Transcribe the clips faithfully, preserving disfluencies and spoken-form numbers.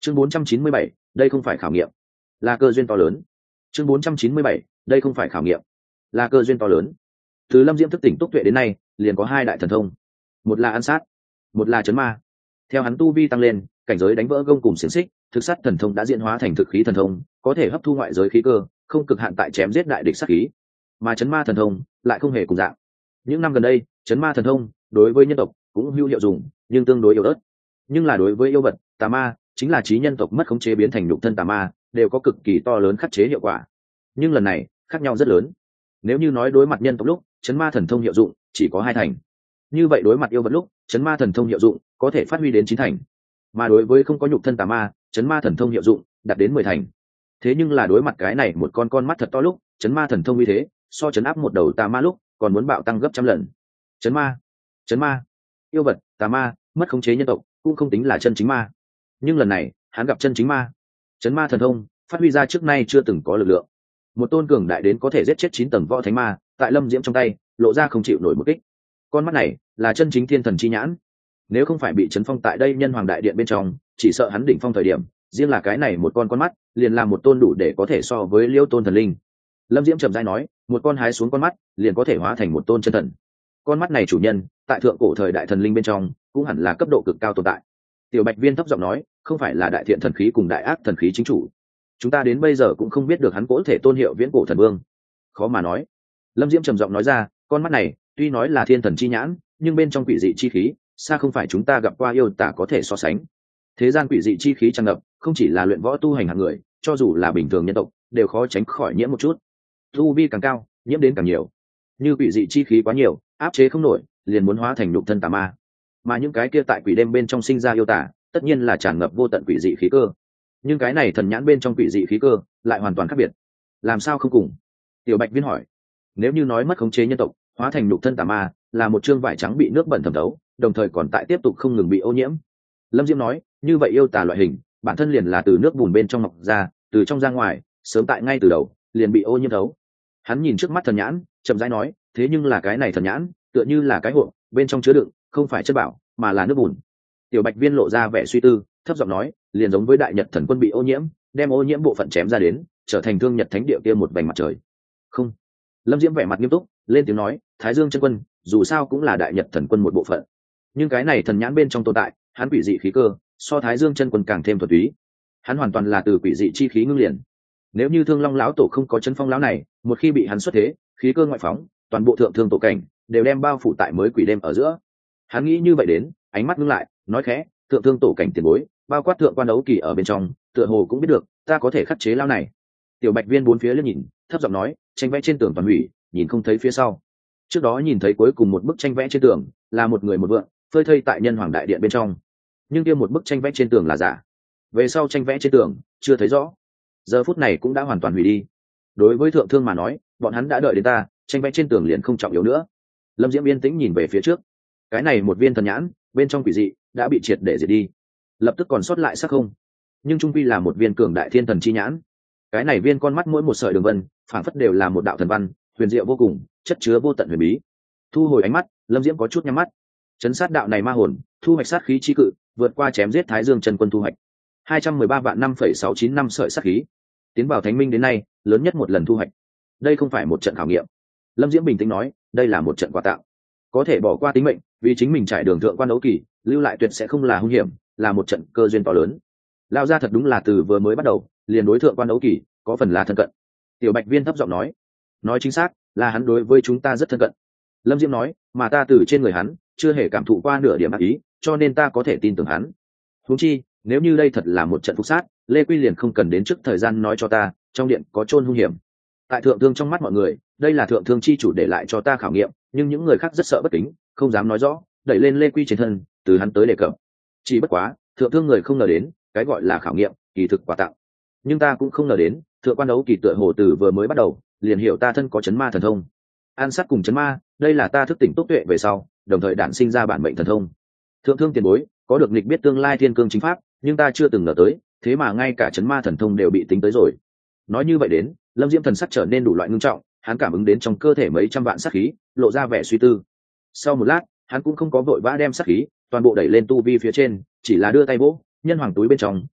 chương bốn trăm chín mươi bảy, đây không phải khảo nghiệm, là cơ duyên to lớn. chương bốn trăm chín mươi bảy, đây không phải khảo nghiệm, là cơ duyên to lớn. Từ Lâm Diễm thức tỉnh túc tuệ đến nay liền có hai đại thần thông, một là ăn sát, một là chấn ma. Theo hắn tu vi tăng lên, cảnh giới đánh vỡ gông cùng xiềng xích, thực sát thần thông đã diễn hóa thành thực khí thần thông, có thể hấp thu ngoại giới khí cơ, không cực hạn tại chém giết đại địch sát khí. Mà chấn ma thần thông lại không hề cùng dạng. Những năm gần đây, chấn ma thần thông đối với nhân tộc cũng hữu hiệu dùng, nhưng tương đối yếu ớt. Nhưng là đối với yêu vật, tà ma, chính là trí nhân tộc mất khống chế biến thành nhục thân tà ma, đều có cực kỳ to lớn khắc chế hiệu quả. Nhưng lần này khác nhau rất lớn. Nếu như nói đối mặt nhân tộc lúc chấn ma thần thông hiệu dụng chỉ có hai thành, như vậy đối mặt yêu vật lúc chấn ma thần thông hiệu dụng có thể phát huy đến chín thành. Mà đối với không có nhục thân tà ma, chấn ma thần thông hiệu dụng đạt đến mười thành. Thế nhưng là đối mặt cái này một con con mắt thật to lúc chấn ma thần thông như thế so chấn áp một đầu tà ma lúc còn muốn bạo tăng gấp trăm lần. Chấn ma, chấn ma, yêu vật, tà ma mất khống chế nhân tộc cũng không tính là chân chính ma, nhưng lần này hắn gặp chân chính ma. Chấn ma thần thông phát huy ra trước nay chưa từng có lực lượng, một tôn cường đại đến có thể giết chết chín tầng võ thánh ma tại Lâm Diễm trong tay lộ ra không chịu nổi một kích. Con mắt này là chân chính thiên thần chi nhãn, nếu không phải bị chấn phong tại đây nhân hoàng đại điện bên trong, chỉ sợ hắn đỉnh phong thời điểm riêng là cái này một con con mắt liền là một tôn đủ để có thể so với Liêu tôn thần linh. Lâm Diễm trầm rãi nói, một con hái xuống con mắt liền có thể hóa thành một tôn chân thần. Con mắt này chủ nhân tại thượng cổ thời đại thần linh bên trong cũng hẳn là cấp độ cực cao tồn tại. Tiểu Bạch Viên thấp giọng nói, không phải là đại thiện thần khí cùng đại ác thần khí chính chủ, chúng ta đến bây giờ cũng không biết được hắn cỗ thể tôn hiệu viễn cổ thần vương. Khó mà nói. Lâm Diễm trầm giọng nói ra, con mắt này tuy nói là thiên thần chi nhãn, nhưng bên trong quỷ dị chi khí xa không phải chúng ta gặp qua yêu tả có thể so sánh. Thế gian quỷ dị chi khí tràn ngập, không chỉ là luyện võ tu hành hạng người, cho dù là bình thường nhân tộc đều khó tránh khỏi nhiễm một chút. Tu vi càng cao, nhiễm đến càng nhiều. Như quỷ dị chi khí quá nhiều, áp chế không nổi, liền muốn hóa thành nhục thân tà ma. Mà những cái kia tại quỷ đêm bên trong sinh ra yêu tả, tất nhiên là tràn ngập vô tận quỷ dị khí cơ. Nhưng cái này thần nhãn bên trong quỷ dị khí cơ lại hoàn toàn khác biệt. Làm sao không cùng? Tiểu Bạch Viên hỏi. Nếu như nói mất khống chế nhân tộc, hóa thành nhục thân tà ma, là một trương vải trắng bị nước bẩn thẩm thấu, đồng thời còn tại tiếp tục không ngừng bị ô nhiễm. Lâm Diễm nói, như vậy yêu tà loại hình, bản thân liền là từ nước bùn bên trong mọc ra, từ trong ra ngoài, sớm tại ngay từ đầu, liền bị ô nhiễm thấu. Hắn nhìn trước mắt thần nhãn, chậm rãi nói, thế nhưng là cái này thần nhãn, tựa như là cái hộp, bên trong chứa đựng, không phải chất bảo, mà là nước bùn. Tiểu Bạch Viên lộ ra vẻ suy tư, thấp giọng nói, liền giống với đại nhật thần quân bị ô nhiễm, đem ô nhiễm bộ phận chém ra đến, trở thành thương nhật thánh địa kia một vành mặt trời. Không. Lâm Diễm vẻ mặt nghiêm túc, lên tiếng nói, Thái Dương chân quân, dù sao cũng là đại nhật thần quân một bộ phận. Nhưng cái này thần nhãn bên trong tồn tại, hắn quỷ dị khí cơ, so Thái Dương chân quân càng thêm thuần túy. Hắn hoàn toàn là từ quỷ dị chi khí ngưng liền. Nếu như Thương Long lão tổ không có chân phong lão này, một khi bị hắn xuất thế, khí cơ ngoại phóng, toàn bộ thượng thương tổ cảnh đều đem bao phủ tại mới quỷ đêm ở giữa. Hắn nghĩ như vậy đến, ánh mắt ngưng lại, nói khẽ, thượng thương tổ cảnh tiền bối, bao quát thượng quan đấu kỳ ở bên trong, tựa hồ cũng biết được, ta có thể khắc chế lão này. Tiểu Bạch Viên bốn phía liếc nhìn, thấp giọng nói, tranh vẽ trên tường toàn hủy, nhìn không thấy phía sau. Trước đó nhìn thấy cuối cùng một bức tranh vẽ trên tường, là một người một vượn, phơi thây tại nhân hoàng đại điện bên trong. Nhưng kia một bức tranh vẽ trên tường là giả. Về sau tranh vẽ trên tường chưa thấy rõ, giờ phút này cũng đã hoàn toàn hủy đi. Đối với thượng thương mà nói, bọn hắn đã đợi đến ta, tranh vẽ trên tường liền không trọng yếu nữa. Lâm Diễm yên tĩnh nhìn về phía trước, cái này một viên thần nhãn bên trong quỷ dị đã bị triệt để diệt đi, lập tức còn sót lại sắc không, nhưng trung quy là một viên cường đại thiên thần chi nhãn. Cái này viên con mắt mỗi một sợi đường vân phảng phất đều là một đạo thần văn, huyền diệu vô cùng, chất chứa vô tận huyền bí. Thu hồi ánh mắt, Lâm Diễm có chút nhắm mắt. Chấn sát đạo này ma hồn, thu hoạch sát khí chi cự, vượt qua chém giết Thái Dương chân quân thu hoạch hai trăm mười ba vạn năm phẩy sáu chín năm sợi sát khí, tiến vào thánh minh đến nay lớn nhất một lần thu hoạch. Đây không phải một trận khảo nghiệm, Lâm Diễm bình tĩnh nói, đây là một trận quà tặng. Có thể bỏ qua tính mệnh vì chính mình trải đường thượng quan đấu kỳ, lưu lại tuyệt sẽ không là hung hiểm, là một trận cơ duyên to lớn. Lao ra thật đúng là từ vừa mới bắt đầu liền đối thượng quan đấu kỳ có phần là thân cận. Tiểu Bạch Viên thấp giọng nói, nói chính xác là hắn đối với chúng ta rất thân cận. Lâm Diễm nói, mà ta từ trên người hắn chưa hề cảm thụ qua nửa điểm ác ý, cho nên ta có thể tin tưởng hắn. Huống chi nếu như đây thật là một trận phục sát, Lê Quy liền không cần đến trước thời gian nói cho ta trong điện có chôn hung hiểm. Tại thượng thương trong mắt mọi người, đây là thượng thương chi chủ để lại cho ta khảo nghiệm, nhưng những người khác rất sợ bất kính, không dám nói rõ, đẩy lên Lê Quy trên thân, từ hắn tới đề cập. Chỉ bất quá thượng thương người không ngờ đến, cái gọi là khảo nghiệm kỳ thực quà tặng. Nhưng ta cũng không ngờ đến, thượng quan đấu kỳ tựa hồ từ vừa mới bắt đầu liền hiểu ta thân có chấn ma thần thông. An sát cùng chấn ma, đây là ta thức tỉnh tốc tuệ về sau, đồng thời đản sinh ra bản mệnh thần thông. Thượng thương tiền bối có được nghịch biết tương lai thiên cương chính pháp, nhưng ta chưa từng ngờ tới, thế mà ngay cả chấn ma thần thông đều bị tính tới rồi. Nói như vậy đến, Lâm Diễm thần sắc trở nên đủ loại ngưng trọng, hắn cảm ứng đến trong cơ thể mấy trăm vạn sát khí, lộ ra vẻ suy tư. Sau một lát, hắn cũng không có vội vã đem sát khí toàn bộ đẩy lên tu vi phía trên, chỉ là đưa tay vỗ, nhân hoàng túi bên trong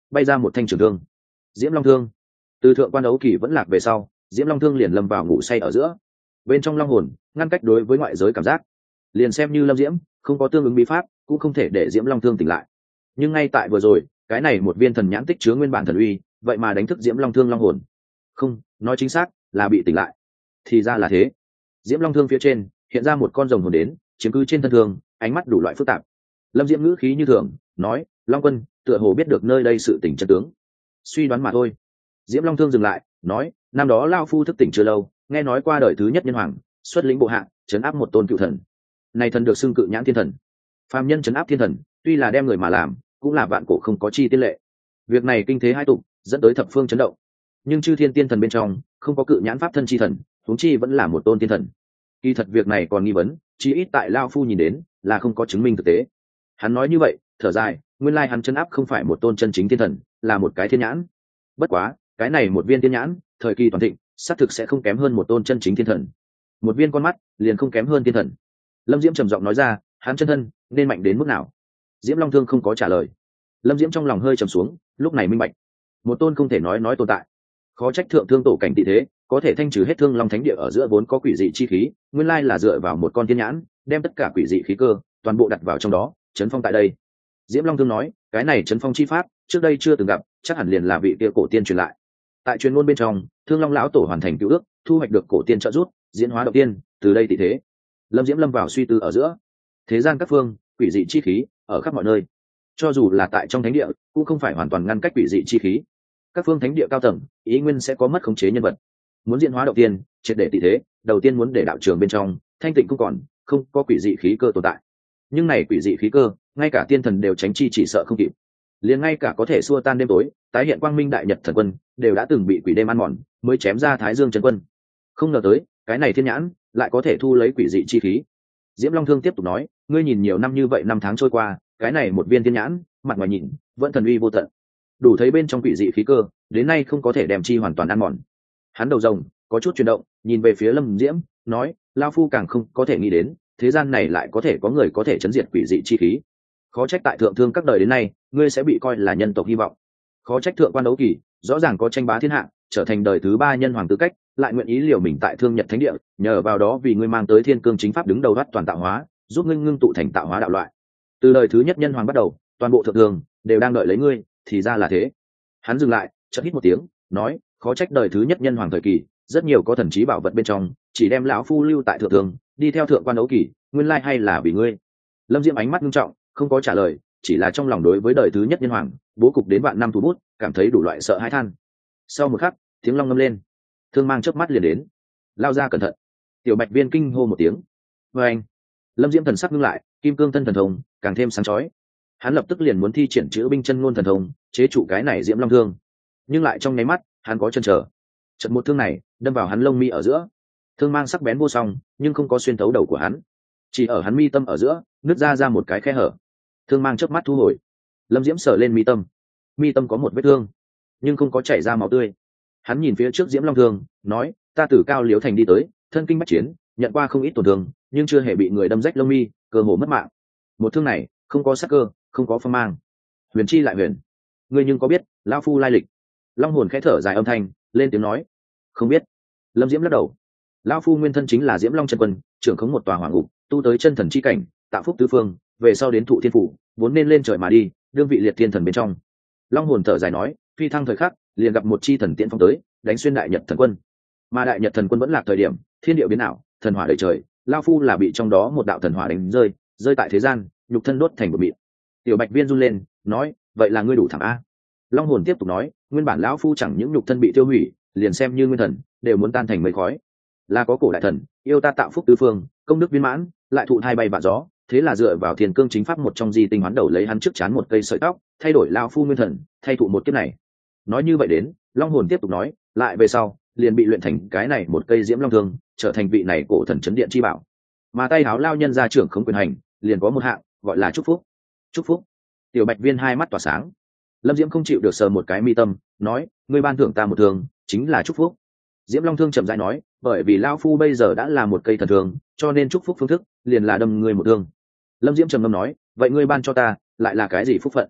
bay ra một thanh trường thương. Diễm Long thương. Từ thượng quan đấu kỳ vẫn lạc về sau, Diễm Long thương liền lâm vào ngủ say ở giữa. Bên trong long hồn ngăn cách đối với ngoại giới cảm giác, liền xem như Lâm Diễm không có tương ứng bí pháp cũng không thể để Diễm Long thương tỉnh lại. Nhưng ngay tại vừa rồi, cái này một viên thần nhãn tích chứa nguyên bản thần uy, vậy mà đánh thức Diễm Long thương long hồn. Không, nói chính xác là bị tỉnh lại. Thì ra là thế. Diễm Long thương phía trên hiện ra một con rồng hồn đến, chiếm cứ trên thân thương, ánh mắt đủ loại phức tạp. Lâm Diễm ngữ khí như thường nói, Long Quân tựa hồ biết được nơi đây sự tỉnh chân tướng. Suy đoán mà thôi. Diễm Long thương dừng lại nói, năm đó lao phu thức tỉnh chưa lâu, nghe nói qua đời thứ nhất nhân hoàng xuất lĩnh bộ hạ chấn áp một tôn cựu thần. Này thần được xưng cự nhãn thiên thần. Phàm nhân chấn áp thiên thần tuy là đem người mà làm, cũng là vạn cổ không có chi tiên lệ. Việc này kinh thế hai tục, dẫn tới thập phương chấn động. Nhưng chư thiên tiên thần bên trong không có cự nhãn pháp thân chi thần, huống chi vẫn là một tôn tiên thần. Kỳ thật việc này còn nghi vấn, chỉ ít tại lao phu nhìn đến là không có chứng minh thực tế. Hắn nói như vậy thở dài, nguyên lai hắn chân áp không phải một tôn chân chính thiên thần, là một cái thiên nhãn. Bất quá cái này một viên thiên nhãn thời kỳ toàn thịnh xác thực sẽ không kém hơn một tôn chân chính thiên thần. Một viên con mắt liền không kém hơn thiên thần. Lâm Diễm trầm giọng nói ra, hắn chân thân nên mạnh đến mức nào? Diễm Long thương không có trả lời. Lâm Diễm trong lòng hơi trầm xuống, lúc này minh bạch, một tôn không thể nói nói tồn tại. Khó trách thượng thương tổ cảnh tị thế có thể thanh trừ hết thương long thánh địa ở giữa vốn có quỷ dị chi khí, nguyên lai là dựa vào một con thiên nhãn đem tất cả quỷ dị khí cơ toàn bộ đặt vào trong đó, chấn phong tại đây. Diễm Long thương nói, cái này chấn phong chi pháp trước đây chưa từng gặp, chắc hẳn liền là vị kia cổ tiên truyền lại. Tại truyền ngôn bên trong, thương long lão tổ hoàn thành cứu ước, thu hoạch được cổ tiên trợ giúp, diễn hóa động tiên, từ đây tị thế. Lâm Diễm lâm vào suy tư ở giữa. Thế gian các phương quỷ dị chi khí ở khắp mọi nơi, cho dù là tại trong thánh địa cũng không phải hoàn toàn ngăn cách quỷ dị chi khí. Các phương thánh địa cao tầng ý nguyên sẽ có mất khống chế nhân vật, muốn diễn hóa động tiên triệt để tị thế, đầu tiên muốn để đạo trường bên trong thanh tịnh không còn, không có quỷ dị khí cơ tồn tại. Nhưng này quỷ dị khí cơ ngay cả tiên thần đều tránh chi chỉ sợ không kịp, liền ngay cả có thể xua tan đêm tối tái hiện quang minh đại nhật thần quân đều đã từng bị quỷ đêm ăn mòn mới chém ra thái dương chân quân. Không ngờ tới cái này thiên nhãn lại có thể thu lấy quỷ dị chi khí. Diễm Long thương tiếp tục nói, ngươi nhìn nhiều năm như vậy, năm tháng trôi qua, cái này một viên thiên nhãn mặt ngoài nhìn vẫn thần uy vô tận, đủ thấy bên trong quỷ dị khí cơ đến nay không có thể đem chi hoàn toàn ăn mòn. Hắn đầu rồng có chút chuyển động, nhìn về phía Lâm Diễm nói, lao phu càng không có thể nghĩ đến thế gian này lại có thể có người có thể chấn diệt quỷ dị chi khí. Khó trách tại thượng thương các đời đến nay ngươi sẽ bị coi là nhân tộc hy vọng. Khó trách thượng quan đấu kỳ rõ ràng có tranh bá thiên hạ, trở thành đời thứ ba nhân hoàng tư cách, lại nguyện ý liều mình tại thương nhật thánh địa, nhờ vào đó vì ngươi mang tới thiên cương chính pháp đứng đầu thoát toàn tạo hóa, giúp ngươi ngưng tụ thành tạo hóa đạo loại. Từ đời thứ nhất nhân hoàng bắt đầu, toàn bộ thượng thương đều đang đợi lấy ngươi, thì ra là thế. Hắn dừng lại, chợt hít một tiếng nói, khó trách đời thứ nhất nhân hoàng thời kỳ rất nhiều có thần trí bảo vật bên trong chỉ đem lão phu lưu tại thượng thương, đi theo thượng quan đấu kỳ, nguyên lai hay là vì ngươi. Lâm Diễm ánh mắt nghiêm trọng không có trả lời, chỉ là trong lòng đối với đời thứ nhất nhân hoàng bố cục đến vạn năm thủ bút cảm thấy đủ loại sợ hãi than. Sau một khắc tiếng long ngâm lên, thương mang chớp mắt liền đến. Lao ra cẩn thận. Tiểu Bạch Viên kinh hô một tiếng. Vê anh. Lâm Diễm thần sắc ngưng lại, kim cương thân thần thông càng thêm sáng chói. Hắn lập tức liền muốn thi triển chữ binh chân ngôn thần thông chế trụ cái này Diễm Long thương, nhưng lại trong nháy mắt hắn có chân trở. Trận một thương này đâm vào hắn lông mi ở giữa, thương mang sắc bén vô song nhưng không có xuyên thấu đầu của hắn, chỉ ở hắn mi tâm ở giữa nứt ra ra một cái khe hở. Thương mang chớp mắt thu hồi. Lâm Diễm sờ lên mi tâm, mi tâm có một vết thương nhưng không có chảy ra máu tươi. Hắn nhìn phía trước Diễm Long thương nói, ta từ Cao Liếu thành đi tới, thân kinh bách chiến, nhận qua không ít tổn thương, nhưng chưa hề bị người đâm rách lông mi, cơ hồ mất mạng. Một thương này không có sắc cơ, không có phong mang, huyền chi lại huyền. Ngươi nhưng có biết lão phu lai lịch? Long hồn khẽ thở dài âm thanh lên tiếng nói, không biết. Lâm Diễm lắc đầu. Lão phu nguyên thân chính là Diễm Long chân quân, trưởng khống một tòa hoàng ngục, tu tới chân thần chi cảnh, tạo phúc tứ phương, về sau đến thụ thiên phủ, vốn nên lên trời mà đi, đương vị liệt thiên thần bên trong. Long hồn thở dài nói, phi thăng thời khắc liền gặp một chi thần tiễn phong tới, đánh xuyên đại nhật thần quân. Mà đại nhật thần quân vẫn lạc thời điểm, thiên địa biến ảo, thần hỏa đầy trời, lão phu là bị trong đó một đạo thần hỏa đánh rơi, rơi tại thế gian, nhục thân đốt thành một mịn. Tiểu Bạch Viên run lên nói, vậy là ngươi đủ thẳng a. Long hồn tiếp tục nói, nguyên bản lão phu chẳng những nhục thân bị tiêu hủy, liền xem như nguyên thần đều muốn tan thành mây khói. Là có cổ đại thần yêu ta tạo phúc tứ phương, công đức viên mãn, lại thụ thai bay vạ gió, thế là dựa vào thiên cương chính pháp một trong di tinh hoán đầu lấy hắn trước chán một cây sợi tóc, thay đổi lão phu nguyên thần, thay thụ một kiếp này. Nói như vậy đến, Long hồn tiếp tục nói, lại về sau liền bị luyện thành cái này một cây Diễm Long thương, trở thành vị này cổ thần chấn điện chi bảo. Mà tay háo lao nhân gia trưởng không quyền hành, liền có một hạng gọi là chúc phúc. Chúc phúc. Tiểu Bạch Viên hai mắt tỏa sáng. Lâm Diễm không chịu được sờ một cái mi tâm, nói, ngươi ban thưởng ta một thương chính là chúc phúc. Diễm Long thương chậm rãi nói, bởi vì lão phu bây giờ đã là một cây thần thương, cho nên chúc phúc phương thức liền là đâm ngươi một thương. Lâm Diễm trầm ngâm nói, vậy ngươi ban cho ta lại là cái gì phúc phận?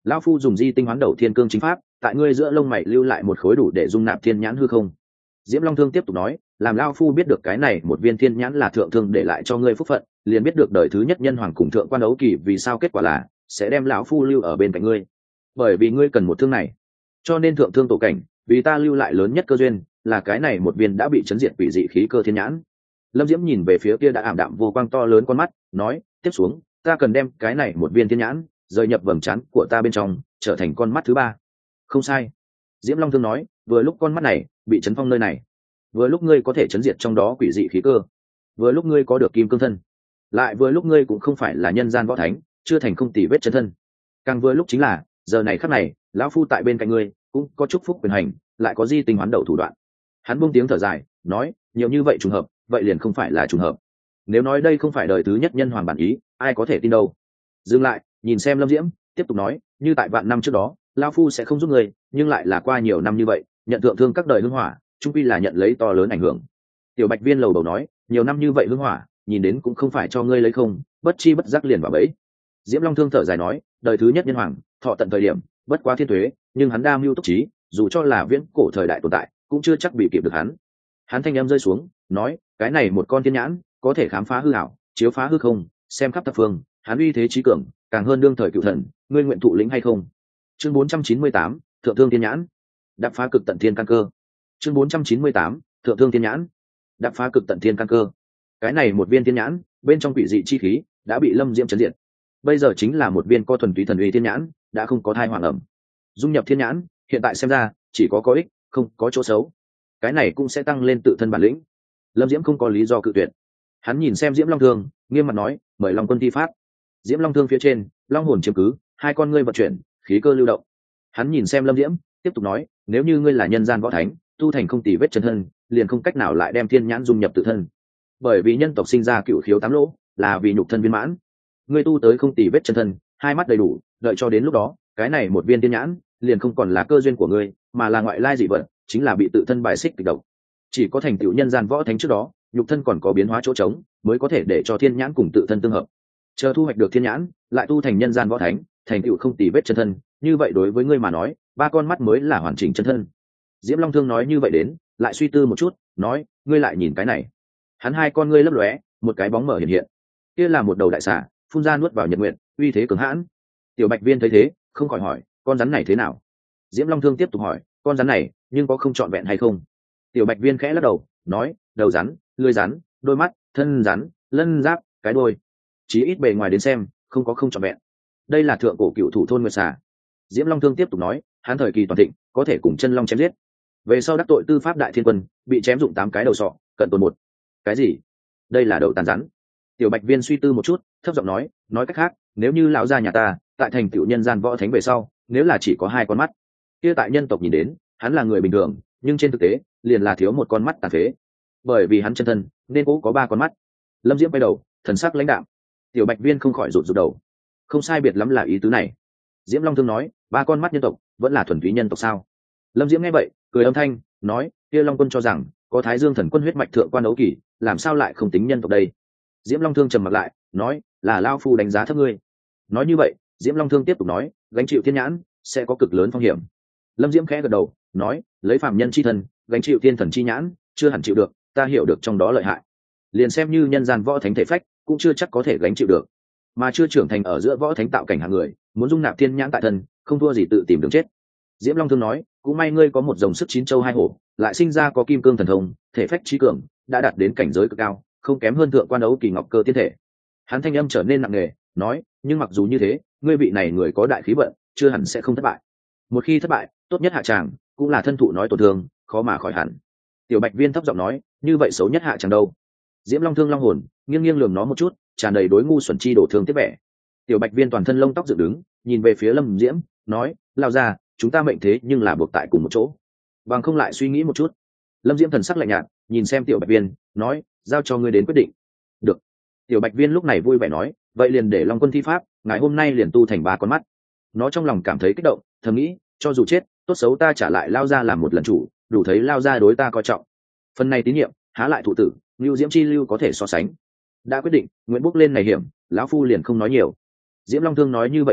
lão phu dùng di tinh hoán đầu thiên cương chính pháp, tại ngươi giữa lông mày lưu lại một khối đủ để dung nạp thiên nhãn hư không. Diễm Long Thương tiếp tục nói, làm lão phu biết được cái này một viên thiên nhãn là thượng thương để lại cho ngươi phúc phận, liền biết được đời thứ nhất nhân hoàng cùng thượng quan đấu kỳ vì sao kết quả là sẽ đem lão phu lưu ở bên cạnh ngươi. Bởi vì ngươi cần một thương này, cho nên thượng thương tổ cảnh vì ta lưu lại lớn nhất cơ duyên là cái này một viên đã bị chấn diệt quỷ dị khí cơ thiên nhãn. Lâm Diễm nhìn về phía kia đã ảm đạm vô quang to lớn con mắt, nói, tiếp xuống ta cần đem cái này một viên thiên nhãn rời nhập vầng trán của ta bên trong, trở thành con mắt thứ ba. Không sai. Diễm Long Thương nói, vừa lúc con mắt này bị chấn phong nơi này, vừa lúc ngươi có thể chấn diệt trong đó quỷ dị khí cơ, vừa lúc ngươi có được kim cương thân, lại vừa lúc ngươi cũng không phải là nhân gian võ thánh, chưa thành không tỉ vết chân thân. Càng vừa lúc chính là giờ này khắc này lão phu tại bên cạnh ngươi cũng có chúc phúc quyền hành, lại có di tinh hoán đầu thủ đoạn. Hắn buông tiếng thở dài, nói, nhiều như vậy trùng hợp, vậy liền không phải là trùng hợp. Nếu nói đây không phải đời thứ nhất nhân hoàng bản ý, ai có thể tin đâu. Dừng lại, nhìn xem Lâm Diễm, tiếp tục nói, như tại vạn năm trước đó lão phu sẽ không giúp ngươi, nhưng lại là qua nhiều năm như vậy nhận thượng thương các đời hưng hỏa, trung quy là nhận lấy to lớn ảnh hưởng. Tiểu Bạch Viên lầu đầu nói, nhiều năm như vậy hưng hỏa nhìn đến cũng không phải cho ngươi lấy không, bất chi bất giác liền vào bẫy. Diễm Long Thương thở dài nói, đời thứ nhất nhân hoàng thọ tận thời điểm bất quá thiên thuế, nhưng hắn đa mưu túc trí, dù cho là viễn cổ thời đại tồn tại cũng chưa chắc bị kịp được hắn. Hắn thanh âm rơi xuống, nói, cái này một con thiên nhãn có thể khám phá hư ảo, chiếu phá hư không, xem khắp thập phương, hắn uy thế trí cường, càng hơn đương thời cựu thần, ngươi nguyện thụ lĩnh hay không? Chương bốn trăm chín mươi tám, thượng thương thiên nhãn, đạp phá cực tận thiên căn cơ. Chương bốn trăm chín mươi tám, thượng thương thiên nhãn, đạp phá cực tận thiên căn cơ. Cái này một viên thiên nhãn bên trong quỷ dị chi khí đã bị Lâm Diễm chấn diệt, bây giờ chính là một viên co thuần túy thần uy thiên nhãn, đã không có thai hoàng ẩm. Dung nhập thiên nhãn, hiện tại xem ra chỉ có có ích, không có chỗ xấu. Cái này cũng sẽ tăng lên tự thân bản lĩnh. Lâm Diễm không có lý do cự tuyệt. Hắn nhìn xem Diễm Long Thương, nghiêm mặt nói, mời Long Quân thi pháp. Diễm Long Thương phía trên long hồn chiếm cứ, hai con ngươi vận chuyển, khí cơ lưu động. Hắn nhìn xem Lâm Diễm, tiếp tục nói, nếu như ngươi là nhân gian võ thánh, tu thành không tì vết chân thân, liền không cách nào lại đem thiên nhãn dung nhập tự thân. Bởi vì nhân tộc sinh ra cựu khiếu tám lỗ, là vì nhục thân viên mãn. Ngươi tu tới không tì vết chân thân, hai mắt đầy đủ, đợi cho đến lúc đó, cái này một viên thiên nhãn liền không còn là cơ duyên của ngươi, mà là ngoại lai dị vật, chính là bị tự thân bài xích kịch độc. Chỉ có thành tựu nhân gian võ thánh trước đó, nhục thân còn có biến hóa chỗ trống, mới có thể để cho thiên nhãn cùng tự thân tương hợp. Chờ thu hoạch được thiên nhãn, lại tu thành nhân gian võ thánh, thành tựu không tì vết chân thân, như vậy đối với ngươi mà nói, ba con mắt mới là hoàn chỉnh chân thân. Diễm Long Thương nói như vậy đến, lại suy tư một chút, nói, ngươi lại nhìn cái này. Hắn hai con ngươi lấp lóe, một cái bóng mở hiện hiện. Kia là một đầu đại xà, phun ra nuốt vào nhật nguyện, uy thế cường hãn. Tiểu Bạch Viên thấy thế, không khỏi hỏi, con rắn này thế nào? Diễm Long Thương tiếp tục hỏi, con rắn này nhưng có không trọn vẹn hay không? Tiểu Bạch Viên khẽ lắc đầu, nói, đầu rắn, lưỡi rắn, đôi mắt, thân rắn, lân giáp, cái đuôi, chí ít bề ngoài đến xem không có không trọn vẹn. Đây là thượng cổ cựu thủ thôn nguyệt xà. Diễm Long Thương tiếp tục nói, hắn thời kỳ toàn thịnh có thể cùng chân long chém giết, về sau đắc tội tư pháp đại thiên quân, bị chém dụng tám cái đầu sọ, cận tồn một. Cái gì? Đây là đầu tàn rắn. Tiểu Bạch Viên suy tư một chút, thấp giọng nói, nói cách khác, nếu như lão gia nhà ta tại thành tựu nhân gian võ thánh về sau, nếu là chỉ có hai con mắt, kia tại nhân tộc nhìn đến hắn là người bình thường, nhưng trên thực tế liền là thiếu một con mắt tàn phế, bởi vì hắn chân thân nên cũng có ba con mắt. Lâm Diễm quay đầu, thần sắc lãnh đạm. Tiểu Bạch Viên không khỏi rụt rụt đầu. Không sai biệt lắm là ý tứ này. Diễm Long Thương nói, ba con mắt nhân tộc vẫn là thuần túy nhân tộc sao? Lâm Diễm nghe vậy, cười âm thanh, nói, kia Long Quân cho rằng có Thái Dương Thần Quân huyết mạch thượng quan đấu kỳ, làm sao lại không tính nhân tộc đây? Diễm Long Thương trầm mặt lại, nói, là lao phu đánh giá thấp ngươi. Nói như vậy, Diễm Long Thương tiếp tục nói, gánh chịu thiên nhãn sẽ có cực lớn phong hiểm. Lâm Diễm khẽ gật đầu, nói, lấy phàm nhân chi thân gánh chịu thiên thần chi nhãn, chưa hẳn chịu được, ta hiểu được trong đó lợi hại. Liền xem như nhân gian võ thánh thể phách, cũng chưa chắc có thể gánh chịu được. Mà chưa trưởng thành ở giữa võ thánh tạo cảnh hạng người, muốn dung nạp thiên nhãn tại thân, không thua gì tự tìm đường chết. Diễm Long Thương nói, cũng may ngươi có một dòng sức chín châu hai hổ, lại sinh ra có kim cương thần thông, thể phách trí cường, đã đạt đến cảnh giới cực cao, không kém hơn thượng quan đấu kỳ ngọc cơ tiên thể. Hắn thanh âm trở nên nặng nề, nói, nhưng mặc dù như thế, ngươi vị này người có đại khí vận, chưa hẳn sẽ không thất bại. Một khi thất bại, tốt nhất hạ tràng cũng là thân thụ nói tổn thương, khó mà khỏi hẳn. Tiểu Bạch Viên thấp giọng nói, như vậy xấu nhất hạ tràng đâu? Diễm Long Thương long hồn nghiêng nghiêng lườm nó một chút, tràn đầy đối ngu xuẩn chi đổ thương tiếp vẻ. Tiểu Bạch Viên toàn thân lông tóc dựng đứng, nhìn về phía Lâm Diễm, nói, lao ra, chúng ta mệnh thế nhưng là buộc tại cùng một chỗ, bằng không lại suy nghĩ một chút. Lâm Diễm thần sắc lạnh nhạt, nhìn xem Tiểu Bạch Viên, nói, giao cho ngươi đến quyết định. Được. Tiểu Bạch Viên lúc này vui vẻ nói, vậy liền để Long Quân thi pháp, ngày hôm nay liền tu thành ba con mắt. Nó trong lòng cảm thấy kích động, thầm nghĩ, cho dù chết, tốt xấu ta trả lại lao ra làm một lần chủ, đủ thấy lao ra đối ta coi trọng. Phần này tín nhiệm, há lại thụ tử, lưu Diễm chi lưu có thể so sánh. Đã quyết định, nguyện bốc lên này hiểm, lão phu liền không nói nhiều. Diễm Long Thương nói như vậy đến,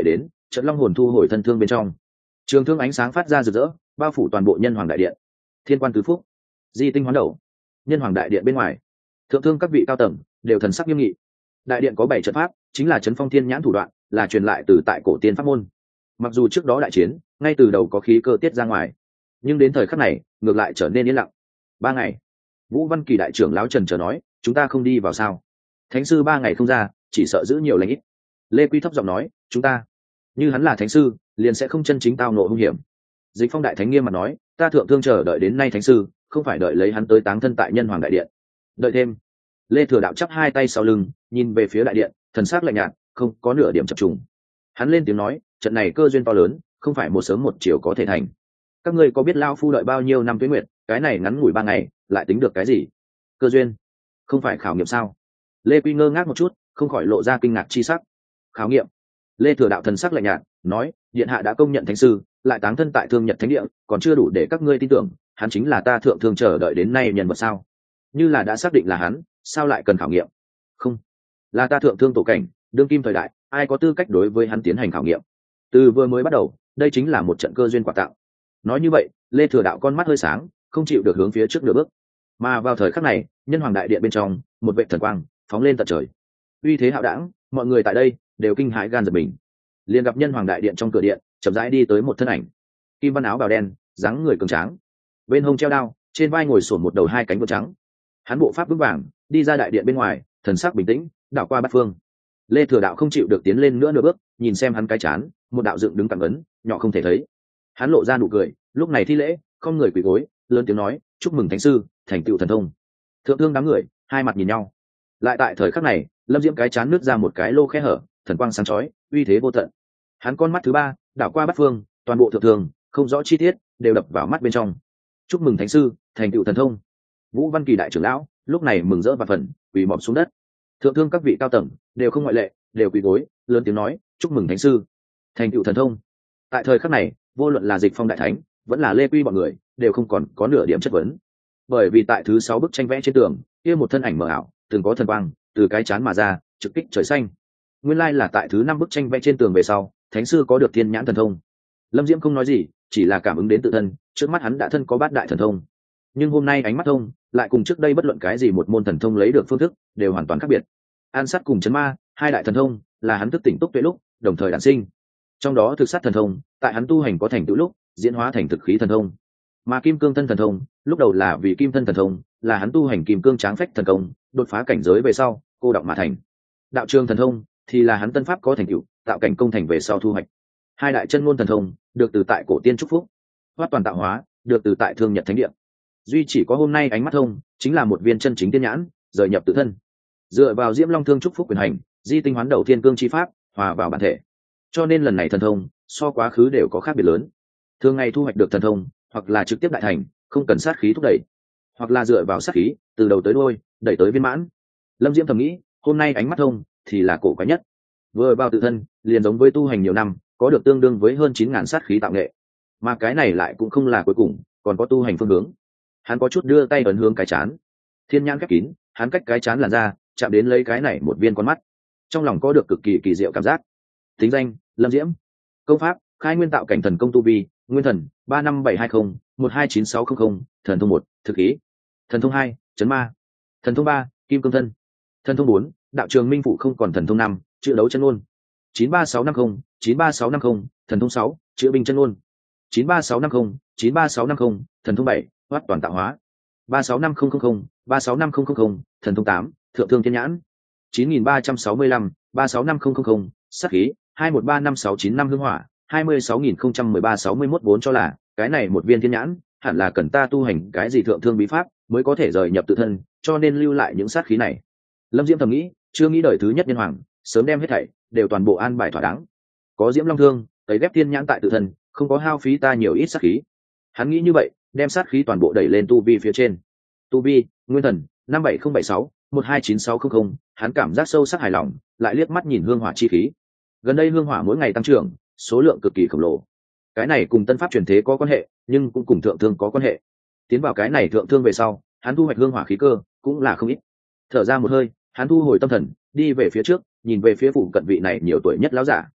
trận long hồn thu hồi thân thương bên trong, trường thương ánh sáng phát ra rực rỡ, bao phủ toàn bộ nhân hoàng đại điện. Thiên quan tứ phúc, di tinh hoán đầu. Nhân hoàng đại điện bên ngoài, thượng thương các vị cao tầng đều thần sắc nghiêm nghị. Đại điện có bảy trận pháp, chính là chấn phong thiên nhãn thủ đoạn, là truyền lại từ tại cổ tiên pháp môn. Mặc dù trước đó đại chiến ngay từ đầu có khí cơ tiết ra ngoài, nhưng đến thời khắc này ngược lại trở nên yên lặng. Ba ngày, Vũ Văn Kỳ đại trưởng lão trần chờ nói, chúng ta không đi vào sao? Thánh sư ba ngày không ra, chỉ sợ giữ nhiều lãnh ít. Lê Quy thấp giọng nói, chúng ta như hắn là thánh sư, liền sẽ không chân chính tao nộ hung hiểm. Dịch Phong đại thánh nghiêm mặt nói, ta thượng thương chờ đợi đến nay thánh sư, không phải đợi lấy hắn tới táng thân tại nhân hoàng đại điện. Đợi thêm. Lê Thừa đạo chắp hai tay sau lưng, nhìn về phía đại điện, thần sắc lạnh nhạt, không có nửa điểm chập trùng. Hắn lên tiếng nói, trận này cơ duyên to lớn, không phải một sớm một chiều có thể thành. Các ngươi có biết lão phu đợi bao nhiêu năm tuế nguyệt, cái này ngắn ngủi ba ngày, lại tính được cái gì? Cơ duyên, không phải khảo nghiệm sao? Lê Quy ngơ ngác một chút, không khỏi lộ ra kinh ngạc chi sắc. Khảo nghiệm? Lê Thừa đạo thần sắc lạnh nhạt, nói, điện hạ đã công nhận thánh sư, lại táng thân tại Thương Nhật Thánh Địa, còn chưa đủ để các ngươi tin tưởng, hắn chính là ta thượng thương chờ đợi đến nay nhân vật sao? Như là đã xác định là hắn, sao lại cần khảo nghiệm? Không, là ta thượng thương tổ cảnh, đương kim thời đại, ai có tư cách đối với hắn tiến hành khảo nghiệm? Từ vừa mới bắt đầu, đây chính là một trận cơ duyên quả tạo. Nói như vậy, Lê Thừa đạo con mắt hơi sáng, không chịu được hướng phía trước nửa bước. Mà vào thời khắc này, nhân hoàng đại điện bên trong, một vệ thần quang phóng lên tận trời, uy thế hạo đảng, mọi người tại đây đều kinh hãi gan giật mình. Liền gặp nhân hoàng đại điện trong cửa điện chậm rãi đi tới một thân ảnh, kim văn áo bào đen, dáng người cường tráng, bên hông treo đao, trên vai ngồi sổn một đầu hai cánh vượt trắng. Hắn bộ pháp vững vàng đi ra đại điện bên ngoài, thần sắc bình tĩnh, đảo qua bát phương. Lê Thừa đạo không chịu được tiến lên nữa nửa bước, nhìn xem hắn cái chán, một đạo dựng đứng cẳng ấn nhỏ không thể thấy. Hắn lộ ra nụ cười, lúc này thi lễ, không người quỳ gối, lớn tiếng nói, chúc mừng thánh sư thành tựu thần thông. Thượng thương đám người hai mặt nhìn nhau. Lại tại thời khắc này, Lâm Diễm cái chán nứt ra một cái lô khe hở, thần quang sáng chói, uy thế vô tận. Hắn con mắt thứ ba đảo qua bát phương, toàn bộ thượng thương không rõ chi tiết đều đập vào mắt bên trong. Chúc mừng thánh sư thành tựu thần thông. Vũ Văn Kỳ đại trưởng lão lúc này mừng rỡ và phần, quỳ mọp xuống đất. Thượng thương các vị cao tầng đều không ngoại lệ, đều quỳ gối, lớn tiếng nói, chúc mừng thánh sư thành tựu thần thông. Tại thời khắc này, vô luận là Dịch Phong đại thánh vẫn là Lê Quy bọn người đều không còn có nửa điểm chất vấn, bởi vì tại thứ sáu bức tranh vẽ trên tường kia một thân ảnh mờ ảo, từng có thần quang từ cái chán mà ra, trực kích trời xanh. Nguyên lai là tại thứ năm bức tranh vẽ trên tường về sau, thánh sư có được thiên nhãn thần thông. Lâm Diễm không nói gì, chỉ là cảm ứng đến tự thân, trước mắt hắn đã thân có bát đại thần thông, nhưng hôm nay ánh mắt thông lại cùng trước đây bất luận cái gì một môn thần thông lấy được phương thức đều hoàn toàn khác biệt. An sát cùng chấn ma, hai đại thần thông là hắn thức tỉnh túc tuệ lúc đồng thời đản sinh. Trong đó thực sát thần thông, tại hắn tu hành có thành tựu lúc diễn hóa thành thực khí thần thông, mà kim cương thân thần thông lúc đầu là vì kim thân thần thông, là hắn tu hành kim cương tráng phách thần công, đột phá cảnh giới về sau cô đọng mà thành. Đạo trường thần thông thì là hắn tân pháp có thành tựu, tạo cảnh công thành về sau thu hoạch. Hai đại chân ngôn thần thông được từ tại cổ tiên trúc phúc, hoát toàn tạo hóa được từ tại Thương Nhật Thánh Địa. Duy chỉ có hôm nay ánh mắt thông chính là một viên chân chính tiên nhãn, rời nhập tự thân, dựa vào Diễm Long Thương trúc phúc quyền hành, di tinh hoán đầu thiên cương chi pháp hòa vào bản thể. Cho nên lần này thần thông so quá khứ đều có khác biệt lớn. Thường ngày thu hoạch được thần thông, hoặc là trực tiếp đại thành, không cần sát khí thúc đẩy, hoặc là dựa vào sát khí từ đầu tới đuôi đẩy tới viên mãn. Lâm Diễm thầm nghĩ, hôm nay ánh mắt thông thì là cổ quái nhất. Vừa vào tự thân liền giống với tu hành nhiều năm, có được tương đương với hơn chín ngàn sát khí tạo nghệ, mà cái này lại cũng không là cuối cùng, còn có tu hành phương hướng. Hắn có chút đưa tay ấn hướng cái chán, thiên nhãn khép kín, hắn cách cái chán làn ra chạm đến lấy cái này một viên con mắt, trong lòng có được cực kỳ kỳ diệu cảm giác. Tính danh: Lâm Diễm. Công pháp: khai nguyên tạo cảnh thần công tu vi, nguyên thần ba năm bảy hai không một hai chín sáu không không. Thần thông một: thực khí. Thần thông hai: chấn ma. Thần thông ba: kim cương thân. Thần thông bốn: đạo trường minh phụ không còn. Thần thông năm: chữ đấu chân ngôn. Chín ba sáu năm không chín ba sáu năm không. Thần thông sáu: chữ binh chân ngôn. Chín ba sáu năm không chín ba sáu năm không. Thần thông bảy: hoát toàn tạo hóa. Ba sáu năm không không không ba sáu năm không không không. Thần thông tám: thượng thương thiên nhãn. Chín nghìn ba trăm sáu mươi lăm ba sáu năm không không không. Sát khí hai một ba năm sáu chín năm. Hương hỏa hai mươi sáu nghìn không trăm mười ba sáu mươi mốt. Vốn cho là cái này một viên thiên nhãn hẳn là cần ta tu hành cái gì thượng thương bí pháp mới có thể rời nhập tự thân, cho nên lưu lại những sát khí này. Lâm Diễm thầm nghĩ, chưa nghĩ đời thứ nhất nhân hoàng sớm đem hết thảy đều toàn bộ an bài thỏa đáng. Có Diễm Long Thương tấy ghép thiên nhãn tại tự thân, không có hao phí ta nhiều ít sát khí. Hắn nghĩ như vậy, đem sát khí toàn bộ đẩy lên tu vi phía trên. Tu vi: nguyên thần năm bảy không bảy sáu một hai chín sáu không không. Hắn cảm giác sâu sắc hài lòng, lại liếc mắt nhìn hương hỏa chi khí. Gần đây hương hỏa mỗi ngày tăng trưởng, số lượng cực kỳ khổng lồ. Cái này cùng tân pháp truyền thế có quan hệ, nhưng cũng cùng thượng thương có quan hệ. Tiến vào cái này thượng thương về sau, hắn thu hoạch hương hỏa khí cơ cũng là không ít. Thở ra một hơi, hắn thu hồi tâm thần, đi về phía trước, nhìn về phía phụ cận vị này nhiều tuổi nhất lão giả.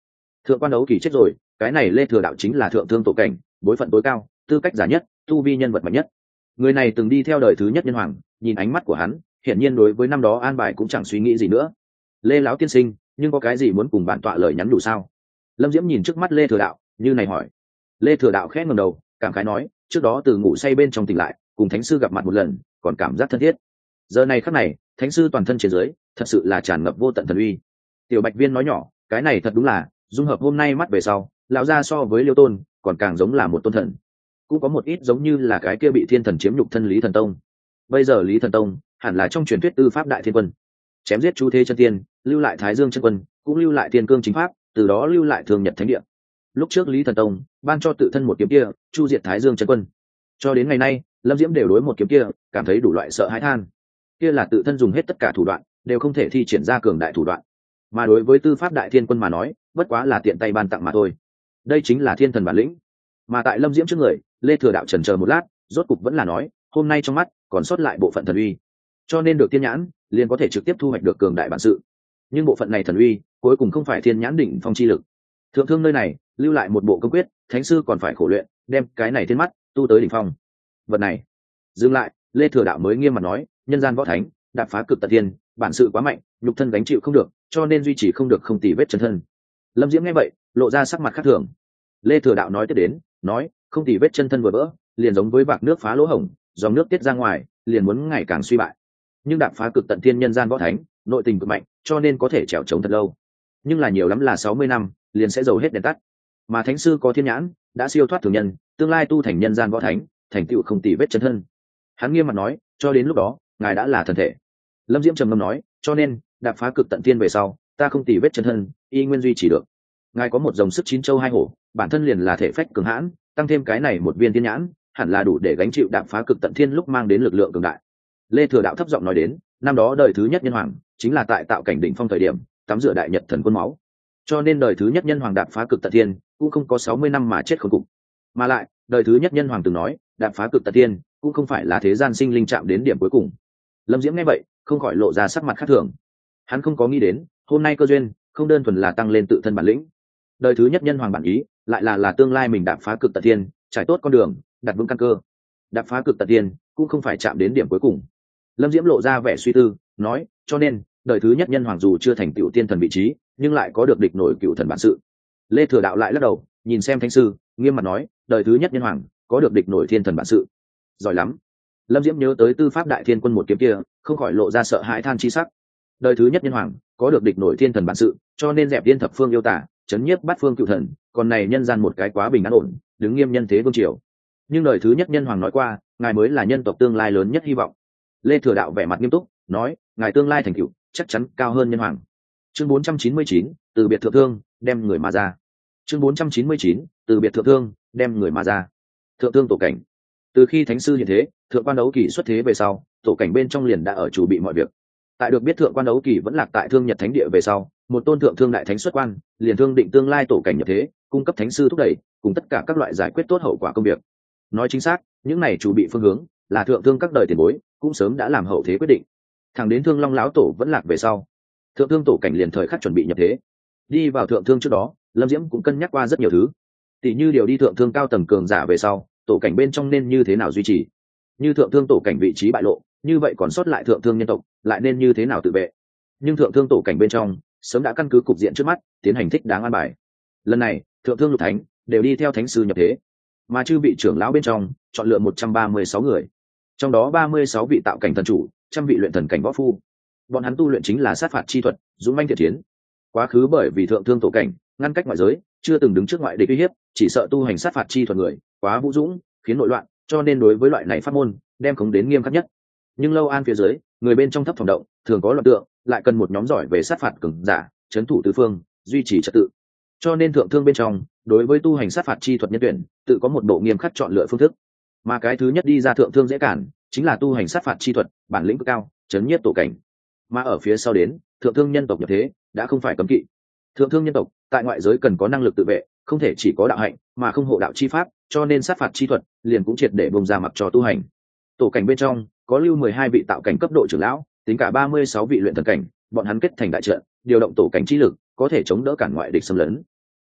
Thượng quan đấu kỳ chết rồi, cái này lê thừa đạo chính là thượng thương tổ cảnh, bối phận tối cao, tư cách giả nhất, tu vi nhân vật mạnh nhất. Người này từng đi theo đời thứ nhất nhân hoàng, nhìn ánh mắt của hắn, hiển nhiên đối với năm đó an bài cũng chẳng suy nghĩ gì nữa. Lê lão tiên sinh, nhưng có cái gì muốn cùng bản tọa lời nhắn đủ sao? Lâm Diễm nhìn trước mắt lê thừa đạo, như này hỏi. Lê thừa đạo khẽ ngẩng đầu, cảm khái nói, trước đó từ ngủ say bên trong tỉnh lại, cùng thánh sư gặp mặt một lần, còn cảm giác thân thiết. Giờ này khắc này, thánh sư toàn thân trên dưới, thật sự là tràn ngập vô tận thần uy. Tiểu Bạch Viên nói nhỏ, cái này thật đúng là dung hợp hôm nay mắt về sau, lão gia so với Liêu Tôn, còn càng giống là một tôn thần. Cũng có một ít giống như là cái kia bị thiên thần chiếm nhục thân Lý Thần Tông. Bây giờ Lý Thần Tông hẳn là trong truyền thuyết tư pháp đại thiên quân, chém giết chu thế chân tiên, lưu lại Thái Dương chân quân, cũng lưu lại Tiên Cương chính pháp, từ đó lưu lại Thường Nhật thánh địa. Lúc trước Lý Thần Tông ban cho tự thân một kiếm kia, chu diệt Thái Dương chân quân. Cho đến ngày nay, Lâm Diễm đều đối một kiếm kia cảm thấy đủ loại sợ hãi than. Kia là tự thân dùng hết tất cả thủ đoạn, đều không thể thi triển ra cường đại thủ đoạn. Mà đối với tư pháp đại thiên quân mà nói, bất quá là tiện tay ban tặng mà thôi. Đây chính là thiên thần bản lĩnh. Mà tại Lâm Diễm trước người, Lê Thừa đạo chần chờ một lát, rốt cục vẫn là nói, hôm nay trong mắt còn sót lại bộ phận thần uy, cho nên được thiên nhãn liền có thể trực tiếp thu hoạch được cường đại bản sự. Nhưng bộ phận này thần uy cuối cùng không phải thiên nhãn đỉnh phong chi lực. Thượng thương nơi này lưu lại một bộ công quyết, thánh sư còn phải khổ luyện, đem cái này thiên mắt tu tới đỉnh phong. Vật này dừng lại, Lê Thừa đạo mới nghiêm mặt nói, nhân gian võ thánh đạp phá cực tận thiên, bản sự quá mạnh, nhục thân gánh chịu không được, cho nên duy trì không được không tì vết chân thân. Lâm Diễm nghe vậy, lộ ra sắc mặt khác thường. Lê Thừa đạo nói tiếp đến, nói, không tì vết chân thân vừa vỡ, liền giống với vạc nước phá lỗ hổng, dòng nước tiết ra ngoài, liền muốn ngày càng suy bại. Nhưng đạp phá cực tận thiên nhân gian võ thánh, nội tình cực mạnh, cho nên có thể trèo trống thật lâu. Nhưng là nhiều lắm là sáu mươi năm, liền sẽ dầu hết đèn tắt. Mà thánh sư có thiên nhãn, đã siêu thoát thường nhân, tương lai tu thành nhân gian võ thánh, thành tựu không tì vết chân thân. Hắn nghiêm mặt nói, cho đến lúc đó, ngài đã là thần thể. Lâm Diễm trầm ngâm nói, cho nên đạp phá cực tận thiên về sau, ta không tì vết chân thân, y nguyên duy trì được. Ngài có một dòng sức chín châu hai hổ, bản thân liền là thể phách cường hãn, tăng thêm cái này một viên thiên nhãn, hẳn là đủ để gánh chịu đạp phá cực tận thiên lúc mang đến lực lượng cường đại. Lê Thừa đạo thấp giọng nói đến, năm đó đời thứ nhất nhân hoàng chính là tại tạo cảnh đỉnh phong thời điểm, tắm rửa đại nhật thần quân máu, cho nên đời thứ nhất nhân hoàng đạp phá cực tận thiên cũng không có sáu mươi năm mà chết khốn cùng. Mà lại đời thứ nhất nhân hoàng từng nói, đạp phá cực tận thiên cũng không phải là thế gian sinh linh chạm đến điểm cuối cùng. Lâm Diễm nghe vậy, không khỏi lộ ra sắc mặt khác thường. Hắn không có nghĩ đến, hôm nay cơ duyên không đơn thuần là tăng lên tự thân bản lĩnh, đời thứ nhất nhân hoàng bản ý lại là là tương lai mình đạp phá cực tận thiên, trải tốt con đường, đặt vững căn cơ. Đạp phá cực tận thiên cũng không phải chạm đến điểm cuối cùng. Lâm Diễm lộ ra vẻ suy tư, nói, cho nên đời thứ nhất nhân hoàng dù chưa thành tựu tiên thần vị trí, nhưng lại có được địch nổi cựu thần bản sự. Lê Thừa đạo lại lắc đầu, nhìn xem thánh sư, nghiêm mặt nói, đời thứ nhất nhân hoàng có được địch nổi thiên thần bản sự. Giỏi lắm. Lâm Diễm nhớ tới tư pháp đại thiên quân một kiếm kia, không khỏi lộ ra sợ hãi than chi sắc. Đời thứ nhất nhân hoàng có được địch nổi thiên thần bản sự, cho nên dẹp tiên thập phương yêu tả, chấn nhiếp bát phương cựu thần, còn này nhân gian một cái quá bình an ổn, đứng nghiêm nhân thế vương triều. Nhưng đời thứ nhất nhân hoàng nói qua, ngài mới là nhân tộc tương lai lớn nhất hy vọng. Lê Thừa đạo vẻ mặt nghiêm túc, nói, ngài tương lai thành cựu chắc chắn cao hơn nhân hoàng. Chương bốn trăm chín mươi chín, từ biệt thượng thương, đem người mà ra. Chương bốn trăm chín mươi chín, từ biệt thượng thương, đem người mà ra. Thượng thương tổ cảnh. Từ khi thánh sư hiện thế, thượng quan đấu kỳ xuất thế về sau, tổ cảnh bên trong liền đã ở chủ bị mọi việc. Tại được biết thượng quan đấu kỳ vẫn lạc tại Thương Nhật thánh địa về sau, một tôn thượng thương đại thánh xuất quan, liền thương định tương lai tổ cảnh nhập thế, cung cấp thánh sư thúc đẩy, cùng tất cả các loại giải quyết tốt hậu quả công việc. Nói chính xác, những này chủ bị phương hướng là thượng thương các đời tiền bối cũng sớm đã làm hậu thế quyết định. Thẳng đến Thương Long lão tổ vẫn lạc về sau, thượng thương tổ cảnh liền thời khắc chuẩn bị nhập thế. Đi vào thượng thương trước đó, Lâm Diễm cũng cân nhắc qua rất nhiều thứ, tỷ như điều đi thượng thương cao tầng cường giả về sau, tổ cảnh bên trong nên như thế nào duy trì. Như thượng thương tổ cảnh vị trí bại lộ, như vậy còn sót lại thượng thương nhân tộc lại nên như thế nào tự vệ. Nhưng thượng thương tổ cảnh bên trong sớm đã căn cứ cục diện trước mắt tiến hành thích đáng an bài. Lần này thượng thương lục thánh đều đi theo thánh sư nhập thế, mà chư vị trưởng lão bên trong chọn lựa một trăm ba mươi sáu người, trong đó ba mươi sáu vị tạo cảnh thần chủ, trăm vị luyện thần cảnh võ phu. Bọn hắn tu luyện chính là sát phạt chi thuật, dũng manh thiện chiến. Quá khứ bởi vì thượng thương tổ cảnh ngăn cách ngoại giới, chưa từng đứng trước ngoại địch uy hiếp, chỉ sợ tu hành sát phạt chi thuật người quá vũ dũng, khiến nội loạn, cho nên đối với loại này pháp môn đem khống đến nghiêm khắc nhất. Nhưng lâu an phía dưới, người bên trong thấp phòng động, thường có loạn tượng, lại cần một nhóm giỏi về sát phạt cường giả, trấn thủ tứ phương, duy trì trật tự. Cho nên thượng thương bên trong, đối với tu hành sát phạt chi thuật nhân tuyển, tự có một bộ nghiêm khắc chọn lựa phương thức. Mà cái thứ nhất đi ra thượng thương dễ cản, chính là tu hành sát phạt chi thuật, bản lĩnh cực cao, chấn nhiếp tổ cảnh. Mà ở phía sau đến, thượng thương nhân tộc nhập thế, đã không phải cấm kỵ. Thượng thương nhân tộc, tại ngoại giới cần có năng lực tự vệ, không thể chỉ có đạo hạnh, mà không hộ đạo chi pháp, cho nên sát phạt chi thuật liền cũng triệt để bùng ra mặc cho tu hành. Tổ cảnh bên trong có lưu mười hai vị tạo cảnh cấp độ trưởng lão, tính cả ba mươi sáu vị luyện thần cảnh, bọn hắn kết thành đại trận, điều động tổ cảnh chi lực, có thể chống đỡ cản ngoại địch xâm lấn.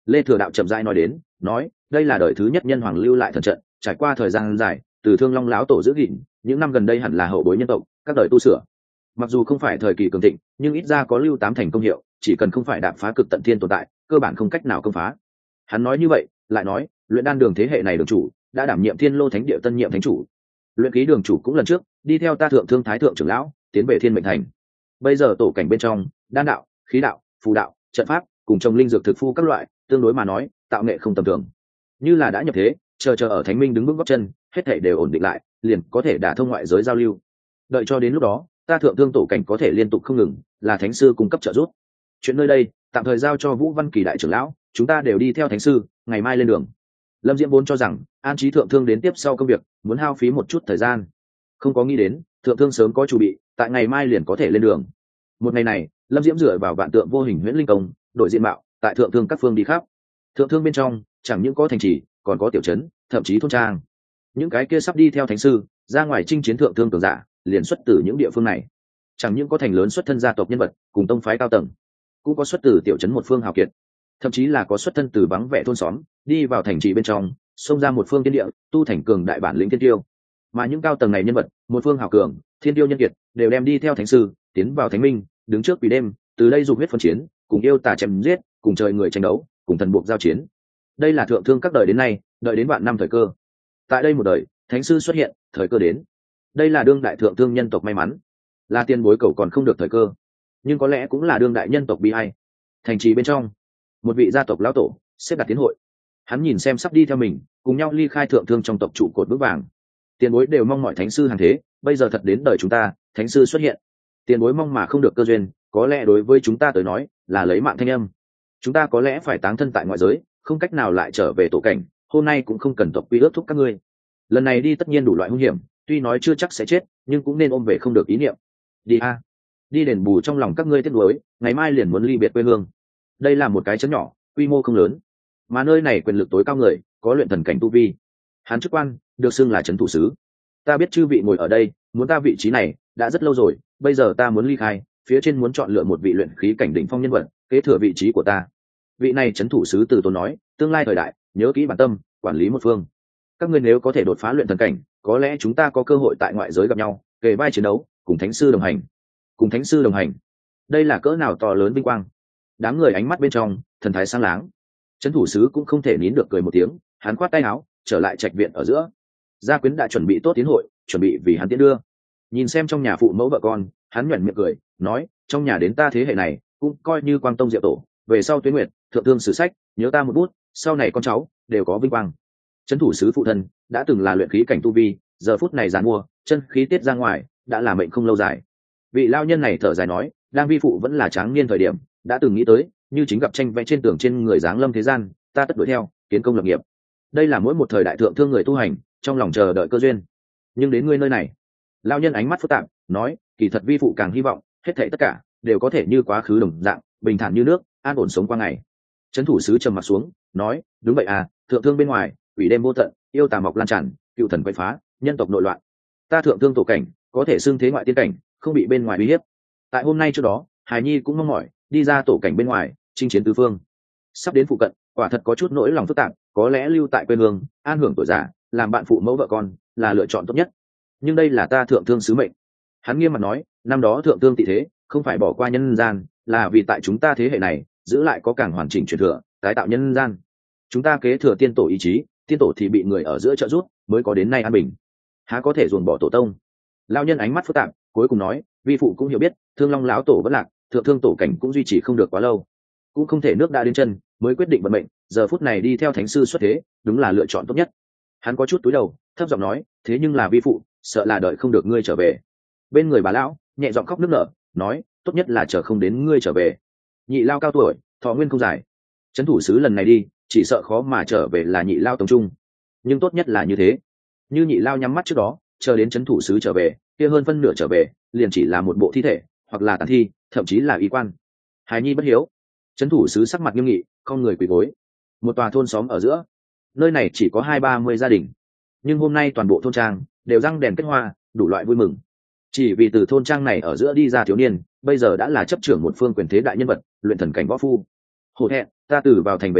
Lê Thừa Đạo chậm rãi nói đến, nói đây là đời thứ nhất nhân hoàng lưu lại thần trận, trải qua thời gian dài, từ Thương Long lão tổ giữ gìn, những năm gần đây hẳn là hậu bối nhân tộc các đời tu sửa. Mặc dù không phải thời kỳ cường thịnh, nhưng ít ra có lưu tám thành công hiệu, chỉ cần không phải đạp phá cực tận thiên tồn tại, cơ bản không cách nào công phá. Hắn nói như vậy, lại nói, luyện đan đường thế hệ này đường chủ đã đảm nhiệm Thiên Lô Thánh Địa tân nhiệm thánh chủ. Luyện khí đường chủ cũng lần trước đi theo ta thượng thương thái thượng trưởng lão tiến về Thiên Mệnh Thành. Bây giờ tổ cảnh bên trong, đan đạo, khí đạo, phù đạo, trận pháp, cùng trồng linh dược thực phu các loại, tương đối mà nói, tạo nghệ không tầm thường. Như là đã nhập thế, chờ chờ ở Thánh Minh đứng bước gót chân, hết thảy đều ổn định lại, liền có thể đả thông ngoại giới giao lưu. Đợi cho đến lúc đó, ta thượng thương tổ cảnh có thể liên tục không ngừng, là thánh sư cung cấp trợ giúp. Chuyện nơi đây, tạm thời giao cho Vũ Văn Kỳ đại trưởng lão, chúng ta đều đi theo thánh sư, ngày mai lên đường. Lâm Diễm vốn cho rằng an trí thượng thương đến tiếp sau công việc muốn hao phí một chút thời gian, không có nghĩ đến thượng thương sớm có chuẩn bị, tại ngày mai liền có thể lên đường. Một ngày này, Lâm Diễm dựa vào vạn tượng vô hình huyễn linh công đổi diện mạo, tại thượng thương các phương đi khắp. Thượng thương bên trong chẳng những có thành trì, còn có tiểu trấn, thậm chí thôn trang. Những cái kia sắp đi theo thánh sư ra ngoài chinh chiến thượng thương cường giả liền xuất từ những địa phương này. Chẳng những có thành lớn xuất thân gia tộc nhân vật cùng tông phái cao tầng, cũng có xuất từ tiểu trấn một phương hào kiệt, thậm chí là có xuất thân từ vắng vẻ thôn xóm đi vào thành trì bên trong, xông ra một phương thiên địa, tu thành cường đại bản lĩnh thiên tiêu. Mà những cao tầng này nhân vật, một phương hào cường, thiên tiêu nhân kiệt, đều đem đi theo thánh sư tiến vào thánh minh, đứng trước quỷ đêm, từ đây dục huyết phân chiến, cùng yêu tà chém giết, cùng trời người tranh đấu, cùng thần buộc giao chiến. Đây là thượng thương các đời đến nay, đợi đến vạn năm thời cơ. Tại đây một đời, thánh sư xuất hiện, thời cơ đến. Đây là đương đại thượng thương nhân tộc may mắn, là tiền bối cầu còn không được thời cơ, nhưng có lẽ cũng là đương đại nhân tộc bi ai. Thành trì bên trong, một vị gia tộc lão tổ xếp đặt tiến hội, hắn nhìn xem sắp đi theo mình cùng nhau ly khai thượng thương trong tộc trụ cột vững vàng. Tiền bối đều mong mọi thánh sư hàng thế, bây giờ thật đến đời chúng ta, thánh sư xuất hiện. Tiền bối mong mà không được cơ duyên, có lẽ đối với chúng ta tới nói là lấy mạng thanh âm. Chúng ta có lẽ phải táng thân tại ngoại giới, không cách nào lại trở về tổ cảnh, hôm nay cũng không cần tộc quy ước thúc các ngươi. Lần này đi tất nhiên đủ loại hung hiểm, tuy nói chưa chắc sẽ chết, nhưng cũng nên ôm về không được ý niệm. Đi a, đi đền bù trong lòng các ngươi tiếc nuối, ngày mai liền muốn ly biệt quê hương. Đây là một cái trấn nhỏ, quy mô không lớn, mà nơi này quyền lực tối cao người có luyện thần cảnh tu vi. Hắn chức quan được xưng là trấn thủ sứ. Ta biết chư vị ngồi ở đây muốn ta vị trí này đã rất lâu rồi, bây giờ ta muốn ly khai, phía trên muốn chọn lựa một vị luyện khí cảnh đỉnh phong nhân vật kế thừa vị trí của ta. Vị này trấn thủ sứ từ tốn nói, tương lai thời đại nhớ kỹ bản tâm, quản lý một phương. Các ngươi nếu có thể đột phá luyện thần cảnh, có lẽ chúng ta có cơ hội tại ngoại giới gặp nhau, kề vai chiến đấu, cùng thánh sư đồng hành. Cùng thánh sư đồng hành, đây là cỡ nào to lớn vinh quang. Đám người ánh mắt bên trong thần thái sáng láng. Trấn thủ sứ cũng không thể nín được cười một tiếng, hắn khoát tay áo trở lại trạch viện ở giữa. Gia quyến đã chuẩn bị tốt tiến hội, chuẩn bị vì hắn tiến đưa. Nhìn xem trong nhà phụ mẫu vợ con, hắn nhoẻn miệng cười, nói, trong nhà đến ta thế hệ này cũng coi như quang tông diệu tổ, về sau tuyến nguyệt thượng thương sử sách, nhớ ta một bút, sau này con cháu đều có vinh quang. Trấn thủ sứ phụ thân đã từng là luyện khí cảnh tu vi, giờ phút này giàn mua, chân khí tiết ra ngoài, đã là mệnh không lâu dài. Vị lao nhân này thở dài nói, đang vi phụ vẫn là tráng niên thời điểm, đã từng nghĩ tới, như chính gặp tranh vẽ trên tường trên người giáng lâm thế gian, ta tất đuổi theo, kiến công lập nghiệp. Đây là mỗi một thời đại thượng thương người tu hành trong lòng chờ đợi cơ duyên. Nhưng đến ngươi nơi này, lao nhân ánh mắt phức tạp, nói, kỳ thật vi phụ càng hy vọng hết thảy tất cả đều có thể như quá khứ đồng dạng, bình thản như nước, an ổn sống qua ngày. Trấn thủ sứ trầm mặt xuống, nói, đúng vậy à, thượng thương bên ngoài quỷ đêm vô tận, yêu tà mọc lan tràn, cựu thần quậy phá, nhân tộc nội loạn. Ta thượng thương tổ cảnh có thể xưng thế ngoại tiên cảnh, không bị bên ngoài uy hiếp. Tại hôm nay trước đó, Hải Nhi cũng mong mỏi đi ra tổ cảnh bên ngoài chinh chiến tứ phương. Sắp đến phụ cận, quả thật có chút nỗi lòng phức tạp, có lẽ lưu tại quê hương an hưởng tuổi già, làm bạn phụ mẫu vợ con là lựa chọn tốt nhất. Nhưng đây là ta thượng thương sứ mệnh. Hắn nghiêm mặt nói, năm đó thượng thương tị thế không phải bỏ qua nhân gian, là vì tại chúng ta thế hệ này giữ lại có càng hoàn chỉnh truyền thừa, tái tạo nhân gian. Chúng ta kế thừa tiên tổ ý chí, tiên tổ thì bị người ở giữa trợ giúp mới có đến nay an bình, há có thể ruồng bỏ tổ tông. Lão nhân ánh mắt phức tạp, cuối cùng nói, vi phụ cũng hiểu biết, thương long lão tổ vẫn lạc, thượng thương tổ cảnh cũng duy trì không được quá lâu, cũng không thể nước đã đến chân mới quyết định vận mệnh, giờ phút này đi theo thánh sư xuất thế đúng là lựa chọn tốt nhất. Hắn có chút túi đầu, thấp giọng nói, thế nhưng là vi phụ sợ là đợi không được ngươi trở về. Bên người bà lão nhẹ giọng khóc nức nở, nói, tốt nhất là chờ không đến ngươi trở về. Nhị lao cao tuổi, thọ nguyên không dài, trấn thủ sứ lần này đi chỉ sợ khó mà trở về là nhị lao tống trung, nhưng tốt nhất là như thế. Như nhị lao nhắm mắt trước đó chờ đến trấn thủ sứ trở về, kia hơn phân nửa trở về liền chỉ là một bộ thi thể, hoặc là tàn thi, thậm chí là y quan. Hài nhi bất hiếu. Trấn thủ sứ sắc mặt nghiêm nghị, không người quỳ gối. Một tòa thôn xóm ở giữa, nơi này chỉ có hai ba mươi gia đình, nhưng hôm nay toàn bộ thôn trang đều răng đèn kết hoa, đủ loại vui mừng. Chỉ vì từ thôn trang này ở giữa đi ra thiếu niên, bây giờ đã là chấp trưởng một phương quyền thế đại nhân vật, luyện thần cảnh võ phu. Hổ thẹn, ta từ vào thành về sau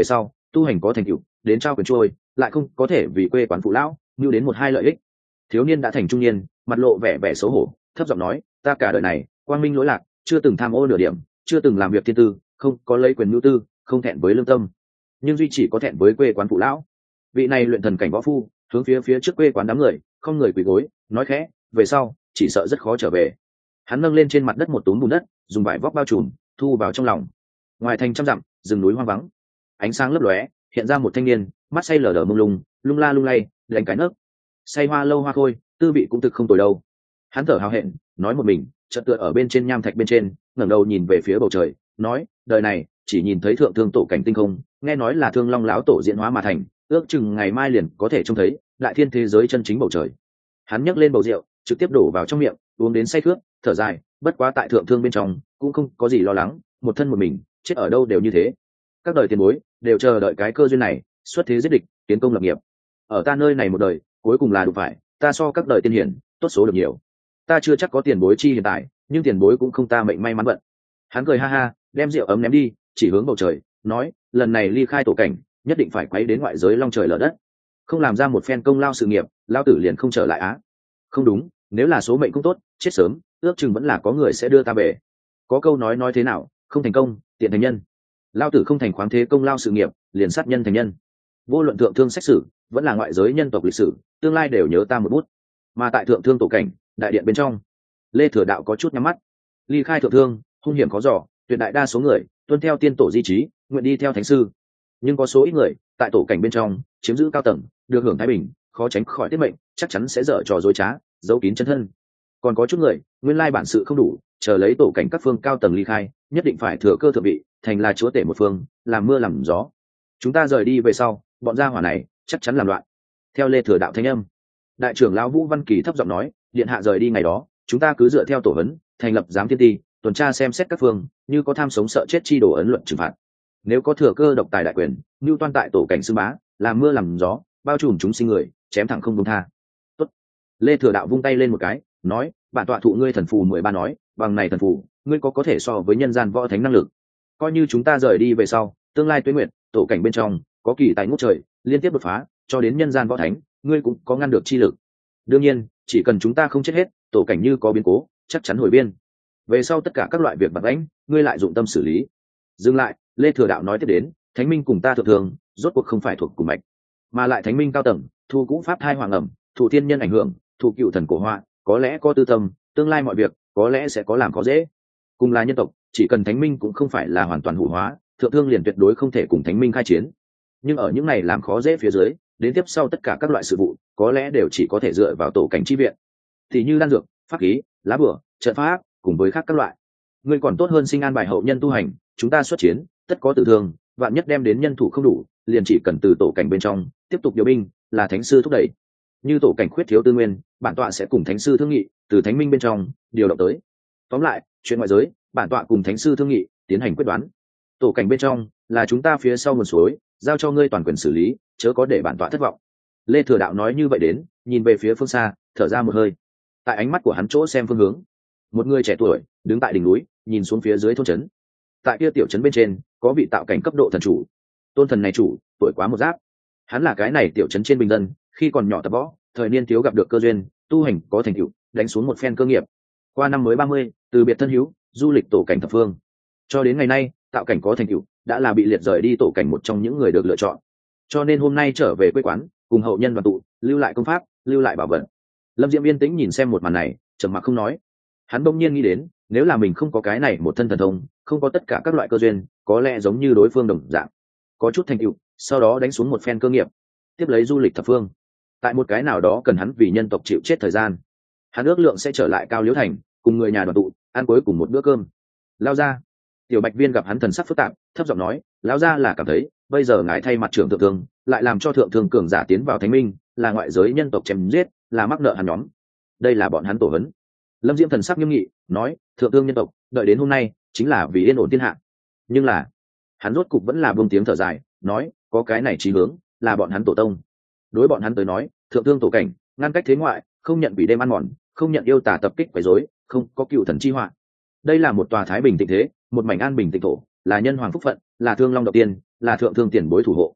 tu hành có thành tựu đến trao quyền trôi lại không có thể vì quê quán phụ lão như đến một hai lợi ích. Thiếu niên đã thành trung niên, mặt lộ vẻ vẻ xấu hổ, thấp giọng nói, ta cả đời này quang minh lỗi lạc, chưa từng tham ô nửa điểm, chưa từng làm việc thiên tư, không có lấy quyền nhu tư, không thẹn với lương tâm, nhưng duy chỉ có thẹn với quê quán phụ lão. Vị này luyện thần cảnh võ phu hướng phía phía trước quê quán đám người không người quỳ gối, nói khẽ, về sau chỉ sợ rất khó trở về. Hắn nâng lên trên mặt đất một túm bùn đất, dùng vải vóc bao trùm, thu vào trong lòng. Ngoài thành trăm dặm, rừng núi hoang vắng, ánh sáng lấp lóe, hiện ra một thanh niên, mắt say lờ đờ mông lung, lung la lung lay, đánh cái nấc. Say hoa lâu hoa khôi, tư vị cũng thực không tồi đâu. Hắn thở hào hẹn, nói một mình, chợt tựa ở bên trên nham thạch bên trên, ngẩng đầu nhìn về phía bầu trời, nói, đời này chỉ nhìn thấy thượng thương tổ cảnh tinh không, nghe nói là thương long lão tổ diễn hóa mà thành, ước chừng ngày mai liền có thể trông thấy đại thiên thế giới chân chính bầu trời. Hắn nhấc lên bầu rượu, trực tiếp đổ vào trong miệng, uống đến say khướt, thở dài, bất quá tại thượng thương bên trong cũng không có gì lo lắng, một thân một mình, chết ở đâu đều như thế. Các đời tiền bối đều chờ đợi cái cơ duyên này, xuất thế giết địch, tiến công lập nghiệp. Ở ta nơi này một đời, cuối cùng là đủ phải, ta so các đời tiên hiển tốt số được nhiều. Ta chưa chắc có tiền bối chi hiện tại, nhưng tiền bối cũng không ta mệnh may mắn vận. Hắn cười ha ha, đem rượu ấm ném đi, chỉ hướng bầu trời, nói, lần này ly khai tổ cảnh, nhất định phải quấy đến ngoại giới long trời lở đất, không làm ra một phen công lao sự nghiệp, lao tử liền không trở lại á. Không đúng, nếu là số mệnh cũng tốt, chết sớm, ước chừng vẫn là có người sẽ đưa ta về. Có câu nói nói thế nào, không thành công tiện thành nhân. Lao tử không thành khoáng thế công lao sự nghiệp, liền sát nhân thành nhân. Vô luận thượng thương xét xử vẫn là ngoại giới nhân tộc lịch sử, tương lai đều nhớ ta một bút. Mà tại thượng thương tổ cảnh đại điện bên trong, Lê Thừa Đạo có chút nhắm mắt. Ly khai thượng thương hung hiểm khó dò, tuyệt đại đa số người tuân theo tiên tổ di trí, nguyện đi theo thánh sư, nhưng có số ít người tại tổ cảnh bên trong chiếm giữ cao tầng, được hưởng thái bình, khó tránh khỏi tiết mệnh, chắc chắn sẽ dở trò dối trá, giấu kín chân thân. Còn có chút người nguyên lai bản sự không đủ, chờ lấy tổ cảnh các phương cao tầng ly khai, nhất định phải thừa cơ thượng vị, thành là chúa tể một phương, làm mưa làm gió. Chúng ta rời đi về sau, bọn gia hỏa này chắc chắn làm loạn. Theo Lê Thừa Đạo thanh âm, đại trưởng lão Vũ Văn Kỳ thấp giọng nói, điện hạ rời đi ngày đó, chúng ta cứ dựa theo tổ huấn, thành lập giám thiên ti, tuần tra xem xét các phương, như có tham sống sợ chết chi đồ ấn luận trừng phạt. Nếu có thừa cơ độc tài đại quyền, như toan tại tổ cảnh sư bá, làm mưa làm gió, bao trùm chúng sinh người, chém thẳng không buông tha. Tốt. Lê Thừa Đạo vung tay lên một cái, nói, bản tọa thụ ngươi thần phù mười ba nói, bằng này thần phù, ngươi có có thể so với nhân gian võ thánh năng lực. Coi như chúng ta rời đi về sau, tương lai tuế nguyện, tổ cảnh bên trong có kỳ tài ngút trời, liên tiếp đột phá, cho đến nhân gian võ thánh, ngươi cũng có ngăn được chi lực. Đương nhiên, chỉ cần chúng ta không chết hết, tổ cảnh như có biến cố, chắc chắn hồi biên. Về sau tất cả các loại việc bạc lãnh, ngươi lại dụng tâm xử lý. Dừng lại, Lê Thừa Đạo nói tiếp đến, Thánh Minh cùng ta thượng thường, rốt cuộc không phải thuộc cùng mạch, mà lại Thánh Minh cao tầng, thu cũ pháp thai hoàng ẩm, thụ thiên nhân ảnh hưởng, thụ cựu thần cổ họa, có lẽ có tư tâm, tương lai mọi việc có lẽ sẽ có làm khó dễ. Cùng là nhân tộc, chỉ cần Thánh Minh cũng không phải là hoàn toàn hủ hóa, thượng thương liền tuyệt đối không thể cùng Thánh Minh khai chiến. Nhưng ở những này làm khó dễ phía dưới, đến tiếp sau tất cả các loại sự vụ, có lẽ đều chỉ có thể dựa vào tổ cảnh chi viện, thì như đan dược, pháp khí, lá bùa, trận pháp, cùng với khác các loại. Ngươi còn tốt hơn sinh an bài hậu nhân tu hành, chúng ta xuất chiến, tất có tử thương, vạn nhất đem đến nhân thủ không đủ, liền chỉ cần từ tổ cảnh bên trong tiếp tục điều binh, là thánh sư thúc đẩy. Như tổ cảnh khuyết thiếu tư nguyên, bản tọa sẽ cùng thánh sư thương nghị, từ thánh minh bên trong điều động tới. Tóm lại, chuyện ngoại giới, bản tọa cùng thánh sư thương nghị, tiến hành quyết đoán. Tổ cảnh bên trong là chúng ta phía sau nguồn suối, giao cho ngươi toàn quyền xử lý, chớ có để bản tọa thất vọng. Lê Thừa Đạo nói như vậy đến, nhìn về phía phương xa, thở ra một hơi. Tại ánh mắt của hắn chỗ xem phương hướng, một người trẻ tuổi đứng tại đỉnh núi, nhìn xuống phía dưới thôn trấn. Tại kia tiểu trấn bên trên có vị tạo cảnh cấp độ thần chủ. Tôn thần này chủ tuổi quá một giáp, hắn là cái này tiểu trấn trên bình dân, khi còn nhỏ tập võ, thời niên thiếu gặp được cơ duyên, tu hành có thành tựu, đánh xuống một phen cơ nghiệp. Qua năm mới ba mươi, từ biệt thân hữu, du lịch tổ cảnh thập phương, cho đến ngày nay tạo cảnh có thành tựu, đã là bị liệt rời đi tổ cảnh một trong những người được lựa chọn. Cho nên hôm nay trở về quê quán, cùng hậu nhân đoàn tụ, lưu lại công pháp, lưu lại bảo vật. Lâm Diễm yên tĩnh nhìn xem một màn này, trầm mặc không nói. Hắn bỗng nhiên nghĩ đến, nếu là mình không có cái này một thân thần thông, không có tất cả các loại cơ duyên, có lẽ giống như đối phương đồng dạng, có chút thành tựu, sau đó đánh xuống một phen cơ nghiệp, tiếp lấy du lịch thập phương. Tại một cái nào đó cần hắn vì nhân tộc chịu chết thời gian, hắn ước lượng sẽ trở lại Cao Liễu Thành, cùng người nhà đoàn tụ, ăn cuối cùng một bữa cơm. Lao ra. Tiểu Bạch Viên gặp hắn thần sắc phức tạp, thấp giọng nói, lão gia là cảm thấy, bây giờ ngài thay mặt trưởng thượng thương, lại làm cho thượng thương cường giả tiến vào thánh minh, là ngoại giới nhân tộc chém giết, là mắc nợ hắn nhóm. Đây là bọn hắn tổ hấn. Lâm Diễm thần sắc nghiêm nghị, nói, thượng thương nhân tộc, đợi đến hôm nay, chính là vì yên ổn thiên hạ. Nhưng là, hắn rốt cục vẫn là buông tiếng thở dài, nói, có cái này chí hướng, là bọn hắn tổ tông. Đối bọn hắn tới nói, thượng thương tổ cảnh, ngăn cách thế ngoại, không nhận bị đêm ăn mòn, không nhận yêu tà tập kích quấy rối, không có cựu thần chi họa. Đây là một tòa thái bình tịnh thế, một mảnh an bình tịnh thổ, là nhân hoàng phúc phận, là thương long đầu tiên, là thượng thương tiền bối thủ hộ.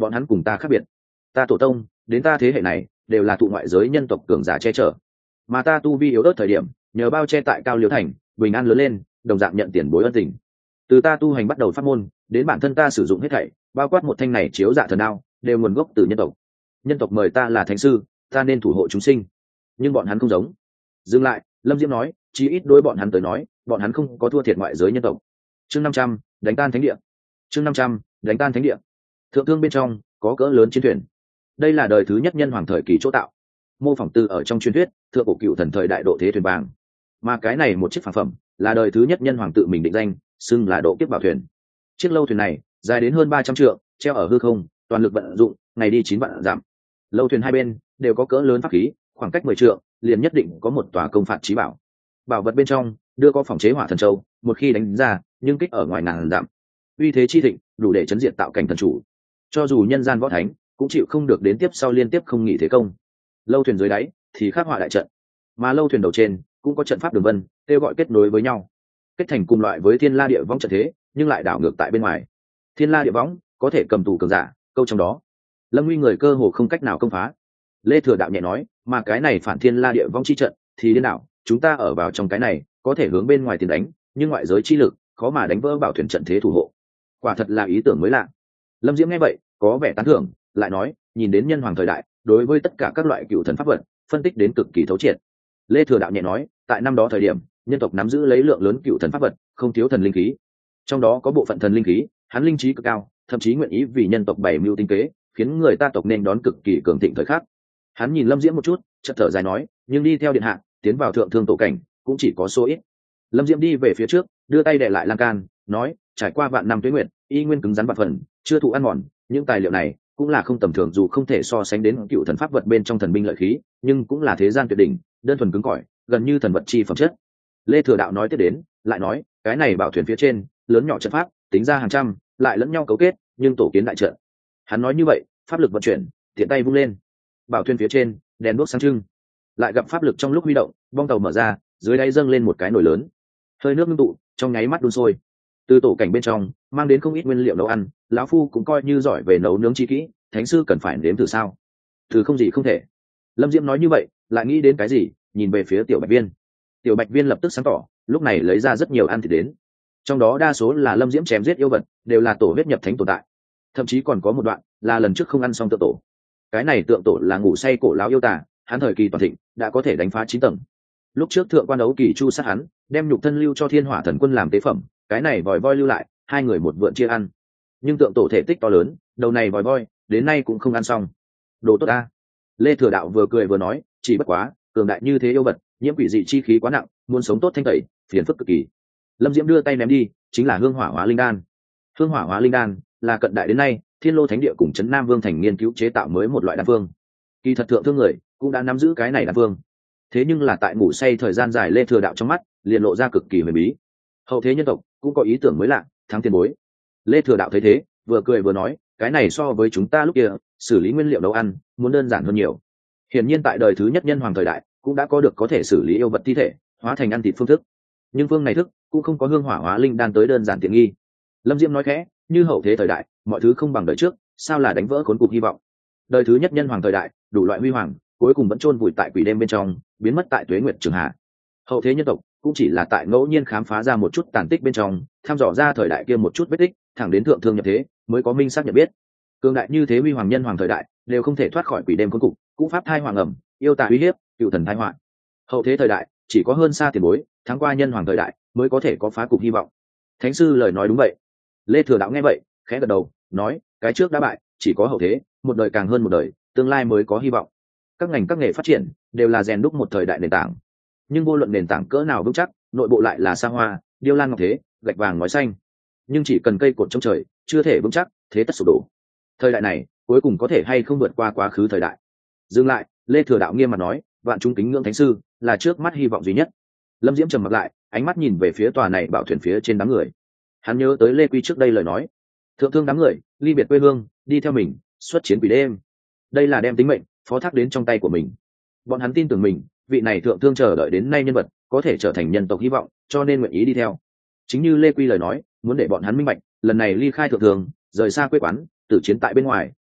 bọn hắn cùng ta khác biệt. Ta tổ tông đến ta thế hệ này đều là thụ ngoại giới nhân tộc cường giả che chở, mà ta tu vi yếu ớt thời điểm nhờ bao che tại Cao Liêu Thành bình an lớn lên, đồng dạng nhận tiền bối ân tình. Từ ta tu hành bắt đầu pháp môn đến bản thân ta sử dụng hết thảy, bao quát một thanh này chiếu dạ thần đao, đều nguồn gốc từ nhân tộc. Nhân tộc mời ta là thánh sư, ta nên thủ hộ chúng sinh, nhưng bọn hắn không giống. Dừng lại, Lâm Diễm nói, chí ít đối bọn hắn tới nói, bọn hắn không có thua thiệt ngoại giới nhân tộc. Chương năm trăm, đánh tan thánh địa. Chương năm trăm, đánh tan thánh địa. Thượng thương bên trong có cỡ lớn chiến thuyền. Đây là đời thứ nhất nhân hoàng thời kỳ chỗ tạo, mô phỏng từ ở trong truyền thuyết thượng cổ cựu thần thời đại độ thế thuyền vàng, mà cái này một chiếc phản phẩm là đời thứ nhất nhân hoàng tự mình định danh, xưng là độ kiếp bảo thuyền. Chiếc lâu thuyền này dài đến hơn ba trăm trượng, treo ở hư không, toàn lực vận dụng, ngày đi chín vạn dặm. Lâu thuyền hai bên đều có cỡ lớn pháp khí, khoảng cách mười trượng liền nhất định có một tòa công phạt chí bảo. Bảo vật bên trong đưa có phòng chế hỏa thần châu, một khi đánh ra nhưng kích ở ngoài ngàn dặm, uy thế chi thịnh đủ để chấn diệt tạo cảnh thần chủ, cho dù nhân gian võ thánh cũng chịu không được đến tiếp sau liên tiếp không nghỉ thế công. Lâu thuyền dưới đáy thì khắc họa đại trận, mà lâu thuyền đầu trên cũng có trận pháp đường vân kêu gọi kết nối với nhau, kết thành cùng loại với thiên la địa võng trận thế, nhưng lại đảo ngược tại bên ngoài. Thiên la địa võng có thể cầm tù cường giả câu trong đó, Lâm Nguy người cơ hồ không cách nào công phá. Lê Thừa Đạo nhẹ nói, mà cái này phản thiên la địa võng chi trận thì điên đảo, chúng ta ở vào trong cái này có thể hướng bên ngoài tiền đánh, nhưng ngoại giới chi lực khó mà đánh vỡ bảo thuyền trận thế thủ hộ. Quả thật là ý tưởng mới lạ. Lâm Diễm nghe vậy có vẻ tán thưởng, lại nói, nhìn đến nhân hoàng thời đại đối với tất cả các loại cựu thần pháp vật phân tích đến cực kỳ thấu triệt. Lê Thừa Đạo nhẹ nói, tại năm đó thời điểm nhân tộc nắm giữ lấy lượng lớn cựu thần pháp vật, không thiếu thần linh khí, trong đó có bộ phận thần linh khí hắn linh trí cực cao, thậm chí nguyện ý vì nhân tộc bày mưu tinh kế, khiến người ta tộc nên đón cực kỳ cường thịnh thời khắc. Hắn nhìn Lâm Diễm một chút, chợt thở dài nói, nhưng đi theo điện hạ tiến vào thượng thương tổ cảnh cũng chỉ có số ít. Lâm Diễm đi về phía trước, đưa tay đè lại lan can, nói, trải qua vạn năm tuế nguyệt, y nguyên cứng rắn vạn phần, chưa thụ ăn mòn, những tài liệu này cũng là không tầm thường, dù không thể so sánh đến cựu thần pháp vật bên trong thần binh lợi khí, nhưng cũng là thế gian tuyệt đỉnh, đơn thuần cứng cỏi, gần như thần vật chi phẩm chất. Lê Thừa Đạo nói tiếp đến, lại nói, cái này bảo thuyền phía trên lớn nhỏ trận pháp tính ra hàng trăm, lại lẫn nhau cấu kết, nhưng tổ kiến đại trận. Hắn nói như vậy, pháp lực vận chuyển, tiện tay vung lên, bảo thuyền phía trên đèn đuốc sáng trưng, lại gặp pháp lực trong lúc huy động, bong tàu mở ra, dưới đáy dâng lên một cái nồi lớn, hơi nước ngưng tụ, trong nháy mắt đun sôi. Từ tổ cảnh bên trong mang đến không ít nguyên liệu nấu ăn, lão phu cũng coi như giỏi về nấu nướng chi kỹ, thánh sư cần phải nếm thử sao? Thử không gì không thể. Lâm Diễm nói như vậy, lại nghĩ đến cái gì, nhìn về phía Tiểu Bạch Viên. Tiểu Bạch Viên lập tức sáng tỏ, lúc này lấy ra rất nhiều ăn thịt đến, trong đó đa số là Lâm Diễm chém giết yêu vật, đều là tổ huyết nhập thánh tồn tại, thậm chí còn có một đoạn là lần trước không ăn xong tượng tổ. Cái này tượng tổ là ngủ say cổ lão yêu tà, hắn thời kỳ toàn thịnh đã có thể đánh phá chín tầng. Lúc trước thượng quan đấu kỳ chu sát hắn, đem nhục thân lưu cho Thiên Hỏa Thần Quân làm tế phẩm, cái này vòi voi lưu lại, hai người một vượn chia ăn. Nhưng tượng tổ thể tích to lớn, đầu này vòi voi đến nay cũng không ăn xong. Đồ tốt ta. Lê Thừa Đạo vừa cười vừa nói, chỉ bất quá cường đại như thế yêu vật, nhiễm quỷ dị chi khí quá nặng, muốn sống tốt thanh tẩy phiền phức cực kỳ. Lâm Diễm đưa tay ném đi, chính là hương hỏa hóa linh đan. Hương hỏa hóa linh đan là cận đại đến nay Thiên Lô Thánh Địa cùng Trấn Nam Vương thành nghiên cứu chế tạo mới một loại đan phương. Kỳ thật thượng thương người cũng đã nắm giữ cái này đan phương, thế nhưng là tại ngủ say thời gian dài, Lê Thừa Đạo trong mắt liền lộ ra cực kỳ huyền bí. Hậu thế nhân tộc cũng có ý tưởng mới lạ, thắng tiền bối. Lê Thừa Đạo thấy thế, vừa cười vừa nói, cái này so với chúng ta lúc kia xử lý nguyên liệu nấu ăn muốn đơn giản hơn nhiều. Hiển nhiên tại đời thứ nhất nhân hoàng thời đại cũng đã có được có thể xử lý yêu vật thi thể hóa thành ăn thịt phương thức, nhưng phương này thức cũng không có hương hỏa hóa linh đan tới đơn giản tiện nghi. Lâm Diễm nói khẽ, như hậu thế thời đại mọi thứ không bằng đời trước, sao là đánh vỡ khốn cục hy vọng. Đời thứ nhất nhân hoàng thời đại đủ loại huy hoàng, cuối cùng vẫn chôn vùi tại quỷ đêm bên trong, biến mất tại tuế nguyệt trường hạ. Hậu thế nhân tộc cũng chỉ là tại ngẫu nhiên khám phá ra một chút tàn tích bên trong, thăm dò ra thời đại kia một chút vết tích, thẳng đến thượng thương nhập thế mới có minh xác nhận biết. Cường đại như thế huy hoàng nhân hoàng thời đại đều không thể thoát khỏi quỷ đêm khốn cục, cũ pháp thai hoàng ẩm, yêu tà uy hiếp, cựu thần thai họa. Hậu thế thời đại chỉ có hơn xa tiền bối, thắng qua nhân hoàng thời đại mới có thể có phá cục hy vọng. Thánh sư lời nói đúng vậy. Lê Thừa Đạo nghe vậy khẽ gật đầu, nói, cái trước đã bại, chỉ có hậu thế, một đời càng hơn một đời, tương lai mới có hy vọng. Các ngành các nghề phát triển đều là rèn đúc một thời đại nền tảng, nhưng vô luận nền tảng cỡ nào vững chắc, nội bộ lại là xa hoa, điêu lan ngọc thế, gạch vàng ngói xanh. Nhưng chỉ cần cây cột trong trời chưa thể vững chắc, thế tất sụp đổ. Thời đại này cuối cùng có thể hay không vượt qua quá khứ thời đại. Dừng lại, Lê Thừa Đạo nghiêm mặt nói, vạn chúng kính ngưỡng thánh sư là trước mắt hy vọng duy nhất. Lâm Diễm trầm mặt lại, ánh mắt nhìn về phía tòa này bảo thuyền phía trên đám người. Hắn nhớ tới Lê Quy trước đây lời nói, thượng thương đám người ly biệt quê hương, đi theo mình xuất chiến quỷ đêm, đây là đem tính mệnh phó thác đến trong tay của mình. Bọn hắn tin tưởng mình, vị này thượng thương chờ đợi đến nay nhân vật có thể trở thành nhân tộc hy vọng, cho nên nguyện ý đi theo. Chính như Lê Quy lời nói, muốn để bọn hắn minh bạch, lần này ly khai thượng thương, rời xa quê quán, tử chiến tại bên ngoài,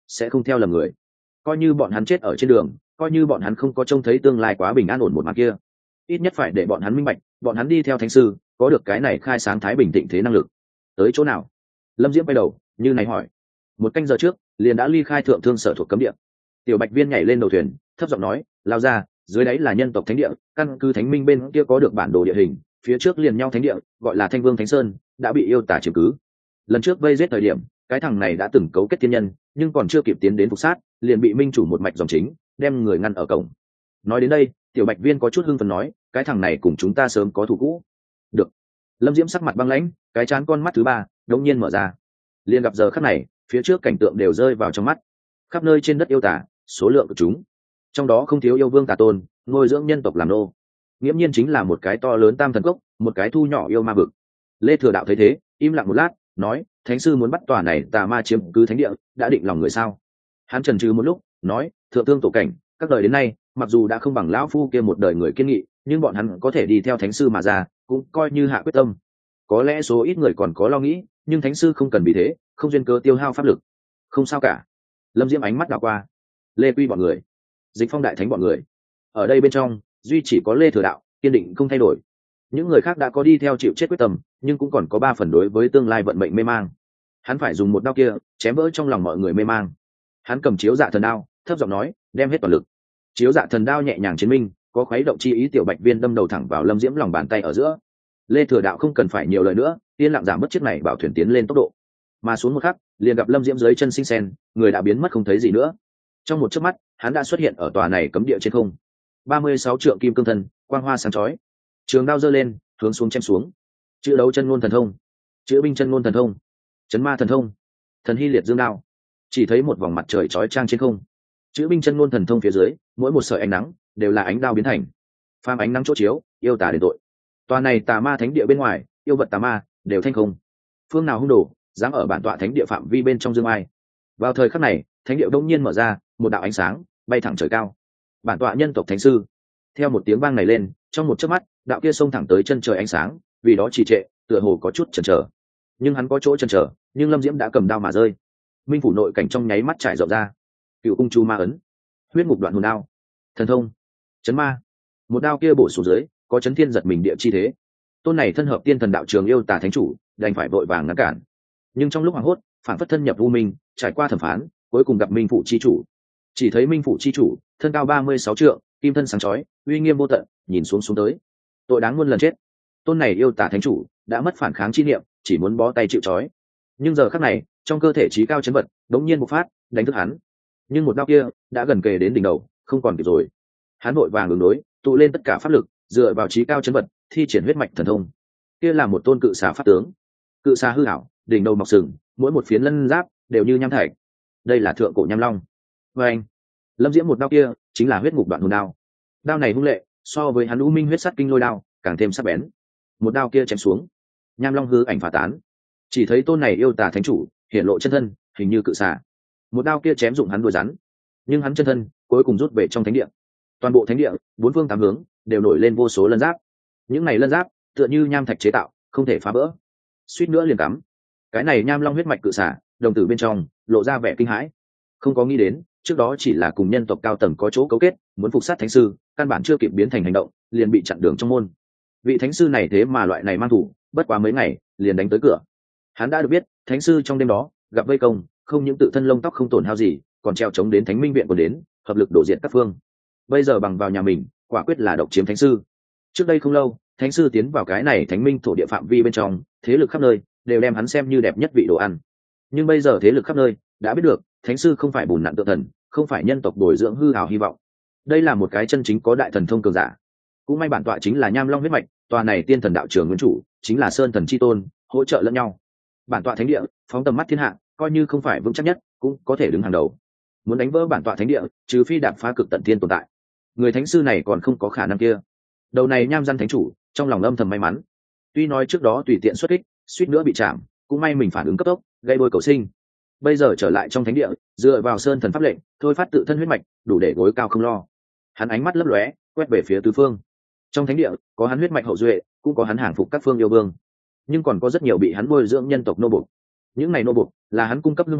sẽ không theo lầm người. Coi như bọn hắn chết ở trên đường, coi như bọn hắn không có trông thấy tương lai quá bình an ổn một mặt kia, ít nhất phải để bọn hắn minh bạch, bọn hắn đi theo thánh sư có được cái này khai sáng thái bình tịnh thế năng lực. Tới chỗ nào? Lâm Diễm quay đầu như này hỏi. Một canh giờ trước liền đã ly khai thượng thương sở thuộc cấm địa. Tiểu Bạch Viên nhảy lên đầu thuyền thấp giọng nói, lao ra, dưới đáy là nhân tộc thánh địa, căn cứ thánh minh bên kia có được bản đồ địa hình, phía trước liền nhau thánh địa gọi là Thanh Vương Thánh Sơn đã bị yêu tả chiếm cứ. Lần trước vây giết thời điểm, cái thằng này đã từng cấu kết tiên nhân, nhưng còn chưa kịp tiến đến phục sát, liền bị minh chủ một mạch dòng chính đem người ngăn ở cổng. Nói đến đây, Tiểu Bạch Viên có chút hưng phấn nói, cái thằng này cùng chúng ta sớm có thủ cũ. Được. Lâm Diễm sắc mặt băng lãnh, cái chán con mắt thứ ba đột nhiên mở ra. Liền gặp giờ khắc này, phía trước cảnh tượng đều rơi vào trong mắt. Khắp nơi trên đất yêu tả, số lượng của chúng, trong đó không thiếu yêu vương tà tôn, nuôi dưỡng nhân tộc làm nô. Nghiễm nhiên chính là một cái to lớn tam thần cốc, một cái thu nhỏ yêu ma vực. Lê Thừa Đạo thấy thế, im lặng một lát, nói, thánh sư muốn bắt tòa này tà ma chiếm cứ thánh địa, đã định lòng người sao? Hắn chần chừ một lúc, nói, thượng thương tổ cảnh, các đời đến nay, mặc dù đã không bằng lão phu kia một đời người kiên nghị, nhưng bọn hắn có thể đi theo thánh sư mà ra, cũng coi như hạ quyết tâm. Có lẽ số ít người còn có lo nghĩ, nhưng thánh sư không cần vì thế, không duyên cớ tiêu hao pháp lực. Không sao cả. Lâm Diễm ánh mắt đảo qua, Lê Quy bọn người, Dịch Phong đại thánh bọn người, ở đây bên trong duy chỉ có Lê Thừa Đạo kiên định không thay đổi. Những người khác đã có đi theo chịu chết quyết tâm, nhưng cũng còn có ba phần đối với tương lai vận mệnh mê mang. Hắn phải dùng một đao kia chém vỡ trong lòng mọi người mê mang. Hắn cầm chiếu dạ thần đao, thấp giọng nói, đem hết toàn lực. Chiếu dạ thần đao nhẹ nhàng chiến minh, có khuấy động chi ý. Tiểu Bạch Viên đâm đầu thẳng vào Lâm Diễm lòng bàn tay ở giữa. Lê Thừa Đạo không cần phải nhiều lời nữa, yên lặng giảm bớt chiếc này bảo thuyền tiến lên tốc độ. Mà xuống một khắc, liền gặp Lâm Diễm dưới chân sinh sen, người đã biến mất không thấy gì nữa. Trong một chớp mắt, hắn đã xuất hiện ở tòa này cấm địa trên không. ba mươi sáu trượng kim cương thân, quang hoa sáng chói. Trường đao giơ lên, hướng xuống chém xuống. Chữ đấu chân ngôn thần thông, chữ binh chân ngôn thần thông, chấn ma thần thông, thần hy liệt dương đao. Chỉ thấy một vòng mặt trời chói chang trên không. Chữ binh chân ngôn thần thông phía dưới, mỗi một sợi ánh nắng đều là ánh đao biến thành. Phàm ánh nắng chỗ chiếu, yêu tà đền tội. Tòa này tà ma thánh địa bên ngoài, yêu vật tà ma đều thanh không. Phương nào hung đồ, dám ở bản tọa thánh địa phạm vi bên trong dương ai. Vào thời khắc này, thánh địa đông nhiên mở ra, một đạo ánh sáng bay thẳng trời cao. Bản tọa nhân tộc thánh sư. Theo một tiếng vang này lên, trong một chớp mắt, đạo kia xông thẳng tới chân trời ánh sáng, vì đó trì trệ, tựa hồ có chút chần chờ. Nhưng hắn có chỗ chần chờ, nhưng Lâm Diễm đã cầm đao mà rơi. Minh phủ nội cảnh trong nháy mắt trải rộng ra. Cựu cung chu ma ấn, huyết ngục đoạn hồn đao, thần thông, chấn ma. Một đao kia bổ xuống dưới, có chấn thiên giật mình địa chi thế. Tôn này thân hợp tiên thần đạo trường yêu tà thánh chủ, đành phải vội vàng ngăn cản. Nhưng trong lúc hoảng hốt, phản phất thân nhập u minh, trải qua thẩm phán, cuối cùng gặp Minh phủ chi chủ. Chỉ thấy Minh phủ chi chủ, thân cao ba mươi sáu trượng, kim thân sáng chói, uy nghiêm vô tận, nhìn xuống xuống tới. Tội đáng muôn lần chết. Tôn này yêu tà thánh chủ đã mất phản kháng chi niệm, chỉ muốn bó tay chịu trói. Nhưng giờ khắc này, trong cơ thể trí cao chấn vật đống nhiên bộc phát, đánh thức hắn. Nhưng một đao kia đã gần kề đến đỉnh đầu, không còn kịp rồi. Hắn vội vàng ứng đối, tụ lên tất cả pháp lực, dựa vào trí cao chấn vật, thi triển huyết mạch thần thông. Kia là một tôn cự xà pháp tướng. Cự xà hư ảo, đỉnh đầu mọc sừng, mỗi một phiến lân giáp đều như nham thạch. Đây là thượng cổ nham long. Và anh, Lâm Diễm một đao kia chính là huyết ngục đoạn hồn đao. Đao này hung lệ, so với hắn U Minh huyết sắt kinh lôi đao càng thêm sắc bén. Một đao kia chém xuống, nham long hư ảnh phá tán. Chỉ thấy tôn này yêu tà thánh chủ hiện lộ chân thân, hình như cự xà. Một đao kia chém dụng hắn đuôi rắn, nhưng hắn chân thân cuối cùng rút về trong thánh địa. Toàn bộ thánh địa, bốn phương tám hướng đều nổi lên vô số lân giáp. Những này lân giáp tựa như nham thạch chế tạo, không thể phá vỡ. Suýt nữa liền cắm. Cái này nham long huyết mạch cự xà, đồng tử bên trong lộ ra vẻ kinh hãi. Không có nghĩ đến, trước đó chỉ là cùng nhân tộc cao tầng có chỗ cấu kết, muốn phục sát thánh sư, căn bản chưa kịp biến thành hành động, liền bị chặn đường trong môn. Vị thánh sư này thế mà loại này mang thủ, bất quá mấy ngày liền đánh tới cửa. Hắn đã được biết, thánh sư trong đêm đó gặp vây công, không những tự thân lông tóc không tổn hao gì, còn treo chống đến thánh minh viện của đến, hợp lực đổ diệt các phương. Bây giờ bằng vào nhà mình, quả quyết là độc chiếm thánh sư. Trước đây không lâu, thánh sư tiến vào cái này thánh minh thổ địa phạm vi bên trong, thế lực khắp nơi đều đem hắn xem như đẹp nhất vị đồ ăn. Nhưng bây giờ thế lực khắp nơi đã biết được, thánh sư không phải bùn nặn tự thần, không phải nhân tộc bồi dưỡng hư hào hy vọng. Đây là một cái chân chính có đại thần thông cường giả. Cũng may bản tọa chính là nham long huyết mạch, tòa này tiên thần đạo trường nguyên chủ chính là sơn thần chi tôn, hỗ trợ lẫn nhau. Bản tọa thánh địa phóng tầm mắt thiên hạ, coi như không phải vững chắc nhất cũng có thể đứng hàng đầu. Muốn đánh vỡ bản tọa thánh địa, trừ phi đạp phá cực tận thiên tồn tại, người thánh sư này còn không có khả năng kia. Đầu này nham gian thánh chủ trong lòng âm thầm may mắn. Tuy nói trước đó tùy tiện xuất kích, suýt nữa bị chạm, cũng may mình phản ứng cấp tốc, gây bôi cầu sinh. Bây giờ trở lại trong thánh địa, dựa vào sơn thần pháp lệnh, thôi phát tự thân huyết mạch, đủ để gối cao không lo. Hắn ánh mắt lấp lóe, quét về phía tứ phương. Trong thánh địa có hắn huyết mạch hậu duệ, cũng có hắn hàng phục các phương yêu vương, nhưng còn có rất nhiều bị hắn bồi dưỡng nhân tộc nô bộc. Những này nô bộc là hắn cung cấp lương hỏa,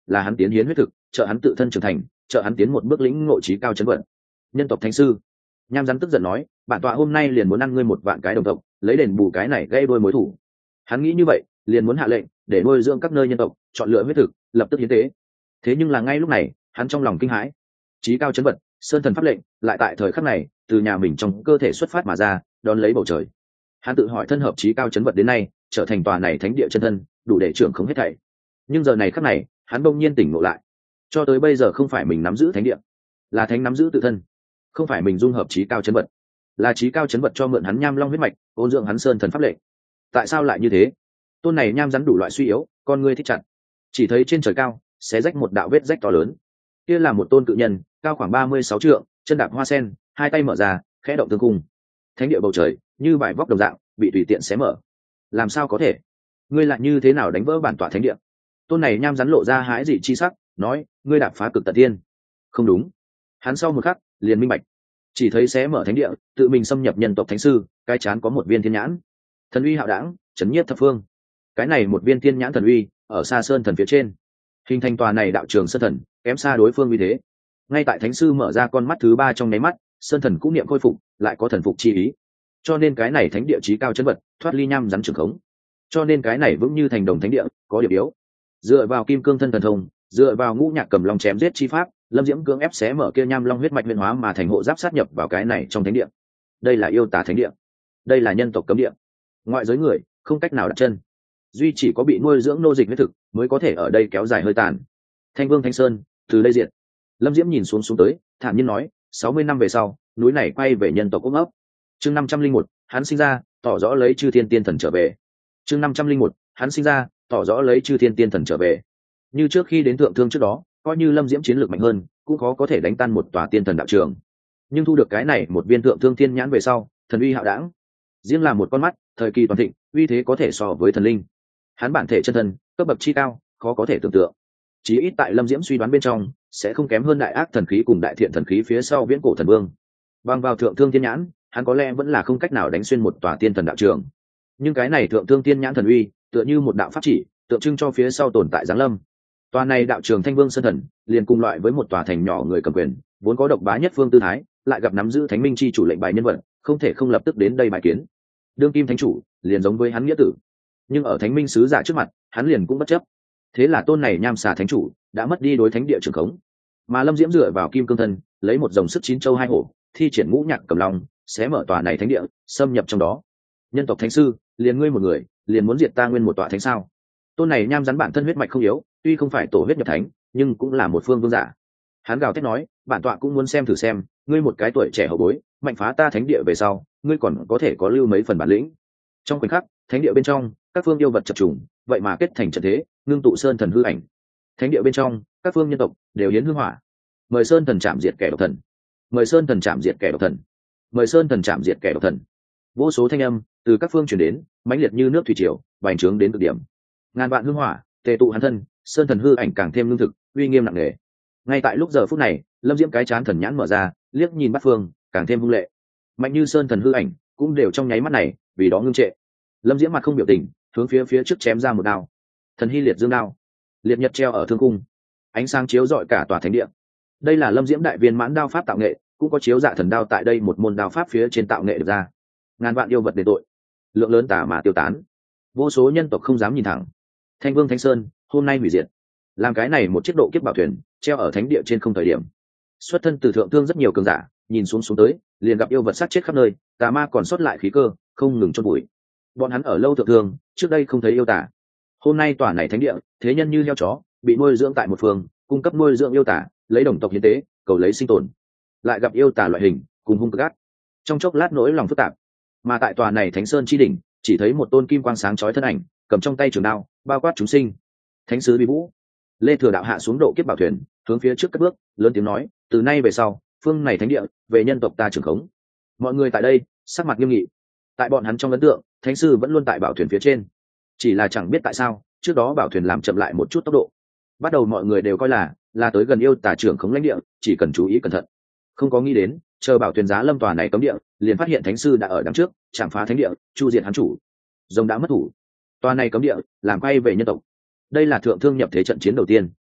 là hắn tiến hiến huyết thực, trợ hắn tự thân trưởng thành, trợ hắn tiến một bước lĩnh ngộ trí cao chấn vận. Nhân tộc thánh sư, nham rắn tức giận nói, bản tọa hôm nay liền muốn ăn ngươi một vạn cái đồng tộc, lấy đền bù cái này gây đôi mối thủ. Hắn nghĩ như vậy, liền muốn hạ lệnh để nuôi dưỡng các nơi nhân tộc, chọn lựa huyết thực, lập tức hiến tế. Thế nhưng là ngay lúc này, hắn trong lòng kinh hãi, trí cao chấn vật, sơn thần pháp lệnh, lại tại thời khắc này từ nhà mình trong cơ thể xuất phát mà ra, đón lấy bầu trời. Hắn tự hỏi thân hợp trí cao chấn vật đến nay, trở thành tòa này thánh địa chân thân, đủ để trưởng không hết thảy. Nhưng giờ này khắc này, hắn bỗng nhiên tỉnh ngộ lại, cho tới bây giờ không phải mình nắm giữ thánh địa, là thánh nắm giữ tự thân, không phải mình dung hợp trí cao chấn vật, là trí cao chấn vật cho mượn hắn nham long huyết mạch, ôn dưỡng hắn sơn thần pháp lệnh. Tại sao lại như thế? Tôn này nham rắn đủ loại suy yếu, con ngươi thích chặt, chỉ thấy trên trời cao xé rách một đạo vết rách to lớn. Kia là một tôn cự nhân, cao khoảng ba mươi sáu trượng, chân đạp hoa sen, hai tay mở ra, khẽ động tương cung. Thánh địa bầu trời như vải vóc đồng dạng bị tùy tiện xé mở. Làm sao có thể? Ngươi lại như thế nào đánh vỡ bản tọa thánh địa? Tôn này nham rắn lộ ra hãi dị chi sắc, nói, ngươi đạp phá cực tận thiên. Không đúng. Hắn sau một khắc liền minh bạch, chỉ thấy xé mở thánh địa, tự mình xâm nhập nhân tộc thánh sư, cái chán có một viên thiên nhãn, thần uy hạo đảng, chấn nhiếp thập phương. Cái này một viên thiên nhãn thần uy ở xa sơn thần phía trên, hình thành tòa này đạo trường sơn thần, kém xa đối phương uy thế. Ngay tại thánh sư mở ra con mắt thứ ba trong nháy mắt, sơn thần cũng niệm khôi phục, lại có thần phục chi ý. Cho nên cái này thánh địa chí cao chân vật, thoát ly nham rắn trường khống. Cho nên cái này vững như thành đồng thánh địa, có điểm yếu. Dựa vào kim cương thân thần thông, dựa vào ngũ nhạc cầm long chém giết chi pháp, lâm diễm cưỡng ép xé mở kia nham long huyết mạch nguyên hóa mà thành hộ giáp sát nhập vào cái này trong thánh địa. Đây là yêu tà thánh địa, đây là nhân tộc cấm địa, ngoại giới người không cách nào đặt chân, duy chỉ có bị nuôi dưỡng nô dịch huyết thực mới có thể ở đây kéo dài hơi tàn. Thanh vương thanh sơn từ đây diệt. Lâm diễm nhìn xuống xuống tới, thản nhiên nói, sáu mươi năm về sau núi này quay về nhân tộc ôm ấp. Chương năm trăm linh một, hắn sinh ra tỏ rõ lấy chư thiên tiên thần trở về. Chương năm trăm linh một, hắn sinh ra tỏ rõ lấy chư thiên tiên thần trở về. Như trước khi đến thượng thương trước đó, coi như lâm diễm chiến lược mạnh hơn, cũng khó có thể đánh tan một tòa tiên thần đạo trường. Nhưng thu được cái này một viên thượng thương thiên nhãn về sau, thần uy hạo đảng, riêng là một con mắt, thời kỳ toàn thịnh, uy thế có thể so với thần linh. Hắn bản thể chân thân cấp bậc chi cao, khó có thể tưởng tượng. Chí ít tại lâm diễm suy đoán bên trong, sẽ không kém hơn đại ác thần khí cùng đại thiện thần khí phía sau viễn cổ thần vương. Bằng vào thượng thương thiên nhãn, hắn có lẽ vẫn là không cách nào đánh xuyên một tòa tiên thần đạo trường. Nhưng cái này thượng thương thiên nhãn thần uy, tựa như một đạo pháp chỉ, tượng trưng cho phía sau tồn tại giáng lâm. Tòa này đạo trường Thanh Vương Sơn Thần, liền cùng loại với một tòa thành nhỏ người cầm quyền, vốn có độc bá nhất phương tư thái, lại gặp nắm giữ Thánh Minh chi chủ lệnh bài nhân vật, không thể không lập tức đến đây bài kiến. Đương kim thánh chủ, liền giống với hắn nghĩa tử, nhưng ở Thánh Minh sứ giả trước mặt, hắn liền cũng bất chấp. Thế là tôn này nham xà thánh chủ đã mất đi đối thánh địa trường khống, mà Lâm Diễm dựa vào kim cương thân, lấy một dòng sức chín châu hai hổ, thi triển ngũ nhạc cầm long, xé mở tòa này thánh địa, xâm nhập trong đó. Nhân tộc thánh sư, liền ngươi một người, liền muốn diệt ta nguyên một tòa thánh sao? Tôn này nham rắn bản thân huyết mạch không yếu, tuy không phải tổ huyết nhập thánh, nhưng cũng là một phương vương giả. Hắn gào thét nói, bản tọa cũng muốn xem thử xem, ngươi một cái tuổi trẻ hậu bối, mạnh phá ta thánh địa về sau, ngươi còn có thể có lưu mấy phần bản lĩnh. Trong khoảnh khắc, thánh địa bên trong, các phương yêu vật chập trùng, vậy mà kết thành trận thế, ngưng tụ sơn thần hư ảnh. Thánh địa bên trong, các phương nhân tộc đều hiến hương hỏa. Mời sơn thần chạm diệt kẻ độc thần. Mời sơn thần chạm diệt kẻ độc thần. Mời sơn thần chạm diệt kẻ độc thần. Vô số thanh âm từ các phương truyền đến, mãnh liệt như nước thủy triều, bành trướng đến cực điểm. Ngàn vạn hương hỏa tề tụ hắn thân, sơn thần hư ảnh càng thêm lương thực, uy nghiêm nặng nề. Ngay tại lúc giờ phút này, Lâm Diễm cái chán thần nhãn mở ra, liếc nhìn bát phương, càng thêm hung lệ. Mạnh như sơn thần hư ảnh, cũng đều trong nháy mắt này, vì đó ngưng trệ. Lâm Diễm mặt không biểu tình, hướng phía phía trước chém ra một đao. Thần hy liệt dương đao, liệt nhật treo ở thương cung, ánh sáng chiếu rọi cả tòa thánh địa. Đây là Lâm Diễm đại viên mãn đao pháp tạo nghệ, cũng có chiếu dạ thần đao tại đây một môn đao pháp phía trên tạo nghệ được ra. Ngàn vạn yêu vật đền tội, lượng lớn tà mà tiêu tán, vô số nhân tộc không dám nhìn thẳng. Thanh Vương Thánh Sơn hôm nay hủy diệt, làm cái này một chiếc độ kiếp bảo thuyền treo ở thánh địa trên không thời điểm. Xuất thân từ thượng thương rất nhiều cường giả, nhìn xuống xuống tới, liền gặp yêu vật sát chết khắp nơi, tà ma còn sót lại khí cơ, không ngừng chôn bụi. Bọn hắn ở lâu thượng thương, trước đây không thấy yêu tà. Hôm nay tòa này thánh địa, thế nhân như heo chó, bị nuôi dưỡng tại một phương, cung cấp nuôi dưỡng yêu tà, lấy đồng tộc hiến tế, cầu lấy sinh tồn. Lại gặp yêu tà loại hình, cùng hung cực ác. Trong chốc lát nỗi lòng phức tạp. Mà tại tòa này Thánh Sơn chi đỉnh, chỉ thấy một tôn kim quang sáng chói thân ảnh, cầm trong tay trường đao, bao quát chúng sinh. Thánh sứ Bi Vũ, Lê Thừa Đạo hạ xuống độ kiếp bảo thuyền, hướng phía trước cất bước, lớn tiếng nói, từ nay về sau, phương này thánh địa, về nhân tộc ta trưởng khống. Mọi người tại đây, sắc mặt nghiêm nghị. Tại bọn hắn trong ấn tượng, thánh sư vẫn luôn tại bảo thuyền phía trên, chỉ là chẳng biết tại sao, trước đó bảo thuyền làm chậm lại một chút tốc độ. Bắt đầu mọi người đều coi là là tới gần yêu tà trưởng khống lãnh địa, chỉ cần chú ý cẩn thận. Không có nghĩ đến, chờ bảo thuyền giá lâm tòa này cấm địa, liền phát hiện thánh sư đã ở đằng trước, chạm phá thánh địa, chu diệt hắn chủ. Rồng đã mất thủ. Tòa này cấm địa, làm quay về nhân tộc. Đây là thượng thương nhập thế trận chiến đầu tiên.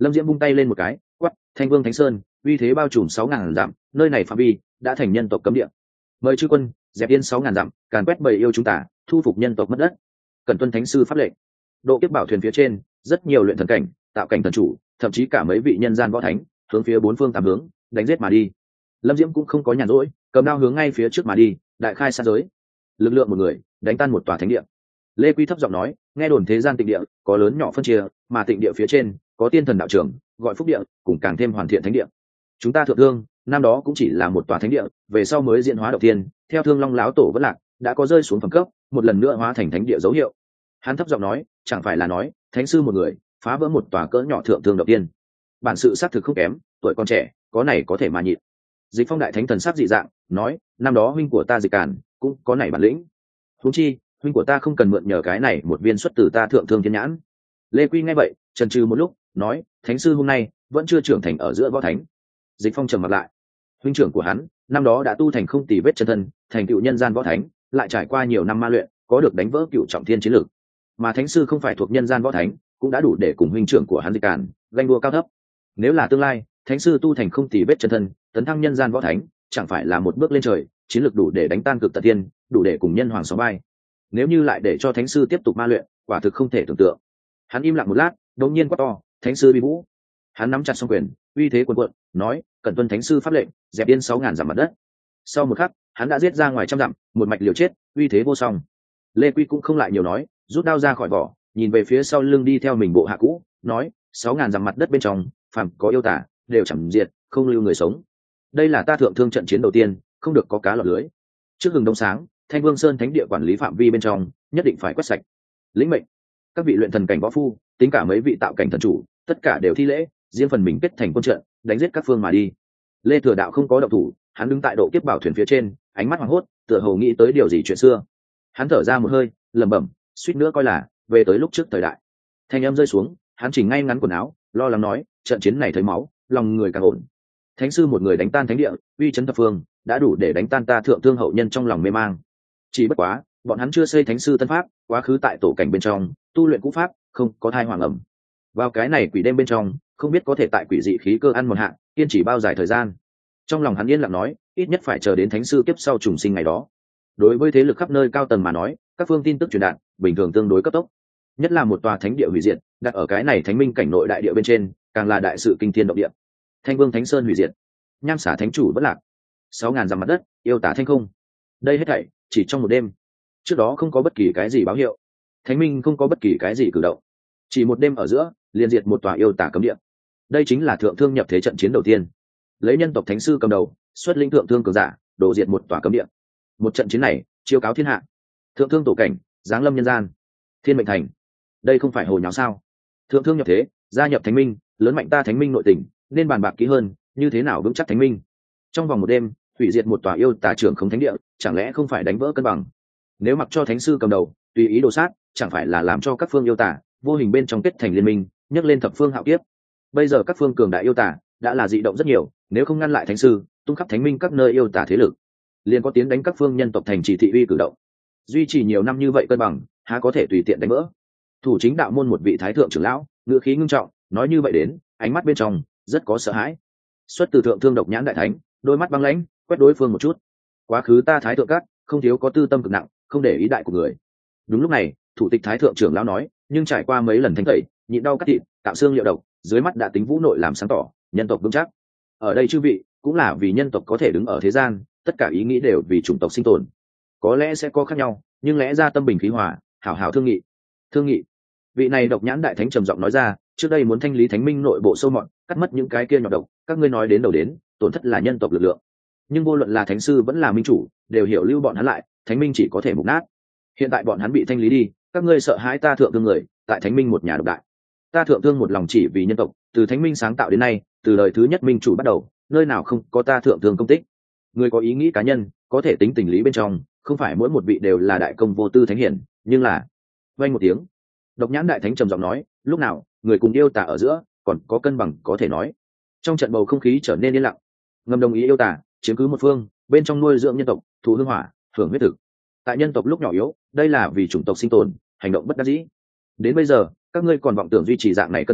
Lâm Diễm vung tay lên một cái, quát: Thanh Vương Thánh Sơn, uy thế bao trùm sáu ngàn dặm, nơi này phạm vi đã thành nhân tộc cấm địa. Mời chư quân dẹp yên sáu ngàn dặm, càn quét bầy yêu chúng ta, thu phục nhân tộc mất đất. Cần tuân thánh sư pháp lệnh. Độ kiếp bảo thuyền phía trên, rất nhiều luyện thần cảnh, tạo cảnh thần chủ, thậm chí cả mấy vị nhân gian võ thánh, hướng phía bốn phương tám hướng đánh giết mà đi. Lâm Diễm cũng không có nhàn rỗi, cầm đao hướng ngay phía trước mà đi, đại khai sát giới. Lực lượng một người đánh tan một tòa thánh địa. Lê Quy thấp giọng nói, nghe đồn thế gian tịnh địa có lớn nhỏ phân chia, mà tịnh địa phía trên có tiên thần đạo trưởng, gọi phúc địa, cùng càng thêm hoàn thiện thánh địa. Chúng ta thượng thương năm đó cũng chỉ là một tòa thánh địa, về sau mới diễn hóa đầu tiên, theo Thương Long láo tổ vẫn lạc, đã có rơi xuống phẩm cấp, một lần nữa hóa thành thánh địa dấu hiệu. Hắn thấp giọng nói, chẳng phải là nói thánh sư một người phá vỡ một tòa cỡ nhỏ thượng thương đầu tiên. Bản sự xác thực không kém, tuổi còn trẻ, có này có thể mà nhịn. Dịch Phong đại thánh thần sắc dị dạng, nói, năm đó huynh của ta Dịch Càn cũng có này bản lĩnh. Huống chi, huynh của ta không cần mượn nhờ cái này một viên xuất từ ta thượng thương thiên nhãn. Lê Quy nghe vậy, chần chừ một lúc, nói, thánh sư hôm nay vẫn chưa trưởng thành ở giữa võ thánh. Dịch Phong trầm mặt lại. Huynh trưởng của hắn năm đó đã tu thành không tì vết chân thân, thành cựu nhân gian võ thánh, lại trải qua nhiều năm ma luyện, có được đánh vỡ cựu trọng thiên chiến lược. Mà thánh sư không phải thuộc nhân gian võ thánh, cũng đã đủ để cùng huynh trưởng của hắn Dịch Càn ganh đua cao thấp. Nếu là tương lai thánh sư tu thành không tì vết chân thân, tấn thăng nhân gian võ thánh, chẳng phải là một bước lên trời, chiến lược đủ để đánh tan cực tận thiên, đủ để cùng nhân hoàng sóng vai. Nếu như lại để cho thánh sư tiếp tục ma luyện, quả thực không thể tưởng tượng. Hắn im lặng một lát, đột nhiên quát to, thánh sư bi vũ. Hắn nắm chặt song quyền, uy thế cuồn cuộn, nói, cẩn tuân thánh sư pháp lệnh, dẹp yên sáu ngàn dặm mặt đất. Sau một khắc, hắn đã giết ra ngoài trăm dặm, một mạch liều chết, uy thế vô song. Lê Quy cũng không lại nhiều nói, rút đao ra khỏi vỏ, nhìn về phía sau lưng đi theo mình bộ hạ cũ, nói, sáu ngàn dặm mặt đất bên trong, phàm có yêu tả, đều chẳng diệt, không lưu người sống. Đây là ta thượng thương trận chiến đầu tiên, không được có cá lọt lưới. Trước hừng đông sáng, Thanh Vương Sơn thánh địa quản lý phạm vi bên trong, nhất định phải quét sạch. Lĩnh mệnh. Các vị luyện thần cảnh võ phu, tính cả mấy vị tạo cảnh thần chủ, tất cả đều thi lễ, riêng phần mình kết thành quân trận, đánh giết các phương mà đi. Lê Thừa Đạo không có động thủ, hắn đứng tại độ kiếp bảo thuyền phía trên, ánh mắt hoảng hốt, tựa hồ nghĩ tới điều gì chuyện xưa. Hắn thở ra một hơi, lẩm bẩm, suýt nữa coi là về tới lúc trước thời đại. Thanh âm rơi xuống, hắn chỉnh ngay ngắn quần áo, lo lắng nói, trận chiến này thấy máu, lòng người càng ổn. Thánh sư một người đánh tan thánh địa, uy chấn thập phương, đã đủ để đánh tan ta thượng thương hậu nhân trong lòng mê mang. Chỉ bất quá, bọn hắn chưa xây thánh sư tân pháp, quá khứ tại tổ cảnh bên trong tu luyện cũ pháp, không có thai hoàng ẩm. Vào cái này quỷ đêm bên trong, không biết có thể tại quỷ dị khí cơ ăn một hạn, kiên trì bao dài thời gian. Trong lòng hắn yên lặng nói, ít nhất phải chờ đến thánh sư kiếp sau trùng sinh ngày đó. Đối với thế lực khắp nơi cao tầng mà nói, các phương tin tức truyền đạt bình thường tương đối cấp tốc. Nhất là một tòa thánh địa hủy diệt, đặt ở cái này thánh minh cảnh nội đại địa bên trên, càng là đại sự kinh thiên động địa. Thanh Vương Thánh Sơn hủy diệt, Nham Xả Thánh chủ bất lạc, sáu ngàn dặm mặt đất yêu tả thanh không. Đây hết thảy chỉ trong một đêm. Trước đó không có bất kỳ cái gì báo hiệu, thánh minh không có bất kỳ cái gì cử động, chỉ một đêm ở giữa liền diệt một tòa yêu tả cấm địa. Đây chính là thượng thương nhập thế trận chiến đầu tiên, lấy nhân tộc thánh sư cầm đầu, xuất lĩnh thượng thương cường giả, đổ diệt một tòa cấm địa. Một trận chiến này chiêu cáo thiên hạ, thượng thương tổ cảnh giáng lâm nhân gian, thiên mệnh thành. Đây không phải hồ nháo sao? Thượng thương nhập thế, gia nhập thánh minh, lớn mạnh ta thánh minh nội tình, nên bàn bạc kỹ hơn, như thế nào vững chắc thánh minh. Trong vòng một đêm hủy diệt một tòa yêu tà trưởng không thánh địa, chẳng lẽ không phải đánh vỡ cân bằng? Nếu mặc cho thánh sư cầm đầu, tùy ý đồ sát, chẳng phải là làm cho các phương yêu tà vô hình bên trong kết thành liên minh, nhấc lên thập phương hạo kiếp. Bây giờ các phương cường đại yêu tà đã là dị động rất nhiều, nếu không ngăn lại thánh sư tung khắp thánh minh các nơi yêu tà thế lực, liền có tiến đánh các phương nhân tộc thành trì thị uy cử động. Duy trì nhiều năm như vậy cân bằng, há có thể tùy tiện đánh vỡ? Thủ chính đạo môn một vị thái thượng trưởng lão, ngữ khí ngưng trọng, nói như vậy đến, ánh mắt bên trong rất có sợ hãi. Xuất từ thượng thương độc nhãn đại thánh, đôi mắt băng lãnh, quét đối phương một chút. Quá khứ ta thái thượng các không thiếu có tư tâm cực nặng, không để ý đại của người. Đúng lúc này, thủ tịch thái thượng trưởng lão nói, nhưng trải qua mấy lần thanh tẩy, nhịn đau cắt thịt, tạo xương liệu độc, dưới mắt đã tính vũ nội làm sáng tỏ, nhân tộc vững chắc. Ở đây chư vị cũng là vì nhân tộc có thể đứng ở thế gian, tất cả ý nghĩ đều vì chủng tộc sinh tồn. Có lẽ sẽ có khác nhau, nhưng lẽ ra tâm bình khí hòa, hảo hảo thương nghị. Thương nghị. Vị này độc nhãn đại thánh trầm giọng nói ra, trước đây muốn thanh lý thánh minh nội bộ sâu mọt, cắt mất những cái kia nhỏ độc, các ngươi nói đến đầu đến, tổn thất là nhân tộc lực lượng. Nhưng vô luận là thánh sư vẫn là minh chủ, đều hiểu lưu bọn hắn lại, thánh minh chỉ có thể mục nát. Hiện tại bọn hắn bị thanh lý đi, các ngươi sợ hãi ta thượng thương người, tại thánh minh một nhà độc đại. Ta thượng thương một lòng chỉ vì nhân tộc, từ thánh minh sáng tạo đến nay, từ đời thứ nhất minh chủ bắt đầu, nơi nào không có ta thượng thương công tích. Người có ý nghĩ cá nhân, có thể tính tình lý bên trong, không phải mỗi một vị đều là đại công vô tư thánh hiển, nhưng là vang một tiếng, độc nhãn đại thánh trầm giọng nói, lúc nào người cùng yêu tả ở giữa còn có cân bằng có thể nói. Trong trận bầu không khí trở nên yên lặng. Ngầm đồng ý yêu tả chiếm cứ một phương, bên trong nuôi dưỡng nhân tộc, thụ hương hỏa, hưởng huyết thực. Tại nhân tộc lúc nhỏ yếu, đây là vì chủng tộc sinh tồn, hành động bất đắc dĩ. Đến bây giờ các ngươi còn vọng tưởng duy trì dạng này cân bằng,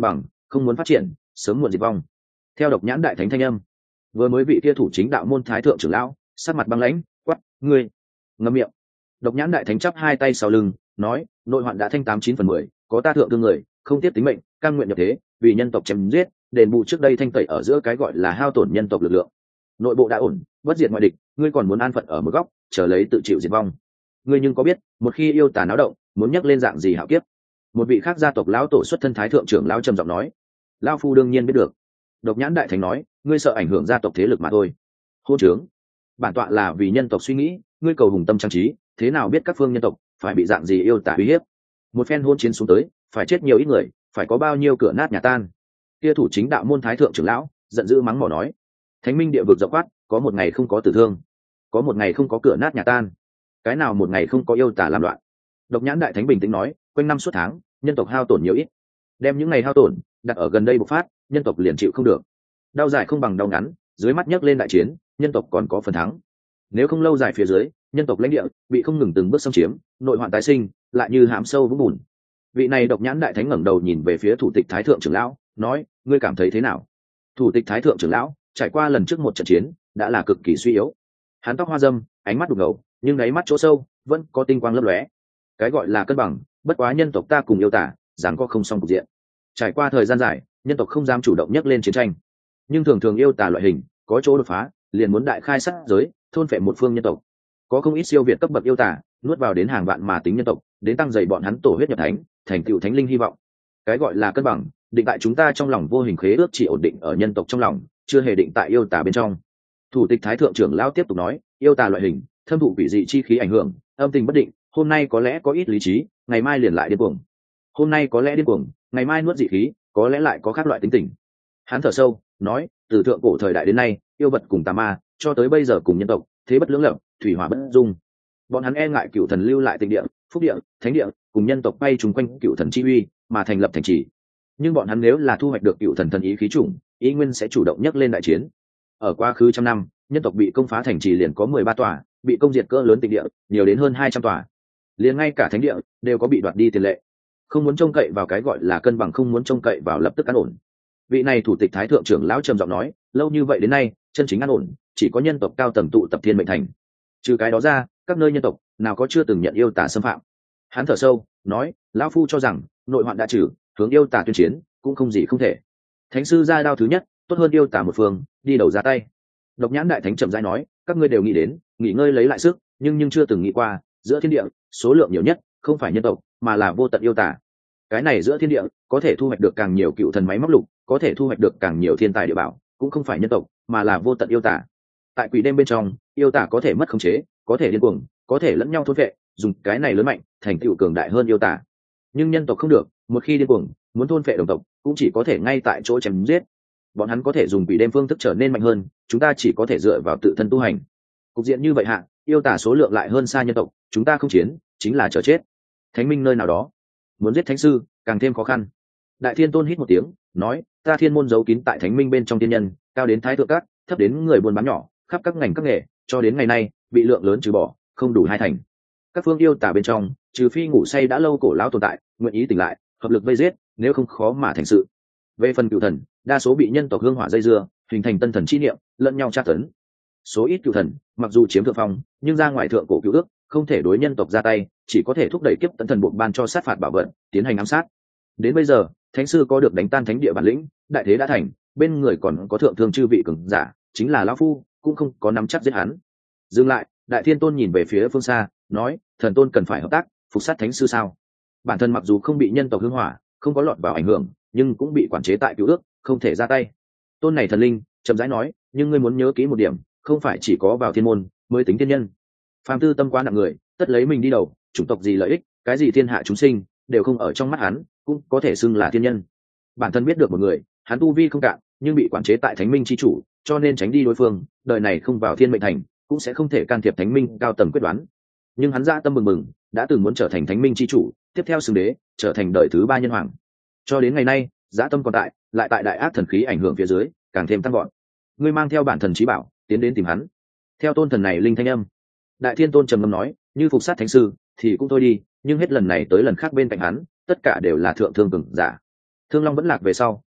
không muốn phát triển, sớm muộn diệt vong. Theo độc nhãn đại thánh thanh âm, vừa mới vị kia thủ chính đạo môn thái thượng trưởng lão sắc mặt băng lãnh quát, ngươi ngậm miệng. Độc nhãn đại thánh chắp hai tay sau lưng nói, nội hoạn đã thanh tám chín phần mười, có ta thượng thương người không tiếp tính mệnh, cam nguyện nhập thế vì nhân tộc chém giết, đền bù trước đây thanh tẩy ở giữa cái gọi là hao tổn nhân tộc lực lượng. Nội bộ đã ổn, bất diệt ngoại địch, ngươi còn muốn an phận ở một góc chờ lấy tự chịu diệt vong. Ngươi nhưng có biết một khi yêu tà náo động muốn nhắc lên dạng gì hạo kiếp? Một vị khác gia tộc lão tổ xuất thân thái thượng trưởng lão trầm giọng nói. Lão phu đương nhiên biết được. Độc nhãn đại thánh nói, ngươi sợ ảnh hưởng gia tộc thế lực mà thôi. Hôn trướng, bản tọa là vì nhân tộc suy nghĩ, ngươi cầu hùng tâm trang trí, thế nào biết các phương nhân tộc phải bị dạng gì yêu tà uy hiếp? Một phen hôn chiến xuống tới, phải chết nhiều ít người, phải có bao nhiêu cửa nát nhà tan. Kia thủ chính đạo môn thái thượng trưởng lão giận dữ mắng mỏ nói, thánh minh địa vực rộng quát, có một ngày không có tử thương, có một ngày không có cửa nát nhà tan, cái nào một ngày không có yêu tà làm loạn? Độc nhãn đại thánh bình tĩnh nói, quanh năm suốt tháng nhân tộc hao tổn nhiều ít, đem những ngày hao tổn đặt ở gần đây bộc phát, nhân tộc liền chịu không được. Đau dài không bằng đau ngắn, dưới mắt nhấc lên đại chiến, nhân tộc còn có phần thắng. Nếu không lâu dài phía dưới, nhân tộc lãnh địa bị không ngừng từng bước xâm chiếm, nội hoạn tái sinh, lại như hãm sâu vũng bùn. Vị này độc nhãn đại thánh ngẩng đầu nhìn về phía thủ tịch thái thượng trưởng lão, nói, ngươi cảm thấy thế nào? Thủ tịch thái thượng trưởng lão trải qua lần trước một trận chiến, đã là cực kỳ suy yếu. Hắn tóc hoa râm, ánh mắt đục ngầu, nhưng đáy mắt chỗ sâu vẫn có tinh quang lấp lóe. Cái gọi là cân bằng, bất quá nhân tộc ta cùng yêu tả, rằng có không xong cục diện. Trải qua thời gian dài, nhân tộc không dám chủ động nhấc lên chiến tranh, nhưng thường thường yêu tà loại hình có chỗ đột phá, liền muốn đại khai sát giới, thôn phệ một phương nhân tộc. Có không ít siêu việt cấp bậc yêu tà nuốt vào đến hàng vạn mà tính nhân tộc, đến tăng dày bọn hắn tổ huyết nhập thánh, thành tựu thánh linh hy vọng. Cái gọi là cân bằng, định tại chúng ta trong lòng vô hình khế ước chỉ ổn định ở nhân tộc trong lòng, chưa hề định tại yêu tà bên trong. Thủ tịch thái thượng trưởng lão tiếp tục nói, yêu tà loại hình thâm thụ quỷ dị chi khí ảnh hưởng, âm tình bất định, hôm nay có lẽ có ít lý trí, ngày mai liền lại điên cuồng. Hôm nay có lẽ điên cuồng, ngày mai nuốt dị khí, có lẽ lại có khác loại tính tình. Hắn thở sâu nói, từ thượng cổ thời đại đến nay, yêu vật cùng tà ma cho tới bây giờ cùng nhân tộc thế bất lưỡng lập, thủy hỏa bất dung. Bọn hắn e ngại cựu thần lưu lại tịnh địa, phúc địa, thánh địa, cùng nhân tộc bay trùng quanh cựu thần chi uy mà thành lập thành trì. Nhưng bọn hắn nếu là thu hoạch được cựu thần thần ý khí chủng, ý nguyên sẽ chủ động nhấc lên đại chiến. Ở quá khứ trăm năm, nhân tộc bị công phá thành trì liền có mười ba tòa, bị công diệt cỡ lớn tịnh địa nhiều đến hơn hai trăm tòa, liền ngay cả thánh địa đều có bị đoạt đi tiền lệ. Không muốn trông cậy vào cái gọi là cân bằng, không muốn trông cậy vào lập tức an ổn. Vị này thủ tịch thái thượng trưởng lão trầm giọng nói, lâu như vậy đến nay, chân chính an ổn chỉ có nhân tộc cao tầng tụ tập thiên mệnh thành. Trừ cái đó ra, các nơi nhân tộc nào có chưa từng nhận yêu tà xâm phạm. Hắn thở sâu nói, lão phu cho rằng nội hoạn đã trừ, hướng yêu tà tuyên chiến cũng không gì không thể. Thánh sư ra đao thứ nhất, tốt hơn yêu tà một phương đi đầu ra tay. Độc nhãn đại thánh trầm rãi nói, các ngươi đều nghĩ đến nghỉ ngơi lấy lại sức, nhưng nhưng chưa từng nghĩ qua giữa thiên địa số lượng nhiều nhất không phải nhân tộc mà là vô tận yêu tà. Cái này giữa thiên địa có thể thu hoạch được càng nhiều cựu thần máy móc lục, có thể thu hoạch được càng nhiều thiên tài địa bảo, cũng không phải nhân tộc mà là vô tận yêu tà. Tại quỷ đêm bên trong, yêu tà có thể mất khống chế, có thể điên cuồng, có thể lẫn nhau thôn vệ, dùng cái này lớn mạnh thành tựu cường đại hơn yêu tà. Nhưng nhân tộc không được, một khi điên cuồng muốn thôn vệ đồng tộc cũng chỉ có thể ngay tại chỗ chém giết. Bọn hắn có thể dùng quỷ đêm phương thức trở nên mạnh hơn, chúng ta chỉ có thể dựa vào tự thân tu hành. Cục diện như vậy hạ, yêu tà số lượng lại hơn xa nhân tộc, chúng ta không chiến chính là chờ chết. Thánh minh nơi nào đó muốn giết thánh sư càng thêm khó khăn. Đại thiên tôn hít một tiếng nói, ta thiên môn giấu kín tại thánh minh bên trong tiên nhân, cao đến thái thượng các, thấp đến người buôn bán nhỏ, khắp các ngành các nghề, cho đến ngày nay bị lượng lớn trừ bỏ, không đủ hai thành. Các phương yêu tà bên trong, trừ phi ngủ say đã lâu cổ lão tồn tại nguyện ý tỉnh lại, hợp lực vây giết, nếu không khó mà thành sự. Về phần cựu thần, đa số bị nhân tộc hương hỏa dây dưa, hình thành tân thần chi niệm, lẫn nhau tra tấn. Số ít cựu thần mặc dù chiếm thượng phong, nhưng ra ngoài thượng cổ cựu ước không thể đối nhân tộc ra tay, chỉ có thể thúc đẩy kiếp tấn thần buộc ban cho sát phạt bảo vận, tiến hành ám sát. Đến bây giờ, thánh sư có được đánh tan thánh địa bản lĩnh, đại thế đã thành, bên người còn có thượng thương chư vị cường giả, chính là lão phu cũng không có nắm chắc giết hắn. Dừng lại, đại thiên tôn nhìn về phía phương xa nói, thần tôn cần phải hợp tác phục sát thánh sư sao? Bản thân mặc dù không bị nhân tộc hương hỏa, không có lọt vào ảnh hưởng, nhưng cũng bị quản chế tại cựu ước, không thể ra tay. Tôn này thần linh chậm rãi nói, nhưng ngươi muốn nhớ kỹ một điểm, không phải chỉ có vào thiên môn mới tính thiên nhân. Phàm tư tâm quá nặng người, tất lấy mình đi đầu, chủng tộc gì lợi ích, cái gì thiên hạ chúng sinh đều không ở trong mắt hắn, cũng có thể xưng là thiên nhân. Bản thân biết được một người, hắn tu vi không cạn, nhưng bị quản chế tại thánh minh chi chủ, cho nên tránh đi đối phương, đời này không vào thiên mệnh thành, cũng sẽ không thể can thiệp thánh minh cao tầng quyết đoán. Nhưng hắn dã tâm mừng mừng, đã từng muốn trở thành thánh minh chi chủ, tiếp theo xưng đế, trở thành đời thứ ba nhân hoàng. Cho đến ngày nay, dã tâm còn tại, lại tại đại ác thần khí ảnh hưởng phía dưới, càng thêm tăng gọn. Ngươi mang theo bản thần trí bảo, tiến đến tìm hắn. Theo tôn thần này linh thanh âm, đại thiên tôn trầm ngâm nói, như phục sát thánh sư thì cũng thôi đi, nhưng hết lần này tới lần khác bên cạnh hắn tất cả đều là thượng thương cường giả. Thương long vẫn lạc về sau,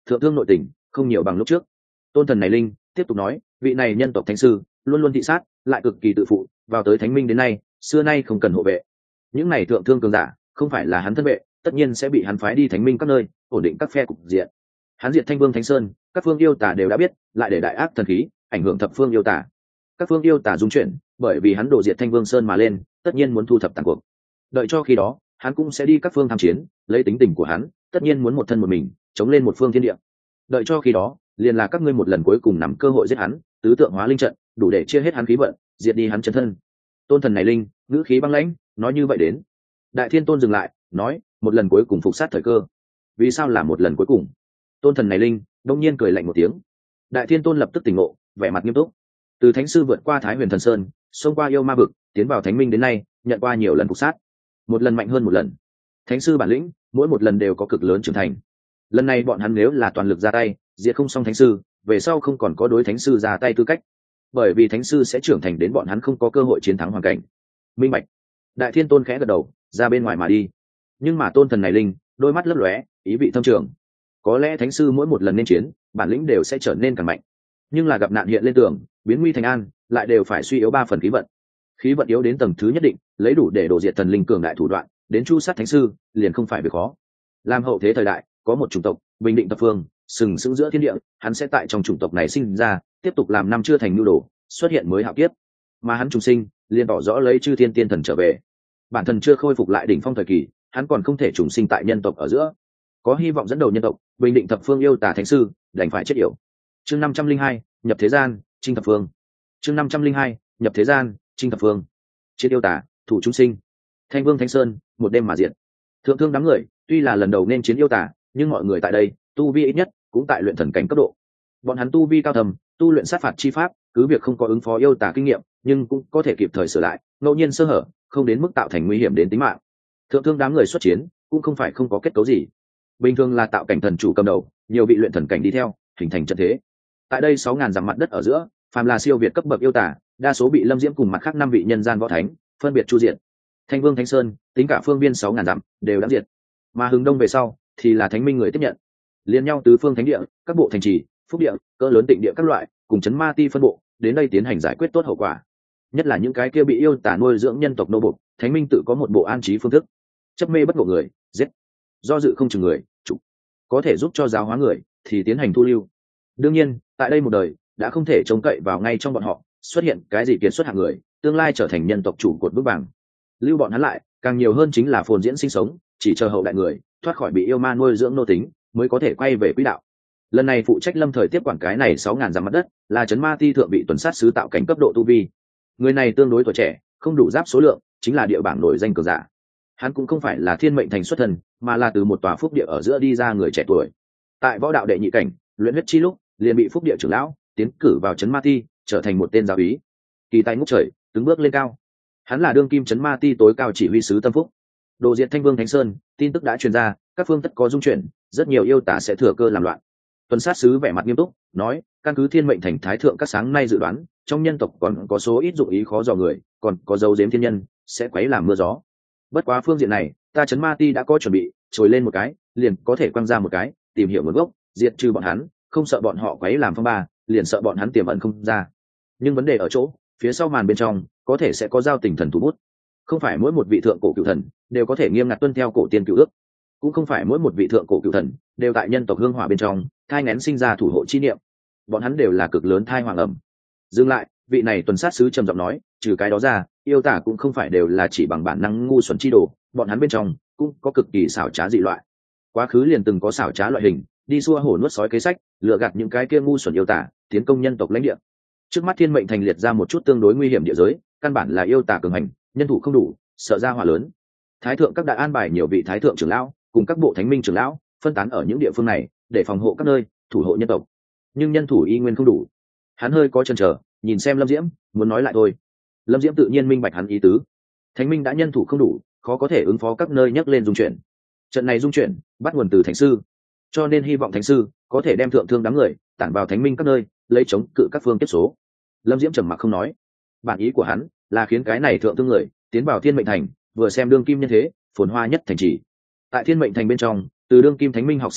thượng thương nội tình không nhiều bằng lúc trước. Tôn thần này linh tiếp tục nói, vị này nhân tộc thánh sư luôn luôn thị sát, lại cực kỳ tự phụ, vào tới thánh minh đến nay xưa nay không cần hộ vệ. Những này thượng thương cường giả không phải là hắn thân vệ, tất nhiên sẽ bị hắn phái đi thánh minh các nơi ổn định các phe cục diện. Hắn diệt Thanh Vương Thánh Sơn, các phương yêu tả đều đã biết, lại để đại ác thần khí ảnh hưởng thập phương yêu tả. Các phương yêu tả dung chuyển, bởi vì hắn đổ diệt Thanh Vương Sơn mà lên, tất nhiên muốn thu thập tàn cuộc. Đợi cho khi đó, hắn cũng sẽ đi các phương tham chiến, lấy tính tình của hắn, tất nhiên muốn một thân một mình chống lên một phương thiên địa. Đợi cho khi đó, liền là các ngươi một lần cuối cùng nắm cơ hội giết hắn, tứ tượng hóa linh trận, đủ để chia hết hắn khí vận, diệt đi hắn chân thân. Tôn thần này linh, ngữ khí băng lãnh, nói như vậy đến. Đại Thiên Tôn dừng lại, nói, một lần cuối cùng phục sát thời cơ. Vì sao là một lần cuối cùng? Tôn thần này linh đông nhiên cười lạnh một tiếng. Đại Thiên Tôn lập tức tỉnh ngộ, vẻ mặt nghiêm túc. Từ thánh sư vượt qua Thái Huyền Thần Sơn, xông qua yêu ma vực, tiến vào thánh minh đến nay, nhận qua nhiều lần phục sát, một lần mạnh hơn một lần. Thánh sư bản lĩnh, mỗi một lần đều có cực lớn trưởng thành. Lần này bọn hắn nếu là toàn lực ra tay, diệt không xong thánh sư, về sau không còn có đối thánh sư ra tay tư cách, bởi vì thánh sư sẽ trưởng thành đến bọn hắn không có cơ hội chiến thắng hoàn cảnh. Minh bạch. Đại Thiên Tôn khẽ gật đầu, ra bên ngoài mà đi. Nhưng mà tôn thần này linh, đôi mắt lấp lóe, ý vị thâm trường. Có lẽ thánh sư mỗi một lần nên chiến, bản lĩnh đều sẽ trở nên càng mạnh, nhưng là gặp nạn hiện lên tường, biến nguy thành an, lại đều phải suy yếu ba phần khí vận. Khí vận yếu đến tầng thứ nhất định, lấy đủ để đổ diệt thần linh cường đại thủ đoạn, đến chu sát thánh sư, liền không phải việc khó. Làm hậu thế thời đại, có một chủng tộc, bình định thập phương, sừng sững giữa thiên địa, hắn sẽ tại trong chủng tộc này sinh ra, tiếp tục làm năm chưa thành nhu đồ, xuất hiện mới hạo kiếp. Mà hắn trùng sinh, liền tỏ rõ lấy chư thiên tiên thần trở về. Bản thân chưa khôi phục lại đỉnh phong thời kỳ, hắn còn không thể trùng sinh tại nhân tộc ở giữa, có hy vọng dẫn đầu nhân tộc, bình định thập phương yêu tà thánh sư, đành phải chết yểu. Chương năm trăm linh hai, nhập thế gian, chinh thập phương. Chương năm trăm linh hai, nhập thế gian, chinh thập phương. Chết yêu tà, thủ chúng sinh. Thanh Vương Thánh Sơn, một đêm mà diệt. Thượng thương đám người, tuy là lần đầu nên chiến yêu tà, nhưng mọi người tại đây, tu vi ít nhất cũng tại luyện thần cảnh cấp độ. Bọn hắn tu vi cao thầm, tu luyện sát phạt chi pháp, cứ việc không có ứng phó yêu tà kinh nghiệm, nhưng cũng có thể kịp thời sửa lại, ngẫu nhiên sơ hở, không đến mức tạo thành nguy hiểm đến tính mạng. Thượng thương đám người xuất chiến, cũng không phải không có kết cấu gì. Bình thường là tạo cảnh thần chủ cầm đầu, nhiều vị luyện thần cảnh đi theo, hình thành trận thế. Tại đây sáu ngàn dặm mặt đất ở giữa, phàm là siêu việt cấp bậc yêu tả, đa số bị Lâm Diễm cùng mặt khác năm vị nhân gian võ thánh phân biệt chu diệt. Thanh Vương Thánh Sơn, tính cả phương viên sáu ngàn dặm đều đã diệt. Mà hướng đông về sau, thì là Thánh Minh người tiếp nhận. Liên nhau tứ phương thánh địa, các bộ thành trì, phúc địa, cỡ lớn tịnh địa các loại, cùng chấn ma ti phân bộ, đến đây tiến hành giải quyết tốt hậu quả. Nhất là những cái kia bị yêu tả nuôi dưỡng nhân tộc nô bộc, Thánh Minh tự có một bộ an trí phương thức. Chấp mê bất ngộ người, giết. Do dự không chừng người, chủ. Có thể giúp cho giáo hóa người, thì tiến hành thu lưu. Đương nhiên, tại đây một đời, đã không thể trông cậy vào ngay trong bọn họ xuất hiện cái gì kiệt xuất hạng người, tương lai trở thành nhân tộc chủ cột bước vàng. Lưu bọn hắn lại, càng nhiều hơn chính là phồn diễn sinh sống, chỉ chờ hậu đại người thoát khỏi bị yêu ma nuôi dưỡng nô tính, mới có thể quay về quỹ đạo. Lần này phụ trách lâm thời tiếp quản cái này sáu ngàn dặm mặt đất, là trấn ma ti thượng vị tuần sát sứ tạo cảnh cấp độ tu vi. Người này tương đối tuổi trẻ, không đủ giáp số lượng, chính là địa bảng nổi danh cường giả. Hắn cũng không phải là thiên mệnh thành xuất thân, mà là từ một tòa phúc địa ở giữa đi ra người trẻ tuổi. Tại võ đạo đệ nhị cảnh, luyện huyết chi lúc, liền bị phúc địa trưởng lão tiến cử vào trấn ma ti, trở thành một tên giáo úy. Kỳ tài ngút trời, từng bước lên cao. Hắn là đương kim trấn ma ti tối cao chỉ huy sứ Tâm Phúc. Đồ diệt Thanh Vương Thánh Sơn, tin tức đã truyền ra, các phương tất có dung chuyển, rất nhiều yêu tả sẽ thừa cơ làm loạn. Tuần sát sứ vẻ mặt nghiêm túc, nói, căn cứ thiên mệnh thành thái thượng các sáng nay dự đoán, trong nhân tộc còn có số ít dụng ý khó dò người, còn có dấu giếm thiên nhân sẽ quấy làm mưa gió. Bất quá phương diện này, ta trấn ma ti đã có chuẩn bị, trồi lên một cái, liền có thể quăng ra một cái, tìm hiểu nguồn gốc, diệt trừ bọn hắn, không sợ bọn họ quấy làm phong ba, liền sợ bọn hắn tiềm ẩn không ra. Nhưng vấn đề ở chỗ, phía sau màn bên trong, có thể sẽ có giao tình thần thủ bút. Không phải mỗi một vị thượng cổ cửu thần đều có thể nghiêm ngặt tuân theo cổ tiên cửu ước, cũng không phải mỗi một vị thượng cổ cửu thần đều tại nhân tộc hương hỏa bên trong thai ngén sinh ra thủ hộ chi niệm. Bọn hắn đều là cực lớn thai hoàng ẩm. Dừng lại, vị này tuần sát sứ trầm giọng nói, trừ cái đó ra, yêu tả cũng không phải đều là chỉ bằng bản năng ngu xuẩn chi đồ, bọn hắn bên trong cũng có cực kỳ xảo trá dị loại. Quá khứ liền từng có xảo trá loại hình, đi xua hổ nuốt sói kế sách, lừa gạt những cái kia ngu xuẩn yêu tả, tiến công nhân tộc lãnh địa. Trước mắt thiên mệnh thành liệt ra một chút tương đối nguy hiểm địa giới, căn bản là yêu tả cường hành, nhân thủ không đủ, sợ ra hỏa lớn. Thái thượng các đại an bài nhiều vị thái thượng trưởng lão, cùng các bộ thánh minh trưởng lão, phân tán ở những địa phương này, để phòng hộ các nơi, thủ hộ nhân tộc. Nhưng nhân thủ y nguyên không đủ. Hắn hơi có chần chờ, nhìn xem Lâm Diễm, muốn nói lại thôi. Lâm Diễm tự nhiên minh bạch hắn ý tứ. Thánh minh đã nhân thủ không đủ, khó có thể ứng phó các nơi nhắc lên dung chuyển. Trận này dung chuyển bắt nguồn từ thánh sư, cho nên hy vọng thánh sư có thể đem thượng thương đám người tản vào thánh minh các nơi, lấy chống cự các phương tiếp số. Lâm Diễm trầm mặc không nói. Bản ý của hắn là khiến cái này thượng thương người tiến vào thiên mệnh thành, vừa xem đương kim nhân thế phồn hoa nhất thành trì. Tại thiên mệnh thành bên trong, từ đương kim thánh minh học sĩ cát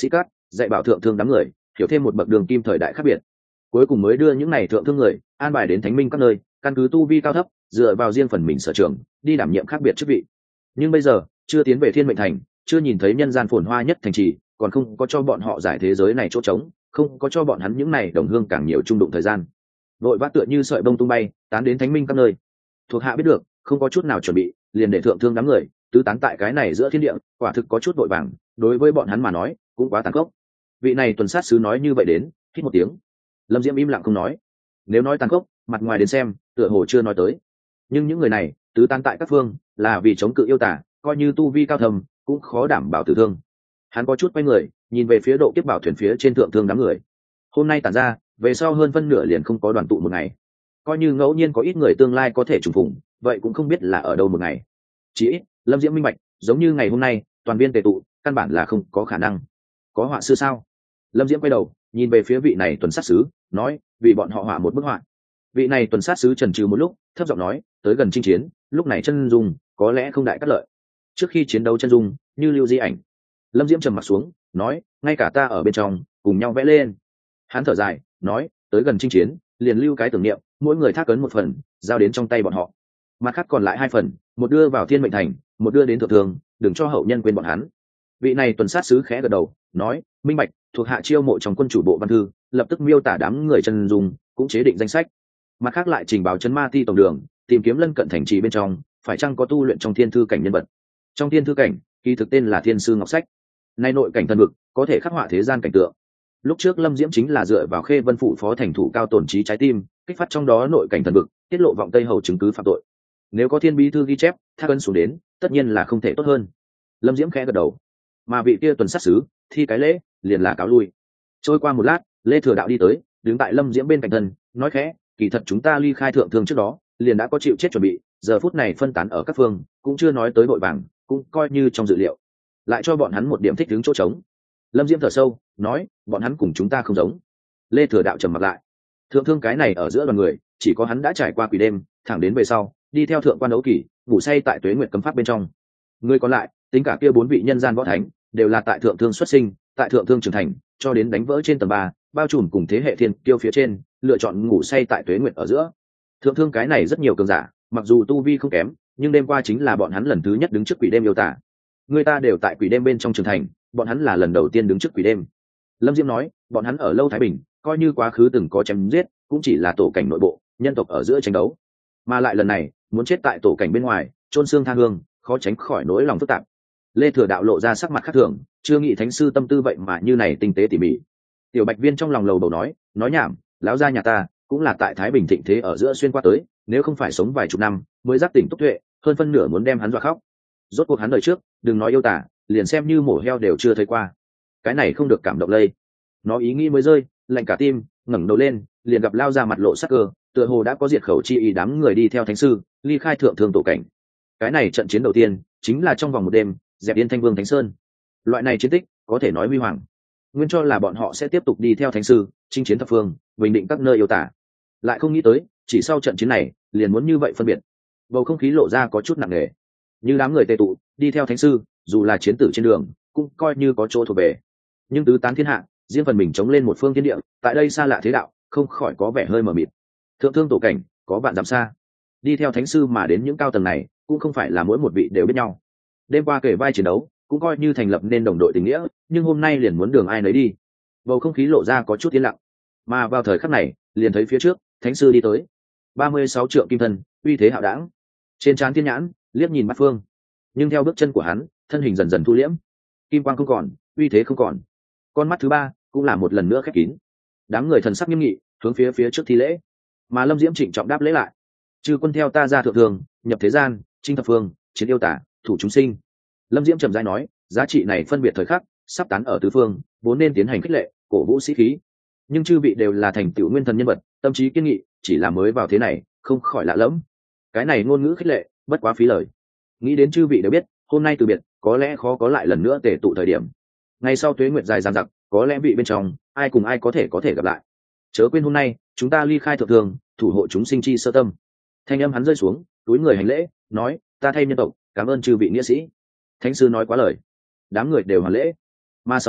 dạy bảo thượng thương đám người hiểu thêm một bậc đường kim thời đại khác biệt, cuối cùng mới đưa những này thượng thương người an bài đến thánh minh các nơi, căn cứ tu vi cao thấp dựa vào riêng phần mình sở trường đi đảm nhiệm khác biệt chức vị. Nhưng bây giờ chưa tiến về thiên mệnh thành, chưa nhìn thấy nhân gian phồn hoa nhất thành trì, còn không có cho bọn họ giải thế giới này chỗ trống, không có cho bọn hắn những này đồng hương càng nhiều trung đụng thời gian, vội vã tựa như sợi bông tung bay tán đến thánh minh các nơi. Thuộc hạ biết được không có chút nào chuẩn bị liền để thượng thương đám người tứ tán tại cái này giữa thiên địa, quả thực có chút vội vàng, đối với bọn hắn mà nói cũng quá tàn khốc. Vị này tuần sát sứ nói như vậy đến, hít một tiếng. Lâm Diễm im lặng không nói. Nếu nói tàn khốc, mặt ngoài đến xem tựa hồ chưa nói tới, nhưng những người này tứ tán tại các phương là vì chống cự yêu tả, coi như tu vi cao thầm cũng khó đảm bảo tử thương. Hắn có chút quay người nhìn về phía độ kiếp bảo thuyền phía trên thượng thương đám người. Hôm nay tản ra, về sau hơn phân nửa liền không có đoàn tụ một ngày, coi như ngẫu nhiên có ít người tương lai có thể trùng phùng, vậy cũng không biết là ở đâu một ngày. Chỉ ít Lâm Diễm minh bạch, giống như ngày hôm nay toàn viên tề tụ căn bản là không có khả năng. Có họa sư sao? Lâm Diễm quay đầu nhìn về phía vị này tuần sát sứ, nói, vì bọn họ họa một bức họa. Vị này tuần sát sứ chần chừ một lúc, thấp giọng nói, tới gần chinh chiến, lúc này chân dung có lẽ không đại cát lợi. Trước khi chiến đấu chân dung như lưu di ảnh. Lâm Diễm trầm mặt xuống, nói, ngay cả ta ở bên trong cùng nhau vẽ lên. Hắn thở dài, nói, tới gần chinh chiến liền lưu cái tưởng niệm, mỗi người thác ấn một phần giao đến trong tay bọn họ, mặt khác còn lại hai phần, một đưa vào thiên mệnh thành, một đưa đến thượng thường, đừng cho hậu nhân quên bọn hắn. Vị này tuần sát sứ khẽ gật đầu, nói, minh bạch. Thuộc hạ chiêu mộ trong quân chủ bộ văn thư, lập tức miêu tả đám người chân dung, cũng chế định danh sách. Mặt khác lại trình báo chấn ma ti tổng đường, tìm kiếm lân cận thành trì bên trong phải chăng có tu luyện trong thiên thư cảnh nhân vật. Trong thiên thư cảnh kỳ thực tên là thiên sư ngọc sách, nay nội cảnh thần vực có thể khắc họa thế gian cảnh tượng. Lúc trước Lâm Diễm chính là dựa vào Khê Vân phụ phó thành thủ cao tổn trí trái tim, kích phát trong đó nội cảnh thần vực, tiết lộ vọng tây hầu chứng cứ phạm tội. Nếu có thiên bí thư ghi chép thác ân xuống đến, tất nhiên là không thể tốt hơn. Lâm Diễm khẽ gật đầu, mà vị kia tuần sát sứ thi cái lễ liền là cáo lui. Trôi qua một lát, Lê Thừa Đạo đi tới, đứng tại Lâm Diễm bên cạnh thân, nói khẽ, kỳ thật chúng ta ly khai thượng thương trước đó liền đã có chịu chết chuẩn bị, giờ phút này phân tán ở các phương cũng chưa nói tới vội vàng, cũng coi như trong dự liệu, lại cho bọn hắn một điểm thích đứng chỗ trống. Lâm Diễm thở sâu, nói, bọn hắn cùng chúng ta không giống. Lê Thừa Đạo trầm mặt lại. Thượng thương cái này ở giữa đoàn người, chỉ có hắn đã trải qua quỷ đêm, thẳng đến về sau đi theo thượng quan đấu kỷ ngủ say tại tuế nguyệt cấm pháp bên trong. Người còn lại, tính cả kia bốn vị nhân gian võ thánh, đều là tại thượng thương xuất sinh, tại thượng thương trưởng thành, cho đến đánh vỡ trên tầng ba, bao trùm cùng thế hệ thiên kiêu phía trên, lựa chọn ngủ say tại tuế nguyệt ở giữa. Thượng thương cái này rất nhiều cường giả, mặc dù tu vi không kém, nhưng đêm qua chính là bọn hắn lần thứ nhất đứng trước quỷ đêm yêu tả. Người ta đều tại quỷ đêm bên trong trưởng thành, bọn hắn là lần đầu tiên đứng trước quỷ đêm. Lâm Diễm nói, bọn hắn ở lâu Thái Bình, coi như quá khứ từng có chém giết, cũng chỉ là tổ cảnh nội bộ, nhân tộc ở giữa tranh đấu, mà lại lần này muốn chết tại tổ cảnh bên ngoài, chôn xương tha hương, khó tránh khỏi nỗi lòng phức tạp. Lê Thừa Đạo lộ ra sắc mặt khác thường, chưa nghĩ thánh sư tâm tư vậy mà như này tinh tế tỉ mỉ. Tiểu Bạch Viên trong lòng lầu bầu nói, nói nhảm, lão gia nhà ta cũng là tại Thái Bình thịnh thế ở giữa xuyên qua tới, nếu không phải sống vài chục năm mới giác tỉnh túc tuệ, hơn phân nửa muốn đem hắn dọa khóc. Rốt cuộc hắn đời trước, đừng nói yêu tả, liền xem như mổ heo đều chưa thấy qua. Cái này không được cảm động lây. Nó ý nghĩ mới rơi, lạnh cả tim, ngẩng đầu lên, liền gặp lao ra mặt lộ sắc cơ, tựa hồ đã có diệt khẩu chi ý đám người đi theo thánh sư, ly khai thượng thương tổ cảnh. Cái này trận chiến đầu tiên, chính là trong vòng một đêm, dẹp yên Thanh Vương Thánh Sơn. Loại này chiến tích, có thể nói huy hoàng. Nguyên cho là bọn họ sẽ tiếp tục đi theo thánh sư, chinh chiến thập phương, bình định các nơi yêu tả. Lại không nghĩ tới, chỉ sau trận chiến này, liền muốn như vậy phân biệt. Bầu không khí lộ ra có chút nặng nề. Như đám người tề tụ, đi theo thánh sư, dù là chiến tử trên đường, cũng coi như có chỗ thuộc về. Nhưng tứ tán thiên hạ, riêng phần mình chống lên một phương thiên địa, tại đây xa lạ thế đạo, không khỏi có vẻ hơi mờ mịt. Thượng thương tổ cảnh, có vạn dặm xa. Đi theo thánh sư mà đến những cao tầng này, cũng không phải là mỗi một vị đều biết nhau. Đêm qua kể vai chiến đấu, cũng coi như thành lập nên đồng đội tình nghĩa, nhưng hôm nay liền muốn đường ai nấy đi. Bầu không khí lộ ra có chút yên lặng. Mà vào thời khắc này, liền thấy phía trước, thánh sư đi tới. ba mươi sáu trượng kim thân, uy thế hạo đảng. Trên trán thiên nhãn, liếc nhìn bát phương. Nhưng theo bước chân của hắn, thân hình dần dần thu liễm. Kim quang không còn, uy thế không còn. Con mắt thứ ba cũng là một lần nữa khép kín. Đám người thần sắc nghiêm nghị, hướng phía phía trước thi lễ. Mà Lâm Diễm trịnh trọng đáp lễ lại. Chư quân theo ta ra thượng thường, nhập thế gian, chinh thập phương, chiến yêu tả, thủ chúng sinh. Lâm Diễm trầm rãi nói, giá trị này phân biệt thời khắc, sắp tán ở tứ phương, vốn nên tiến hành khích lệ, cổ vũ sĩ khí. Nhưng chư vị đều là thành tựu nguyên thần nhân vật, tâm trí kiên nghị, chỉ là mới vào thế này, không khỏi lạ lẫm. Cái này ngôn ngữ khích lệ, bất quá phí lời. Nghĩ đến chư vị đều biết, hôm nay từ biệt, có lẽ khó có lại lần nữa tề tụ thời điểm. Ngày sau tuế nguyệt dài dằng dặc, có lẽ vị bên trong, ai cùng ai có thể có thể gặp lại. Chớ quên hôm nay, chúng ta ly khai thượng thường, thủ hộ chúng sinh chi sơ tâm. Thanh âm hắn rơi xuống, túi người hành lễ, nói, ta thay nhân tộc, cảm ơn chư vị nghĩa sĩ. Thánh sư nói quá lời, đám người đều hoàn lễ. Mà sau đó,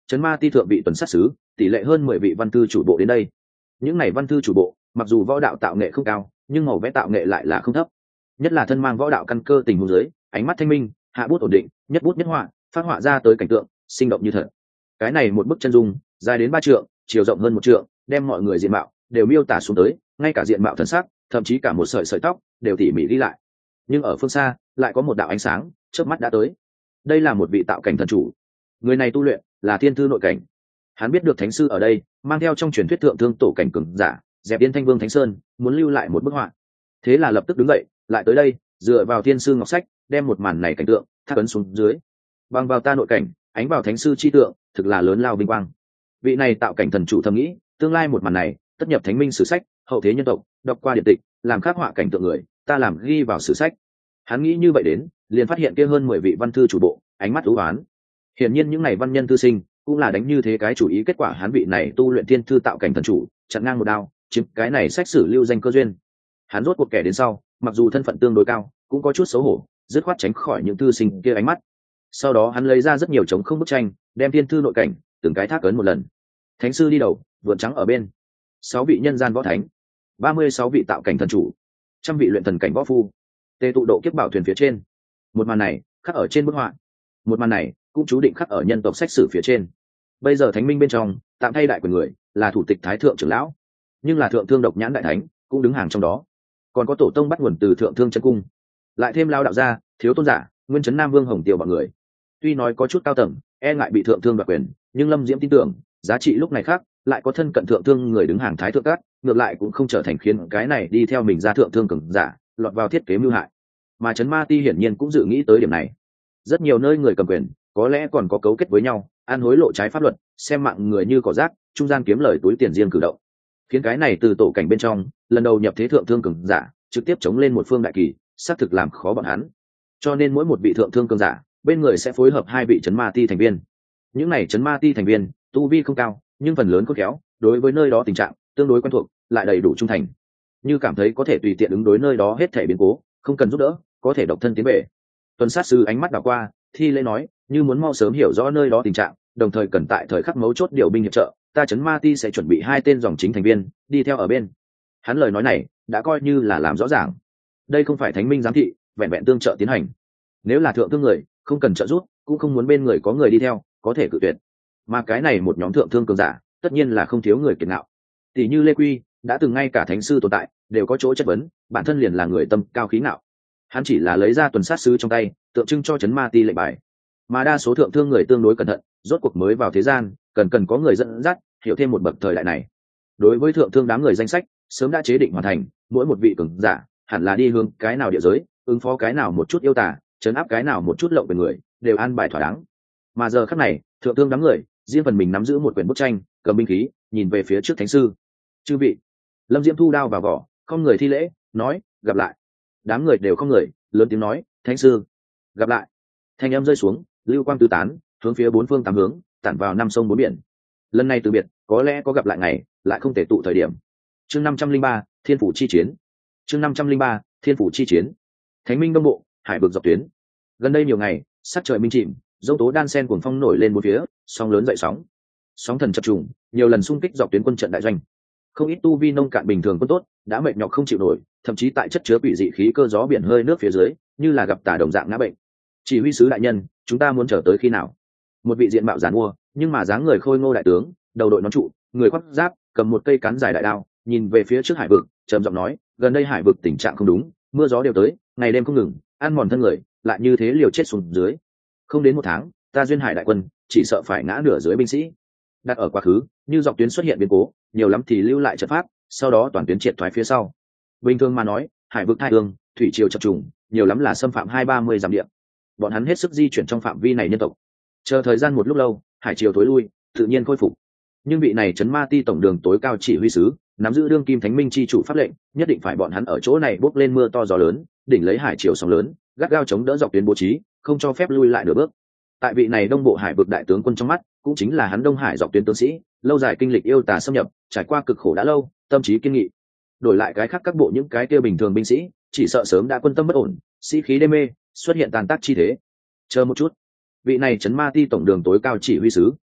trấn ma ti thượng vị tuần sát sứ tỷ lệ hơn mười vị văn thư chủ bộ đến đây. Những này văn thư chủ bộ mặc dù võ đạo tạo nghệ không cao, nhưng màu vẽ tạo nghệ lại là không thấp, nhất là thân mang võ đạo căn cơ tình huống dưới, ánh mắt thanh minh, hạ bút ổn định, nhất bút nhất họa, phát họa ra tới cảnh tượng sinh động như thật. Cái này một bức chân dung dài đến ba trượng, chiều rộng hơn một trượng, đem mọi người diện mạo đều miêu tả xuống tới, ngay cả diện mạo thần sắc, thậm chí cả một sợi sợi tóc đều tỉ mỉ ghi lại. Nhưng ở phương xa lại có một đạo ánh sáng chớp mắt đã tới. Đây là một vị tạo cảnh thần chủ, người này tu luyện là thiên thư nội cảnh. Hắn biết được thánh sư ở đây, mang theo trong truyền thuyết thượng thương tổ cảnh cường giả dẹp yên thanh vương thánh sơn, muốn lưu lại một bức họa. Thế là lập tức đứng dậy lại tới đây, dựa vào thiên sư ngọc sách đem một màn này cảnh tượng thác ấn xuống dưới. Bằng vào ta nội cảnh ánh vào thánh sư chi tượng, thực là lớn lao vinh quang. Vị này tạo cảnh thần chủ thầm nghĩ, tương lai một màn này tất nhập thánh minh sử sách, hậu thế nhân tộc đọc qua điện tịch, làm khắc họa cảnh tượng người, ta làm ghi vào sử sách. Hắn nghĩ như vậy đến, liền phát hiện kia hơn mười vị văn thư chủ bộ ánh mắt ưu ái. Hiển nhiên những này văn nhân thư sinh cũng là đánh như thế cái chủ ý, kết quả hắn vị này tu luyện thiên thư tạo cảnh thần chủ chặn ngang một đao, chiếm cái này sách sử lưu danh cơ duyên. Hắn rốt cuộc kẻ đến sau, mặc dù thân phận tương đối cao, cũng có chút xấu hổ, dứt khoát tránh khỏi những thư sinh kia ánh mắt. Sau đó hắn lấy ra rất nhiều trống không bức tranh, đem thiên thư nội cảnh từng cái thác ấn một lần. Thánh sư đi đầu, vượn trắng ở bên, sáu vị nhân gian võ thánh, ba mươi sáu vị tạo cảnh thần chủ, trăm vị luyện thần cảnh võ phu, tề tụ độ kiếp bảo thuyền phía trên. Một màn này khắc ở trên bức họa, một màn này cũng chú định khắc ở nhân tộc sách sử phía trên. Bây giờ thánh minh bên trong tạm thay đại quyền người là thủ tịch thái thượng trưởng lão, nhưng là thượng thương độc nhãn đại thánh cũng đứng hàng trong đó, còn có tổ tông bắt nguồn từ thượng thương chân cung, lại thêm lao đạo gia, thiếu tôn giả, nguyên trấn nam vương hồng tiêu bọn người. Tuy nói có chút cao tầng e ngại bị thượng thương đoạt quyền, nhưng lâm diễm tin tưởng giá trị lúc này khác, lại có thân cận thượng thương người đứng hàng thái thượng cát, ngược lại cũng không trở thành khiến cái này đi theo mình ra thượng thương cường giả lọt vào thiết kế mưu hại. Mà trấn ma ti hiển nhiên cũng dự nghĩ tới điểm này. Rất nhiều nơi người cầm quyền có lẽ còn có cấu kết với nhau, ăn hối lộ trái pháp luật, xem mạng người như cỏ rác, trung gian kiếm lời túi tiền riêng cử động, khiến cái này từ tổ cảnh bên trong lần đầu nhập thế thượng thương cường giả trực tiếp chống lên một phương đại kỳ, xác thực làm khó bọn hắn. Cho nên mỗi một vị thượng thương cường giả bên người sẽ phối hợp hai vị trấn ma ti thành viên. Những này trấn ma ti thành viên tu vi không cao, nhưng phần lớn cốt khéo, đối với nơi đó tình trạng tương đối quen thuộc, lại đầy đủ trung thành. Như cảm thấy có thể tùy tiện ứng đối nơi đó hết thể biến cố, không cần giúp đỡ, có thể độc thân tiến về. Tuần sát sư ánh mắt đảo qua, thi lễ nói, như muốn mau sớm hiểu rõ nơi đó tình trạng, đồng thời cần tại thời khắc mấu chốt điều binh hiệp trợ, ta trấn ma ti sẽ chuẩn bị hai tên dòng chính thành viên đi theo ở bên. Hắn lời nói này đã coi như là làm rõ ràng, đây không phải thánh minh giám thị, vẹn vẹn tương trợ tiến hành. Nếu là thượng thương người không cần trợ giúp, cũng không muốn bên người có người đi theo, có thể cự tuyệt. Mà cái này một nhóm thượng thương cường giả tất nhiên là không thiếu người kiệt ngạo, tỷ như Lê Quy đã từng ngay cả thánh sư tồn tại đều có chỗ chất vấn, bản thân liền là người tâm cao khí ngạo. Hắn chỉ là lấy ra tuần sát sứ trong tay, tượng trưng cho trấn ma ti lệnh bài. Mà đa số thượng thương người tương đối cẩn thận, rốt cuộc mới vào thế gian, cần cần có người dẫn dắt, hiểu thêm một bậc thời đại này. Đối với thượng thương đám người danh sách sớm đã chế định hoàn thành, mỗi một vị cường giả hẳn là đi hướng cái nào địa giới, ứng phó cái nào một chút yêu tà, trấn áp cái nào một chút lộng về người, đều an bài thỏa đáng. Mà giờ khắc này, thượng thương đám người riêng phần mình nắm giữ một quyển bức tranh, cầm binh khí, nhìn về phía trước thánh sư. Chư vị. Lâm Diễm thu đao vào vỏ, không người thi lễ, nói, gặp lại. Đám người đều không người, lớn tiếng nói, thánh sư, gặp lại. Thanh âm rơi xuống, lưu quang tứ tán, hướng phía bốn phương tám hướng, tản vào năm sông bốn biển. Lần này từ biệt, có lẽ có gặp lại ngày, lại không thể tụ thời điểm. Chương năm trăm linh ba, Thiên phủ chi chiến. Chương năm trăm linh ba, Thiên phủ chi chiến. Thánh minh đông bộ, hải vực dọc tuyến. Gần đây nhiều ngày, sắc trời minh chìm, dông tố đan sen cuồng phong nổi lên bốn phía, sóng lớn dậy sóng. Sóng thần chập trùng, nhiều lần xung kích dọc tuyến quân trận đại doanh. Không ít tu vi nông cạn bình thường quân tốt, đã mệt nhọc không chịu nổi, thậm chí tại chất chứa quỷ dị khí cơ gió biển hơi nước phía dưới, như là gặp tà đồng dạng ngã bệnh. Chỉ huy sứ đại nhân, chúng ta muốn chờ tới khi nào? Một vị diện mạo giàn mua, nhưng mà dáng người khôi ngô đại tướng, đầu đội nón trụ, người khoác giáp, cầm một cây cán dài đại đao, nhìn về phía trước hải vực, trầm giọng nói, gần đây hải vực tình trạng không đúng, mưa gió đều tới, ngày đêm không ngừng, ăn mòn thân người, lại như thế liều chết xuống dưới. Không đến một tháng, ta duyên hải đại quân chỉ sợ phải ngã nửa dưới binh sĩ. Đặt ở quá khứ, như dọc tuyến xuất hiện biến cố, nhiều lắm thì lưu lại trận pháp, sau đó toàn tuyến triệt thoái phía sau. Bình thường mà nói, hải vực thai hương, thủy triều chập trùng, nhiều lắm là xâm phạm hai ba mươi dặm địa. Bọn hắn hết sức di chuyển trong phạm vi này nhân tộc, chờ thời gian một lúc lâu, hải triều thối lui, tự nhiên khôi phục. Nhưng vị này trấn ma ti tổng đường tối cao chỉ huy sứ, nắm giữ đương kim thánh minh chi chủ pháp lệnh, nhất định phải bọn hắn ở chỗ này bốc lên mưa to gió lớn, đỉnh lấy hải triều sóng lớn, gắt gao chống đỡ dọc tuyến bố trí, không cho phép lui lại nửa bước. Tại vị này đông bộ hải vực đại tướng quân trong mắt, cũng chính là hắn đông hải dọc tuyến tướng sĩ, lâu dài kinh lịch yêu tà xâm nhập, trải qua cực khổ đã lâu, tâm trí kiên nghị. Đổi lại cái khác các bộ những cái kia bình thường binh sĩ, chỉ sợ sớm đã quân tâm bất ổn, sĩ khí đê mê, xuất hiện tàn tác chi thế. Chờ một chút, vị này trấn ma ti tổng đường tối cao chỉ huy sứ,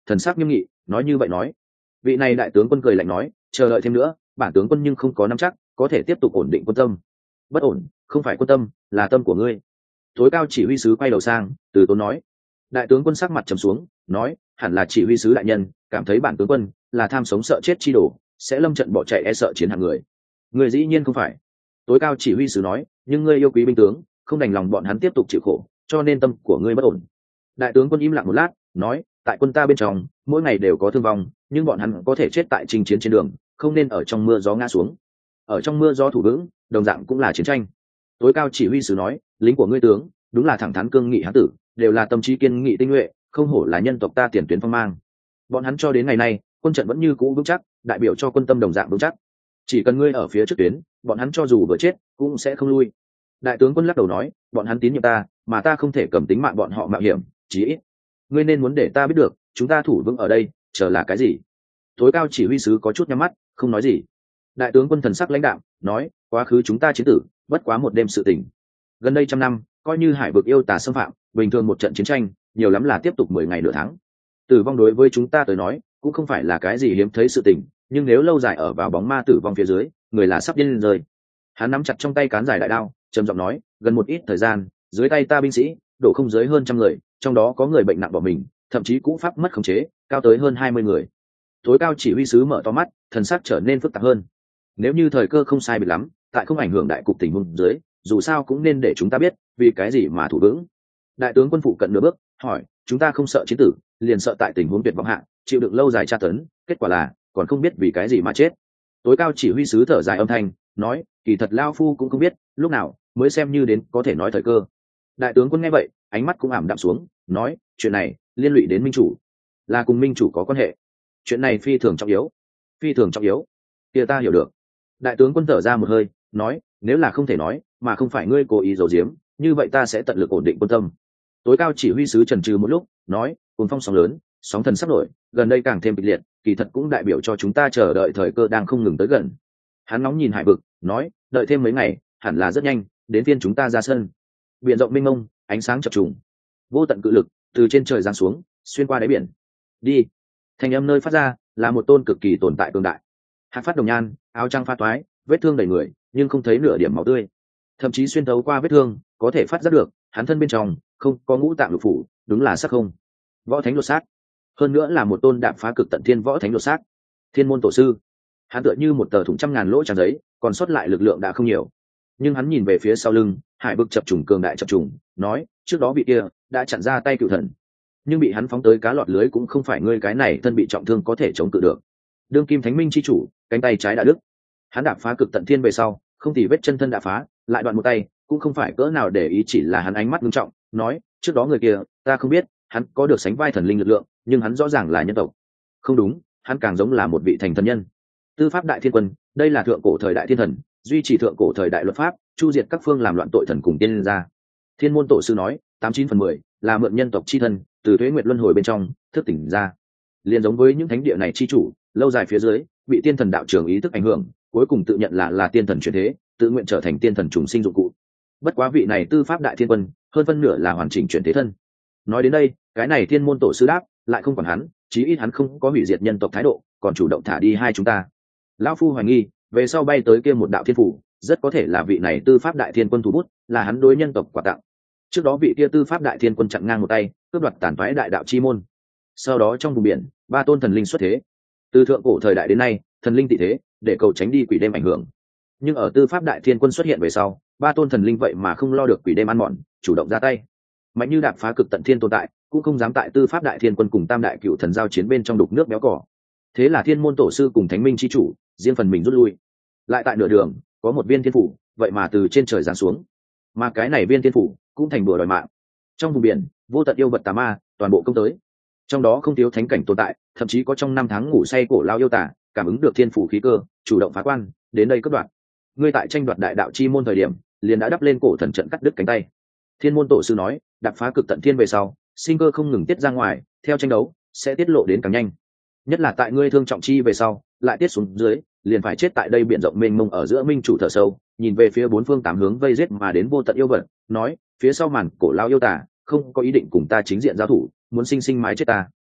thần sắc nghiêm nghị nói như vậy nói. Vị này đại tướng quân cười lạnh nói, chờ đợi thêm nữa, bản tướng quân nhưng không có nắm chắc có thể tiếp tục ổn định quân tâm. Bất ổn không phải quân tâm, là tâm của ngươi. Tối cao chỉ huy sứ quay đầu sang, từ tốn nói. Đại tướng quân sắc mặt trầm xuống, nói, hẳn là chỉ huy sứ đại nhân cảm thấy bản tướng quân là tham sống sợ chết chi đổ, sẽ lâm trận bỏ chạy e sợ chiến hạng người. Người dĩ nhiên không phải. Tối cao chỉ huy sứ nói, nhưng ngươi yêu quý binh tướng, không đành lòng bọn hắn tiếp tục chịu khổ, cho nên tâm của ngươi bất ổn. Đại tướng quân im lặng một lát, nói, tại quân ta bên trong mỗi ngày đều có thương vong, nhưng bọn hắn có thể chết tại chinh chiến trên đường, không nên ở trong mưa gió ngã xuống. Ở trong mưa gió thủ vững, đồng dạng cũng là chiến tranh. Tối cao chỉ huy sứ nói, lính của ngươi tướng đúng là thẳng thắn cương nghị hán tử, đều là tâm trí kiên nghị tinh nhuệ, không hổ là nhân tộc ta tiền tuyến phong mang. Bọn hắn cho đến ngày nay quân trận vẫn như cũ vững chắc, đại biểu cho quân tâm đồng dạng vững chắc. Chỉ cần ngươi ở phía trước tuyến, bọn hắn cho dù vừa chết cũng sẽ không lui. Đại tướng quân lắc đầu nói, bọn hắn tín nhiệm ta, mà ta không thể cầm tính mạng bọn họ mạo hiểm, chí ít ngươi nên muốn để ta biết được chúng ta thủ vững ở đây chờ là cái gì. Tối cao chỉ huy sứ có chút nhắm mắt không nói gì. Đại tướng quân thần sắc lãnh đạm nói, quá khứ chúng ta chiến tử bất quá một đêm sự tình, gần đây trăm năm coi như hải vực yêu tà xâm phạm, bình thường một trận chiến tranh nhiều lắm là tiếp tục mười ngày nửa tháng. Tử vong đối với chúng ta tới nói cũng không phải là cái gì hiếm thấy sự tình, nhưng nếu lâu dài ở vào bóng ma tử vong phía dưới, người là sắp điên lên rơi. Hắn nắm chặt trong tay cán dài đại đao, trầm giọng nói, gần một ít thời gian dưới tay ta binh sĩ đổ không dưới hơn trăm người, trong đó có người bệnh nặng bỏ mình, thậm chí cũ pháp mất khống chế, cao tới hơn hai mươi người. Tối cao chỉ huy sứ mở to mắt, thần sắc trở nên phức tạp hơn. Nếu như thời cơ không sai biệt lắm, tại không ảnh hưởng đại cục tình huống dưới, dù sao cũng nên để chúng ta biết vì cái gì mà thủ vững. Đại tướng quân phụ cận nửa bước hỏi, chúng ta không sợ chiến tử, liền sợ tại tình huống tuyệt vọng hạ chịu đựng lâu dài tra tấn, kết quả là còn không biết vì cái gì mà chết. Tối cao chỉ huy sứ thở dài âm thanh nói, kỳ thật lao phu cũng không biết lúc nào mới xem như đến có thể nói thời cơ. Đại tướng quân nghe vậy ánh mắt cũng ảm đạm xuống, nói, chuyện này liên lụy đến minh chủ, là cùng minh chủ có quan hệ, chuyện này phi thường trọng yếu. Phi thường trọng yếu kia ta hiểu được. Đại tướng quân thở ra một hơi nói, nếu là không thể nói mà không phải ngươi cố ý giấu giếm, như vậy ta sẽ tận lực ổn định quân tâm. Tối cao chỉ huy sứ chần chừ một lúc nói, cùng phong sóng lớn, sóng thần sắp nổi, gần đây càng thêm kịch liệt, kỳ thật cũng đại biểu cho chúng ta chờ đợi thời cơ đang không ngừng tới gần. Hắn nóng nhìn hải vực nói, đợi thêm mấy ngày hẳn là rất nhanh đến phiên chúng ta ra sân. Biển rộng mênh mông, ánh sáng chập trùng, vô tận cự lực từ trên trời giáng xuống, xuyên qua đáy biển. Đi. Thành âm nơi phát ra là một tôn cực kỳ tồn tại cường đại. Hạt phát đồng nhan, áo trang pha toái, vết thương đầy người nhưng không thấy nửa điểm máu tươi, thậm chí xuyên thấu qua vết thương có thể phát giác được hắn thân bên trong không có ngũ tạng lục phủ, đúng là sắc không. Võ thánh lột xác, hơn nữa là một tôn đạp phá cực tận thiên võ thánh lột xác. Thiên môn tổ sư, hắn tựa như một tờ thủng trăm ngàn lỗ trang giấy, còn sót lại lực lượng đã không nhiều. Nhưng hắn nhìn về phía sau lưng, hải vực chập trùng cường đại chập trùng, nói, trước đó vị kia đã chặn ra tay cựu thần, nhưng bị hắn phóng tới cá lọt lưới cũng không phải ngươi cái này thân bị trọng thương có thể chống cự được. Đương kim thánh minh chi chủ, cánh tay trái đã đứt. Hắn đạp phá cực tận thiên về sau, không tỉ vết chân thân đã phá, lại đoạn một tay, cũng không phải cỡ nào để ý, chỉ là hắn ánh mắt nghiêm trọng, nói, trước đó người kia ta không biết hắn có được sánh vai thần linh lực lượng, nhưng hắn rõ ràng là nhân tộc. Không đúng, hắn càng giống là một vị thành thần nhân. Tư pháp đại thiên quân, đây là thượng cổ thời đại thiên thần, duy trì thượng cổ thời đại luật pháp, chu diệt các phương làm loạn tội thần cùng tiên gia. Thiên môn tổ sư nói, tám chín phần mười là mượn nhân tộc chi thân từ thuế nguyệt luân hồi bên trong thức tỉnh ra. Liền giống với những thánh địa này chi chủ, lâu dài phía dưới bị tiên thần đạo trường ý thức ảnh hưởng, cuối cùng tự nhận là là tiên thần chuyển thế, tự nguyện trở thành tiên thần trùng sinh dụng cụ. Bất quá vị này tư pháp đại thiên quân hơn phân nửa là hoàn chỉnh chuyển thế thân. Nói đến đây, cái này thiên môn tổ sư đáp, lại không còn hắn, chí ít hắn không có hủy diệt nhân tộc thái độ, còn chủ động thả đi hai chúng ta. Lão phu hoài nghi, về sau bay tới kia một đạo thiên phủ, rất có thể là vị này tư pháp đại thiên quân thủ bút, là hắn đối nhân tộc quà tặng. Trước đó vị kia tư pháp đại thiên quân chặn ngang một tay, cướp đoạt tàn phái đại đạo chi môn. Sau đó trong vùng biển, ba tôn thần linh xuất thế. Từ thượng cổ thời đại đến nay, thần linh tị thế, để cầu tránh đi quỷ đêm ảnh hưởng. Nhưng ở tư pháp đại thiên quân xuất hiện về sau, ba tôn thần linh vậy mà không lo được quỷ đêm ăn mòn, chủ động ra tay. Mạnh như đạp phá cực tận thiên tồn tại, cũng không dám tại tư pháp đại thiên quân cùng tam đại cựu thần giao chiến bên trong đục nước béo cỏ. Thế là thiên môn tổ sư cùng thánh minh chi chủ riêng phần mình rút lui. Lại tại nửa đường có một viên thiên phủ, vậy mà từ trên trời giáng xuống, mà cái này viên thiên phủ cũng thành bừa đòi mạng. Trong vùng biển vô tận yêu vật tà ma toàn bộ công tới, trong đó không thiếu thánh cảnh tồn tại, thậm chí có trong năm tháng ngủ say cổ lao yêu tả cảm ứng được thiên phủ khí cơ, chủ động phá quan đến đây cướp đoạt. Ngươi tại tranh đoạt đại đạo chi môn thời điểm liền đã đắp lên cổ thần trận cắt đứt cánh tay. Thiên môn tổ sư nói, đạp phá cực tận thiên về sau, sinh cơ không ngừng tiết ra ngoài, theo tranh đấu sẽ tiết lộ đến càng nhanh. Nhất là tại ngươi thương trọng chi về sau, lại tiết xuống dưới, liền phải chết tại đây biển rộng mênh mông ở giữa. Minh chủ thở sâu, nhìn về phía bốn phương tám hướng vây giết mà đến vô tận yêu vật, nói, phía sau màn cổ lao yêu tả không có ý định cùng ta chính diện giao thủ, muốn sinh sinh mái chết ta.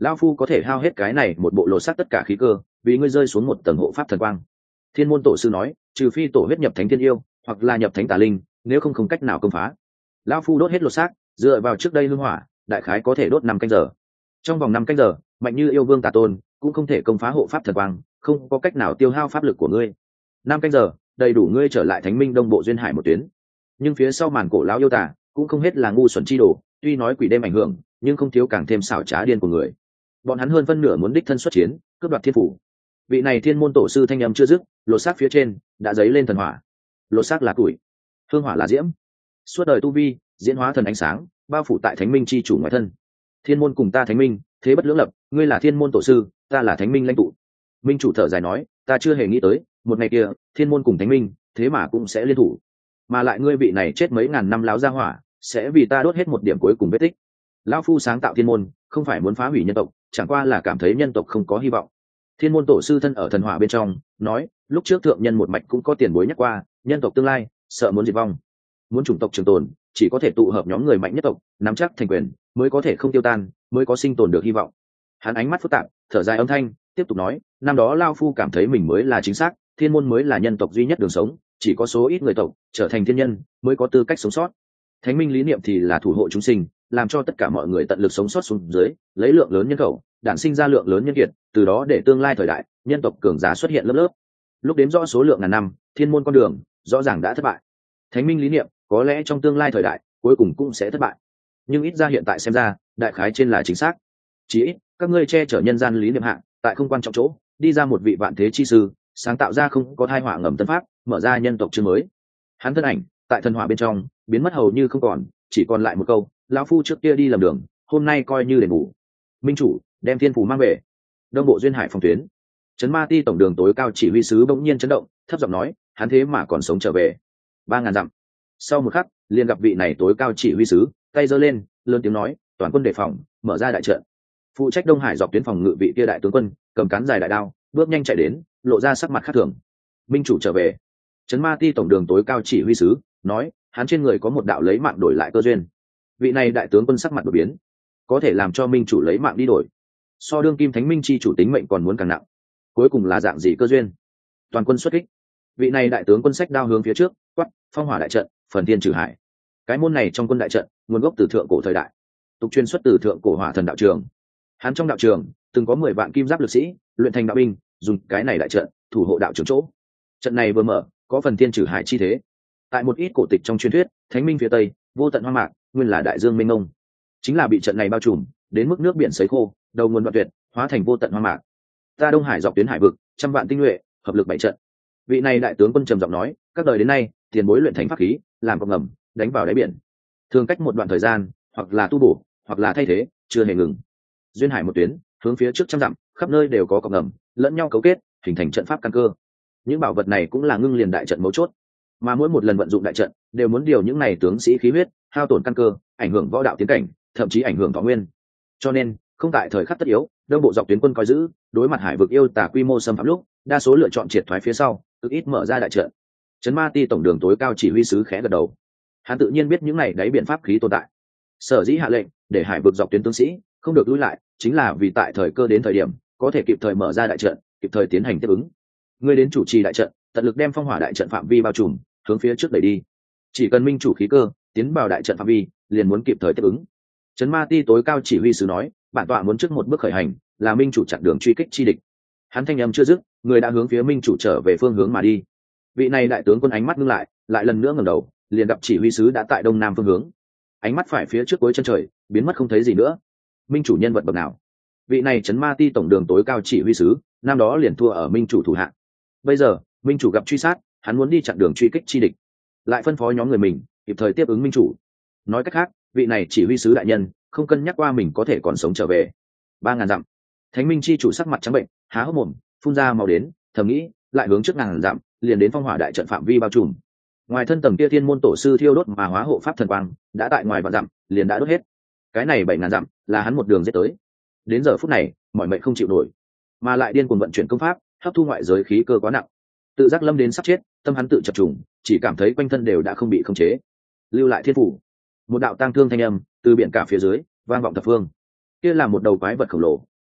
lão phu có thể hao hết cái này một bộ lột xác tất cả khí cơ vì ngươi rơi xuống một tầng hộ pháp thần quang. Thiên môn tổ sư nói, trừ phi tổ huyết nhập thánh thiên yêu hoặc là nhập thánh tà linh, nếu không không cách nào công phá. Lão phu đốt hết lột xác, dựa vào trước đây hương hỏa đại khái có thể đốt năm canh giờ. Trong vòng năm canh giờ, mạnh như yêu vương tà tôn cũng không thể công phá hộ pháp thần quang, không có cách nào tiêu hao pháp lực của ngươi. Năm canh giờ đầy đủ ngươi trở lại thánh minh đông bộ duyên hải một tuyến. Nhưng phía sau màn cổ lão yêu tà cũng không hết là ngu xuẩn chi đồ, tuy nói quỷ đêm ảnh hưởng nhưng không thiếu càng thêm xảo trá điên của người. Bọn hắn hơn phân nửa muốn đích thân xuất chiến cướp đoạt thiên phủ. Vị này thiên môn tổ sư thanh âm chưa dứt, lột xác phía trên đã dấy lên thần hỏa. Lột xác là tuổi, hương hỏa là diễm, suốt đời tu vi diễn hóa thần ánh sáng bao phủ tại thánh minh chi chủ ngoại thân. Thiên môn cùng ta thánh minh thế bất lưỡng lập, ngươi là thiên môn tổ sư, ta là thánh minh lãnh tụ. Minh chủ thở dài nói, ta chưa hề nghĩ tới một ngày kia thiên môn cùng thánh minh thế mà cũng sẽ liên thủ, mà lại ngươi vị này chết mấy ngàn năm láo ra hỏa sẽ vì ta đốt hết một điểm cuối cùng vết tích. Lão phu sáng tạo thiên môn không phải muốn phá hủy nhân tộc, chẳng qua là cảm thấy nhân tộc không có hy vọng. Thiên môn tổ sư thân ở thần hỏa bên trong nói, lúc trước thượng nhân một mạch cũng có tiền bối nhắc qua, nhân tộc tương lai sợ muốn diệt vong, muốn chủng tộc trường tồn chỉ có thể tụ hợp nhóm người mạnh nhất tộc nắm chắc thành quyền mới có thể không tiêu tan, mới có sinh tồn được hy vọng. Hắn ánh mắt phức tạp, thở dài âm thanh tiếp tục nói, năm đó lao phu cảm thấy mình mới là chính xác, thiên môn mới là nhân tộc duy nhất đường sống, chỉ có số ít người tộc trở thành thiên nhân mới có tư cách sống sót. Thánh minh lý niệm thì là thủ hộ chúng sinh, làm cho tất cả mọi người tận lực sống sót xuống dưới, lấy lượng lớn nhân khẩu đản sinh ra lượng lớn nhân kiệt, từ đó để tương lai thời đại nhân tộc cường giả xuất hiện lớp lớp. Lúc đếm rõ số lượng ngàn năm, thiên môn con đường rõ ràng đã thất bại. Thánh minh lý niệm có lẽ trong tương lai thời đại cuối cùng cũng sẽ thất bại, nhưng ít ra hiện tại xem ra đại khái trên là chính xác. Chỉ ít các ngươi che chở nhân gian lý niệm hạng, tại không quan trọng chỗ đi ra một vị vạn thế chi sư, sáng tạo ra không có thai họa ngầm tân pháp, mở ra nhân tộc chương mới. Hắn thân ảnh tại thần hỏa bên trong biến mất hầu như không còn, chỉ còn lại một câu, lão phu trước kia đi lầm đường, hôm nay coi như đền bù. Minh chủ đem thiên phù mang về. Đông bộ duyên hải phòng tuyến, trấn ma ti tổng đường tối cao chỉ huy sứ bỗng nhiên chấn động, thấp giọng nói, hắn thế mà còn sống trở về. Ba ngàn dặm sau một khắc liền gặp vị này tối cao chỉ huy sứ tay giơ lên lớn tiếng nói, toàn quân đề phòng, mở ra đại trận. Phụ trách đông hải dọc tuyến phòng ngự vị kia đại tướng quân cầm cán dài đại đao bước nhanh chạy đến, lộ ra sắc mặt khác thường. Minh chủ trở về. Trấn ma ti tổng đường tối cao chỉ huy sứ nói, hắn trên người có một đạo lấy mạng đổi lại cơ duyên. Vị này đại tướng quân sắc mặt đột biến, có thể làm cho minh chủ lấy mạng đi đổi, so đương kim thánh minh chi chủ tính mệnh còn muốn càng nặng. Cuối cùng là dạng gì cơ duyên? Toàn quân xuất kích. Vị này đại tướng quân sách đao hướng phía trước quát, phong hỏa đại trận, phần thiên trừ hải. Cái môn này trong quân đại trận nguồn gốc từ thượng cổ thời đại, tục chuyên xuất từ thượng cổ hỏa thần đạo trường. Hắn trong đạo trường từng có mười vạn kim giáp lực sĩ luyện thành đạo binh, dùng cái này đại trận thủ hộ đạo trường chỗ. Trận này vừa mở có phần thiên trừ hải chi thế. Tại một ít cổ tịch trong truyền thuyết, thánh minh phía tây vô tận hoang mạc nguyên là đại dương mênh mông, chính là bị trận này bao trùm đến mức nước biển sấy khô, đầu nguồn đoạn tuyệt, hóa thành vô tận hoang mạc. Ta đông hải dọc tuyến hải vực trăm vạn tinh nhuệ hợp lực bảy trận. Vị này đại tướng quân trầm giọng nói, các đời đến nay tiền bối luyện thành pháp khí làm cọc ngầm đánh vào đáy biển, thường cách một đoạn thời gian hoặc là tu bổ hoặc là thay thế, chưa hề ngừng. Duyên hải một tuyến hướng phía trước trăm dặm, khắp nơi đều có cọc ngầm lẫn nhau cấu kết hình thành trận pháp căn cơ. Những bảo vật này cũng là ngưng liền đại trận mấu chốt, mà mỗi một lần vận dụng đại trận đều muốn điều những này tướng sĩ khí huyết, hao tổn căn cơ, ảnh hưởng võ đạo tiến cảnh, thậm chí ảnh hưởng thọ nguyên. Cho nên không tại thời khắc tất yếu, đông bộ dọc tuyến quân coi giữ đối mặt hải vực yêu tả quy mô xâm phạm lúc, đa số lựa chọn triệt thoái phía sau, cực ít mở ra đại trận. Trấn ma ti tổng đường tối cao chỉ huy sứ khẽ gật đầu, hắn tự nhiên biết những này đáy biện pháp khí tồn tại. Sở dĩ hạ lệnh để hải vực dọc tuyến tướng sĩ không được lui lại, chính là vì tại thời cơ đến thời điểm có thể kịp thời mở ra đại trận, kịp thời tiến hành tiếp ứng. Ngươi đến chủ trì đại trận, tận lực đem phong hỏa đại trận phạm vi bao trùm, hướng phía trước đẩy đi. Chỉ cần minh chủ khí cơ tiến vào đại trận phạm vi, liền muốn kịp thời tiếp ứng. Trấn ma ti tối cao chỉ huy sứ nói, bản tọa muốn trước một bước khởi hành, là minh chủ chặn đường truy kích chi địch. Hắn thanh âm chưa dứt, người đã hướng phía minh chủ trở về phương hướng mà đi. Vị này đại tướng quân ánh mắt ngưng lại, lại lần nữa ngẩng đầu, liền gặp chỉ huy sứ đã tại đông nam phương hướng. Ánh mắt phải phía trước cuối chân trời, biến mất không thấy gì nữa. Minh chủ nhân vật bậc nào? Vị này trấn ma ti tổng đường tối cao chỉ huy sứ, năm đó liền thua ở minh chủ thủ hạ. Bây giờ minh chủ gặp truy sát, hắn muốn đi chặn đường truy kích chi địch, lại phân phó nhóm người mình kịp thời tiếp ứng minh chủ. Nói cách khác, vị này chỉ huy sứ đại nhân không cân nhắc qua mình có thể còn sống trở về. Ba ngàn dặm, thánh minh chi chủ sắc mặt trắng bệnh, há hốc mồm phun ra màu đến, thầm nghĩ lại hướng trước ngàn dặm liền đến phong hỏa đại trận phạm vi bao trùm. Ngoài thân tầng kia thiên môn tổ sư thiêu đốt mà hóa hộ pháp thần quang đã tại ngoài vạn dặm liền đã đốt hết. Cái này bảy ngàn dặm là hắn một đường giết tới. Đến giờ phút này mọi mệnh không chịu nổi, mà lại điên cuồng vận chuyển công pháp hấp thu ngoại giới khí cơ quá nặng, tự giác lâm đến sắp chết, tâm hắn tự chập trùng, chỉ cảm thấy quanh thân đều đã không bị khống chế. Lưu lại thiên phủ, một đạo tang thương thanh âm từ biển cả phía dưới vang vọng thập phương. Kia là một đầu quái vật khổng lồ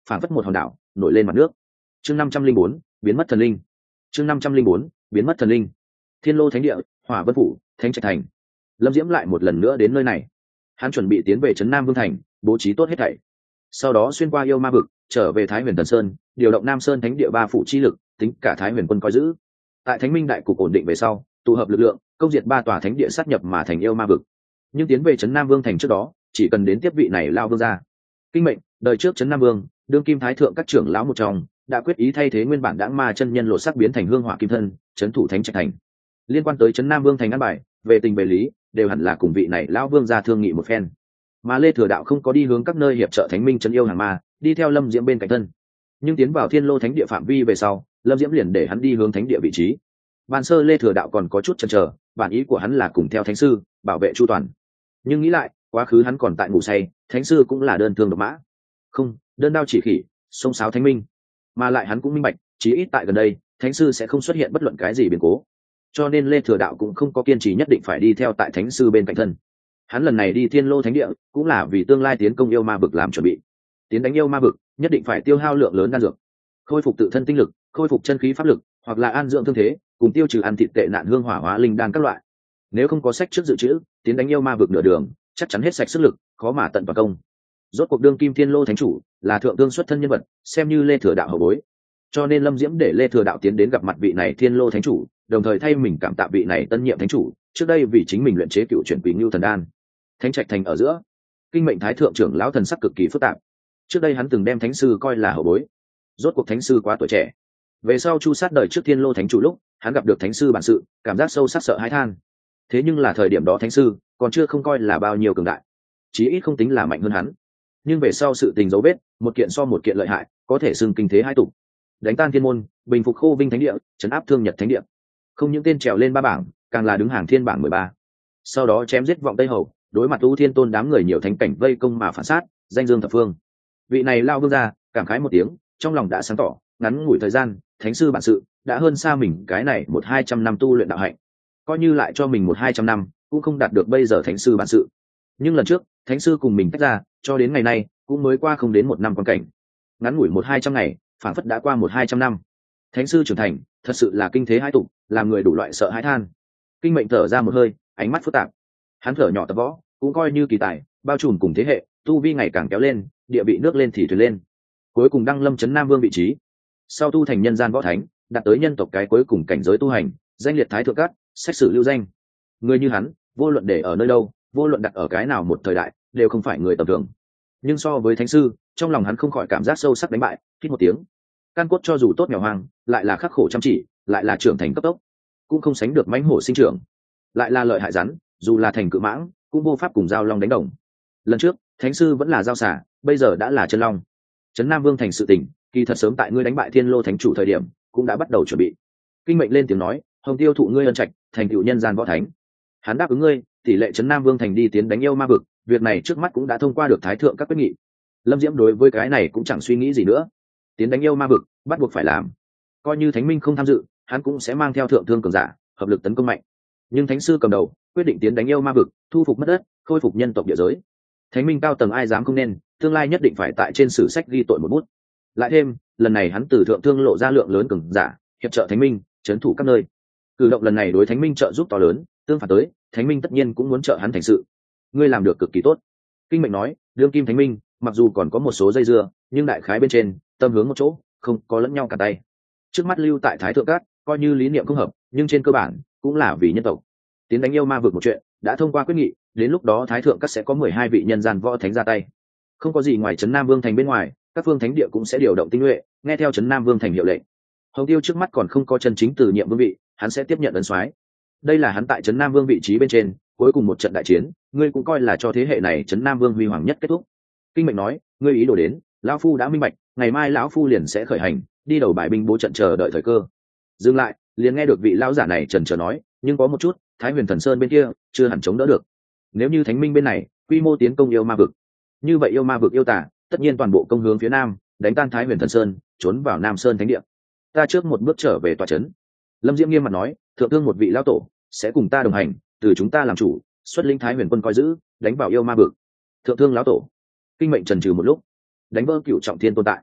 phảng phất một hòn đảo nổi lên mặt nước. Chương năm trăm linh bốn, biến mất thần linh. Chương năm trăm linh bốn, biến mất thần linh. Thiên Lô Thánh Địa, Hỏa Vân Phủ, Thánh Trạch Thành. Lâm Diễm lại một lần nữa đến nơi này. Hắn chuẩn bị tiến về trấn Nam Vương thành, bố trí tốt hết thảy. Sau đó xuyên qua yêu ma vực, trở về Thái Huyền Thần Sơn, điều động Nam Sơn Thánh Địa ba phủ chi lực, tính cả Thái Huyền quân coi giữ. Tại Thánh Minh đại cục ổn định về sau, tụ hợp lực lượng, công diệt ba tòa thánh địa sát nhập mà thành yêu ma vực. Nhưng tiến về trấn Nam Vương thành trước đó, chỉ cần đến tiếp vị này lao vương ra. Kinh mệnh, đời trước trấn Nam Vương, đương kim thái thượng các trưởng lão một trong, đã quyết ý thay thế nguyên bản đãng ma chân nhân lộ sắc biến thành hương hỏa kim thân, trấn thủ Thánh Trạch Thành. Liên quan tới trấn Nam Vương thành an bài, về tình về lý, đều hẳn là cùng vị này lão vương ra thương nghị một phen. Mà Lê Thừa Đạo không có đi hướng các nơi hiệp trợ Thánh Minh trấn yêu hàng ma, đi theo Lâm Diễm bên cạnh thân. Nhưng tiến vào Thiên Lô Thánh Địa phạm vi về sau, Lâm Diễm liền để hắn đi hướng thánh địa vị trí. Ban sơ Lê Thừa Đạo còn có chút chần chờ, bản ý của hắn là cùng theo thánh sư, bảo vệ chu toàn. Nhưng nghĩ lại, quá khứ hắn còn tại ngủ say, thánh sư cũng là đơn thương độc mã. Không, đơn đao chỉ khỉ, xông xáo Thánh Minh. Mà lại hắn cũng minh bạch, chí ít tại gần đây, thánh sư sẽ không xuất hiện bất luận cái gì biến cố. Cho nên Lê Thừa Đạo cũng không có kiên trì nhất định phải đi theo tại thánh sư bên cạnh thân. Hắn lần này đi Thiên Lô Thánh Địa, cũng là vì tương lai tiến công yêu ma vực làm chuẩn bị. Tiến đánh yêu ma vực, nhất định phải tiêu hao lượng lớn đan dược, khôi phục tự thân tinh lực, khôi phục chân khí pháp lực, hoặc là an dưỡng thương thế, cùng tiêu trừ ăn thịt tệ nạn hương hỏa hóa linh đan các loại. Nếu không có sách trước dự trữ, tiến đánh yêu ma vực nửa đường, chắc chắn hết sạch sức lực, khó mà tận vào công. Rốt cuộc đương kim Thiên Lô Thánh chủ là thượng tương xuất thân nhân vật, xem như Lê Thừa Đạo hậu bối. Cho nên Lâm Diễm để Lê Thừa Đạo tiến đến gặp mặt vị này Thiên Lô Thánh chủ, đồng thời thay mình cảm tạ vị này tân nhiệm thánh chủ, trước đây vì chính mình luyện chế cựu chuyển Quỷ Ngưu thần đan. Thánh Trạch thành ở giữa, kinh mệnh thái thượng trưởng lão thần sắc cực kỳ phức tạp. Trước đây hắn từng đem thánh sư coi là hậu bối, rốt cuộc thánh sư quá tuổi trẻ. Về sau chu sát đời trước Thiên Lô Thánh chủ lúc, hắn gặp được thánh sư bản sự, cảm giác sâu sắc sợ hãi than. Thế nhưng là thời điểm đó thánh sư còn chưa không coi là bao nhiêu cường đại, chí ít không tính là mạnh hơn hắn. Nhưng về sau sự tình dấu vết, một kiện so một kiện lợi hại, có thể xưng kinh thế hai tục. Đánh tan thiên môn, bình phục Khô Vinh Thánh Địa, trấn áp Thương Nhật Thánh Địa. Không những tên trèo lên ba bảng, càng là đứng hàng thiên bảng mười ba. Sau đó chém giết vọng Tây Hầu, đối mặt U Thiên Tôn đám người nhiều thánh cảnh vây công mà phản sát, danh dương thập phương. Vị này lao vương ra, cảm khái một tiếng, trong lòng đã sáng tỏ, ngắn ngủi thời gian, thánh sư bản sự đã hơn xa mình cái này một hai trăm năm tu luyện đạo hạnh. Coi như lại cho mình một hai trăm năm, cũng không đạt được bây giờ thánh sư bản sự. Nhưng lần trước, thánh sư cùng mình tách ra, cho đến ngày nay, cũng mới qua không đến một năm quan cảnh. Ngắn ngủi một hai trăm ngày, phản phất đã qua một hai trăm năm. Thánh sư trưởng thành, thật sự là kinh thế hai tục, làm người đủ loại sợ hãi than. Kinh mệnh thở ra một hơi, ánh mắt phức tạp. Hắn thở nhỏ tập võ, cũng coi như kỳ tài, bao trùm cùng thế hệ, tu vi ngày càng kéo lên, địa vị nước lên thì thuyền lên. Cuối cùng đăng lâm trấn Nam Vương vị trí. Sau tu thành nhân gian võ thánh, đạt tới nhân tộc cái cuối cùng cảnh giới tu hành, danh liệt thái thượng cát, sách sử lưu danh. Người như hắn, vô luận để ở nơi đâu, vô luận đặt ở cái nào một thời đại, đều không phải người tầm thường. Nhưng so với thánh sư, trong lòng hắn không khỏi cảm giác sâu sắc đánh bại, hít một tiếng. Căn cốt cho dù tốt nghèo hoang, lại là khắc khổ chăm chỉ, lại là trưởng thành cấp tốc, cũng không sánh được mãnh hổ sinh trưởng. Lại là lợi hại rắn, dù là thành cự mãng, cũng vô pháp cùng giao long đánh đồng. Lần trước, thánh sư vẫn là giao xả, bây giờ đã là chân long. Trấn Nam Vương thành sự tình, kỳ thật sớm tại ngươi đánh bại Thiên Lô Thánh chủ thời điểm, cũng đã bắt đầu chuẩn bị. Kinh mệnh lên tiếng nói, hồng tiêu thụ ngươi ân trạch, thành tựu nhân gian võ thánh. Hắn đáp ứng ngươi, tỷ lệ Trấn Nam Vương thành đi tiến đánh yêu ma vực, việc này trước mắt cũng đã thông qua được thái thượng các quyết nghị. Lâm Diễm đối với cái này cũng chẳng suy nghĩ gì nữa. Tiến đánh yêu ma vực, bắt buộc phải làm. Coi như Thánh Minh không tham dự, hắn cũng sẽ mang theo thượng thương cường giả, hợp lực tấn công mạnh. Nhưng thánh sư cầm đầu, quyết định tiến đánh yêu ma vực, thu phục mất đất, khôi phục nhân tộc địa giới. Thánh Minh cao tầng ai dám không nên, tương lai nhất định phải tại trên sử sách ghi tội một bút. Lại thêm, lần này hắn từ thượng thương lộ ra lượng lớn cường giả, hiệp trợ Thánh Minh, trấn thủ các nơi. Cử động lần này đối Thánh Minh trợ giúp to lớn, tương phản tới, Thánh Minh tất nhiên cũng muốn trợ hắn thành sự. Ngươi làm được cực kỳ tốt. Kinh mệnh nói, đương kim Thánh Minh, mặc dù còn có một số dây dưa, nhưng đại khái bên trên, tâm hướng một chỗ, không có lẫn nhau cả tay. Trước mắt lưu tại Thái Thượng Cát, coi như lý niệm không hợp, nhưng trên cơ bản cũng là vì nhân tộc. Tiến đánh yêu ma vực một chuyện, đã thông qua quyết nghị, đến lúc đó Thái Thượng Cát sẽ có mười hai vị nhân gian võ thánh ra tay. Không có gì ngoài trấn Nam Vương thành bên ngoài, các phương thánh địa cũng sẽ điều động tinh nhuệ, nghe theo trấn Nam Vương thành hiệu lệnh. Hồng Tiêu trước mắt còn không có chân chính từ nhiệm vương vị, hắn sẽ tiếp nhận ấn soái. Đây là hắn tại trấn Nam Vương vị trí bên trên, cuối cùng một trận đại chiến, ngươi cũng coi là cho thế hệ này trấn Nam Vương huy hoàng nhất kết thúc. Kinh mệnh nói, ngươi ý đồ đến, lão phu đã minh bạch, ngày mai lão phu liền sẽ khởi hành, đi đầu bài binh bố trận chờ đợi thời cơ. Dừng lại, liền nghe được vị lão giả này trần chờ nói, nhưng có một chút, Thái Huyền Thần Sơn bên kia chưa hẳn chống đỡ được. Nếu như Thánh Minh bên này quy mô tiến công yêu ma vực, như vậy yêu ma vực yêu tả, tất nhiên toàn bộ công hướng phía nam, đánh tan Thái Huyền Thần Sơn, trốn vào Nam Sơn Thánh Địa. Ta trước một bước trở về tòa trấn. Lâm Diễm nghiêm mặt nói, thượng thương một vị lão tổ sẽ cùng ta đồng hành, từ chúng ta làm chủ, xuất lĩnh Thái Huyền quân coi giữ, đánh vào yêu ma vực. Thượng thương lão tổ. Kinh mệnh trần trừ một lúc, đánh vỡ cựu trọng thiên tồn tại.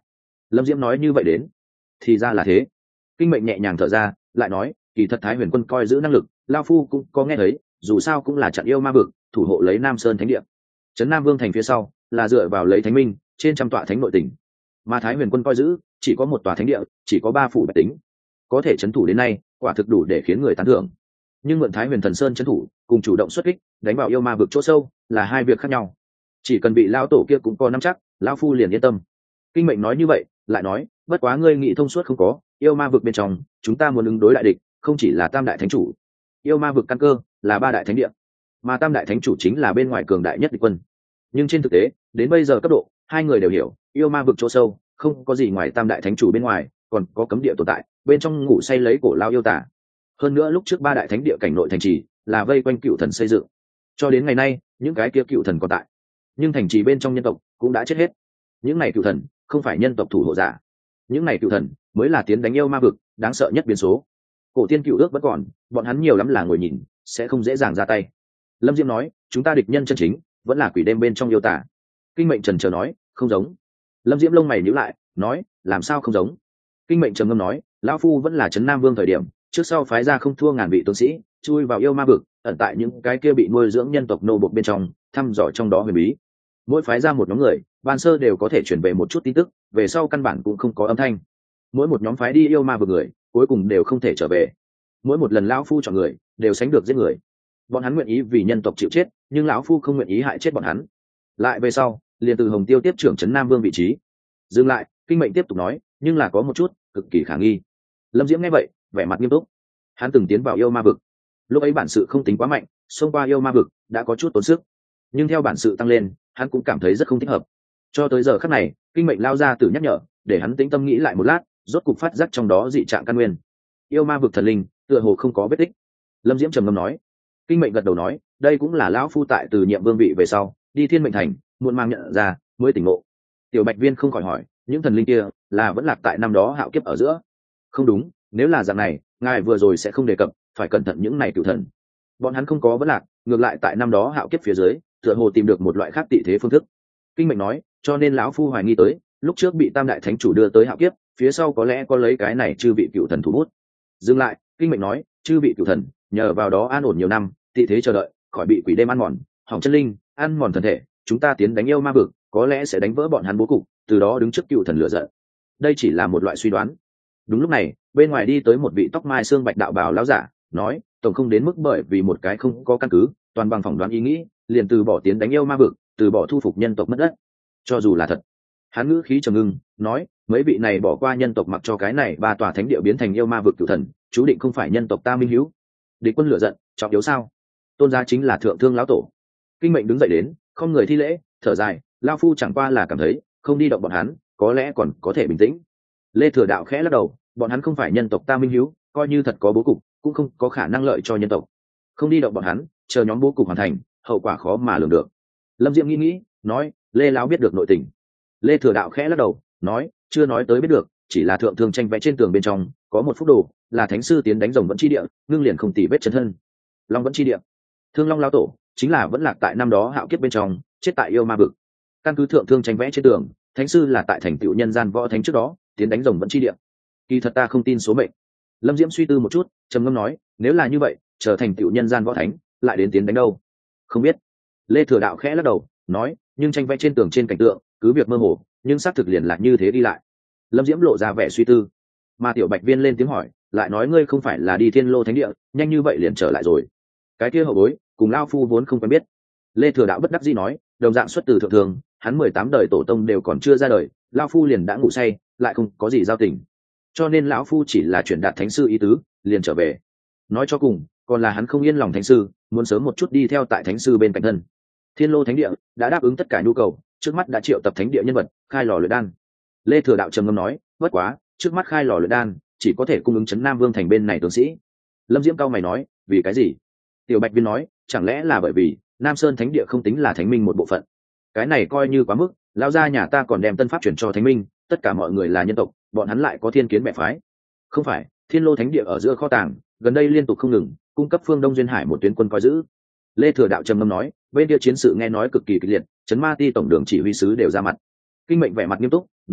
Lâm Diễm nói như vậy đến, thì ra là thế. Kinh Mệnh nhẹ nhàng thở ra, lại nói, kỳ thật Thái Huyền quân coi giữ năng lực, lao phu cũng có nghe thấy, dù sao cũng là chặn yêu ma vực, thủ hộ lấy Nam Sơn thánh địa. Trấn Nam Vương thành phía sau là dựa vào lấy thánh minh, trên trăm tọa thánh nội tỉnh, mà Thái Huyền quân coi giữ chỉ có một tòa thánh địa, chỉ có ba phủ bạch tính, có thể trấn thủ đến nay, quả thực đủ để khiến người tán thưởng. Nhưng mượn Thái Huyền thần sơn trấn thủ, cùng chủ động xuất kích, đánh vào yêu ma vực chỗ sâu, là hai việc khác nhau. Chỉ cần bị lao tổ kia cũng có nắm chắc, lao phu liền yên tâm. Kinh Mệnh nói như vậy, lại nói, bất quá ngươi nghĩ thông suốt không có, yêu ma vực bên trong, chúng ta muốn ứng đối đại địch, không chỉ là tam đại thánh chủ. Yêu ma vực căn cơ là ba đại thánh địa, mà tam đại thánh chủ chính là bên ngoài cường đại nhất địch quân. Nhưng trên thực tế, đến bây giờ cấp độ, hai người đều hiểu, yêu ma vực chỗ sâu, không có gì ngoài tam đại thánh chủ bên ngoài, còn có cấm địa tồn tại, bên trong ngủ say lấy cổ lao yêu tả. Hơn nữa lúc trước ba đại thánh địa cảnh nội thành trì là vây quanh cựu thần xây dựng, cho đến ngày nay, những cái kia cựu thần còn tại, nhưng thành trì bên trong nhân tộc cũng đã chết hết. Những này cựu thần không phải nhân tộc thủ hộ giả, những này cựu thần mới là tiến đánh yêu ma vực đáng sợ nhất biến số. Cổ tiên cựu ước vẫn còn, bọn hắn nhiều lắm là ngồi nhìn, sẽ không dễ dàng ra tay. Lâm Diễm nói, chúng ta địch nhân chân chính vẫn là quỷ đêm bên trong yêu tả. Kinh Mệnh trần chờ nói, không giống. Lâm Diễm lông mày nhíu lại, nói, làm sao không giống? Kinh Mệnh trầm ngâm nói, lão phu vẫn là Trấn Nam Vương thời điểm, trước sau phái ra không thua ngàn vị tướng sĩ, chui vào yêu ma vực, ẩn tại những cái kia bị nuôi dưỡng nhân tộc nô bộc bên trong, thăm dò trong đó huyền bí. Mỗi phái ra một nhóm người, ban sơ đều có thể chuyển về một chút tin tức, về sau căn bản cũng không có âm thanh. Mỗi một nhóm phái đi yêu ma vực người, cuối cùng đều không thể trở về. Mỗi một lần lão phu chọn người, đều sánh được giết người. Bọn hắn nguyện ý vì nhân tộc chịu chết, nhưng lão phu không nguyện ý hại chết bọn hắn. Lại về sau, liền từ Hồng Tiêu tiếp trưởng Trấn Nam Vương vị trí. Dừng lại, Kinh Mệnh tiếp tục nói, nhưng là có một chút cực kỳ khả nghi. Lâm Diễm nghe vậy, vẻ mặt nghiêm túc. Hắn từng tiến vào yêu ma vực, lúc ấy bản sự không tính quá mạnh, xông qua yêu ma vực đã có chút tốn sức, nhưng theo bản sự tăng lên, hắn cũng cảm thấy rất không thích hợp. Cho tới giờ khắc này, Kinh Mệnh lao ra từ nhắc nhở, để hắn tĩnh tâm nghĩ lại một lát, rốt cục phát giác trong đó dị trạng căn nguyên. Yêu ma vực thần linh tựa hồ không có vết tích. Lâm Diễm trầm ngâm nói. Kinh Mệnh gật đầu nói, đây cũng là lão phu tại từ nhiệm vương vị về sau đi Thiên Mệnh thành muộn mang nhận ra mới tỉnh ngộ. Tiểu Bạch Viên không khỏi hỏi, những thần linh kia là vẫn lạc tại năm đó hạo kiếp ở giữa? Không đúng, nếu là dạng này, ngài vừa rồi sẽ không đề cập, phải cẩn thận những này cửu thần. Bọn hắn không có vẫn lạc, ngược lại tại năm đó hạo kiếp phía dưới, tựa hồ tìm được một loại khác tị thế phương thức. Kinh Mệnh nói, cho nên lão phu hoài nghi tới, lúc trước bị tam đại thánh chủ đưa tới hạo kiếp, phía sau có lẽ có lấy cái này chư vị cửu thần thủ bút. Dừng lại, Kinh Mệnh nói, chư vị cửu thần nhờ vào đó an ổn nhiều năm, tị thế chờ đợi, khỏi bị quỷ đêm ăn mòn, hỏng chân linh, ăn mòn thần thể, chúng ta tiến đánh yêu ma vực, có lẽ sẽ đánh vỡ bọn hắn bố cục, từ đó đứng trước cựu thần lửa giận. Đây chỉ là một loại suy đoán. Đúng lúc này, bên ngoài đi tới một vị tóc mai xương bạch đạo bào lão giả, nói, tổng không đến mức bởi vì một cái không có căn cứ, toàn bằng phỏng đoán ý nghĩ, liền từ bỏ tiến đánh yêu ma vực, từ bỏ thu phục nhân tộc mất đất. Cho dù là thật. Hắn ngữ khí trầm ngưng, nói, mấy vị này bỏ qua nhân tộc mặc cho cái này ba tòa thánh địa biến thành yêu ma vực cựu thần, chú định không phải nhân tộc ta minh hữu. Địch quân lửa giận, trọng yếu sao? Tôn gia chính là thượng thương lão tổ. Kinh Mệnh đứng dậy đến, không người thi lễ, thở dài, lao phu chẳng qua là cảm thấy, không đi động bọn hắn, có lẽ còn có thể bình tĩnh. Lê Thừa Đạo khẽ lắc đầu, bọn hắn không phải nhân tộc ta minh hữu, coi như thật có bố cục, cũng không có khả năng lợi cho nhân tộc. Không đi động bọn hắn, chờ nhóm bố cục hoàn thành, hậu quả khó mà lường được. Lâm Diệm nghĩ nghĩ, nói, Lê lão biết được nội tình. Lê Thừa Đạo khẽ lắc đầu, nói, chưa nói tới biết được, chỉ là thượng thương tranh vẽ trên tường bên trong có một phúc đồ, là thánh sư tiến đánh rồng vẫn chi địa, ngưng liền không tỉ vết chân thân. Long vẫn chi địa, Thương Long lão tổ chính là vẫn lạc tại năm đó hạo kiếp bên trong, chết tại yêu ma vực. Căn cứ thượng thương tranh vẽ trên tường, thánh sư là tại thành tựu nhân gian võ thánh trước đó tiến đánh rồng vẫn chi địa. Kỳ thật ta không tin số mệnh. Lâm Diễm suy tư một chút, trầm ngâm nói, nếu là như vậy, trở thành tựu nhân gian võ thánh, lại đến tiến đánh đâu? Không biết. Lê Thừa Đạo khẽ lắc đầu, nói, nhưng tranh vẽ trên tường trên cảnh tượng, cứ việc mơ hồ, nhưng xác thực liền là như thế đi lại. Lâm Diễm lộ ra vẻ suy tư, mà Tiểu Bạch Viên lên tiếng hỏi, lại nói ngươi không phải là đi Thiên Lô thánh địa, nhanh như vậy liền trở lại rồi? Cái kia hậu bối cùng lao phu vốn không quen biết. Lê Thừa Đạo bất đắc dĩ nói, đồng dạng xuất từ thượng thường, hắn mười tám đời tổ tông đều còn chưa ra đời, lao phu liền đã ngủ say, lại không có gì giao tình, cho nên lão phu chỉ là chuyển đạt thánh sư ý tứ, liền trở về. Nói cho cùng, còn là hắn không yên lòng thánh sư, muốn sớm một chút đi theo tại thánh sư bên cạnh thân. Thiên Lô thánh địa đã đáp ứng tất cả nhu cầu, trước mắt đã triệu tập thánh địa nhân vật, khai lò luyện đan. Lê Thừa Đạo trầm ngâm nói, bất quá, trước mắt khai lò luyện đan chỉ có thể cung ứng Trấn Nam Vương thành bên này tướng sĩ. Lâm Diễm cao mày nói, vì cái gì? Tiểu Bạch Viên nói, chẳng lẽ là bởi vì Nam Sơn thánh địa không tính là thánh minh một bộ phận? Cái này coi như quá mức, lão gia nhà ta còn đem tân pháp chuyển cho thánh minh, tất cả mọi người là nhân tộc, bọn hắn lại có thiên kiến mẹ phái. Không phải, Thiên Lô thánh địa ở giữa kho tàng, gần đây liên tục không ngừng cung cấp phương Đông duyên hải một tuyến quân coi giữ. Lê Thừa Đạo trầm ngâm nói, bên kia chiến sự nghe nói cực kỳ kịch liệt, Trấn Ma Ti tổng đường chỉ huy sứ đều ra mặt. Kinh Mệnh vẻ mặt nghiêm túc, nói,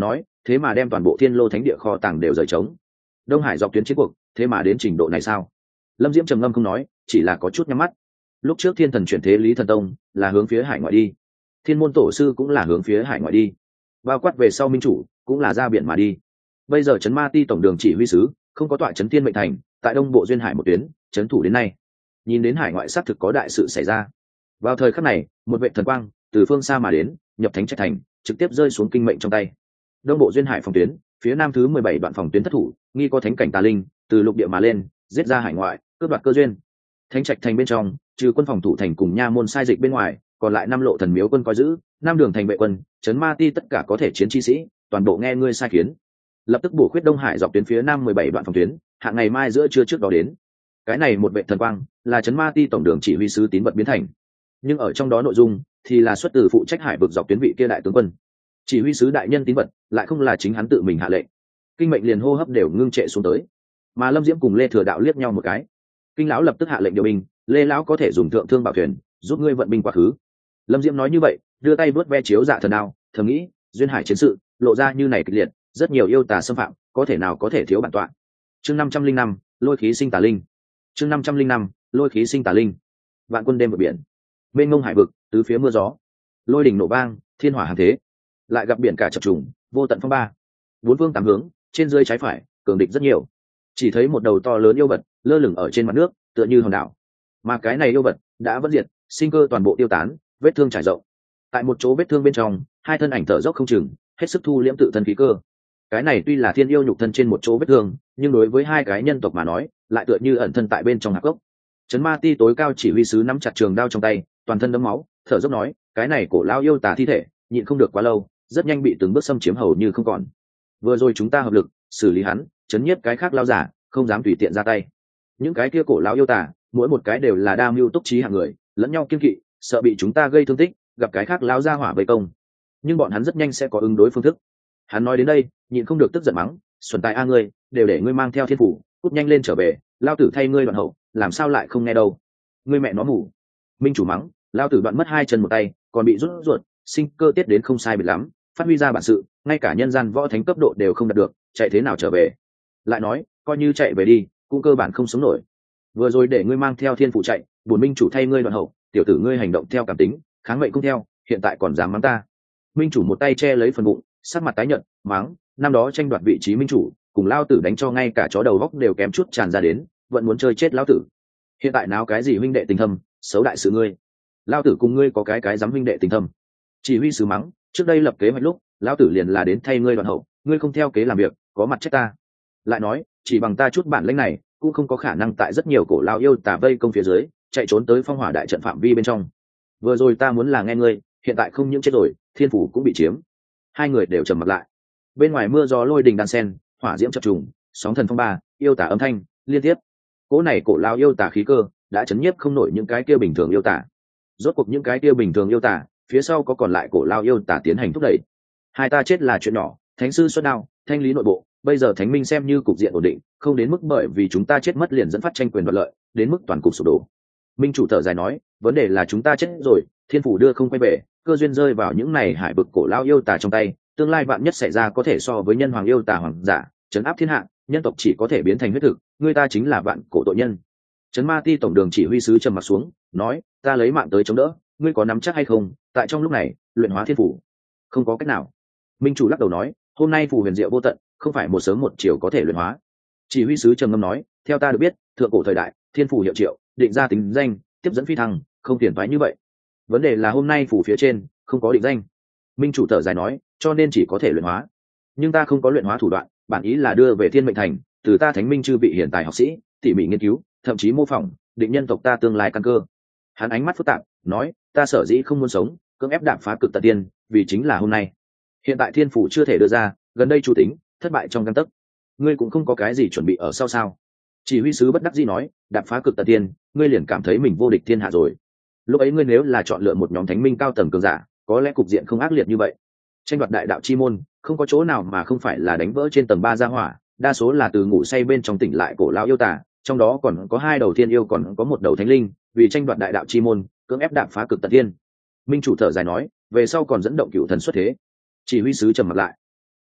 thế mà đem toàn bộ thiên lô thánh địa kho tàng đều rời trống. Đông Hải dọc tuyến chiến cuộc thế mà đến trình độ này sao? Lâm Diễm trầm ngâm không nói, chỉ là có chút nhắm mắt. Lúc trước thiên thần chuyển thế Lý Thần Tông là hướng phía hải ngoại đi, thiên môn tổ sư cũng là hướng phía hải ngoại đi, bao quát về sau minh chủ cũng là ra biển mà đi. Bây giờ trấn ma ti tổng đường chỉ huy sứ không có tọa trấn thiên mệnh thành, tại đông bộ duyên hải một tuyến trấn thủ đến nay, nhìn đến hải ngoại xác thực có đại sự xảy ra. Vào thời khắc này, một vệ thần quang từ phương xa mà đến, nhập thánh trạch thành, trực tiếp rơi xuống kinh mệnh trong tay. Đông bộ duyên hải phòng tuyến, phía nam thứ mười bảy đoạn phòng tuyến thất thủ, nghi có thánh cảnh tà linh từ lục địa mà lên, giết ra hải ngoại, cướp đoạt cơ duyên. Thánh trạch thành bên trong, trừ quân phòng thủ thành cùng nha môn sai dịch bên ngoài, còn lại năm lộ thần miếu quân coi giữ, năm đường thành vệ quân, trấn ma ti tất cả có thể chiến chi sĩ, toàn bộ nghe ngươi sai khiến. Lập tức bổ khuyết Đông Hải dọc tuyến phía nam mười bảy đoạn phòng tuyến, hạng ngày mai giữa trưa trước đó đến. Cái này một vệ thần quang là trấn ma ti tổng đường chỉ huy sứ tín vật biến thành, nhưng ở trong đó nội dung thì là xuất từ phụ trách hải vực dọc tuyến vị kia đại tướng quân. Chỉ huy sứ đại nhân tín vật lại không là chính hắn tự mình hạ lệnh. Kinh mệnh liền hô hấp đều ngưng trệ xuống tới. Mà Lâm Diễm cùng Lê Thừa Đạo liếc nhau một cái. Kinh lão lập tức hạ lệnh điều binh, Lê lão có thể dùng thượng thương bảo thuyền giúp ngươi vận binh quá khứ. Lâm Diễm nói như vậy, đưa tay vớt ve chiếu dạ thần đao, thầm nghĩ, duyên hải chiến sự lộ ra như này kịch liệt, rất nhiều yêu tà xâm phạm, có thể nào có thể thiếu bản tọa. Chương năm trăm linh năm, lôi khí sinh tà linh. Chương năm trăm linh năm, lôi khí sinh tà linh. Vạn quân đêm vượt biển, mênh mông hải vực, tứ phía mưa gió, lôi đình nổ vang, thiên hỏa hàng thế, lại gặp biển cả chập trùng, vô tận phong ba. Bốn phương tám hướng, trên dưới trái phải, cường địch rất nhiều. Chỉ thấy một đầu to lớn yêu vật lơ lửng ở trên mặt nước, tựa như hòn đảo. Mà cái này yêu vật đã vẫn diệt, sinh cơ toàn bộ tiêu tán, vết thương trải rộng. Tại một chỗ vết thương bên trong, hai thân ảnh thở dốc không chừng, hết sức thu liễm tự thân khí cơ. Cái này tuy là thiên yêu nhục thân trên một chỗ vết thương, nhưng đối với hai cái nhân tộc mà nói, lại tựa như ẩn thân tại bên trong hạp gốc. Trấn ma ti tối cao chỉ huy sứ nắm chặt trường đao trong tay, toàn thân đẫm máu, thở dốc nói, cái này cổ lao yêu tà thi thể, nhịn không được quá lâu, rất nhanh bị từng bước xâm chiếm hầu như không còn. Vừa rồi chúng ta hợp lực xử lý hắn, chấn nhiếp cái khác lao giả, không dám tùy tiện ra tay. Những cái kia cổ lao yêu tà, mỗi một cái đều là đa mưu túc trí hạng người, lẫn nhau kiêng kỵ, sợ bị chúng ta gây thương tích, gặp cái khác lao ra hỏa vây công. Nhưng bọn hắn rất nhanh sẽ có ứng đối phương thức. Hắn nói đến đây, nhịn không được tức giận mắng, xuẩn tài a ngươi, đều để ngươi mang theo thiên phủ, cút nhanh lên trở về, lao tử thay ngươi đoạn hậu, làm sao lại không nghe đâu. Ngươi mẹ nó mù. Minh chủ mắng, lao tử đoạn mất hai chân một tay, còn bị rút ruột, sinh cơ tiết đến không sai biệt lắm, phát huy ra bản sự, ngay cả nhân gian võ thánh cấp độ đều không đạt được, chạy thế nào trở về. Lại nói, coi như chạy về đi, cũng cơ bản không sống nổi. Vừa rồi để ngươi mang theo thiên phụ chạy, bổn minh chủ thay ngươi đoạn hậu, tiểu tử ngươi hành động theo cảm tính, kháng mệnh không theo, hiện tại còn dám mắng ta. Minh chủ một tay che lấy phần bụng, sắc mặt tái nhợt, mắng, năm đó tranh đoạt vị trí minh chủ, cùng lao tử đánh cho ngay cả chó đầu góc đều kém chút tràn ra đến, vẫn muốn chơi chết lao tử. Hiện tại náo cái gì huynh đệ tình thâm, xấu đại sự ngươi. Lao tử cùng ngươi có cái cái dám huynh đệ tình thâm. Chỉ huy sứ mắng, trước đây lập kế hoạch lúc, lao tử liền là đến thay ngươi đoạn hậu, ngươi không theo kế làm việc, có mặt trách ta. Lại nói, chỉ bằng ta chút bản lĩnh này, cũng không có khả năng tại rất nhiều cổ lao yêu tà vây công phía dưới, chạy trốn tới phong hỏa đại trận phạm vi bên trong. Vừa rồi ta muốn là nghe ngươi, hiện tại không những chết rồi, thiên phủ cũng bị chiếm. Hai người đều trầm mặt lại. Bên ngoài mưa gió lôi đình đan sen, hỏa diễm chập trùng, sóng thần phong ba, yêu tà âm thanh liên tiếp. Cỗ này cổ lao yêu tà khí cơ đã chấn nhiếp không nổi những cái kia bình thường yêu tà. Rốt cuộc những cái kia bình thường yêu tà, phía sau có còn lại cổ lao yêu tà tiến hành thúc đẩy. Hai ta chết là chuyện nhỏ, thánh sư xuất đao, thanh lý nội bộ, bây giờ thánh minh xem như cục diện ổn định, không đến mức bởi vì chúng ta chết mất liền dẫn phát tranh quyền đoạt lợi, đến mức toàn cục sụp đổ. Minh chủ thở dài nói, vấn đề là chúng ta chết rồi, thiên phủ đưa không quay về, cơ duyên rơi vào những này hải vực cổ lao yêu tà trong tay, tương lai vạn nhất xảy ra có thể so với nhân hoàng yêu tà hoàng giả, trấn áp thiên hạ, nhân tộc chỉ có thể biến thành huyết thực, người ta chính là vạn cổ tội nhân. Trấn ma ti tổng đường chỉ huy sứ trầm mặt xuống, nói, ta lấy mạng tới chống đỡ, ngươi có nắm chắc hay không? Tại trong lúc này, luyện hóa thiên phủ, không có cách nào. Minh chủ lắc đầu nói, hôm nay phù huyền diệu vô tận, không phải một sớm một chiều có thể luyện hóa. Chỉ huy sứ trầm ngâm nói, theo ta được biết, thượng cổ thời đại, thiên phủ hiệu triệu, định ra tính danh, tiếp dẫn phi thăng, không tiền toái như vậy. Vấn đề là hôm nay phủ phía trên không có định danh. Minh chủ thở dài nói, cho nên chỉ có thể luyện hóa. Nhưng ta không có luyện hóa thủ đoạn, bản ý là đưa về thiên mệnh thành, từ ta thánh minh chư vị hiện tại học sĩ tỉ mỉ nghiên cứu, thậm chí mô phỏng định nhân tộc ta tương lai căn cơ. Hắn ánh mắt phức tạp, nói, ta sở dĩ không muốn sống, cưỡng ép đạp phá cực tật tiên, vì chính là hôm nay. Hiện tại thiên phủ chưa thể đưa ra, gần đây chủ tính thất bại trong căn tấc, ngươi cũng không có cái gì chuẩn bị ở sau sao? Chỉ huy sứ bất đắc dĩ nói, đạp phá cực tật tiên, ngươi liền cảm thấy mình vô địch thiên hạ rồi. Lúc ấy ngươi nếu là chọn lựa một nhóm thánh minh cao tầng cường giả, có lẽ cục diện không ác liệt như vậy. Tranh đoạt đại đạo chi môn, không có chỗ nào mà không phải là đánh vỡ trên tầng ba gia hỏa, đa số là từ ngủ say bên trong tỉnh lại cổ lão yêu tà, trong đó còn có hai đầu thiên yêu, còn có một đầu thánh linh, vì tranh đoạt đại đạo chi môn, cưỡng ép đạp phá cực tật thiên. Minh chủ thở dài nói, về sau còn dẫn động cựu thần xuất thế. Chỉ huy sứ trầm mặt lại.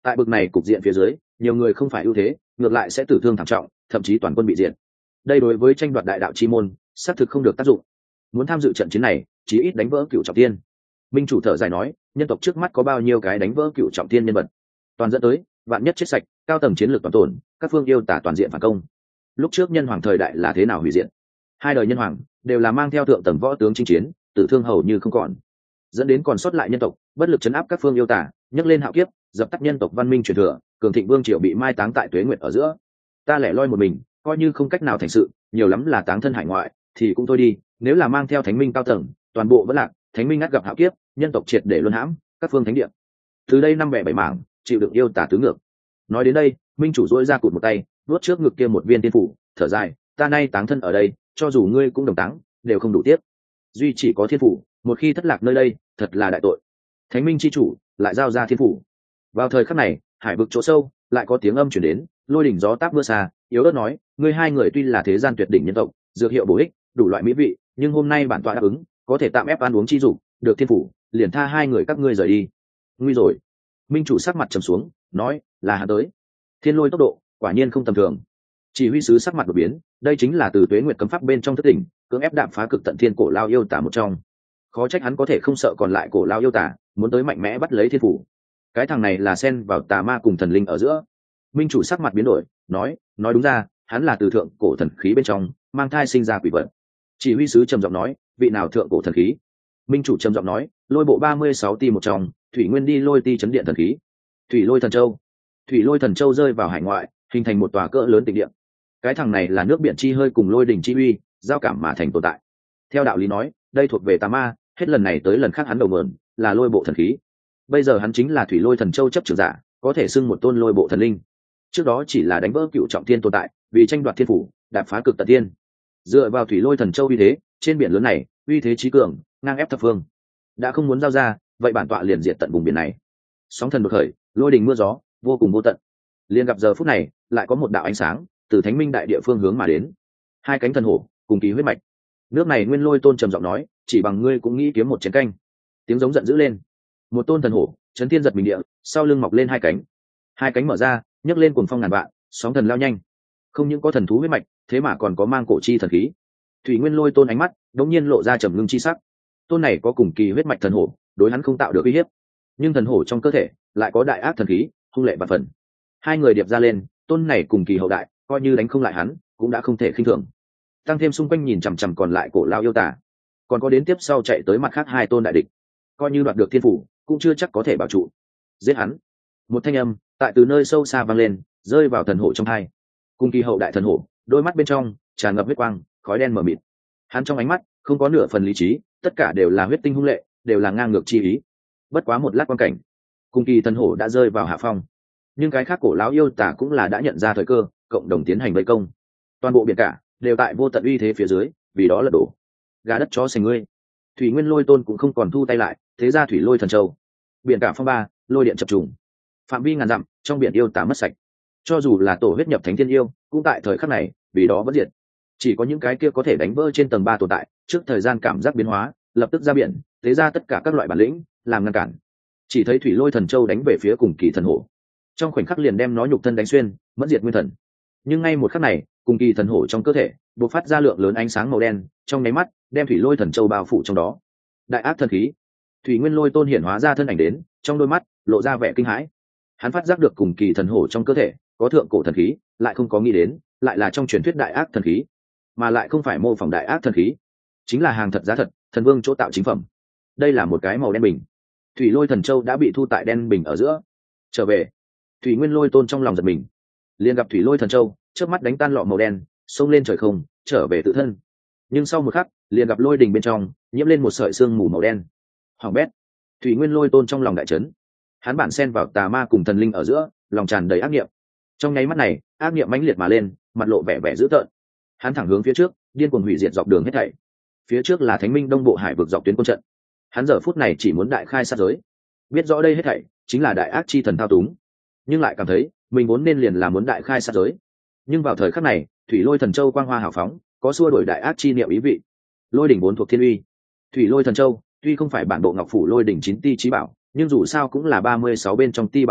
Tại bực này cục diện phía dưới, nhiều người không phải ưu thế, ngược lại sẽ tử thương thảm trọng, thậm chí toàn quân bị diệt. Đây đối với tranh đoạt đại đạo chi môn, xác thực không được tác dụng. Muốn tham dự trận chiến này, chí ít đánh vỡ cựu trọng thiên. Minh chủ thở dài nói, nhân tộc trước mắt có bao nhiêu cái đánh vỡ cựu trọng thiên nhân vật, toàn dẫn tới vạn nhất chết sạch, cao tầng chiến lược toàn tổn, các phương yêu tả toàn diện phản công. Lúc trước nhân hoàng thời đại là thế nào hủy diệt? Hai đời nhân hoàng đều là mang theo thượng tầng võ tướng chinh chiến, tử thương hầu như không còn, dẫn đến còn sót lại nhân tộc bất lực chấn áp các phương yêu tả, nhấc lên hạo kiếp, dập tắt nhân tộc văn minh truyền thừa, cường thịnh vương triều bị mai táng tại tuế nguyệt ở giữa. Ta lẻ loi một mình, coi như không cách nào thành sự, nhiều lắm là táng thân hải ngoại thì cũng thôi đi, nếu là mang theo thánh minh cao tầng, toàn bộ vẫn lạc, thánh minh ngắt gặp hạo kiếp, nhân tộc triệt để luân hãm, các phương thánh địa từ đây năm bẻ bảy mảng, chịu đựng yêu tả tứ ngược. Nói đến đây, minh chủ dỗi ra cụt một tay, nuốt trước ngực kia một viên tiên phủ, thở dài, ta nay táng thân ở đây, cho dù ngươi cũng đồng táng, đều không đủ tiếc. Duy chỉ có thiên phủ, một khi thất lạc nơi đây, thật là đại tội. Thánh minh chi chủ lại giao ra thiên phủ. Vào thời khắc này, hải vực chỗ sâu lại có tiếng âm chuyển đến, lôi đỉnh gió táp mưa xa, yếu ớt nói, ngươi hai người tuy là thế gian tuyệt đỉnh nhân tộc, dược hiệu bổ ích, đủ loại mỹ vị, nhưng hôm nay bản tọa đáp ứng, có thể tạm ép ăn uống chi dục, được thiên phủ, liền tha hai người các ngươi rời đi. Nguy rồi. Minh chủ sắc mặt trầm xuống, nói, là hắn tới. Thiên lôi tốc độ, quả nhiên không tầm thường. Chỉ huy sứ sắc mặt đột biến, đây chính là từ tuế nguyệt cấm pháp bên trong thất tỉnh, cưỡng ép đạp phá cực tận thiên cổ lao yêu tả một trong. Khó trách hắn có thể không sợ còn lại cổ lao yêu tả, muốn tới mạnh mẽ bắt lấy thiên phủ. Cái thằng này là xen vào tà ma cùng thần linh ở giữa. Minh chủ sắc mặt biến đổi, nói, nói đúng ra, hắn là từ thượng cổ thần khí bên trong mang thai sinh ra quỷ vật. Chỉ huy sứ trầm giọng nói, vị nào thượng cổ thần khí? Minh chủ trầm giọng nói, lôi bộ ba mươi sáu ti một trong, thủy nguyên đi lôi ti chấn điện thần khí, thủy lôi thần châu. Thủy lôi thần châu rơi vào hải ngoại, hình thành một tòa cỡ lớn tịch địa. Cái thằng này là nước biển chi hơi cùng lôi đỉnh chi uy giao cảm mà thành tồn tại. Theo đạo lý nói, đây thuộc về tà ma, hết lần này tới lần khác hắn đầu mượn là lôi bộ thần khí. Bây giờ hắn chính là thủy lôi thần châu chấp trưởng giả, có thể xưng một tôn lôi bộ thần linh. Trước đó chỉ là đánh vỡ cựu trọng thiên tồn tại, vì tranh đoạt thiên phủ, đạp phá cực tận thiên. Dựa vào thủy lôi thần châu uy thế, trên biển lớn này, uy thế trí cường, ngang ép thập phương. Đã không muốn giao ra, vậy bản tọa liền diệt tận vùng biển này. Sóng thần đột khởi, lôi đình mưa gió, vô cùng vô tận. Liên gặp giờ phút này, lại có một đạo ánh sáng từ thánh minh đại địa phương hướng mà đến. Hai cánh thần hổ cùng kỳ huyết mạch. Nước này nguyên lôi tôn trầm giọng nói, chỉ bằng ngươi cũng nghĩ kiếm một chén canh. Tiếng giống giận dữ lên. Một tôn thần hổ chấn thiên giật mình địa, sau lưng mọc lên hai cánh. Hai cánh mở ra, nhấc lên cuồng phong ngàn vạn, sóng thần lao nhanh. Không những có thần thú huyết mạch, thế mà còn có mang cổ chi thần khí. Thủy nguyên lôi tôn ánh mắt đống nhiên lộ ra trầm ngưng chi sắc. Tôn này có cùng kỳ huyết mạch thần hổ, đối hắn không tạo được uy hiếp, nhưng thần hổ trong cơ thể lại có đại ác thần khí, hung lệ và phần. Hai người điệp ra lên, tôn này cùng kỳ hậu đại, coi như đánh không lại hắn, cũng đã không thể khinh thường. Tăng thêm xung quanh nhìn chằm chằm còn lại cổ lao yêu tả, còn có đến tiếp sau chạy tới mặt khác hai tôn đại địch, coi như đoạt được thiên phủ, cũng chưa chắc có thể bảo trụ. Giết hắn! Một thanh âm tại từ nơi sâu xa vang lên, rơi vào thần hổ trong hai. Cùng kỳ hậu đại thần hổ, đôi mắt bên trong tràn ngập huyết quang, khói đen mờ mịt. Hắn trong ánh mắt không có nửa phần lý trí, tất cả đều là huyết tinh hung lệ, đều là ngang ngược chi ý. Bất quá một lát quan cảnh, cùng kỳ thần hổ đã rơi vào hạ phong, nhưng cái khác cổ lão yêu tả cũng là đã nhận ra thời cơ, cộng đồng tiến hành vây công. Toàn bộ biển cả đều tại vô tận uy thế phía dưới, vì đó là đổ gà đất chó sành ngươi. Thủy nguyên lôi tôn cũng không còn thu tay lại, thế ra thủy lôi thần châu, biển cả phong ba, lôi điện chập trùng, phạm vi ngàn dặm, trong biển yêu tả mất sạch. Cho dù là tổ huyết nhập thánh thiên yêu, cũng tại thời khắc này vì đó vẫn diệt. Chỉ có những cái kia có thể đánh vỡ trên tầng ba tồn tại, trước thời gian cảm giác biến hóa, lập tức ra biển, thế ra tất cả các loại bản lĩnh, làm ngăn cản. Chỉ thấy thủy lôi thần châu đánh về phía cùng kỳ thần hổ, trong khoảnh khắc liền đem nó nhục thân đánh xuyên, mất diệt nguyên thần. Nhưng ngay một khắc này, cùng kỳ thần hổ trong cơ thể bộc phát ra lượng lớn ánh sáng màu đen, trong nháy mắt đem thủy lôi thần châu bao phủ trong đó. Đại ác thần khí. Thủy nguyên lôi tôn hiển hóa ra thân ảnh đến, trong đôi mắt lộ ra vẻ kinh hãi. Hắn phát giác được cùng kỳ thần hổ trong cơ thể có thượng cổ thần khí, lại không có nghĩ đến, lại là trong truyền thuyết đại ác thần khí, mà lại không phải mô phỏng đại ác thần khí, chính là hàng thật giá thật, thần vương chỗ tạo chính phẩm. Đây là một cái màu đen bình. Thủy lôi thần châu đã bị thu tại đen bình ở giữa. Trở về. Thủy nguyên lôi tôn trong lòng giật mình, liền gặp thủy lôi thần châu trước mắt đánh tan lọ màu đen, xông lên trời không, trở về tự thân. Nhưng sau một khắc, liền gặp lôi đình bên trong nhiễm lên một sợi sương mù màu đen. Hoàng bét. Thủy nguyên lôi tôn trong lòng đại chấn. Hắn bản xen vào tà ma cùng thần linh ở giữa, lòng tràn đầy ác niệm. Trong nháy mắt này, ác niệm mãnh liệt mà lên, mặt lộ vẻ vẻ dữ tợn. Hắn thẳng hướng phía trước, điên cuồng hủy diệt dọc đường hết thảy. Phía trước là thánh minh đông bộ hải vực dọc tuyến quân trận. Hắn giờ phút này chỉ muốn đại khai sát giới, biết rõ đây hết thảy chính là đại ác chi thần thao túng, nhưng lại cảm thấy mình vốn nên liền là muốn đại khai sát giới. Nhưng vào thời khắc này, thủy lôi thần châu quang hoa hào phóng, có xua đổi đại ác chi niệm ý vị. Lôi đỉnh vốn thuộc thiên uy, thủy lôi thần châu tuy không phải bản bộ ngọc phủ lôi đỉnh chín ti trí bảo, nhưng dù sao cũng là ba mươi sáu bên trong ti bảo vật,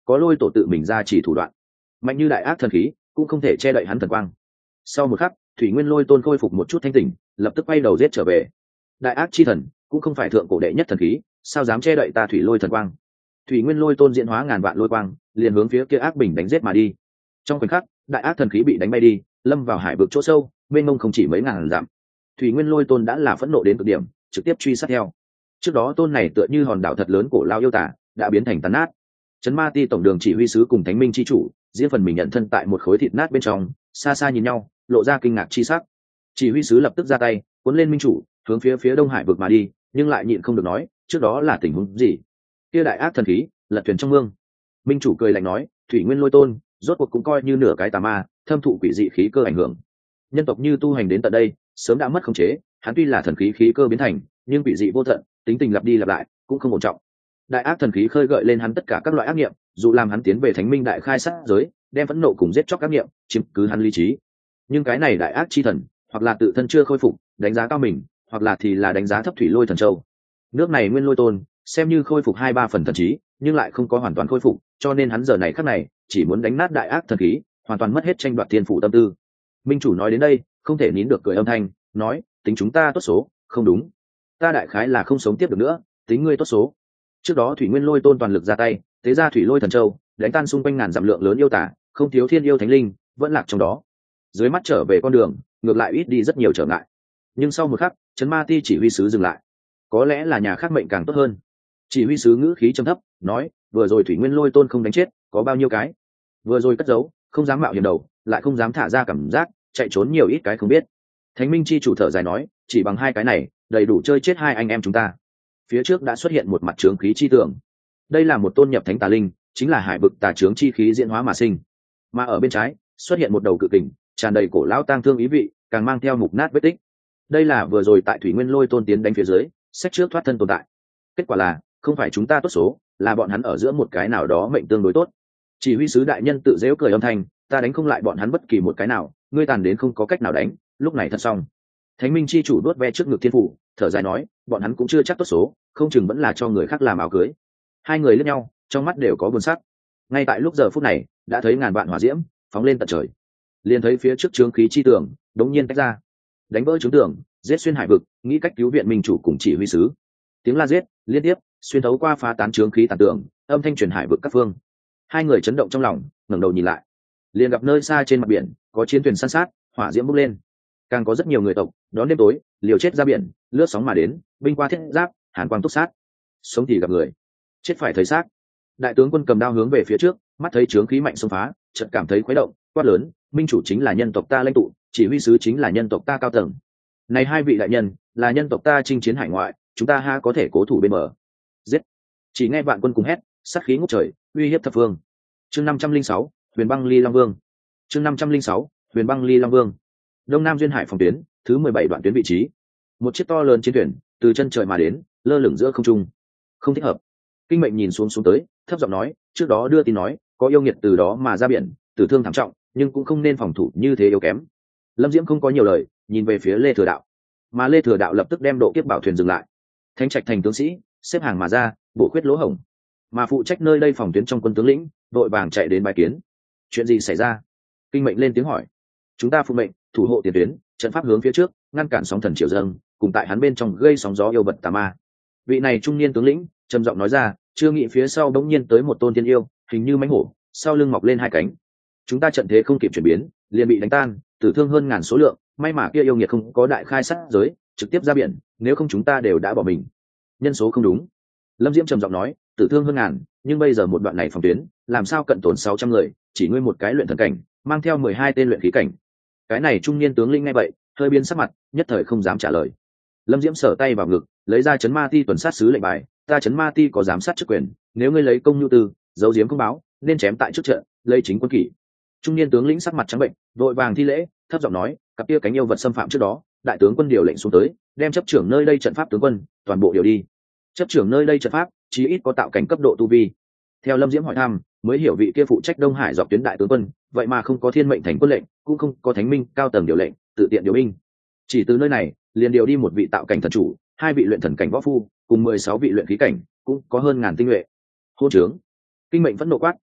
có lôi tổ tự mình ra chỉ thủ đoạn mạnh như đại ác thần khí cũng không thể che đậy hắn thần quang. Sau một khắc thủy nguyên lôi tôn khôi phục một chút thanh tỉnh, lập tức quay đầu giết trở về. Đại ác chi thần cũng không phải thượng cổ đệ nhất thần khí, sao dám che đậy ta thủy lôi thần quang. Thủy nguyên lôi tôn diễn hóa ngàn vạn lôi quang, liền hướng phía kia ác bình đánh giết mà đi. Trong khoảnh khắc đại ác thần khí bị đánh bay đi, lâm vào hải vực chỗ sâu mênh mông không chỉ mấy ngàn dặm. Thủy nguyên lôi tôn đã là phẫn nộ đến cực điểm, trực tiếp truy sát theo. Trước đó tôn này tựa như hòn đảo thật lớn cổ lao yêu tả đã biến thành tàn nát. Chấn ma ti tổng đường chỉ huy sứ cùng thánh minh chi chủ riêng phần mình nhận thân tại một khối thịt nát bên trong, xa xa nhìn nhau lộ ra kinh ngạc chi sắc. Chỉ huy sứ lập tức ra tay cuốn lên minh chủ hướng phía phía đông hải vực mà đi, nhưng lại nhịn không được nói trước đó là tình huống gì. Kia đại ác thần khí lật thuyền trong mương. Minh chủ cười lạnh nói thủy nguyên lôi tôn rốt cuộc cũng coi như nửa cái tà ma, thâm thụ quỷ dị khí cơ ảnh hưởng. Nhân tộc như tu hành đến tận đây sớm đã mất khống chế, hắn tuy là thần khí khí cơ biến thành nhưng quỷ dị vô tận, tính tình lặp đi lặp lại cũng không ổn trọng. Đại ác thần khí khơi gợi lên hắn tất cả các loại ác nghiệm, dù làm hắn tiến về thánh minh đại khai sát giới, đem phẫn nộ cùng giết chóc ác nghiệm chiếm cứ hắn lý trí. Nhưng cái này đại ác chi thần hoặc là tự thân chưa khôi phục đánh giá cao mình, hoặc là thì là đánh giá thấp thủy lôi thần châu. Nước này nguyên lôi tôn xem như khôi phục hai ba phần thần trí, nhưng lại không có hoàn toàn khôi phục, cho nên hắn giờ này khắc này chỉ muốn đánh nát đại ác thần khí, hoàn toàn mất hết tranh đoạt thiên phủ tâm tư. Minh chủ nói đến đây không thể nín được cười âm thanh, nói tính chúng ta tốt số không đúng, ta đại khái là không sống tiếp được nữa, tính ngươi tốt số. Trước đó thủy nguyên lôi tôn toàn lực ra tay tế ra thủy lôi thần châu, đánh tan xung quanh ngàn dặm lượng lớn yêu tả, không thiếu thiên yêu thánh linh vẫn lạc trong đó. Dưới mắt trở về con đường ngược lại ít đi rất nhiều trở ngại. Nhưng sau một khắc chấn ma ti chỉ huy sứ dừng lại. Có lẽ là nhà khác mệnh càng tốt hơn. Chỉ huy sứ ngữ khí trầm thấp nói vừa rồi thủy nguyên lôi tôn không đánh chết có bao nhiêu cái, vừa rồi cất giấu không dám mạo hiểm đầu, lại không dám thả ra cảm giác chạy trốn nhiều ít cái không biết. Thánh minh chi chủ thở dài nói chỉ bằng hai cái này đầy đủ chơi chết hai anh em chúng ta. Phía trước đã xuất hiện một mặt trướng khí chi tưởng, đây là một tôn nhập thánh tà linh, chính là hải vực tà trướng chi khí diễn hóa mà sinh. Mà ở bên trái xuất hiện một đầu cự kình tràn đầy cổ lão tang thương ý vị, càng mang theo mục nát vết tích. Đây là vừa rồi tại thủy nguyên lôi tôn tiến đánh phía dưới sách trước thoát thân tồn tại. Kết quả là không phải chúng ta tốt số, là bọn hắn ở giữa một cái nào đó mệnh tương đối tốt. Chỉ huy sứ đại nhân tự dễu cười âm thanh, ta đánh không lại bọn hắn bất kỳ một cái nào, ngươi tàn đến không có cách nào đánh, lúc này thật xong. Thánh minh chi chủ đuốt ve trước ngực thiên phủ, thở dài nói bọn hắn cũng chưa chắc tốt số, không chừng vẫn là cho người khác làm áo cưới. Hai người liếc nhau trong mắt đều có buồn sắc. Ngay tại lúc giờ phút này đã thấy ngàn vạn hỏa diễm phóng lên tận trời, liền thấy phía trước trướng khí chi tường đống nhiên tách ra, đánh vỡ trướng tường, giết xuyên hải vực, nghĩ cách cứu viện minh chủ cùng chỉ huy sứ. Tiếng la giết liên tiếp xuyên thấu qua phá tán trướng khí tàn tường, âm thanh truyền hải vực các phương. Hai người chấn động trong lòng, ngẩng đầu nhìn lại, liền gặp nơi xa trên mặt biển có chiến thuyền săn sát, hỏa diễm bốc lên, càng có rất nhiều người tộc đón đêm tối liều chết ra biển, lướt sóng mà đến, binh qua thiết giáp, hàn quang túc sát. Sống thì gặp người, chết phải thấy xác. Đại tướng quân cầm đao hướng về phía trước, mắt thấy trướng khí mạnh xông phá, chợt cảm thấy khuấy động, quát lớn minh chủ chính là nhân tộc ta lãnh tụ, chỉ huy sứ chính là nhân tộc ta cao tầng. Này hai vị đại nhân là nhân tộc ta chinh chiến hải ngoại, chúng ta ha có thể cố thủ bên bờ. Giết! Chỉ nghe vạn quân cùng hét, sát khí ngút trời, uy hiếp thập phương. Chương năm trăm linh sáu, Huyền Băng Ly Long Vương. Chương năm trăm linh sáu, Huyền Băng Ly Long Vương. Đông Nam duyên hải phòng tuyến thứ mười bảy đoạn tuyến vị trí, một chiếc to lớn chiến thuyền từ chân trời mà đến, lơ lửng giữa không trung. Không thích hợp. Kinh mệnh nhìn xuống xuống tới, thấp giọng nói trước đó đưa tin nói có yêu nghiệt từ đó mà ra biển, tử thương thảm trọng, nhưng cũng không nên phòng thủ như thế yếu kém. Lâm Diễm không có nhiều lời, nhìn về phía Lê Thừa Đạo, mà Lê Thừa Đạo lập tức đem độ kiếp bảo thuyền dừng lại. Thánh trạch thành tướng sĩ xếp hàng mà ra, bổ khuyết lỗ hổng, mà phụ trách nơi đây phòng tuyến trong quân tướng lĩnh đội vàng chạy đến bài kiến. Chuyện gì xảy ra? Kinh mệnh lên tiếng hỏi. Chúng ta phụ mệnh thủ hộ tiền tuyến, trận pháp hướng phía trước, ngăn cản sóng thần triều dâng, cùng tại hắn bên trong gây sóng gió yêu vật tà ma. Vị này trung niên tướng lĩnh trầm giọng nói ra, chưa nghĩ phía sau bỗng nhiên tới một tôn tiên yêu, hình như mãnh hổ, sau lưng mọc lên hai cánh. Chúng ta trận thế không kịp chuyển biến, liền bị đánh tan, tử thương hơn ngàn số lượng, may mà kia yêu nghiệt không có đại khai sát giới, trực tiếp ra biển, nếu không chúng ta đều đã bỏ mình. Nhân số không đúng. Lâm Diễm trầm giọng nói, tử thương hơn ngàn, nhưng bây giờ một đoạn này phòng tuyến, làm sao cận tổn sáu trăm người, chỉ ngươi một cái luyện thần cảnh, mang theo mười hai tên luyện khí cảnh. Cái này trung niên tướng lĩnh nghe vậy, hơi biến sắc mặt, nhất thời không dám trả lời. Lâm Diễm sở tay vào ngực, lấy ra chấn ma ti tuần sát sứ lệnh bài, ta chấn ma ti có giám sát chức quyền, nếu ngươi lấy công nhu tư, giấu giếm không báo, nên chém tại trước trận, lấy chính quân kỷ. Trung niên tướng lĩnh sắc mặt trắng bệnh, vội vàng thi lễ, thấp giọng nói, cặp kia cánh yêu vật xâm phạm trước đó, đại tướng quân điều lệnh xuống tới, đem chấp trưởng nơi đây trận pháp tướng quân toàn bộ điều đi. Chấp trưởng nơi đây trận pháp, chí ít có tạo cảnh cấp độ tu vi. Theo Lâm Diễm hỏi thăm, mới hiểu vị kia phụ trách Đông Hải dọc tuyến đại tướng quân, vậy mà không có thiên mệnh thành quân lệnh, cũng không có thánh minh cao tầng điều lệnh, tự tiện điều binh. Chỉ từ nơi này, liền điều đi một vị tạo cảnh thần chủ, hai vị luyện thần cảnh võ phu, cùng mười sáu vị luyện khí cảnh, cũng có hơn ngàn tinh nhuệ. Hô trướng! Kinh mệnh vẫn nộ quát,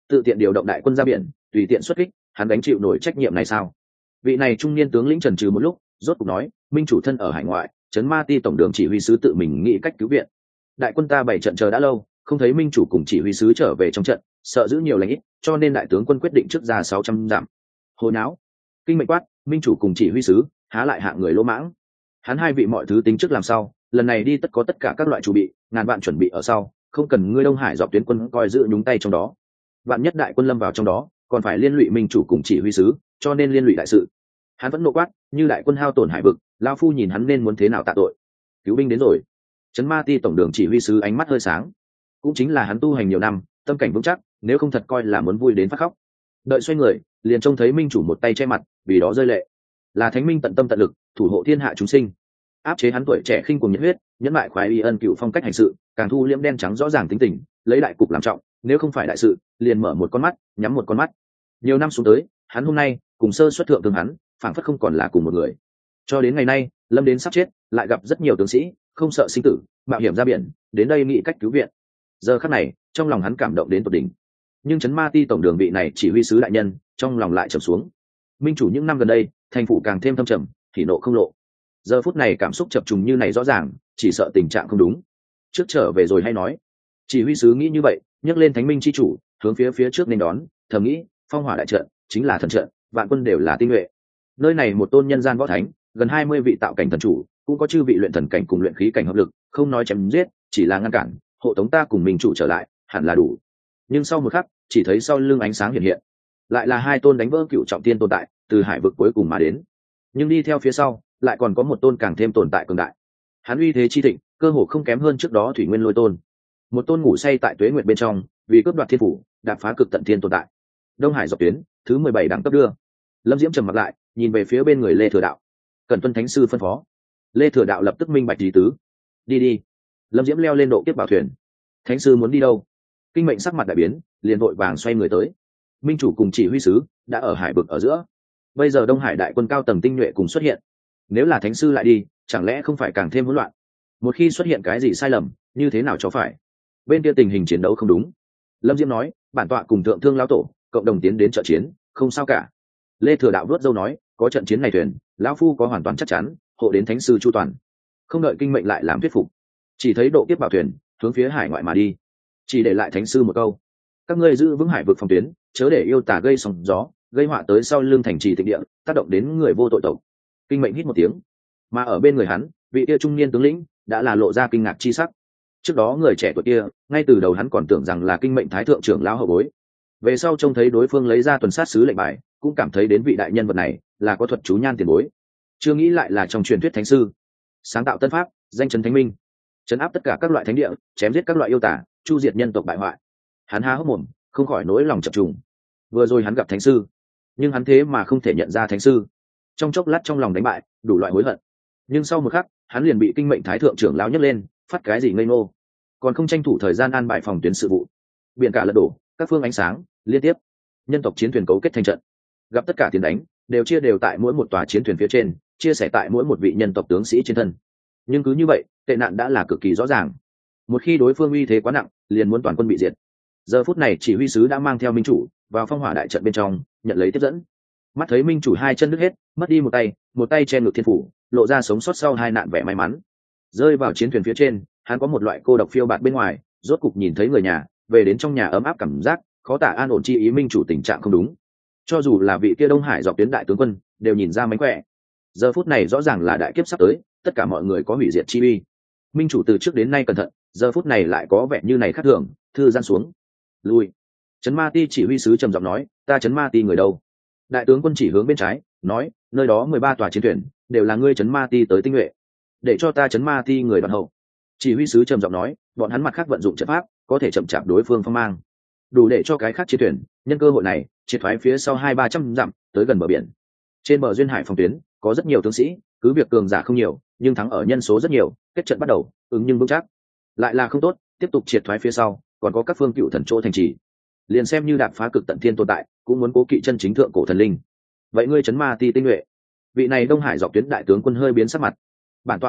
tự tiện điều động đại quân ra biển tùy tiện xuất kích, hắn gánh chịu nổi trách nhiệm này sao? Vị này trung niên tướng lĩnh trần trừ một lúc, rốt cục nói, minh chủ thân ở hải ngoại, trấn ma ti tổng đường chỉ huy sứ tự mình nghĩ cách cứu viện. Đại quân ta bảy trận chờ đã lâu, không thấy minh chủ cùng chỉ huy sứ trở về trong trận, sợ giữ nhiều lãnh ít, cho nên đại tướng quân quyết định trước ra sáu trăm dặm. Hồ não! Kinh mệnh quát, minh chủ cùng chỉ huy sứ há lại hạng người lỗ mãng. Hắn hai vị mọi thứ tính trước làm sao, lần này đi tất có tất cả các loại chuẩn bị, ngàn vạn chuẩn bị ở sau, không cần ngươi Đông Hải dọc tuyến quân coi giữ nhúng tay trong đó. Vạn nhất đại quân lâm vào trong đó, còn phải liên lụy minh chủ cùng chỉ huy sứ, cho nên liên lụy đại sự. Hắn vẫn nộ quát, như đại quân hao tổn hải vực, lao phu nhìn hắn nên muốn thế nào tạ tội. Cứu binh đến rồi. Trấn ma ti tổng đường chỉ huy sứ ánh mắt hơi sáng, cũng chính là hắn tu hành nhiều năm, tâm cảnh vững chắc, nếu không thật coi là muốn vui đến phát khóc. Đợi xoay người, liền trông thấy minh chủ một tay che mặt, vì đó rơi lệ. Là thánh minh tận tâm tận lực thủ hộ thiên hạ chúng sinh, áp chế hắn tuổi trẻ khinh cuồng nhiệt huyết, nhẫn lại khoái y ân cựu phong cách hành sự, càng thu liễm đen trắng rõ ràng tính tình, lấy đại cục làm trọng, nếu không phải đại sự, liền mở một con mắt nhắm một con mắt. Nhiều năm xuống tới, hắn hôm nay cùng sơ xuất thượng tướng hắn phảng phất không còn là cùng một người. Cho đến ngày nay, lâm đến sắp chết, lại gặp rất nhiều tướng sĩ không sợ sinh tử, mạo hiểm ra biển đến đây nghĩ cách cứu viện. Giờ khắc này, trong lòng hắn cảm động đến tột đỉnh. Nhưng trấn ma ti tổng đường vị này chỉ huy sứ đại nhân, trong lòng lại trầm xuống. Minh chủ những năm gần đây, thành phủ càng thêm thâm trầm, thì nộ không lộ. Giờ phút này cảm xúc chập trùng như này rõ ràng, chỉ sợ tình trạng không đúng. Trước trở về rồi hay nói. Chỉ huy sứ nghĩ như vậy, nhấc lên thánh minh chi chủ, hướng phía phía trước nên đón, thầm nghĩ, phong hỏa đại trận chính là thần trận, vạn quân đều là tinh nhuệ. Nơi này một tôn nhân gian võ thánh, gần hai mươi vị tạo cảnh thần chủ, cũng có chư vị luyện thần cảnh cùng luyện khí cảnh hợp lực, không nói chém giết, chỉ là ngăn cản, hộ tống ta cùng minh chủ trở lại, hẳn là đủ. Nhưng sau một khắc, chỉ thấy sau lưng ánh sáng hiện hiện, lại là hai tôn đánh vỡ cựu trọng tiên tồn tại, từ hải vực cuối cùng mà đến. Nhưng đi theo phía sau, lại còn có một tôn càng thêm tồn tại cường đại. Hắn uy thế chi thịnh, cơ hồ không kém hơn trước đó thủy nguyên lôi tôn. Một tôn ngủ say tại tuế nguyệt bên trong, vì cướp đoạt thiên phủ, đạp phá cực tận thiên tồn tại. Đông Hải dọc tuyến thứ mười bảy đẳng cấp đưa. Lâm Diễm trầm mặt lại, nhìn về phía bên người Lê Thừa Đạo. Cần tuân thánh sư phân phó. Lê Thừa Đạo lập tức minh bạch ý tứ. Đi đi. Lâm Diễm leo lên độ kiếp bảo thuyền. Thánh sư muốn đi đâu? Kinh mệnh sắc mặt đại biến, liền vội vàng xoay người tới. Minh chủ cùng chỉ huy sứ đã ở hải vực ở giữa. Bây giờ Đông Hải đại quân cao tầng tinh nhuệ cùng xuất hiện. Nếu là thánh sư lại đi, chẳng lẽ không phải càng thêm hỗn loạn? Một khi xuất hiện cái gì sai lầm, như thế nào cho phải? Bên kia tình hình chiến đấu không đúng. Lâm Diễm nói, bản tọa cùng thượng thương lão tổ cộng đồng tiến đến trợ chiến, không sao cả. Lê Thừa Đạo vuốt râu nói, có trận chiến này thuyền, lão phu có hoàn toàn chắc chắn, hộ đến thánh sư chu toàn. Không đợi kinh mệnh lại làm thuyết phục, chỉ thấy độ kiếp bảo thuyền hướng phía hải ngoại mà đi, chỉ để lại thánh sư một câu: các ngươi giữ vững hải vực phòng tuyến, chớ để yêu tà gây sóng gió, gây họa tới sau lưng thành trì tịch địa, tác động đến người vô tội tộc. Kinh mệnh hít một tiếng, mà ở bên người hắn, vị kia trung niên tướng lĩnh đã là lộ ra kinh ngạc chi sắc. Trước đó người trẻ tuổi kia, ngay từ đầu hắn còn tưởng rằng là kinh mệnh thái thượng trưởng lão hậu bối, về sau trông thấy đối phương lấy ra tuần sát sứ lệnh bài, cũng cảm thấy đến vị đại nhân vật này là có thuật chú nhan tiền bối, chưa nghĩ lại là trong truyền thuyết thánh sư, sáng tạo tân pháp, danh chấn thánh minh, chấn áp tất cả các loại thánh địa, chém giết các loại yêu tả, chu diệt nhân tộc bại hoại. Hắn há hốc mồm, không khỏi nỗi lòng chập trùng. Vừa rồi hắn gặp thánh sư, nhưng hắn thế mà không thể nhận ra thánh sư, trong chốc lát trong lòng đánh bại, đủ loại hối hận. Nhưng sau một khắc, hắn liền bị kinh mệnh thái thượng trưởng lão nhấc lên, phát cái gì ngây ngô, còn không tranh thủ thời gian an bài phòng tuyến sự vụ. Biển cả lật đổ, các phương ánh sáng liên tiếp, nhân tộc chiến thuyền cấu kết thành trận, gặp tất cả tiền đánh đều chia đều tại mỗi một tòa chiến thuyền phía trên, chia sẻ tại mỗi một vị nhân tộc tướng sĩ trên thân. Nhưng cứ như vậy, tệ nạn đã là cực kỳ rõ ràng. Một khi đối phương uy thế quá nặng, liền muốn toàn quân bị diệt. Giờ phút này chỉ huy sứ đã mang theo minh chủ vào phong hỏa đại trận bên trong, nhận lấy tiếp dẫn. Mắt thấy minh chủ hai chân đứt hết, mất đi một tay, một tay che ngực thiên phủ, lộ ra sống sót sau hai nạn vẻ may mắn. Rơi vào chiến thuyền phía trên, hắn có một loại cô độc phiêu bạt bên ngoài, rốt cục nhìn thấy người nhà, về đến trong nhà ấm áp cảm giác, khó tả an ổn chi ý. Minh chủ tình trạng không đúng, cho dù là vị kia Đông Hải dọc tuyến đại tướng quân đều nhìn ra mánh khỏe. Giờ phút này rõ ràng là đại kiếp sắp tới, tất cả mọi người có hủy diệt chi uy. Minh chủ từ trước đến nay cẩn thận, giờ phút này lại có vẻ như này khác thường, thư gian xuống. Lui. Trấn ma ti chỉ huy sứ trầm giọng nói, ta trấn ma ti người đâu? Đại tướng quân chỉ hướng bên trái, nói, nơi đó mười ba tòa chiến thuyền đều là ngươi trấn ma ti tới tinh nhuệ, để cho ta trấn ma ti người đoàn hậu. Chỉ huy sứ trầm giọng nói, bọn hắn mặt khác vận dụng trận pháp, có thể chậm chạp đối phương phong mang, đủ để cho cái khác chiến thuyền nhân cơ hội này triệt thoái phía sau hai ba trăm dặm tới gần bờ biển. Trên bờ duyên hải phòng tuyến có rất nhiều tướng sĩ, cứ việc cường giả không nhiều, nhưng thắng ở nhân số rất nhiều, kết trận bắt đầu ứng nhưng vững chắc. Lại là không tốt, tiếp tục triệt thoái phía sau, còn có các phương cựu thần chỗ thành trì, liền xem như đạp phá cực tận thiên tồn tại, cũng muốn cố kỵ chân chính thượng cổ thần linh. Vậy ngươi trấn ma ti tinh nhuệ? Vị này Đông Hải dọc tuyến đại tướng quân hơi biến sắc mặt. Bản tọa biết được,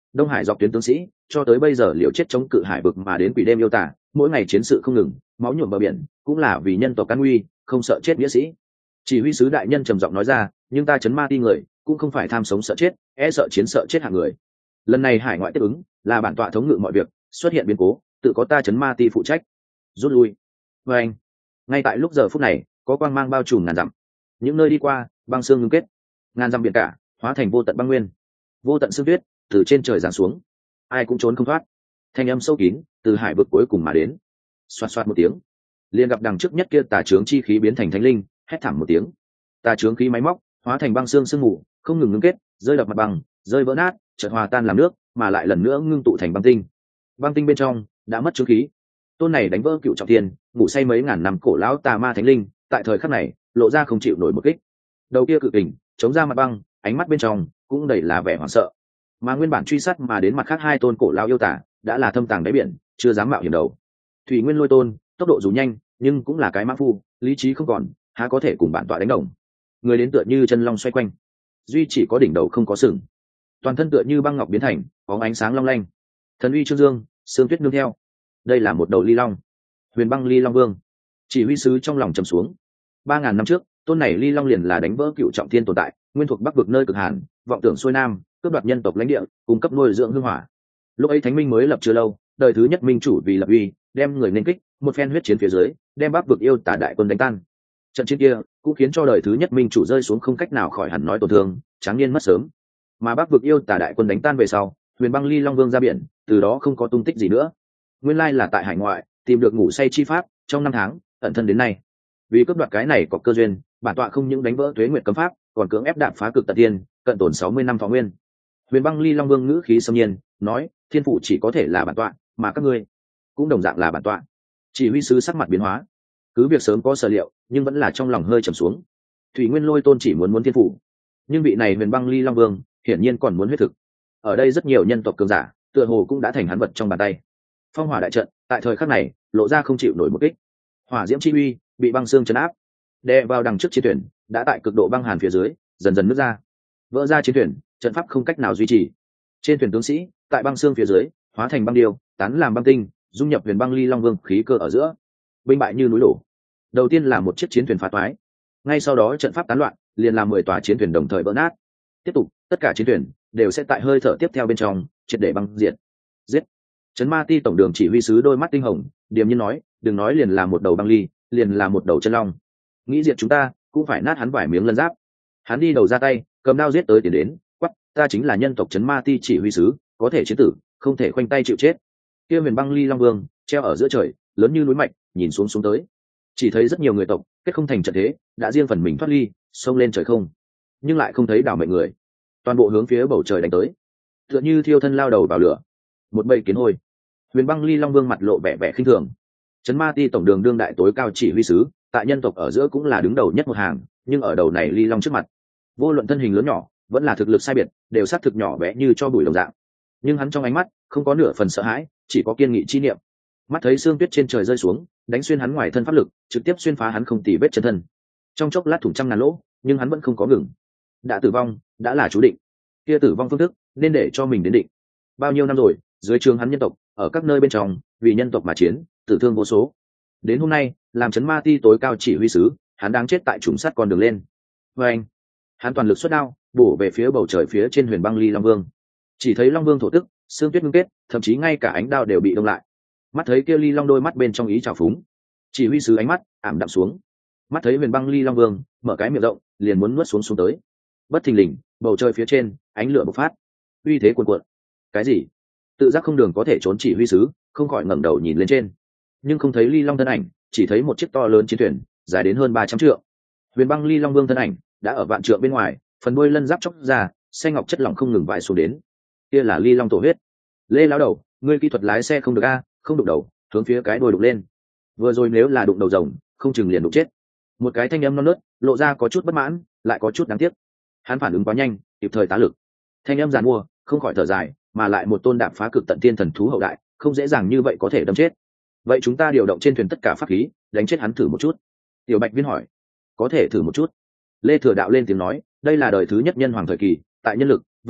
Đông Hải dọc tuyến tướng sĩ cho tới bây giờ liều chết chống cự hải vực mà đến quỷ đêm yêu tả, mỗi ngày chiến sự không ngừng, máu nhuộm bờ biển, cũng là vì nhân tộc can nguy, không sợ chết nghĩa sĩ. Chỉ huy sứ đại nhân trầm giọng nói ra, nhưng ta chấn ma ti người cũng không phải tham sống sợ chết, e sợ chiến sợ chết hạng người. Lần này hải ngoại tiếp ứng là bản tọa thống ngự mọi việc, xuất hiện biến cố tự có ta chấn ma ti phụ trách. Rút lui. Và anh, ngay tại lúc giờ phút này, có quang mang bao trùm ngàn dặm, những nơi đi qua băng xương ngưng kết, ngàn dặm biển cả hóa thành vô tận băng nguyên, vô tận sương tuyết từ trên trời giáng xuống, ai cũng trốn không thoát. Thanh âm sâu kín từ hải vực cuối cùng mà đến. Xoạt xoạt một tiếng, liền gặp đằng trước nhất kia tà trướng chi khí biến thành thánh linh, hét thảm một tiếng. Tà trướng khí máy móc hóa thành băng xương sương mù, không ngừng ngưng kết, rơi đập mặt bằng, rơi vỡ nát, chợt hòa tan làm nước, mà lại lần nữa ngưng tụ thành băng tinh. Băng tinh bên trong đã mất trướng khí. Tôn này đánh vỡ cựu trọng thiên, ngủ say mấy ngàn năm cổ lão tà ma thánh linh, tại thời khắc này lộ ra không chịu nổi một kích. Đầu kia cự kình chống ra mặt băng, ánh mắt bên trong cũng đầy là vẻ hoảng sợ. Mà nguyên bản truy sát mà đến mặt khác hai tôn cổ lão yêu tả đã là thâm tàng đáy biển, chưa dám mạo hiểm đầu. Thủy Nguyên Lôi Tôn tốc độ dù nhanh, nhưng cũng là cái mã phu, lý trí không còn, há có thể cùng bản tọa đánh đồng. Người đến tựa như chân long xoay quanh, duy chỉ có đỉnh đầu không có sừng, toàn thân tựa như băng ngọc biến thành, có ánh sáng long lanh. Thần uy trương dương, sương tuyết nương theo. Đây là một đầu ly long, Huyền Băng Ly Long Vương. Chỉ huy sứ trong lòng trầm xuống. Ba ngàn năm trước, tôn này ly long liền là đánh vỡ cựu trọng thiên tồn tại, nguyên thuộc bắc vực nơi cực hàn, vọng tưởng xuôi nam, cướp đoạt nhân tộc lãnh địa, cung cấp nuôi dưỡng hương hỏa. Lúc ấy thánh minh mới lập chưa lâu, đời thứ nhất minh chủ vì lập uy, đem người nên kích, một phen huyết chiến phía dưới, đem bắc vực yêu tả đại quân đánh tan. Trận chiến kia cũng khiến cho đời thứ nhất minh chủ rơi xuống không cách nào khỏi hẳn nói tổn thương, tráng niên mất sớm. Mà bắc vực yêu tả đại quân đánh tan về sau, Huyền Băng Ly Long Vương ra biển, từ đó không có tung tích gì nữa. Nguyên lai là tại hải ngoại tìm được ngủ say chi pháp, trong năm tháng ẩn thân đến nay. Vì cướp đoạt cái này có cơ duyên, bản tọa không những đánh vỡ tuế nguyệt cấm pháp, còn cưỡng ép đạp phá cực tận tiên, cận tổn sáu mươi năm thọ nguyên. Huyền Băng Ly Long Vương ngữ khí xâm nhiên nói, thiên phụ chỉ có thể là bản tọa, mà các ngươi cũng đồng dạng là bản tọa. Chỉ huy sứ sắc mặt biến hóa, cứ việc sớm có sở liệu, nhưng vẫn là trong lòng hơi trầm xuống. Thủy Nguyên Lôi Tôn chỉ muốn muốn thiên phụ, nhưng vị này Huyền Băng Ly Long Vương hiển nhiên còn muốn huyết thực. Ở đây rất nhiều nhân tộc cường giả, tựa hồ cũng đã thành hắn vật trong bàn tay. Phong hỏa đại trận tại thời khắc này lộ ra không chịu nổi một kích, hỏa diễm chi uy bị băng xương chấn áp, đè vào đằng trước chiến thuyền đã tại cực độ băng hàn phía dưới dần dần nứt ra, vỡ ra chiến thuyền, trận pháp không cách nào duy trì. Trên thuyền tướng sĩ tại băng xương phía dưới hóa thành băng điêu, tán làm băng tinh, dung nhập Huyền Băng Ly Long Vương khí cơ ở giữa, binh bại như núi đổ. Đầu tiên là một chiếc chiến thuyền phá toái, ngay sau đó trận pháp tán loạn, liền làm mười tòa chiến thuyền đồng thời vỡ nát. Tiếp tục, tất cả chiến thuyền đều sẽ tại hơi thở tiếp theo bên trong triệt để băng diệt. Giết! Trấn Ma Ti tổng đường chỉ huy sứ đôi mắt tinh hồng, điềm nhiên nói, đừng nói liền là một đầu băng ly, liền là một đầu chân long, nghĩ diệt chúng ta cũng phải nát hắn vài miếng lân giáp. Hắn đi đầu ra tay, cầm đao giết tới tiền đến, quắc, ta chính là nhân tộc Trấn Ma Ti chỉ huy sứ, có thể chiến tử, không thể khoanh tay chịu chết. Kia Huyền Băng Ly Long Vương treo ở giữa trời, lớn như núi mạnh, nhìn xuống xuống tới, chỉ thấy rất nhiều người tộc kết không thành trận thế, đã riêng phần mình thoát ly, xông lên trời không, nhưng lại không thấy đảo mệnh người, toàn bộ hướng phía bầu trời đánh tới, tựa như thiêu thân lao đầu vào lửa. Một bầy kiến hôi. Huyền Băng Ly Long Vương mặt lộ vẻ vẻ khinh thường. Trấn Ma Ti tổng đường đương đại tối cao chỉ huy sứ, tại nhân tộc ở giữa cũng là đứng đầu nhất một hàng, nhưng ở đầu này Ly Long trước mặt, vô luận thân hình lớn nhỏ, vẫn là thực lực sai biệt, đều sát thực nhỏ bé như cho bụi đồng dạng. Nhưng hắn trong ánh mắt không có nửa phần sợ hãi, chỉ có kiên nghị chi niệm. Mắt thấy sương tuyết trên trời rơi xuống, đánh xuyên hắn ngoài thân pháp lực, trực tiếp xuyên phá hắn không tì vết chân thân. Trong chốc lát thủng trăm ngàn lỗ, nhưng hắn vẫn không có ngừng. Đã tử vong, đã là chú định. Kia tử vong phương thức, nên để cho mình đến định. Bao nhiêu năm rồi, dưới trường hắn nhân tộc ở các nơi bên trong vì nhân tộc mà chiến, tử thương vô số. Đến hôm nay, làm Trấn Ma Ti tối cao chỉ huy sứ, hắn đang chết tại trùng sát con đường lên. Và anh, hắn toàn lực xuất đao, bổ về phía bầu trời phía trên Huyền Băng Ly Long Vương. Chỉ thấy Long Vương thổ tức, xương tuyết ngưng kết, thậm chí ngay cả ánh đao đều bị đông lại. Mắt thấy kia Ly Long đôi mắt bên trong ý trào phúng, chỉ huy sứ ánh mắt ảm đạm xuống. Mắt thấy Huyền Băng Ly Long Vương mở cái miệng rộng, liền muốn nuốt xuống xuống tới. Bất thình lình, bầu trời phía trên ánh lửa bộc phát, uy thế cuồn cuộn. Cái gì? Tự giác không đường có thể trốn chỉ huy sứ, không khỏi ngẩng đầu nhìn lên trên, nhưng không thấy Ly Long thân ảnh, chỉ thấy một chiếc to lớn chiến thuyền dài đến hơn ba trăm trượng. Huyền Băng Ly Long Vương thân ảnh đã ở vạn trượng bên ngoài, phần đuôi lân giáp chóc ra, xanh ngọc chất lỏng không ngừng vãi xuống đến. Kia là Ly Long tổ huyết. Lê lão đầu, ngươi kỹ thuật lái xe không được a, không đụng đầu, hướng phía cái đuôi đụng lên. Vừa rồi nếu là đụng đầu rồng, không chừng liền đụng chết. Một cái thanh âm non nớt, lộ ra có chút bất mãn, lại có chút đáng tiếc. Hắn phản ứng quá nhanh, kịp thời tá lực. Thanh âm giàn mua, không khỏi thở dài, mà lại một tôn đạp phá cực tận tiên thần thú hậu đại, không dễ dàng như vậy có thể đâm chết. Vậy chúng ta điều động trên thuyền tất cả pháp khí, đánh chết hắn thử một chút. Tiểu Bạch Viên hỏi. Có thể thử một chút. Lê Thừa Đạo lên tiếng nói, đây là đời thứ nhất nhân hoàng thời kỳ, tại nhân lực, vật lực,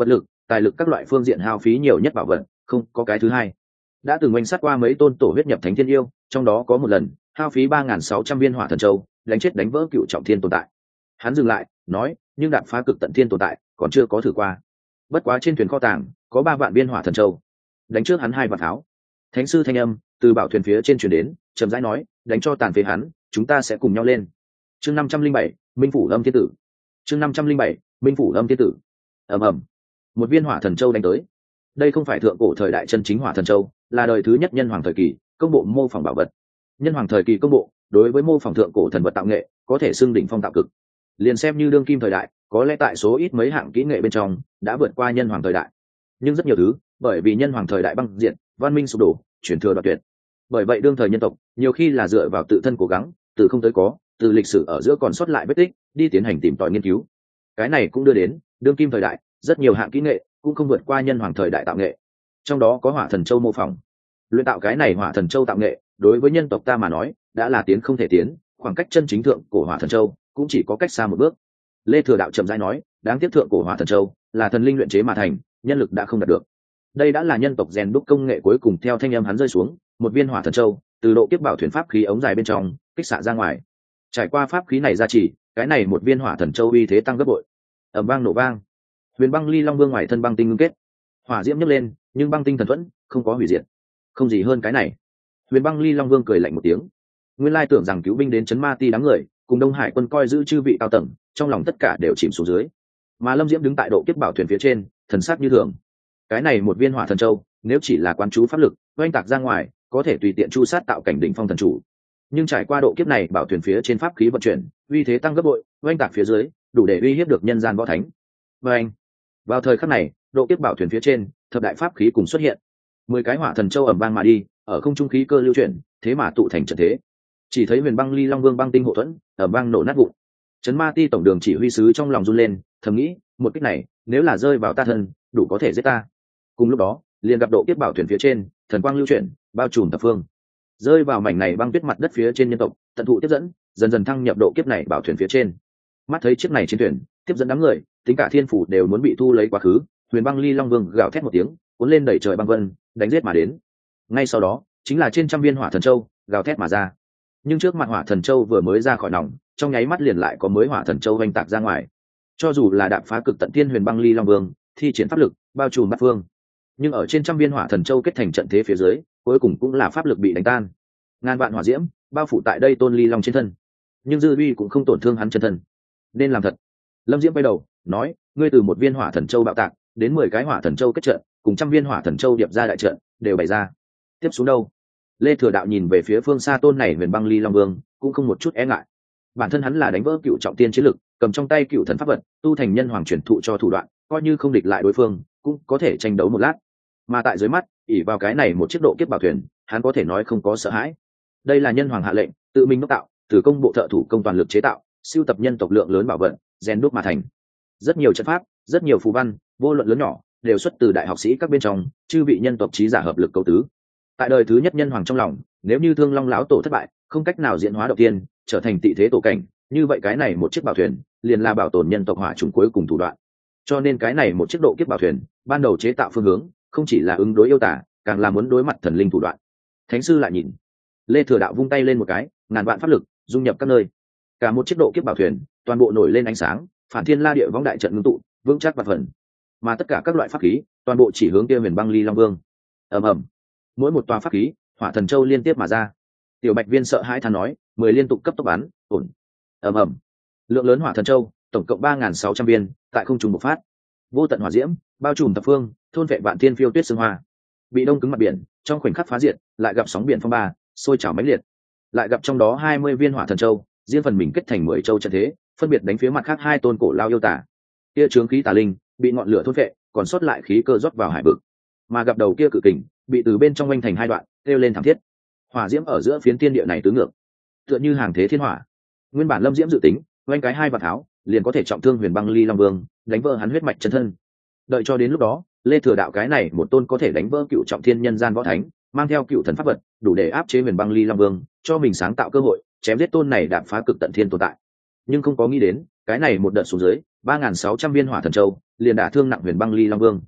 tài lực các loại phương diện hao phí nhiều nhất bảo vật, không có cái thứ hai. Đã từng oanh sát qua mấy tôn tổ huyết nhập thánh thiên yêu, trong đó có một lần hao phí ba nghìn sáu trăm viên hỏa thần châu, đánh chết đánh vỡ cựu trọng thiên tồn tại. Hắn dừng lại nói, nhưng đạn phá cực tận thiên tồn tại còn chưa có thử qua. Bất quá trên thuyền kho tàng có ba vạn viên hỏa thần châu, đánh trước hắn hai vạn tháo. Thánh sư thanh âm từ bảo thuyền phía trên truyền đến, chậm rãi nói, đánh cho tàn phế hắn, chúng ta sẽ cùng nhau lên. Chương năm trăm linh bảy, Minh phủ Âm Thiên Tử. Chương năm trăm linh bảy, Minh phủ Âm Thiên Tử. Ầm ầm. Một viên hỏa thần châu đánh tới. Đây không phải thượng cổ thời đại chân chính hỏa thần châu, là đời thứ nhất nhân hoàng thời kỳ công bộ mô phỏng bảo vật. Nhân hoàng thời kỳ công bộ đối với mô phỏng thượng cổ thần vật tạo nghệ có thể xưng đỉnh phong tạo cực. Liền xem như đương kim thời đại, có lẽ tại số ít mấy hạng kỹ nghệ bên trong đã vượt qua nhân hoàng thời đại. Nhưng rất nhiều thứ, bởi vì nhân hoàng thời đại băng diện, văn minh sụp đổ, chuyển thừa đoạt tuyệt. Bởi vậy đương thời nhân tộc nhiều khi là dựa vào tự thân cố gắng, từ không tới có, từ lịch sử ở giữa còn sót lại vết tích, đi tiến hành tìm tòi nghiên cứu. Cái này cũng đưa đến đương kim thời đại, rất nhiều hạng kỹ nghệ cũng không vượt qua nhân hoàng thời đại tạo nghệ. Trong đó có hỏa thần châu mô phỏng. Luyện tạo cái này hỏa thần châu tạo nghệ, đối với nhân tộc ta mà nói, đã là tiến không thể tiến, khoảng cách chân chính thượng cổ hỏa thần châu cũng chỉ có cách xa một bước. Lê Thừa Đạo chậm rãi nói, đáng tiếc thượng cổ hỏa thần châu là thần linh luyện chế mà thành, nhân lực đã không đạt được. Đây đã là nhân tộc rèn đúc công nghệ cuối cùng. Theo thanh âm hắn rơi xuống, một viên hỏa thần châu từ độ kiếp bảo thuyền pháp khí ống dài bên trong kích xạ ra ngoài. Trải qua pháp khí này gia trì, cái này một viên hỏa thần châu uy thế tăng gấp bội. Ầm vang nổ vang, huyền băng ly long vương ngoài thân băng tinh ngưng kết, hỏa diễm nhấc lên, nhưng băng tinh thần thuẫn không có hủy diệt, không gì hơn cái này. Huyền băng ly long vương cười lạnh một tiếng, nguyên lai tưởng rằng cứu binh đến chấn ma ti đám người cùng đông hải quân coi giữ chư vị cao tầng, trong lòng tất cả đều chìm xuống dưới. Mà lâm diễm đứng tại độ kiếp bảo thuyền phía trên, thần sắc như thường. Cái này một viên hỏa thần châu, nếu chỉ là quán chú pháp lực oanh tạc ra ngoài, có thể tùy tiện chu sát tạo cảnh đỉnh phong thần chủ. Nhưng trải qua độ kiếp này, bảo thuyền phía trên pháp khí vận chuyển uy thế tăng gấp bội, oanh tạc phía dưới đủ để uy hiếp được nhân gian võ thánh. Và anh, vào thời khắc này, độ kiếp bảo thuyền phía trên thập đại pháp khí cùng xuất hiện, mười cái hỏa thần châu ẩm vang mà đi, ở không trung khí cơ lưu chuyển, thế mà tụ thành trận thế. Chỉ thấy huyền băng ly long vương băng tinh hộ thuẫn ẩm vang nổ nát vụn. Trấn ma ti tổng đường chỉ huy sứ trong lòng run lên, thầm nghĩ, một kích này nếu là rơi vào ta thân, đủ có thể giết ta. Cùng lúc đó, liền gặp độ kiếp bảo thuyền phía trên thần quang lưu chuyển, bao trùm thập phương, rơi vào mảnh này băng tuyết mặt đất phía trên nhân tộc, tận thụ tiếp dẫn, dần dần thăng nhập độ kiếp này bảo thuyền phía trên. Mắt thấy chiếc này trên thuyền tiếp dẫn đám người, tính cả thiên phủ đều muốn bị thu lấy quá khứ, huyền băng ly long vương gào thét một tiếng, cuốn lên đẩy trời băng vân, đánh giết mà đến. Ngay sau đó chính là trên trăm viên hỏa thần châu gào thét mà ra. Nhưng trước mặt hỏa thần châu vừa mới ra khỏi nòng, trong nháy mắt liền lại có mới hỏa thần châu oanh tạc ra ngoài. Cho dù là đạp phá cực tận thiên huyền băng ly long vương thi triển pháp lực bao trùm bát phương, nhưng ở trên trăm viên hỏa thần châu kết thành trận thế phía dưới, cuối cùng cũng là pháp lực bị đánh tan. Ngàn vạn hỏa diễm bao phủ tại đây tôn ly long trên thân, nhưng dư uy cũng không tổn thương hắn chân thân. Nên làm thật. Lâm Diễm quay đầu nói, ngươi từ một viên hỏa thần châu bạo tạc đến mười cái hỏa thần châu kết trận, cùng trăm viên hỏa thần châu điệp ra đại trận đều bày ra, tiếp xuống đâu? Lê Thừa Đạo nhìn về phía phương xa tôn này huyền băng ly long vương, cũng không một chút e ngại. Bản thân hắn là đánh vỡ cựu trọng tiên chiến lực, cầm trong tay cựu thần pháp vật, tu thành nhân hoàng truyền thụ cho thủ đoạn, coi như không địch lại đối phương, cũng có thể tranh đấu một lát. Mà tại dưới mắt, ỷ vào cái này một chiếc độ kiếp bảo thuyền, hắn có thể nói không có sợ hãi. Đây là nhân hoàng hạ lệnh, tự mình đúc tạo, từ công bộ thợ thủ công toàn lực chế tạo, siêu tập nhân tộc lượng lớn bảo vật, rèn đúc mà thành. Rất nhiều trận pháp, rất nhiều phù văn, vô luận lớn nhỏ, đều xuất từ đại học sĩ các bên trong, chư vị nhân tộc trí giả hợp lực câu tứ. Tại đời thứ nhất nhân hoàng trong lòng, nếu như Thương Long lão tổ thất bại, không cách nào diễn hóa đầu tiên, trở thành tị thế tổ cảnh, như vậy cái này một chiếc bảo thuyền liền là bảo tồn nhân tộc hỏa chủng cuối cùng thủ đoạn. Cho nên cái này một chiếc độ kiếp bảo thuyền, ban đầu chế tạo phương hướng không chỉ là ứng đối yêu tả, càng là muốn đối mặt thần linh thủ đoạn. Thánh sư lại nhìn, Lê Thừa Đạo vung tay lên một cái, ngàn vạn pháp lực dung nhập các nơi, cả một chiếc độ kiếp bảo thuyền toàn bộ nổi lên ánh sáng, phản thiên la địa võng đại trận ngưng tụ, vững chắc và phần. Mà tất cả các loại pháp khí toàn bộ chỉ hướng kia huyền băng ly long vương. Ầm ầm, mỗi một tòa pháp khí hỏa thần châu liên tiếp mà ra. Tiểu Bạch Viên sợ hãi than nói, mười liên tục cấp tốc bắn, ổn. Ầm ầm, lượng lớn hỏa thần châu, tổng cộng ba nghìn sáu trăm viên, tại không trung bộc phát. Vô tận hỏa diễm bao trùm thập phương, thôn vệ vạn thiên phiêu tuyết sương hoa. Bị đông cứng mặt biển, trong khoảnh khắc phá diệt, lại gặp sóng biển phong ba, sôi trào mãnh liệt. Lại gặp trong đó hai mươi viên hỏa thần châu, riêng phần mình kết thành mười châu trận thế, phân biệt đánh phía mặt khác hai tôn cổ lao yêu tả. Kia chướng khí tà linh bị ngọn lửa thôn vệ, còn sót lại khí cơ rót vào hải vực. Mà gặp đầu kia cự kình bị từ bên trong oanh thành hai đoạn, kêu lên thảm thiết. Hỏa diễm ở giữa phiến thiên địa này tứ ngược, tựa như hàng thế thiên hỏa. Nguyên bản Lâm Diễm dự tính oanh cái hai vạt tháo liền có thể trọng thương huyền băng ly long vương, đánh vỡ hắn huyết mạch chân thân. Đợi cho đến lúc đó, Lê Thừa Đạo cái này một tôn có thể đánh vỡ cựu trọng thiên nhân gian võ thánh, mang theo cựu thần pháp vật, đủ để áp chế huyền băng ly long vương, cho mình sáng tạo cơ hội chém giết tôn này đạp phá cực tận thiên tồn tại. Nhưng không có nghĩ đến, cái này một đợt xuống dưới ba nghìn sáu trăm viên hỏa thần châu liền đả thương nặng huyền băng ly long vương,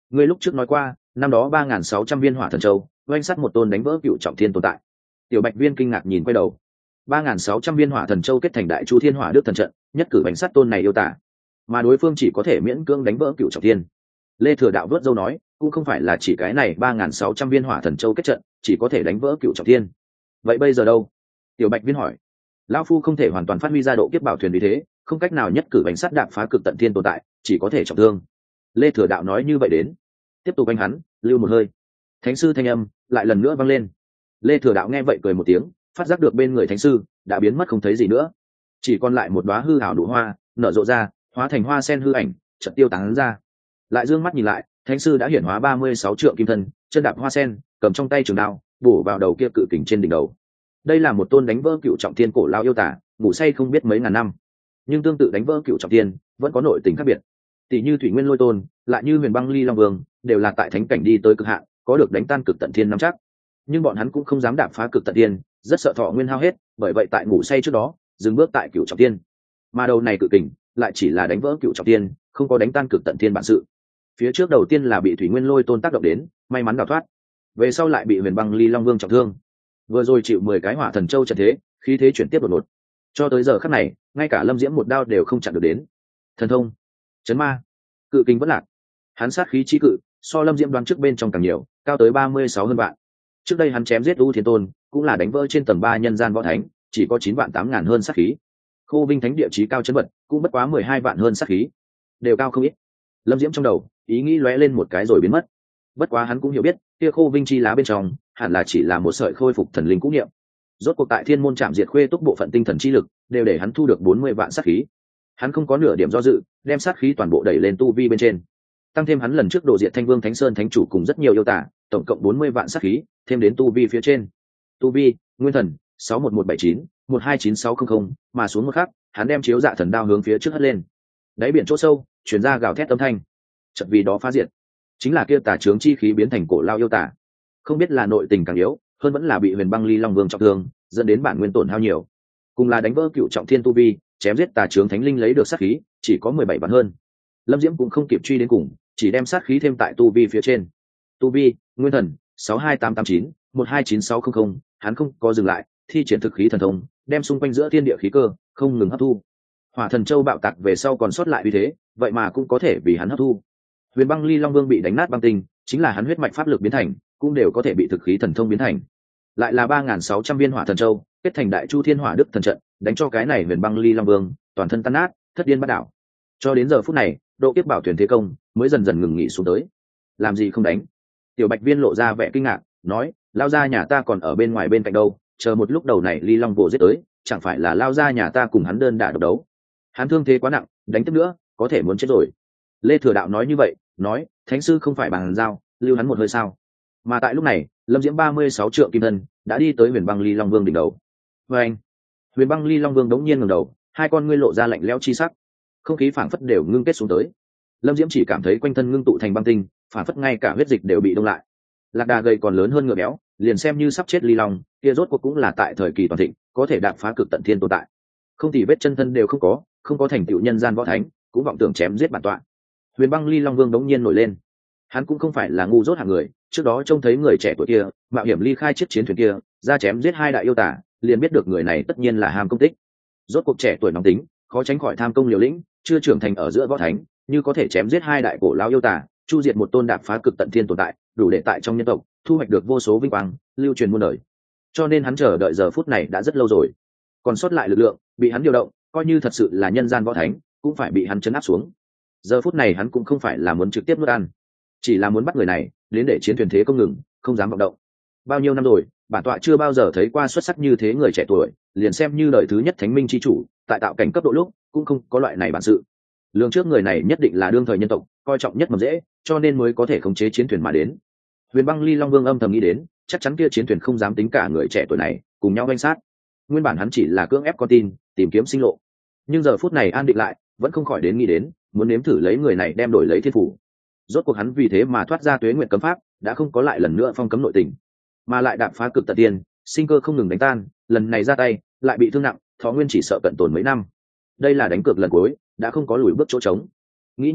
ngươi lúc trước nói qua năm đó ba nghìn sáu trăm viên hỏa thần châu oanh sắt một tôn đánh vỡ cựu trọng thiên tồn tại. Tiểu bạch viên kinh ngạc nhìn quay đầu. Ba nghìn sáu trăm viên hỏa thần châu kết thành đại chu thiên hỏa đức thần trận, nhất cử bánh sắt tôn này yêu tả, mà đối phương chỉ có thể miễn cưỡng đánh vỡ cựu trọng thiên. Lê Thừa Đạo vớt dâu nói, cũng không phải là chỉ cái này ba nghìn sáu trăm viên hỏa thần châu kết trận chỉ có thể đánh vỡ cựu trọng thiên. Vậy bây giờ đâu? Tiểu bạch viên hỏi. Lão phu không thể hoàn toàn phát huy ra độ kiếp bảo thuyền vì thế, không cách nào nhất cử bánh sắt đạp phá cực tận thiên tồn tại, chỉ có thể trọng thương. Lê Thừa Đạo nói như vậy đến, tiếp tục anh hắn lưu một hơi. Thánh sư thanh âm lại lần nữa vang lên. Lê Thừa Đạo nghe vậy cười một tiếng, phát giác được bên người thánh sư đã biến mất không thấy gì nữa, chỉ còn lại một đóa hư ảo nụ hoa nở rộ ra, hóa thành hoa sen hư ảnh chợt tiêu tán ra. Lại dương mắt nhìn lại, thánh sư đã hiển hóa ba mươi sáu trượng kim thân, chân đạp hoa sen, cầm trong tay trường đao bổ vào đầu kia cự kình trên đỉnh đầu. Đây là một tôn đánh vỡ cựu trọng thiên cổ lao yêu tả, ngủ say không biết mấy ngàn năm, nhưng tương tự đánh vỡ cựu trọng thiên vẫn có nội tình khác biệt. Tỷ như thủy nguyên lôi tôn, lại như huyền băng ly long vương, đều là tại thánh cảnh đi tới cực hạn, có được đánh tan cực tận thiên nắm chắc. Nhưng bọn hắn cũng không dám đạp phá cực tận thiên, rất sợ thọ nguyên hao hết, bởi vậy tại ngủ say trước đó dừng bước tại cựu trọng thiên. Mà đầu này cự kình lại chỉ là đánh vỡ cựu trọng thiên, không có đánh tan cực tận thiên bản sự. Phía trước đầu tiên là bị thủy nguyên lôi tôn tác động đến, may mắn đào thoát, về sau lại bị huyền băng ly long vương trọng thương, vừa rồi chịu mười cái hỏa thần châu trận thế, khí thế chuyển tiếp đột ngột, cho tới giờ khắc này ngay cả lâm diễm một đao đều không chặn được đến. Thần thông chấn ma, cự kình vẫn lạc, hắn sát khí trí cự so lâm diễm đoán trước bên trong càng nhiều, cao tới ba mươi sáu hơn vạn. Trước đây hắn chém giết u thiên tôn cũng là đánh vỡ trên tầng ba nhân gian võ thánh, chỉ có chín vạn tám ngàn hơn sát khí. Khô vinh thánh địa chí cao chấn vật cũng bất quá mười hai vạn hơn sát khí, đều cao không ít. Lâm diễm trong đầu ý nghĩ lóe lên một cái rồi biến mất. Bất quá hắn cũng hiểu biết kia khô vinh chi lá bên trong hẳn là chỉ là một sợi khôi phục thần linh cũ niệm. Rốt cuộc tại thiên môn chạm diệt khuê túc bộ phận tinh thần chi lực đều để hắn thu được bốn mươi vạn sát khí. Hắn không có nửa điểm do dự, đem sát khí toàn bộ đẩy lên tu vi bên trên, tăng thêm hắn lần trước độ diệt thanh vương thánh sơn thánh chủ cùng rất nhiều yêu tả, tổng cộng bốn mươi vạn sát khí thêm đến tu vi phía trên. Tu vi nguyên thần sáu một một bảy chín một hai chín sáu không không, mà xuống một khắc hắn đem chiếu dạ thần đao hướng phía trước hất lên. Đáy biển chỗ sâu truyền ra gào thét âm thanh, chợt vì đó phá diệt, chính là kia tà chướng chi khí biến thành cổ lao yêu tả. Không biết là nội tình càng yếu hơn vẫn là bị huyền băng ly long vương trọng thương dẫn đến bản nguyên tổn hao nhiều, cùng là đánh vỡ cựu trọng thiên tu vi, chém giết tà chướng thánh linh lấy được sát khí chỉ có mười bảy vạn hơn. Lâm diễm cũng không kịp truy đến cùng, chỉ đem sát khí thêm tại tu vi phía trên. Tu vi nguyên thần sáu hai tám tám chín một hai chín sáu không không, hắn không có dừng lại, thi triển thực khí thần thông đem xung quanh giữa thiên địa khí cơ không ngừng hấp thu. Hỏa thần châu bạo tạc về sau còn sót lại uy thế vậy mà cũng có thể vì hắn hấp thu. Huyền băng ly long vương bị đánh nát băng tinh, chính là hắn huyết mạch pháp lực biến thành, cũng đều có thể bị thực khí thần thông biến thành. Lại là ba nghìn sáu trăm viên hỏa thần châu kết thành đại chu thiên hỏa đức thần trận, đánh cho cái này huyền băng ly long vương toàn thân tan nát, thất điên bắt đảo. Cho đến giờ phút này độ kiếp bảo thuyền thế công mới dần dần ngừng nghỉ xuống tới. Làm gì không đánh? Tiểu bạch viên lộ ra vẻ kinh ngạc, nói, lao ra nhà ta còn ở bên ngoài bên cạnh đâu, chờ một lúc đầu này ly long vồ giết tới, chẳng phải là lao ra nhà ta cùng hắn đơn đả độc đấu. Hắn thương thế quá nặng, đánh tiếp nữa có thể muốn chết rồi. Lê Thừa Đạo nói như vậy, nói, thánh sư không phải bàn giao lưu hắn một hơi sao? Mà tại lúc này lâm diễm ba mươi sáu trượng kim thân đã đi tới huyền băng ly long vương đỉnh đầu. Và anh huyền băng ly long vương đống nhiên ngẩng đầu, hai con ngươi lộ ra lạnh lẽo chi sắc, không khí phảng phất đều ngưng kết xuống tới. Lâm diễm chỉ cảm thấy quanh thân ngưng tụ thành băng tinh, phảng phất ngay cả huyết dịch đều bị đông lại. Lạc đà gầy còn lớn hơn ngựa béo, liền xem như sắp chết ly long kia rốt cuộc cũng là tại thời kỳ toàn thịnh, có thể đạp phá cực tận thiên tồn tại, không thì vết chân thân đều không có, không có thành tựu nhân gian võ thánh cũng vọng tưởng chém giết bản tọa. Huyền băng ly long vương đống nhiên nổi lên, hắn cũng không phải là ngu dốt hạng người, trước đó trông thấy người trẻ tuổi kia mạo hiểm ly khai chiếc chiến thuyền kia ra chém giết hai đại yêu tả, liền biết được người này tất nhiên là ham công tích. Rốt cuộc trẻ tuổi nóng tính, khó tránh khỏi tham công liều lĩnh, chưa trưởng thành ở giữa võ thánh, như có thể chém giết hai đại cổ lão yêu tả, chu diệt một tôn đạp phá cực tận thiên tồn tại, đủ để tại trong nhân tộc thu hoạch được vô số vinh quang, lưu truyền muôn đời. Cho nên hắn chờ đợi giờ phút này đã rất lâu rồi. Còn sót lại lực lượng bị hắn điều động, coi như thật sự là nhân gian võ thánh cũng phải bị hắn chấn áp xuống. Giờ phút này hắn cũng không phải là muốn trực tiếp nuốt ăn, chỉ là muốn bắt người này đến để chiến thuyền thế công ngừng, không dám vọng động. Bao nhiêu năm rồi, bản tọa chưa bao giờ thấy qua xuất sắc như thế người trẻ tuổi, liền xem như đời thứ nhất thánh minh chi chủ, tại tạo cảnh cấp độ lúc cũng không có loại này bản sự. Lương trước người này nhất định là đương thời nhân tộc coi trọng nhất mầm dễ, cho nên mới có thể khống chế chiến thuyền mà đến. Huyền băng ly long vương âm thầm nghĩ đến, chắc chắn kia chiến thuyền không dám tính cả người trẻ tuổi này cùng nhau danh sát. Nguyên bản hắn chỉ là cưỡng ép con tin tìm kiếm sinh lộ, nhưng giờ phút này an định lại, vẫn không khỏi đến nghĩ đến muốn nếm thử lấy người này đem đổi lấy thiên phủ. Rốt cuộc hắn vì thế mà thoát ra tuế nguyện cấm pháp, đã không có lại lần nữa phong cấm nội tình, mà lại đạp phá cực tận tiên, sinh cơ không ngừng đánh tan, lần này ra tay lại bị thương nặng, thọ nguyên chỉ sợ cận tồn mấy năm. Đây là đánh cược lần cuối, đã không có lùi bước chỗ trống. Nghĩ như vậy,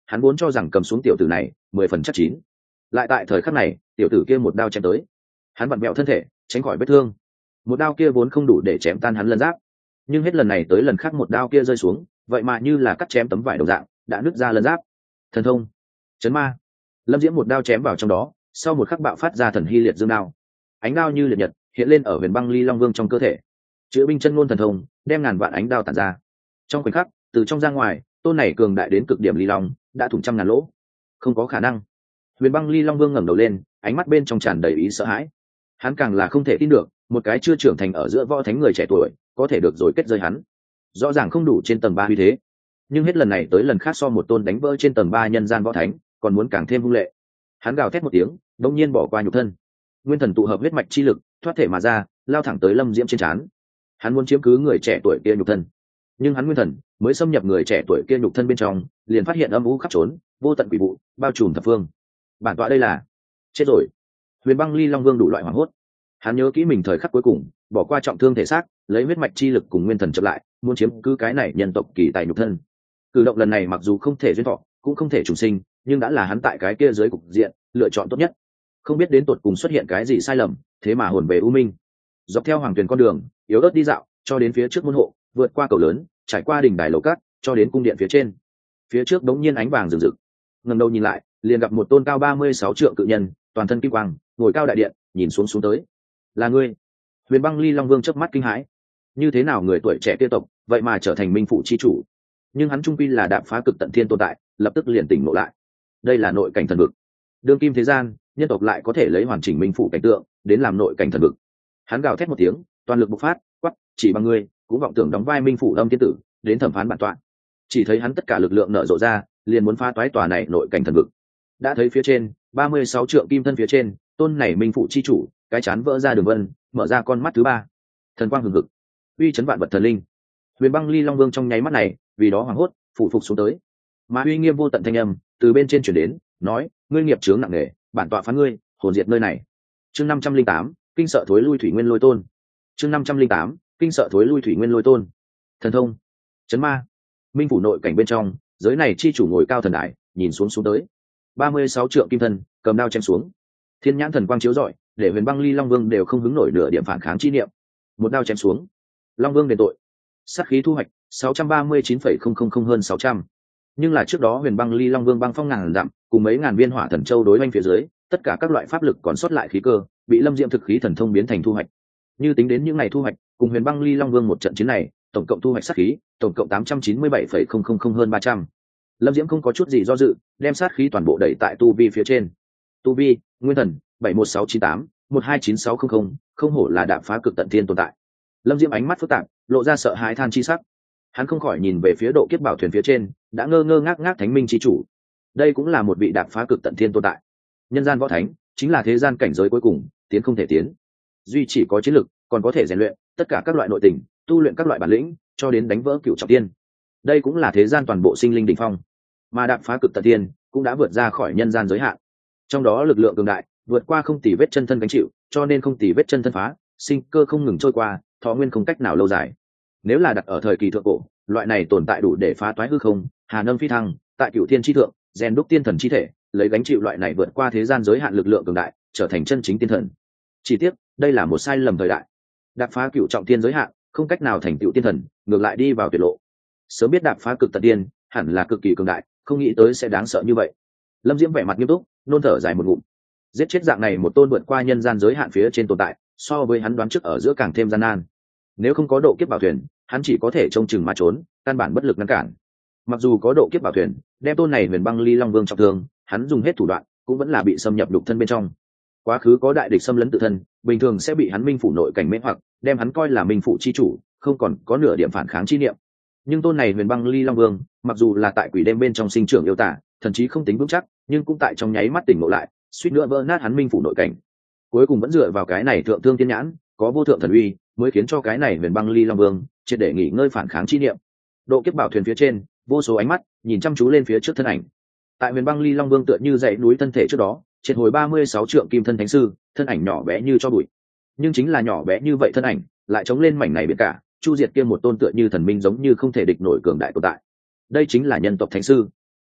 hắn vốn cho rằng cầm xuống tiểu tử này mười phần chắc chín, lại tại thời khắc này tiểu tử kia một đao chém tới, hắn vặn vẹo thân thể tránh khỏi vết thương. Một đao kia vốn không đủ để chém tan hắn lân giáp, nhưng hết lần này tới lần khác một đao kia rơi xuống vậy mà như là cắt chém tấm vải đầu dạng, đã nứt ra lân giáp. Thần thông chấn ma. Lâm Diễm một đao chém vào trong đó, sau một khắc bạo phát ra thần hy liệt dương đao, ánh đao như liệt nhật hiện lên ở huyền băng ly long vương trong cơ thể, chữa binh chân ngôn thần thông đem ngàn vạn ánh đao tản ra. Trong khoảnh khắc từ trong ra ngoài, tôn này cường đại đến cực điểm ly long đã thủng trăm ngàn lỗ. Không có khả năng. Huyền băng ly long vương ngẩng đầu lên, ánh mắt bên trong tràn đầy ý sợ hãi. Hắn càng là không thể tin được một cái chưa trưởng thành ở giữa võ thánh người trẻ tuổi có thể được rồi kết rơi hắn. Rõ ràng không đủ trên tầng ba uy thế, nhưng hết lần này tới lần khác so một tôn đánh vỡ trên tầng ba nhân gian võ thánh còn muốn càng thêm hung lệ. Hắn gào thét một tiếng, đột nhiên bỏ qua nhục thân, nguyên thần tụ hợp huyết mạch chi lực thoát thể mà ra, lao thẳng tới Lâm Diễm trên trán. Hắn muốn chiếm cứ người trẻ tuổi kia nhục thân, nhưng hắn nguyên thần mới xâm nhập người trẻ tuổi kia nhục thân bên trong, liền phát hiện âm u khắp trốn, vô tận quỷ vụ bao trùm thập phương. Bản tọa đây là chết rồi. Huyền băng ly long vương đủ loại hoảng hốt. Hắn nhớ kỹ mình thời khắc cuối cùng bỏ qua trọng thương thể xác, lấy huyết mạch chi lực cùng nguyên thần chậm lại, muốn chiếm cứ cái này nhân tộc kỳ tài nhục thân. Cử động lần này mặc dù không thể duyên thọ, cũng không thể trùng sinh, nhưng đã là hắn tại cái kia dưới cục diện lựa chọn tốt nhất. Không biết đến tột cùng xuất hiện cái gì sai lầm, thế mà hồn về u minh. Dọc theo hoàng tuyền con đường yếu ớt đi dạo, cho đến phía trước môn hộ, vượt qua cầu lớn, trải qua đỉnh đài lầu cát, cho đến cung điện phía trên. Phía trước đống nhiên ánh vàng rực rực, ngẩng đầu nhìn lại, liền gặp một tôn cao ba mươi sáu trượng cự nhân, toàn thân kim quang, ngồi cao đại điện, nhìn xuống xuống tới. Là ngươi? Huyền băng ly long vương chớp mắt kinh hãi. Như thế nào người tuổi trẻ kia tộc vậy mà trở thành minh phụ chi chủ? Nhưng hắn trung quy là đạp phá cực tận thiên tồn tại, lập tức liền tỉnh ngộ lại. Đây là nội cảnh thần vực. Đương kim thế gian, nhân tộc lại có thể lấy hoàn chỉnh minh phụ cảnh tượng đến làm nội cảnh thần vực. Hắn gào thét một tiếng, toàn lực bộc phát, quát, chỉ bằng ngươi cũng vọng tưởng đóng vai minh phụ âm tiên tử đến thẩm phán bản tọa. Chỉ thấy hắn tất cả lực lượng nở rộ ra, liền muốn phá toái tòa này nội cảnh thần vực. Đã thấy phía trên ba mươi sáu trượng kim thân phía trên, tôn này minh phụ chi chủ, cái chán vỡ ra đường vân, mở ra con mắt thứ ba, thần quang hừng hực, uy chấn vạn vật thần linh. Huyền băng ly long vương trong nháy mắt này vì đó hoảng hốt, phủ phục xuống tới. Mà uy nghiêm vô tận thanh âm từ bên trên chuyển đến, nói, ngươi nghiệp chướng nặng nề, bản tọa phán ngươi hồn diệt nơi này. Chương năm trăm linh tám, kinh sợ thối lui thủy nguyên lôi tôn. Chương năm trăm linh tám, kinh sợ thối lui thủy nguyên lôi tôn. Thần thông chấn ma. Minh phủ nội cảnh bên trong, giới này chi chủ ngồi cao thần đại, nhìn xuống xuống tới. ba mươi sáu trượng kim thân, cầm đao chém xuống. Thiên nhãn thần quang chiếu rọi, để huyền băng ly long vương đều không hứng nổi nửa điểm phản kháng chi niệm. Một đao chém xuống, long vương đền tội, sát khí thu hoạch sáu trăm ba mươi chín phẩy không không không hơn sáu trăm. Nhưng là trước đó huyền băng ly long vương băng phong ngàn dặm, cùng mấy ngàn viên hỏa thần châu đối oanh phía dưới, tất cả các loại pháp lực còn sót lại khí cơ bị Lâm Diệm thực khí thần thông biến thành thu hoạch. Như tính đến những ngày thu hoạch, cùng huyền băng ly long vương một trận chiến này, tổng cộng thu hoạch sát khí tổng cộng tám trăm chín mươi bảy phẩy không không không hơn ba trăm. Lâm Diễm không có chút gì do dự, đem sát khí toàn bộ đẩy tại tu vi phía trên. Tu vi nguyên thần bảy một sáu chín tám một hai chín sáu không không, không hổ là đạp phá cực tận thiên tồn tại. Lâm Diễm ánh mắt phức tạp, lộ ra sợ hãi than chi sắc. Hắn không khỏi nhìn về phía độ kiếp bảo thuyền phía trên, đã ngơ ngơ ngác ngác thánh minh chi chủ. Đây cũng là một vị đạp phá cực tận thiên tồn tại. Nhân gian võ thánh chính là thế gian cảnh giới cuối cùng, tiến không thể tiến. Duy chỉ có chiến lực, còn có thể rèn luyện tất cả các loại nội tình, tu luyện các loại bản lĩnh, cho đến đánh vỡ cửu trọng tiên. Đây cũng là thế gian toàn bộ sinh linh đỉnh phong. Mà đạp phá cực tận thiên cũng đã vượt ra khỏi nhân gian giới hạn. Trong đó lực lượng cường đại, vượt qua không tỉ vết chân thân gánh chịu, cho nên không tỉ vết chân thân phá, sinh cơ không ngừng trôi qua, thọ nguyên không cách nào lâu dài. Nếu là đặt ở thời kỳ thượng cổ, loại này tồn tại đủ để phá toái hư không, hà nâng phi thăng, tại cửu thiên chi thượng, rèn đúc tiên thần chi thể, lấy gánh chịu loại này vượt qua thế gian giới hạn lực lượng cường đại, trở thành chân chính tiên thần. Chỉ tiếc, đây là một sai lầm thời đại. Đạp phá cửu trọng thiên giới hạn, không cách nào thành tựu tiên thần, ngược lại đi vào tuyệt lộ. Sớm biết đạp phá cực tận tiên, hẳn là cực kỳ cường đại, không nghĩ tới sẽ đáng sợ như vậy. Lâm Diễm vẻ mặt nghiêm túc, nôn thở dài một ngụm. Giết chết dạng này một tôn vượt qua nhân gian giới hạn phía trên tồn tại, so với hắn đoán trước ở giữa càng thêm gian nan. Nếu không có độ kiếp bảo thuyền, hắn chỉ có thể trông chừng mà trốn, căn bản bất lực ngăn cản. Mặc dù có độ kiếp bảo thuyền, đem tôn này huyền băng ly long vương trọng thương, hắn dùng hết thủ đoạn, cũng vẫn là bị xâm nhập đục thân bên trong. Quá khứ có đại địch xâm lấn tự thân, bình thường sẽ bị hắn minh phủ nội cảnh mê hoặc, đem hắn coi là minh phủ chi chủ, không còn có nửa điểm phản kháng chi niệm. Nhưng tôn này huyền băng ly long vương, mặc dù là tại quỷ đêm bên trong sinh trưởng yêu tả, thậm chí không tính vững chắc, nhưng cũng tại trong nháy mắt tỉnh ngộ lại, suýt nữa vỡ nát hắn minh phủ nội cảnh. Cuối cùng vẫn dựa vào cái này thượng thương thiên nhãn, có vô thượng thần uy, mới khiến cho cái này huyền băng ly long vương triệt để nghỉ ngơi phản kháng chi niệm. Độ kiếp bảo thuyền phía trên, vô số ánh mắt nhìn chăm chú lên phía trước thân ảnh. Tại huyền băng ly long vương tựa như dãy núi thân thể trước đó, triệt hồi ba mươi sáu trượng kim thân thánh sư, thân ảnh nhỏ bé như cho bụi. Nhưng chính là nhỏ bé như vậy thân ảnh, lại chống lên mảnh này biển cả, chu diệt kia một tôn tựa như thần minh giống như không thể địch nổi cường đại tồn tại. Đây chính là nhân tộc thánh sư.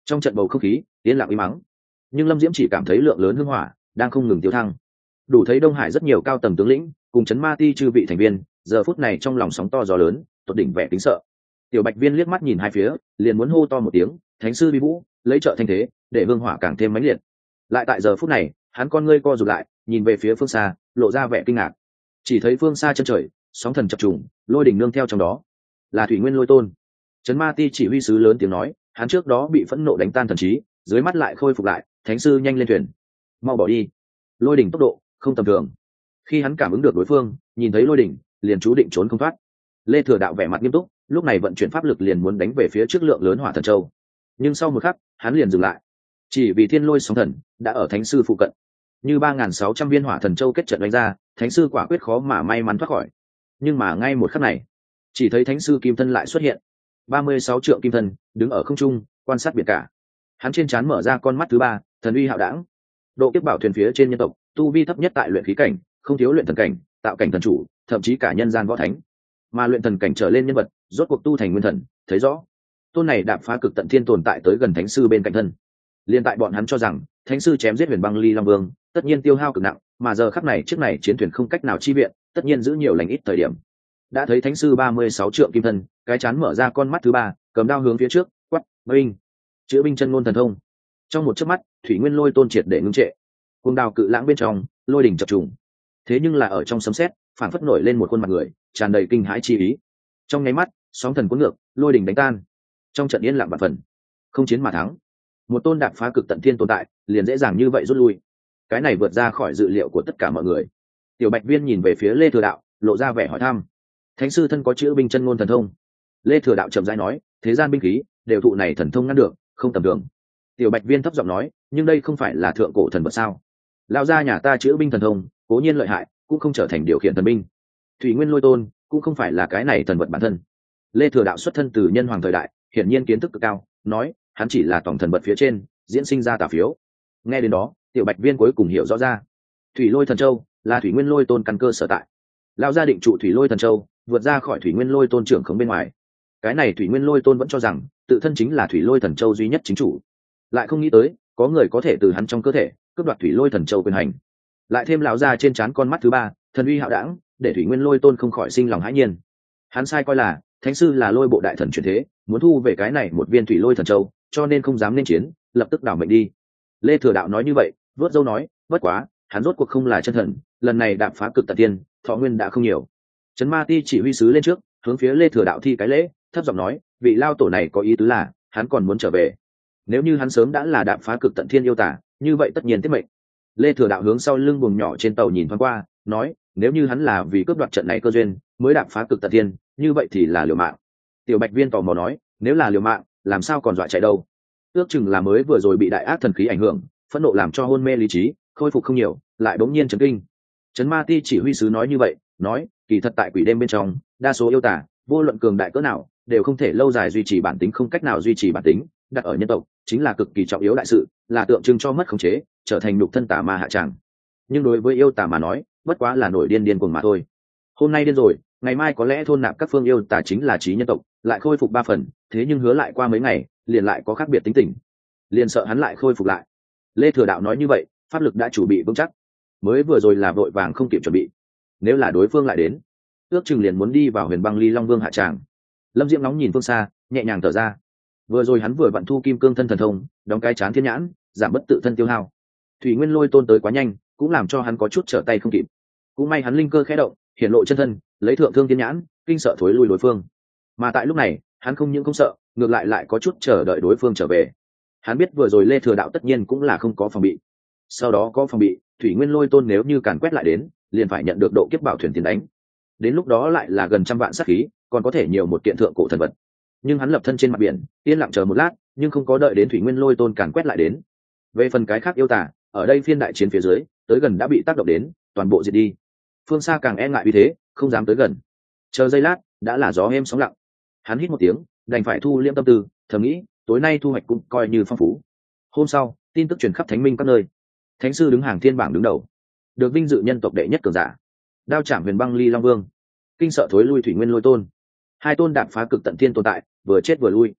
Trong trận bầu không khí yên lặng im mắng, nhưng Lâm Diễm chỉ cảm thấy lượng lớn hương hỏa đang không ngừng tiêu thăng, đủ thấy Đông Hải rất nhiều cao tầng tướng lĩnh cùng chấn ma ti chư vị thành viên giờ phút này trong lòng sóng to gió lớn, tột đỉnh vẻ kính sợ. Tiểu Bạch Viên liếc mắt nhìn hai phía, liền muốn hô to một tiếng, thánh sư vi vũ, lấy trợ thanh thế, để hương hỏa càng thêm mãnh liệt. Lại tại giờ phút này, hắn con ngươi co rụt lại, nhìn về phía phương xa, lộ ra vẻ kinh ngạc. Chỉ thấy phương xa chân trời, sóng thần chập trùng, lôi đỉnh nương theo trong đó, là Thủy Nguyên Lôi Tôn. Chấn ma ti chỉ huy sứ lớn tiếng nói, hắn trước đó bị phẫn nộ đánh tan thần trí, dưới mắt lại khôi phục lại, thánh sư nhanh lên thuyền, mau bỏ đi. Lôi đỉnh tốc độ không tầm thường. Khi hắn cảm ứng được đối phương, nhìn thấy lôi đỉnh, liền chú định trốn không thoát. Lê Thừa Đạo vẻ mặt nghiêm túc, lúc này vận chuyển pháp lực liền muốn đánh về phía trước lượng lớn hỏa thần châu, nhưng sau một khắc, hắn liền dừng lại, chỉ vì thiên lôi sóng thần đã ở thánh sư phụ cận, như ba nghìn sáu trăm viên hỏa thần châu kết trận đánh ra, thánh sư quả quyết khó mà may mắn thoát khỏi. Nhưng mà ngay một khắc này, chỉ thấy thánh sư kim thân lại xuất hiện, ba mươi sáu trượng kim thân đứng ở không trung quan sát biển cả. Hắn trên trán mở ra con mắt thứ ba, thần uy hạo đảng. Độ kiếp bảo thuyền phía trên nhân tộc, tu vi thấp nhất tại luyện khí cảnh, không thiếu luyện thần cảnh, tạo cảnh thần chủ, thậm chí cả nhân gian võ thánh. Mà luyện thần cảnh trở lên nhân vật, rốt cuộc tu thành nguyên thần, thấy rõ. Tôn này đạp phá cực tận thiên tồn tại tới gần thánh sư bên cạnh thân. Liên tại bọn hắn cho rằng, thánh sư chém giết Huyền Băng Ly Long Vương, tất nhiên tiêu hao cực nặng, mà giờ khắc này chiếc này chiến thuyền không cách nào chi viện, tất nhiên giữ nhiều lành ít thời điểm. Đã thấy thánh sư ba mươi sáu trượng kim thân, cái chán mở ra con mắt thứ ba, cầm đao hướng phía trước, quát, binh, chữa binh chân ngôn thần thông. Trong một chớp mắt, Thủy Nguyên Lôi Tôn triệt để ngưng trệ. Cuồng đao cự lãng bên trong, lôi đỉnh chập trùng. Thế nhưng là ở trong sấm sét, phản phất nổi lên một khuôn mặt người, tràn đầy kinh hãi chi ý. Trong nháy mắt, sóng thần cuốn ngược, lôi đỉnh đánh tan. Trong trận yên lặng vạn phần, không chiến mà thắng. Một tôn đạp phá cực tận thiên tồn tại, liền dễ dàng như vậy rút lui. Cái này vượt ra khỏi dự liệu của tất cả mọi người. Tiểu Bạch Viên nhìn về phía Lê Thừa Đạo, lộ ra vẻ hỏi thăm. Thánh sư thân có chữ binh chân ngôn thần thông. Lê Thừa Đạo chậm rãi nói, thế gian binh khí đều thụ này thần thông ngăn được, không tầm thường. Tiểu Bạch Viên thấp giọng nói, nhưng đây không phải là thượng cổ thần vật sao? Lão gia nhà ta chữ binh thần thông, cố nhiên lợi hại, cũng không trở thành điều khiển thần binh. Thủy Nguyên Lôi Tôn cũng không phải là cái này thần vật bản thân. Lê Thừa Đạo xuất thân từ nhân hoàng thời đại, hiển nhiên kiến thức cực cao, nói, hắn chỉ là tổng thần vật phía trên, diễn sinh ra tà phiếu. Nghe đến đó, Tiểu Bạch Viên cuối cùng hiểu rõ ra, Thủy Lôi Thần Châu là Thủy Nguyên Lôi Tôn căn cơ sở tại. Lão gia định trụ Thủy Lôi Thần Châu, vượt ra khỏi Thủy Nguyên Lôi Tôn trưởng khống bên ngoài. Cái này Thủy Nguyên Lôi Tôn vẫn cho rằng tự thân chính là Thủy Lôi Thần Châu duy nhất chính chủ, lại không nghĩ tới có người có thể từ hắn trong cơ thể cướp đoạt Thủy Lôi Thần Châu quyền hành. Lại thêm lão gia trên trán con mắt thứ ba, thần uy hạo đảng, để Thủy Nguyên Lôi Tôn không khỏi sinh lòng hãi nhiên. Hắn sai coi là thánh sư là lôi bộ đại thần chuyển thế, muốn thu về cái này một viên Thủy Lôi Thần Châu, cho nên không dám nên chiến, lập tức đảo mệnh đi. Lê Thừa Đạo nói như vậy, vớt dâu nói, bất quá, hắn rốt cuộc không là chân thần, lần này đạp phá cực tận tiên, thọ nguyên đã không nhiều. Trấn Ma Ti chỉ huy sứ lên trước, hướng phía Lê Thừa Đạo thi cái lễ, thấp giọng nói, vị lao tổ này có ý tứ là, hắn còn muốn trở về. Nếu như hắn sớm đã là đạp phá cực tận thiên yêu tả, như vậy tất nhiên tiết mệnh. Lê Thừa Đạo hướng sau lưng buồng nhỏ trên tàu nhìn thoáng qua, nói, nếu như hắn là vì cướp đoạt trận này cơ duyên, mới đạp phá cực tận thiên, như vậy thì là liều mạng. Tiểu Bạch Viên tò mò nói, nếu là liều mạng, làm sao còn dọa chạy đâu? Ước chừng là mới vừa rồi bị đại ác thần khí ảnh hưởng, phẫn nộ làm cho hôn mê lý trí, khôi phục không nhiều, lại bỗng nhiên chấn kinh. Trấn Ma Ti chỉ huy sứ nói như vậy, nói, kỳ thật tại quỷ đêm bên trong, đa số yêu tả, vô luận cường đại cỡ nào, đều không thể lâu dài duy trì bản tính, không cách nào duy trì bản tính, đặt ở nhân tộc, chính là cực kỳ trọng yếu đại sự, là tượng trưng cho mất khống chế, trở thành nhục thân tà ma hạ tràng. Nhưng đối với yêu tà mà nói, bất quá là nổi điên điên cuồng mà thôi. Hôm nay điên rồi, ngày mai có lẽ thôn nạp các phương yêu tà chính là trí nhân tộc, lại khôi phục ba phần, thế nhưng hứa lại qua mấy ngày, liền lại có khác biệt tính tình, liền sợ hắn lại khôi phục lại. Lê Thừa Đạo nói như vậy, pháp lực đã chuẩn bị vững chắc, mới vừa rồi là vội vàng không kịp chuẩn bị, nếu là đối phương lại đến, ước chừng liền muốn đi vào Huyền Băng Ly Long Vương hạ tràng. Lâm Diễm nóng nhìn phương xa, nhẹ nhàng thở ra. Vừa rồi hắn vừa vận thu kim cương thân thần thông, đóng cái chán thiên nhãn, giảm bất tự thân tiêu hao. Thủy Nguyên Lôi Tôn tới quá nhanh, cũng làm cho hắn có chút trở tay không kịp. Cũng may hắn linh cơ khẽ động, hiển lộ chân thân, lấy thượng thương thiên nhãn, kinh sợ thối lui đối phương. Mà tại lúc này, hắn không những không sợ, ngược lại lại có chút chờ đợi đối phương trở về. Hắn biết vừa rồi Lê Thừa Đạo tất nhiên cũng là không có phòng bị. Sau đó có phòng bị, Thủy Nguyên Lôi Tôn nếu như càn quét lại đến, liền phải nhận được độ kiếp bảo thuyền tiền đánh. Đến lúc đó lại là gần trăm vạn sát khí, còn có thể nhiều một kiện thượng cổ thần vật. Nhưng hắn lập thân trên mặt biển, yên lặng chờ một lát, nhưng không có đợi đến Thủy Nguyên Lôi Tôn càn quét lại đến. Về phần cái khác yêu tả, ở đây phiên đại chiến phía dưới, tới gần đã bị tác động đến, toàn bộ diệt đi. Phương xa càng e ngại vì thế, không dám tới gần. Chờ giây lát, đã là gió êm sóng lặng. Hắn hít một tiếng, đành phải thu liễm tâm tư, thầm nghĩ, tối nay thu hoạch cũng coi như phong phú. Hôm sau, tin tức truyền khắp Thánh Minh các nơi. Thánh sư đứng hàng thiên bảng đứng đầu, được vinh dự nhân tộc đệ nhất cường giả. Đao chạm Huyền Băng Ly Long Vương, kinh sợ thối lui Thủy Nguyên Lôi Tôn. Hai tôn đạp phá cực tận thiên tồn tại, vừa chết vừa lui.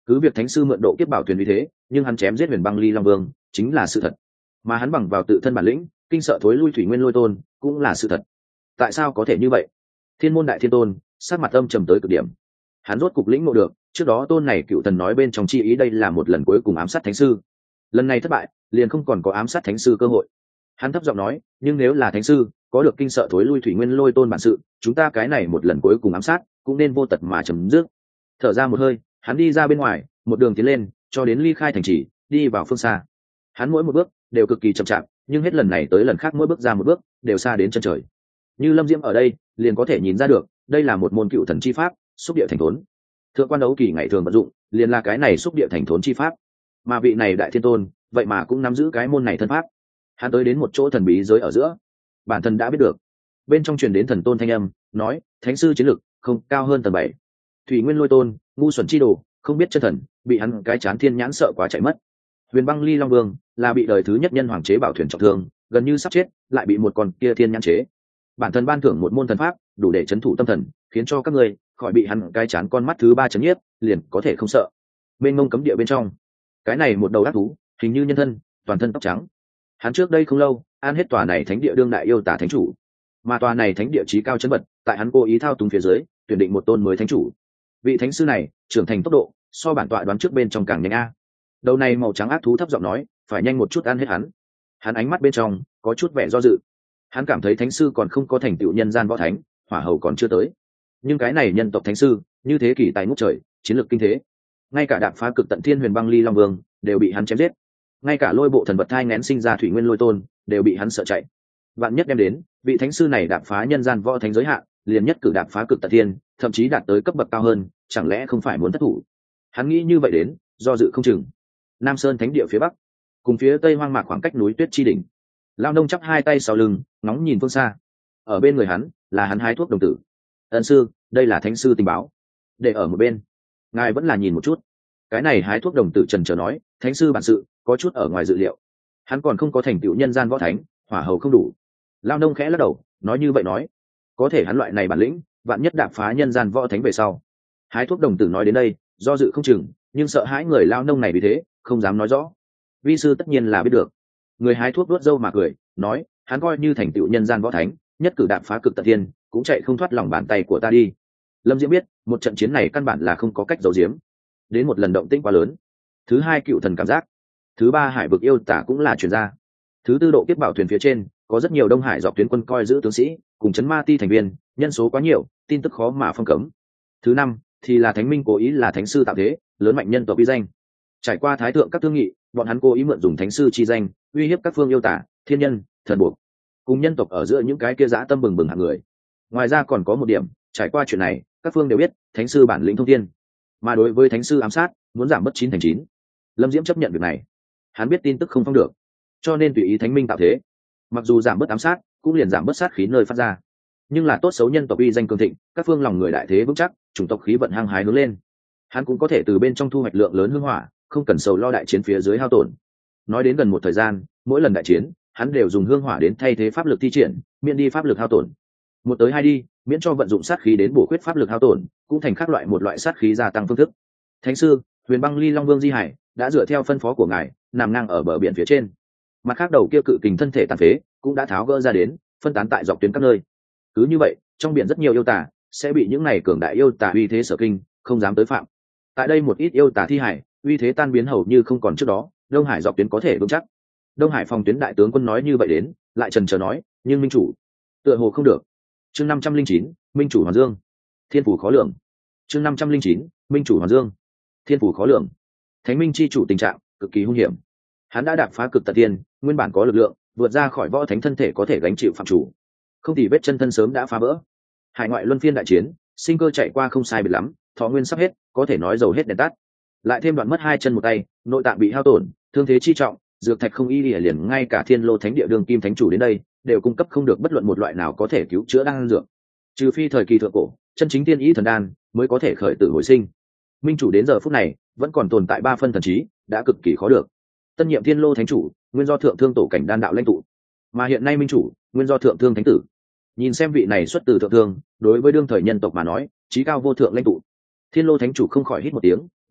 cứ việc thánh sư mượn độ kiếp bảo thuyền vì thế, nhưng hắn chém giết huyền băng ly long vương chính là sự thật, mà hắn bằng vào tự thân bản lĩnh kinh sợ thối lui thủy nguyên lôi tôn cũng là sự thật. Tại sao có thể như vậy? Thiên môn đại thiên tôn sắc mặt âm trầm tới cực điểm. Hắn rốt cục lĩnh ngộ được trước đó tôn này cựu thần nói bên trong chi ý, đây là một lần cuối cùng ám sát thánh sư. Lần này thất bại liền không còn có ám sát thánh sư cơ hội. Hắn thấp giọng nói, nhưng nếu là thánh sư có được kinh sợ thối lui thủy nguyên lôi tôn bản sự, chúng ta cái này một lần cuối cùng ám sát cũng nên vô tật mà chấm dứt. Thở ra một hơi, hắn đi ra bên ngoài, một đường tiến lên cho đến ly khai thành trì, đi vào phương xa. Hắn mỗi một bước đều cực kỳ chậm chạp, nhưng hết lần này tới lần khác mỗi bước ra một bước đều xa đến chân trời. Như Lâm Diễm ở đây liền có thể nhìn ra được, đây là một môn cựu thần chi pháp, xúc địa thành thốn. Thượng quan đấu kỳ ngày thường vận dụng liền là cái này xúc địa thành thốn chi pháp, mà vị này đại thiên tôn vậy mà cũng nắm giữ cái môn này thân pháp. Hắn tới đến một chỗ thần bí giới ở giữa, bản thân đã biết được. Bên trong truyền đến thần tôn thanh âm, nói: thánh sư chiến lực không cao hơn tầng bảy. Thủy nguyên lôi tôn ngu xuẩn chi đồ, không biết chân thần, bị hắn cái chán thiên nhãn sợ quá chạy mất. Huyền băng ly long vương là bị đời thứ nhất nhân hoàng chế bảo thuyền trọng thương, gần như sắp chết, lại bị một con kia thiên nhãn chế. Bản thân ban thưởng một môn thần pháp đủ để chấn thủ tâm thần, khiến cho các ngươi khỏi bị hắn cái chán con mắt thứ ba chấn nhiếp, liền có thể không sợ. Bên ngông cấm địa bên trong, cái này một đầu ác thú hình như nhân thân, toàn thân tóc trắng. Hắn trước đây không lâu an hết tòa này thánh địa đương đại yêu tả thánh chủ, mà tòa này thánh địa trí cao chấn bật, tại hắn cố ý thao túng phía dưới tuyển định một tôn mới thánh chủ. Vị thánh sư này trưởng thành tốc độ so bản tọa đoán trước bên trong càng nhanh a. Đầu này màu trắng ác thú thấp giọng nói, phải nhanh một chút ăn hết hắn. Hắn ánh mắt bên trong có chút vẻ do dự. Hắn cảm thấy thánh sư còn không có thành tựu nhân gian võ thánh, hỏa hầu còn chưa tới, nhưng cái này nhân tộc thánh sư như thế kỷ tài ngút trời, chiến lược kinh thế, ngay cả đạp phá cực tận thiên huyền băng ly long vương đều bị hắn chém giết, ngay cả lôi bộ thần vật thai ngén sinh ra thủy nguyên lôi tôn đều bị hắn sợ chạy. Vạn nhất đem đến vị thánh sư này đạp phá nhân gian võ thánh giới hạn, liền nhất cử đạp phá cực tận thiên, thậm chí đạt tới cấp bậc cao hơn, chẳng lẽ không phải muốn thất thủ? Hắn nghĩ như vậy đến, do dự không chừng. Nam Sơn thánh địa phía bắc, cùng phía tây hoang mạc khoảng cách núi tuyết chi đỉnh, lao nông chắp hai tay sau lưng ngóng nhìn phương xa. Ở bên người hắn là hắn hái thuốc đồng tử. Ân sư, đây là thánh sư tình báo, để ở một bên, ngài vẫn là nhìn một chút. Cái này hái thuốc đồng tử trần trờ nói, thánh sư bản sự có chút ở ngoài dự liệu, hắn còn không có thành tựu nhân gian võ thánh, hỏa hầu không đủ. Lao nông khẽ lắc đầu, nói như vậy nói, có thể hắn loại này bản lĩnh, vạn nhất đạp phá nhân gian võ thánh về sau. Hái thuốc đồng tử nói đến đây, do dự không chừng, nhưng sợ hãi người lao nông này vì thế không dám nói rõ. Vi sư tất nhiên là biết được. Người hái thuốc đuốt râu mà cười, nói, hắn coi như thành tựu nhân gian võ thánh, nhất cử đạp phá cực tận thiên, cũng chạy không thoát lòng bàn tay của ta đi. Lâm Diễm biết, một trận chiến này căn bản là không có cách giấu giếm. Đến một lần động tĩnh quá lớn. Thứ hai cựu thần cảm giác. Thứ ba hải vực yêu tả cũng là truyền ra. Thứ tư độ kiếp bảo thuyền phía trên, có rất nhiều Đông Hải dọc tuyến quân coi giữ tướng sĩ, cùng chấn ma ti thành viên, nhân số quá nhiều, tin tức khó mà phong cấm. Thứ năm thì là thánh minh cố ý là thánh sư tạo thế, lớn mạnh nhân tộc uy danh. Trải qua thái thượng các thương nghị, bọn hắn cố ý mượn dùng thánh sư chi danh, uy hiếp các phương yêu tả, thiên nhân, thần buộc, cùng nhân tộc ở giữa những cái kia dã tâm bừng bừng hạng người. Ngoài ra còn có một điểm, trải qua chuyện này, các phương đều biết thánh sư bản lĩnh thông thiên, mà đối với thánh sư ám sát, muốn giảm bất chín thành chín. Lâm Diễm chấp nhận việc này, hắn biết tin tức không phong được, cho nên tùy ý thánh minh tạo thế. Mặc dù giảm bớt ám sát, cũng liền giảm bớt sát khí nơi phát ra, nhưng là tốt xấu nhân tộc uy danh cường thịnh, các phương lòng người đại thế vững chắc, chủng tộc khí vận hăng hái hướng lên, hắn cũng có thể từ bên trong thu hoạch lượng lớn hương hỏa, không cần sầu lo đại chiến phía dưới hao tổn. Nói đến gần một thời gian, mỗi lần đại chiến, hắn đều dùng hương hỏa đến thay thế pháp lực thi triển, miễn đi pháp lực hao tổn. Một tới hai đi, miễn cho vận dụng sát khí đến bổ khuyết pháp lực hao tổn, cũng thành các loại một loại sát khí gia tăng phương thức. Thánh sư, Huyền Băng Ly Long Vương Di Hải đã dựa theo phân phó của ngài, nằm ngang ở bờ biển phía trên. Mặt khác đầu kia cự kình thân thể tàn phế cũng đã tháo gỡ ra đến, phân tán tại dọc tuyến các nơi. Cứ như vậy, trong biển rất nhiều yêu tà sẽ bị những này cường đại yêu tà uy thế sở kinh, không dám tới phạm. Tại đây một ít yêu tà thi hải, uy thế tan biến hầu như không còn trước đó, Đông Hải dọc tuyến có thể vững chắc. Đông Hải phòng tuyến đại tướng quân nói như vậy đến, lại trần chờ nói, nhưng minh chủ tựa hồ không được. Chương năm trăm linh chín, minh chủ Hoàn Dương. Thiên phủ khó lường. Chương năm trăm linh chín, minh chủ Hoàn Dương. Thiên phủ khó lường. Thánh minh chi chủ tình trạng cực kỳ hung hiểm. Hắn đã đạp phá cực tận thiên, nguyên bản có lực lượng vượt ra khỏi võ thánh thân thể có thể gánh chịu phạm chủ, không thì vết chân thân sớm đã phá vỡ. Hải ngoại luân phiên đại chiến, sinh cơ chạy qua không sai biệt lắm, thọ nguyên sắp hết, có thể nói dầu hết đèn tắt. Lại thêm đoạn mất hai chân một tay, nội tạng bị hao tổn, thương thế chi trọng, dược thạch không y lìa, liền ngay cả Thiên Lô Thánh Địa đường kim thánh chủ đến đây đều cung cấp không được bất luận một loại nào có thể cứu chữa đan dược, trừ phi thời kỳ thượng cổ chân chính tiên ý thần đan mới có thể khởi tử hồi sinh. Minh chủ đến giờ phút này vẫn còn tồn tại ba phân thần trí, đã cực kỳ khó được. Tân nhiệm Thiên Lô Thánh chủ nguyên do thượng thương tổ cảnh đan đạo lãnh tụ, mà hiện nay minh chủ nguyên do thượng thương thánh tử. Nhìn xem vị này xuất từ thượng thương, đối với đương thời nhân tộc mà nói chí cao vô thượng lãnh tụ, Thiên Lô Thánh chủ không khỏi hít một tiếng, nói,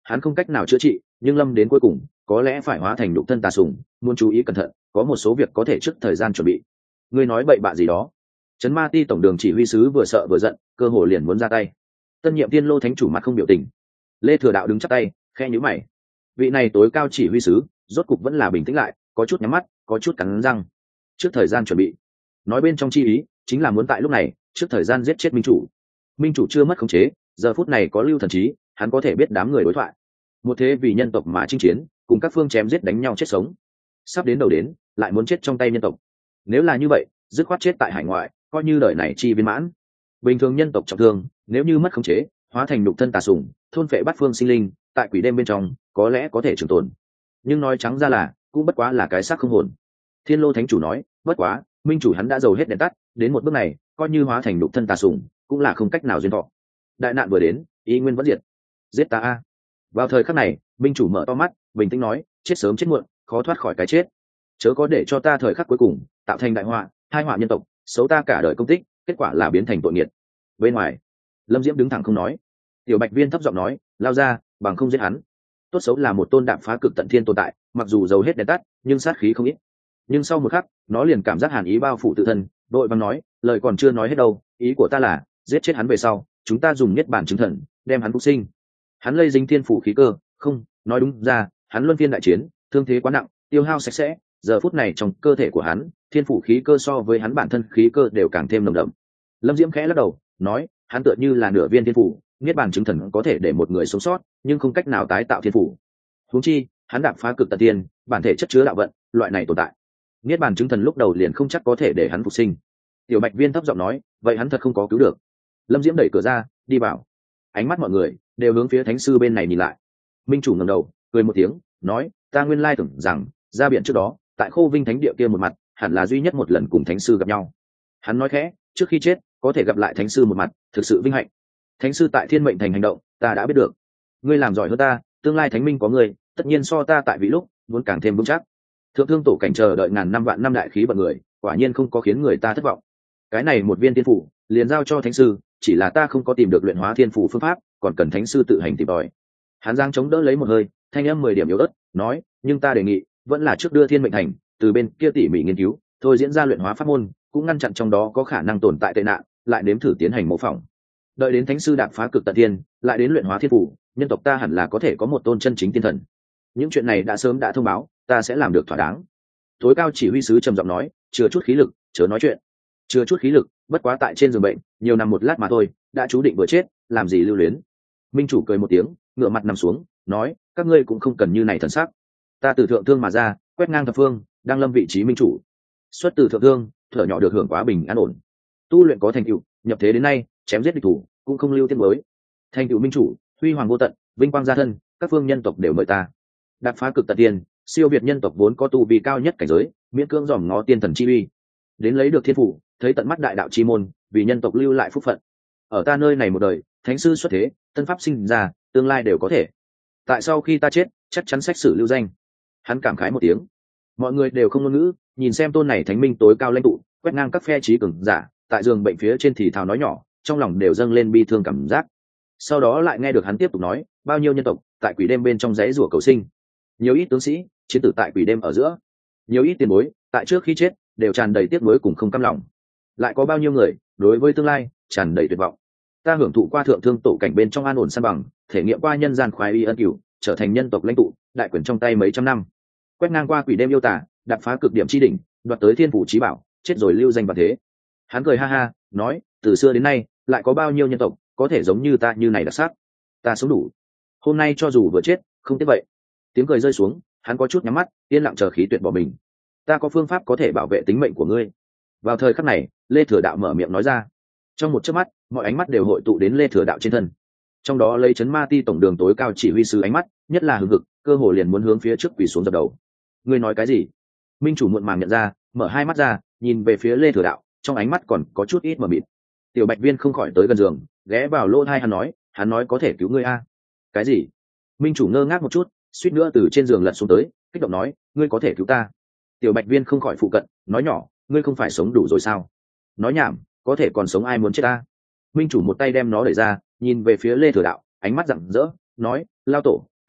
hắn không cách nào chữa trị, nhưng lâm đến cuối cùng có lẽ phải hóa thành nhục thân tà sùng, muốn chú ý cẩn thận, có một số việc có thể trước thời gian chuẩn bị. Ngươi nói bậy bạ gì đó? Trấn Ma Ti tổng đường chỉ huy sứ vừa sợ vừa giận, cơ hồ liền muốn ra tay. Tân nhiệm Tiên Lô thánh chủ mặt không biểu tình. Lê Thừa Đạo đứng chắp tay, khe nhíu mày. Vị này tối cao chỉ huy sứ, rốt cục vẫn là bình tĩnh lại, có chút nhắm mắt, có chút cắn răng. Trước thời gian chuẩn bị, nói bên trong chi ý chính là muốn tại lúc này, trước thời gian giết chết minh chủ. Minh chủ chưa mất khống chế, giờ phút này có lưu thần trí, hắn có thể biết đám người đối thoại. Một thế vì nhân tộc mà chinh chiến, cùng các phương chém giết đánh nhau chết sống. Sắp đến đầu đến, lại muốn chết trong tay nhân tộc. Nếu là như vậy, dứt khoát chết tại hải ngoại, coi như đời này chi viên mãn. Bình thường nhân tộc trọng thương, nếu như mất khống chế, hóa thành nhục thân tà sùng, thôn phệ bát phương sinh linh, tại quỷ đêm bên trong, có lẽ có thể trường tồn. Nhưng nói trắng ra là, cũng bất quá là cái xác không hồn. Thiên Lô thánh chủ nói, bất quá, minh chủ hắn đã dầu hết đèn tắt, đến một bước này, coi như hóa thành nhục thân tà sùng, cũng là không cách nào duyên thọ. Đại nạn vừa đến, ý nguyên vẫn diệt. Giết ta a. Vào thời khắc này, minh chủ mở to mắt, bình tĩnh nói, chết sớm chết muộn, khó thoát khỏi cái chết. Chớ có để cho ta thời khắc cuối cùng tạo thành đại họa, hai họa nhân tộc, xấu ta cả đời công tích, kết quả là biến thành tội nghiệt. Bên ngoài, Lâm Diễm đứng thẳng không nói. Tiểu Bạch Viên thấp giọng nói, lao ra, bằng không giết hắn. Tốt xấu là một tôn đạm phá cực tận thiên tồn tại, mặc dù dầu hết đèn tắt, nhưng sát khí không ít. Nhưng sau một khắc, nó liền cảm giác hàn ý bao phủ tự thân, đội vàng nói, lời còn chưa nói hết đâu, ý của ta là, giết chết hắn về sau, chúng ta dùng nhất bản chứng thần, đem hắn phục sinh. Hắn lây dính thiên phủ khí cơ, không, nói đúng ra, hắn luân phiên đại chiến, thương thế quá nặng, tiêu hao sạch sẽ, giờ phút này trong cơ thể của hắn, thiên phủ khí cơ so với hắn bản thân khí cơ đều càng thêm nồng đậm. Lâm Diễm khẽ lắc đầu, nói, hắn tựa như là nửa viên thiên phủ, niết bàn chứng thần có thể để một người sống sót, nhưng không cách nào tái tạo thiên phủ. Huống chi, hắn đạp phá cực tận tiên, bản thể chất chứa đạo vận, loại này tồn tại. Niết bàn chứng thần lúc đầu liền không chắc có thể để hắn phục sinh. Tiểu Bạch Viên thấp giọng nói, vậy hắn thật không có cứu được. Lâm Diễm đẩy cửa ra, đi vào. Ánh mắt mọi người đều hướng phía thánh sư bên này nhìn lại. Minh chủ ngẩng đầu, cười một tiếng, nói, ta nguyên lai tưởng rằng, ra biển trước đó, tại Khô Vinh thánh địa kia một mặt, hẳn là duy nhất một lần cùng thánh sư gặp nhau. Hắn nói khẽ, trước khi chết, có thể gặp lại thánh sư một mặt, thực sự vinh hạnh. Thánh sư tại Thiên Mệnh Thành hành động, ta đã biết được. Ngươi làm giỏi hơn ta, tương lai thánh minh có ngươi, tất nhiên so ta tại vị lúc muốn càng thêm vững chắc. Thượng thương tổ cảnh chờ đợi ngàn năm vạn năm đại khí vận người, quả nhiên không có khiến người ta thất vọng. Cái này một viên thiên phủ, liền giao cho thánh sư, chỉ là ta không có tìm được luyện hóa thiên phủ phương pháp, còn cần thánh sư tự hành tìm tòi. Hắn giang chống đỡ lấy một hơi, thanh âm mười điểm yếu ớt, nói, nhưng ta đề nghị, vẫn là trước đưa Thiên Mệnh Thành, từ bên kia tỉ mỉ nghiên cứu, thôi diễn ra luyện hóa pháp môn, cũng ngăn chặn trong đó có khả năng tồn tại tệ nạn, lại nếm thử tiến hành mô phỏng. Đợi đến thánh sư đạp phá cực tận thiên, lại đến luyện hóa thiên phủ, nhân tộc ta hẳn là có thể có một tôn chân chính tiên thần. Những chuyện này đã sớm đã thông báo, ta sẽ làm được thỏa đáng. Tối cao chỉ huy sứ trầm giọng nói, chưa chút khí lực, chớ nói chuyện. Chưa chút khí lực, bất quá tại trên giường bệnh, nhiều nằm một lát mà thôi, đã chú định vừa chết, làm gì lưu luyến. Minh chủ cười một tiếng, ngửa mặt nằm xuống, nói, các ngươi cũng không cần như này thần sắc. Ta từ thượng thương mà ra, quét ngang thập phương, đang lâm vị trí minh chủ. Xuất từ thượng thương, thở nhỏ được hưởng quá bình an ổn. Tu luyện có thành tựu, nhập thế đến nay, chém giết địch thủ, cũng không lưu tiên mới. Thành tựu minh chủ, huy hoàng vô tận, vinh quang gia thân, các phương nhân tộc đều mời ta. Đạp phá cực tận tiên, siêu việt nhân tộc vốn có tu vi cao nhất cảnh giới, miễn cưỡng dòm ngó tiên thần chi uy. Đến lấy được thiên phủ, thấy tận mắt đại đạo chi môn, vì nhân tộc lưu lại phúc phận. Ở ta nơi này một đời, thánh sư xuất thế, tân pháp sinh ra, tương lai đều có thể. Tại sau khi ta chết, chắc chắn sách sử lưu danh. Hắn cảm khái một tiếng. Mọi người đều không ngôn ngữ, nhìn xem tôn này thánh minh tối cao lãnh tụ, quét ngang các phe trí cường giả, tại giường bệnh phía trên thì thào nói nhỏ, trong lòng đều dâng lên bi thương cảm giác. Sau đó lại nghe được hắn tiếp tục nói, bao nhiêu nhân tộc tại quỷ đêm bên trong giấy rủa cầu sinh, nhiều ít tướng sĩ chiến tử tại quỷ đêm ở giữa, nhiều ít tiền bối tại trước khi chết đều tràn đầy tiếc nuối cùng không cam lòng, lại có bao nhiêu người đối với tương lai tràn đầy tuyệt vọng. Ta hưởng thụ qua thượng thương tổ cảnh bên trong an ổn san bằng, thể nghiệm qua nhân gian khoái y ân cửu, trở thành nhân tộc lãnh tụ, đại quyền trong tay mấy trăm năm, quét ngang qua quỷ đêm yêu tả, đạp phá cực điểm chi đỉnh, đoạt tới thiên phủ chí bảo, chết rồi lưu danh và thế. Hắn cười ha ha, nói, từ xưa đến nay lại có bao nhiêu nhân tộc có thể giống như ta như này đặc sắc. Ta sống đủ, hôm nay cho dù vừa chết không tiếc vậy. Tiếng cười rơi xuống, hắn có chút nhắm mắt, yên lặng chờ khí tuyệt bỏ mình. Ta có phương pháp có thể bảo vệ tính mệnh của ngươi. Vào thời khắc này, Lê Thừa Đạo mở miệng nói ra. Trong một chớp mắt, mọi ánh mắt đều hội tụ đến Lê Thừa Đạo trên thân. Trong đó lấy Trấn Ma Ti tổng đường tối cao chỉ huy sứ ánh mắt nhất là hừng hực, cơ hồ liền muốn hướng phía trước quỳ xuống dập đầu. Ngươi nói cái gì? Minh chủ muộn màng nhận ra, mở hai mắt ra, nhìn về phía Lê Thừa Đạo, trong ánh mắt còn có chút ít mờ mịt. Tiểu Bạch Viên không khỏi tới gần giường, ghé vào lỗ tai hắn nói, hắn nói có thể cứu ngươi a. Cái gì? Minh chủ ngơ ngác một chút, suýt nữa từ trên giường lật xuống tới, kích động nói, ngươi có thể cứu ta. Tiểu Bạch Viên không khỏi phụ cận, nói nhỏ, ngươi không phải sống đủ rồi sao? Nói nhảm, có thể còn sống ai muốn chết ta? Minh chủ một tay đem nó đẩy ra, nhìn về phía Lê Thừa Đạo, ánh mắt rạng rỡ, nói, lao tổ,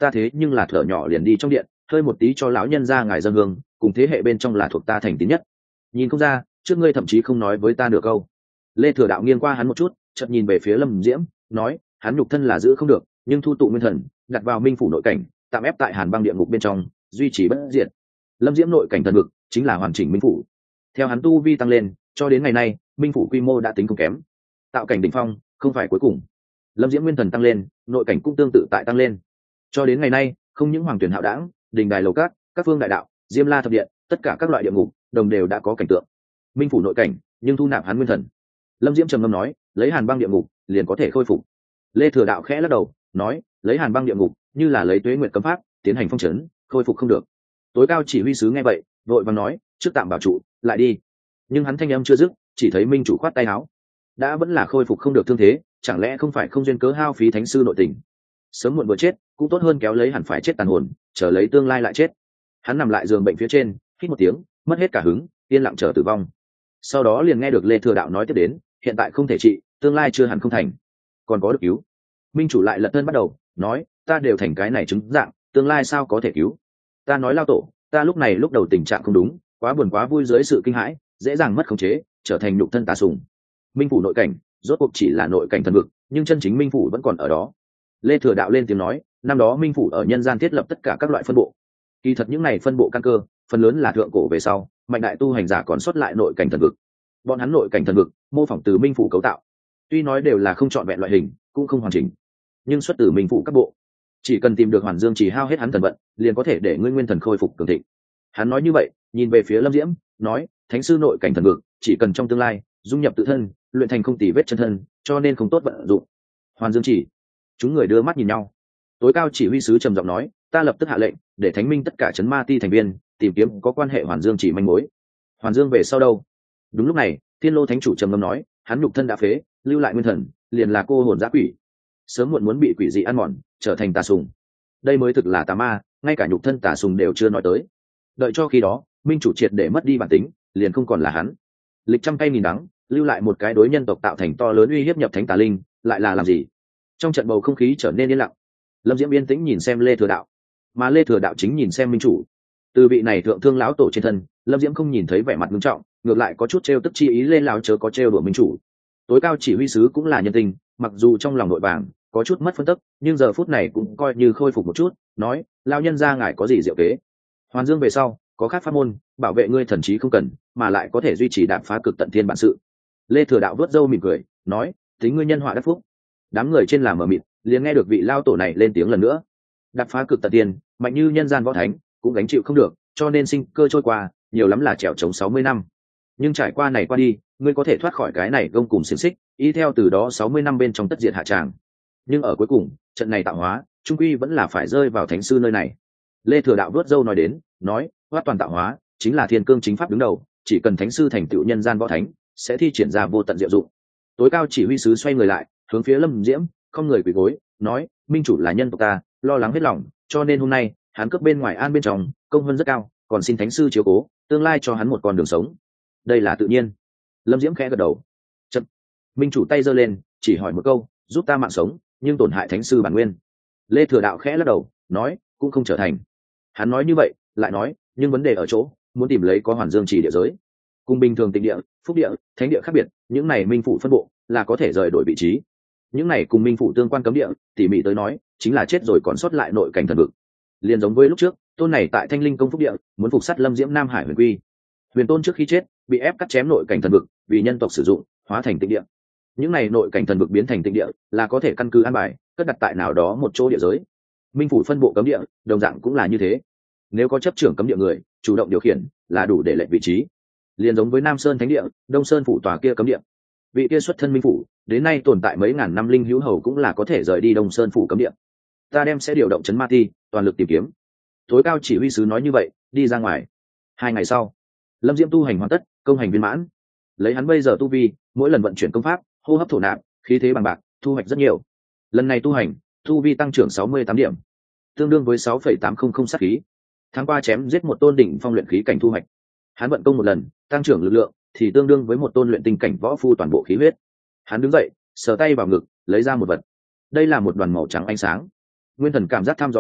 ta thế nhưng là thở nhỏ liền đi trong điện hơi một tí cho lão nhân ra ngài dân hương, cùng thế hệ bên trong là thuộc ta thành tín nhất. Nhìn không ra trước ngươi thậm chí không nói với ta được câu. Lê Thừa Đạo nghiêng qua hắn một chút, chợt nhìn về phía Lâm Diễm, nói, hắn nhục thân là giữ không được, nhưng thu tụ nguyên thần, đặt vào minh phủ nội cảnh, tạm ép tại Hàn Băng địa ngục bên trong, duy trì bất diệt. Lâm Diễm nội cảnh thần vực chính là hoàn chỉnh minh phủ. Theo hắn tu vi tăng lên, cho đến ngày nay, minh phủ quy mô đã tính không kém. Tạo cảnh đỉnh phong, không phải cuối cùng. Lâm Diễm nguyên thần tăng lên, nội cảnh cũng tương tự tại tăng lên. Cho đến ngày nay, không những hoàng tuyển hạo đảng, đình đài lầu cát, các phương đại đạo, Diêm La thập điện, tất cả các loại địa ngục, đồng đều đã có cảnh tượng. Minh phủ nội cảnh, nhưng thu nạp hắn nguyên thần. Lâm Diễm trầm ngâm nói, lấy Hàn Băng địa ngục, liền có thể khôi phục. Lê Thừa Đạo khẽ lắc đầu, nói, lấy Hàn Băng địa ngục, như là lấy Tuế Nguyệt cấm pháp, tiến hành phong trấn, khôi phục không được. Tối cao chỉ huy sứ nghe vậy, vội vàng nói, trước tạm bảo trụ, lại đi. Nhưng hắn thanh âm chưa dứt, chỉ thấy minh chủ khoát tay áo, đã vẫn là khôi phục không được thương thế, chẳng lẽ không phải không duyên cớ hao phí thánh sư nội tình, sớm muộn vừa chết cũng tốt hơn kéo lấy hẳn phải chết tàn hồn, chờ lấy tương lai lại chết. Hắn nằm lại giường bệnh phía trên, hít một tiếng, mất hết cả hứng, yên lặng chờ tử vong. Sau đó liền nghe được Lê Thừa Đạo nói tiếp đến, hiện tại không thể trị, tương lai chưa hẳn không thành, còn có được cứu. Minh chủ lại lật thân bắt đầu nói, ta đều thành cái này chứng dạng, tương lai sao có thể cứu. Ta nói lao tổ, ta lúc này lúc đầu tình trạng không đúng, quá buồn quá vui dưới sự kinh hãi, dễ dàng mất khống chế, trở thành nhục thân tà sùng. Minh phủ nội cảnh rốt cuộc chỉ là nội cảnh thần vực, nhưng chân chính minh phủ vẫn còn ở đó. Lê Thừa Đạo lên tiếng nói, năm đó minh phủ ở nhân gian thiết lập tất cả các loại phân bộ, kỳ thật những này phân bộ căn cơ phần lớn là thượng cổ về sau mạnh đại tu hành giả còn xuất lại nội cảnh thần vực. Bọn hắn nội cảnh thần vực mô phỏng từ minh phủ cấu tạo, tuy nói đều là không trọn vẹn loại hình, cũng không hoàn chỉnh, nhưng xuất từ minh phủ các bộ, chỉ cần tìm được Hoàn Dương chỉ hao hết hắn thần vận, liền có thể để ngươi nguyên thần khôi phục cường thịnh. Hắn nói như vậy, nhìn về phía Lâm Diễm, nói, thánh sư nội cảnh thần vực chỉ cần trong tương lai dung nhập tự thân, luyện thành không tì vết chân thân, cho nên không tốt vận dụng. Hoàn Dương chỉ. Chúng người đưa mắt nhìn nhau. Tối cao chỉ huy sứ trầm giọng nói, ta lập tức hạ lệnh để thánh minh tất cả chấn ma ti thành viên tìm kiếm có quan hệ Hoàn Dương chỉ manh mối. Hoàn Dương về sau đâu? Đúng lúc này, Thiên Lô thánh chủ trầm ngâm nói, hắn nhục thân đã phế, lưu lại nguyên thần, liền là cô hồn dã quỷ, sớm muộn muốn bị quỷ dị ăn mòn, trở thành tà sùng. Đây mới thực là tà ma, ngay cả nhục thân tà sùng đều chưa nói tới. Đợi cho khi đó, minh chủ triệt để mất đi bản tính, liền không còn là hắn. Lịch trăm cây nghìn đắng, lưu lại một cái đối nhân tộc tạo thành to lớn uy hiếp nhập thánh tà linh, lại là làm gì? Trong trận bầu không khí trở nên yên lặng. Lâm Diễm yên tĩnh nhìn xem Lê Thừa Đạo, mà Lê Thừa Đạo chính nhìn xem minh chủ. Từ vị này thượng thương lão tổ trên thân, Lâm Diễm không nhìn thấy vẻ mặt nghiêm trọng, ngược lại có chút trêu tức chi ý, lên lão chớ có trêu đùa minh chủ. Tối cao chỉ huy sứ cũng là nhân tình, mặc dù trong lòng nội vàng có chút mất phân tức, nhưng giờ phút này cũng coi như khôi phục một chút, nói, lão nhân gia ngài có gì diệu kế? Hoàn Dương về sau có khác pháp môn bảo vệ ngươi thần trí không cần, mà lại có thể duy trì đạp phá cực tận thiên bản sự. Lê Thừa Đạo vớt râu mỉm cười, nói, tính ngươi nhân họa đắc phúc. Đám người trên làm mờ mịt, liền nghe được vị lao tổ này lên tiếng lần nữa. Đạp phá cực tận thiên, mạnh như nhân gian võ thánh cũng gánh chịu không được, cho nên sinh cơ trôi qua, nhiều lắm là trèo chống sáu mươi năm. Nhưng trải qua này qua đi, ngươi có thể thoát khỏi cái này gông cùng xiềng xích, y theo từ đó sáu mươi năm bên trong tất diệt hạ tràng. Nhưng ở cuối cùng, trận này tạo hóa, trung quy vẫn là phải rơi vào thánh sư nơi này. Lê Thừa Đạo vớt râu nói đến, nói, hoát toàn tạo hóa chính là thiên cương chính pháp đứng đầu, chỉ cần thánh sư thành tựu nhân gian võ thánh, sẽ thi triển ra vô tận diệu dụng. Tối cao chỉ huy sứ xoay người lại, hướng phía Lâm Diễm không người quỳ gối, nói, minh chủ là nhân tộc ta, lo lắng hết lòng, cho nên hôm nay hắn cướp bên ngoài an bên trong, công hơn rất cao, còn xin thánh sư chiếu cố, tương lai cho hắn một con đường sống. Đây là tự nhiên. Lâm Diễm khẽ gật đầu. Chậm. Minh chủ tay giơ lên, chỉ hỏi một câu, giúp ta mạng sống, nhưng tổn hại thánh sư bản nguyên. Lê Thừa Đạo khẽ lắc đầu, nói, cũng không trở thành. Hắn nói như vậy, lại nói, nhưng vấn đề ở chỗ, muốn tìm lấy có Hoàn Dương chỉ địa giới, cùng bình thường tịnh địa, phúc địa, thánh địa khác biệt, những này minh phủ phân bộ là có thể rời đổi vị trí. Những này cùng minh phủ tương quan cấm địa, tỉ mỉ tới nói, chính là chết rồi còn sót lại nội cảnh thần vực. Liên giống với lúc trước, tôn này tại Thanh Linh công phúc địa, muốn phục sát Lâm Diễm Nam Hải huyền quy. Huyền tôn trước khi chết, bị ép cắt chém nội cảnh thần vực, vì nhân tộc sử dụng, hóa thành tịnh địa. Những này nội cảnh thần vực biến thành tịnh địa, là có thể căn cứ an bài, cất đặt tại nào đó một chỗ địa giới. Minh phủ phân bộ cấm địa, đồng dạng cũng là như thế. Nếu có chấp trưởng cấm địa người chủ động điều khiển, là đủ để lệnh vị trí. Liên giống với Nam Sơn Thánh địa, Đông Sơn phủ tòa kia cấm địa, vị kia xuất thân minh phủ, đến nay tồn tại mấy ngàn năm linh hữu hầu cũng là có thể rời đi Đông Sơn phủ cấm địa. Ta đem sẽ điều động chấn ma ti, toàn lực tìm kiếm. Tối cao chỉ huy sứ nói như vậy, đi ra ngoài. Hai ngày sau, Lâm Diễm tu hành hoàn tất, công hành viên mãn. Lấy hắn bây giờ tu vi, mỗi lần vận chuyển công pháp, hô hấp thổ nạp, khí thế bằng bạc, thu hoạch rất nhiều. Lần này tu hành, tu vi tăng trưởng sáu mươi tám điểm, tương đương với sáu phẩy tám không không sát khí. Tháng qua chém giết một tôn đỉnh phong luyện khí cảnh thu hoạch. Hắn vận công một lần, tăng trưởng lực lượng thì tương đương với một tôn luyện tinh cảnh võ phu toàn bộ khí huyết. Hắn đứng dậy, sờ tay vào ngực, lấy ra một vật. Đây là một đoàn màu trắng ánh sáng. Nguyên thần cảm giác thăm dò vào,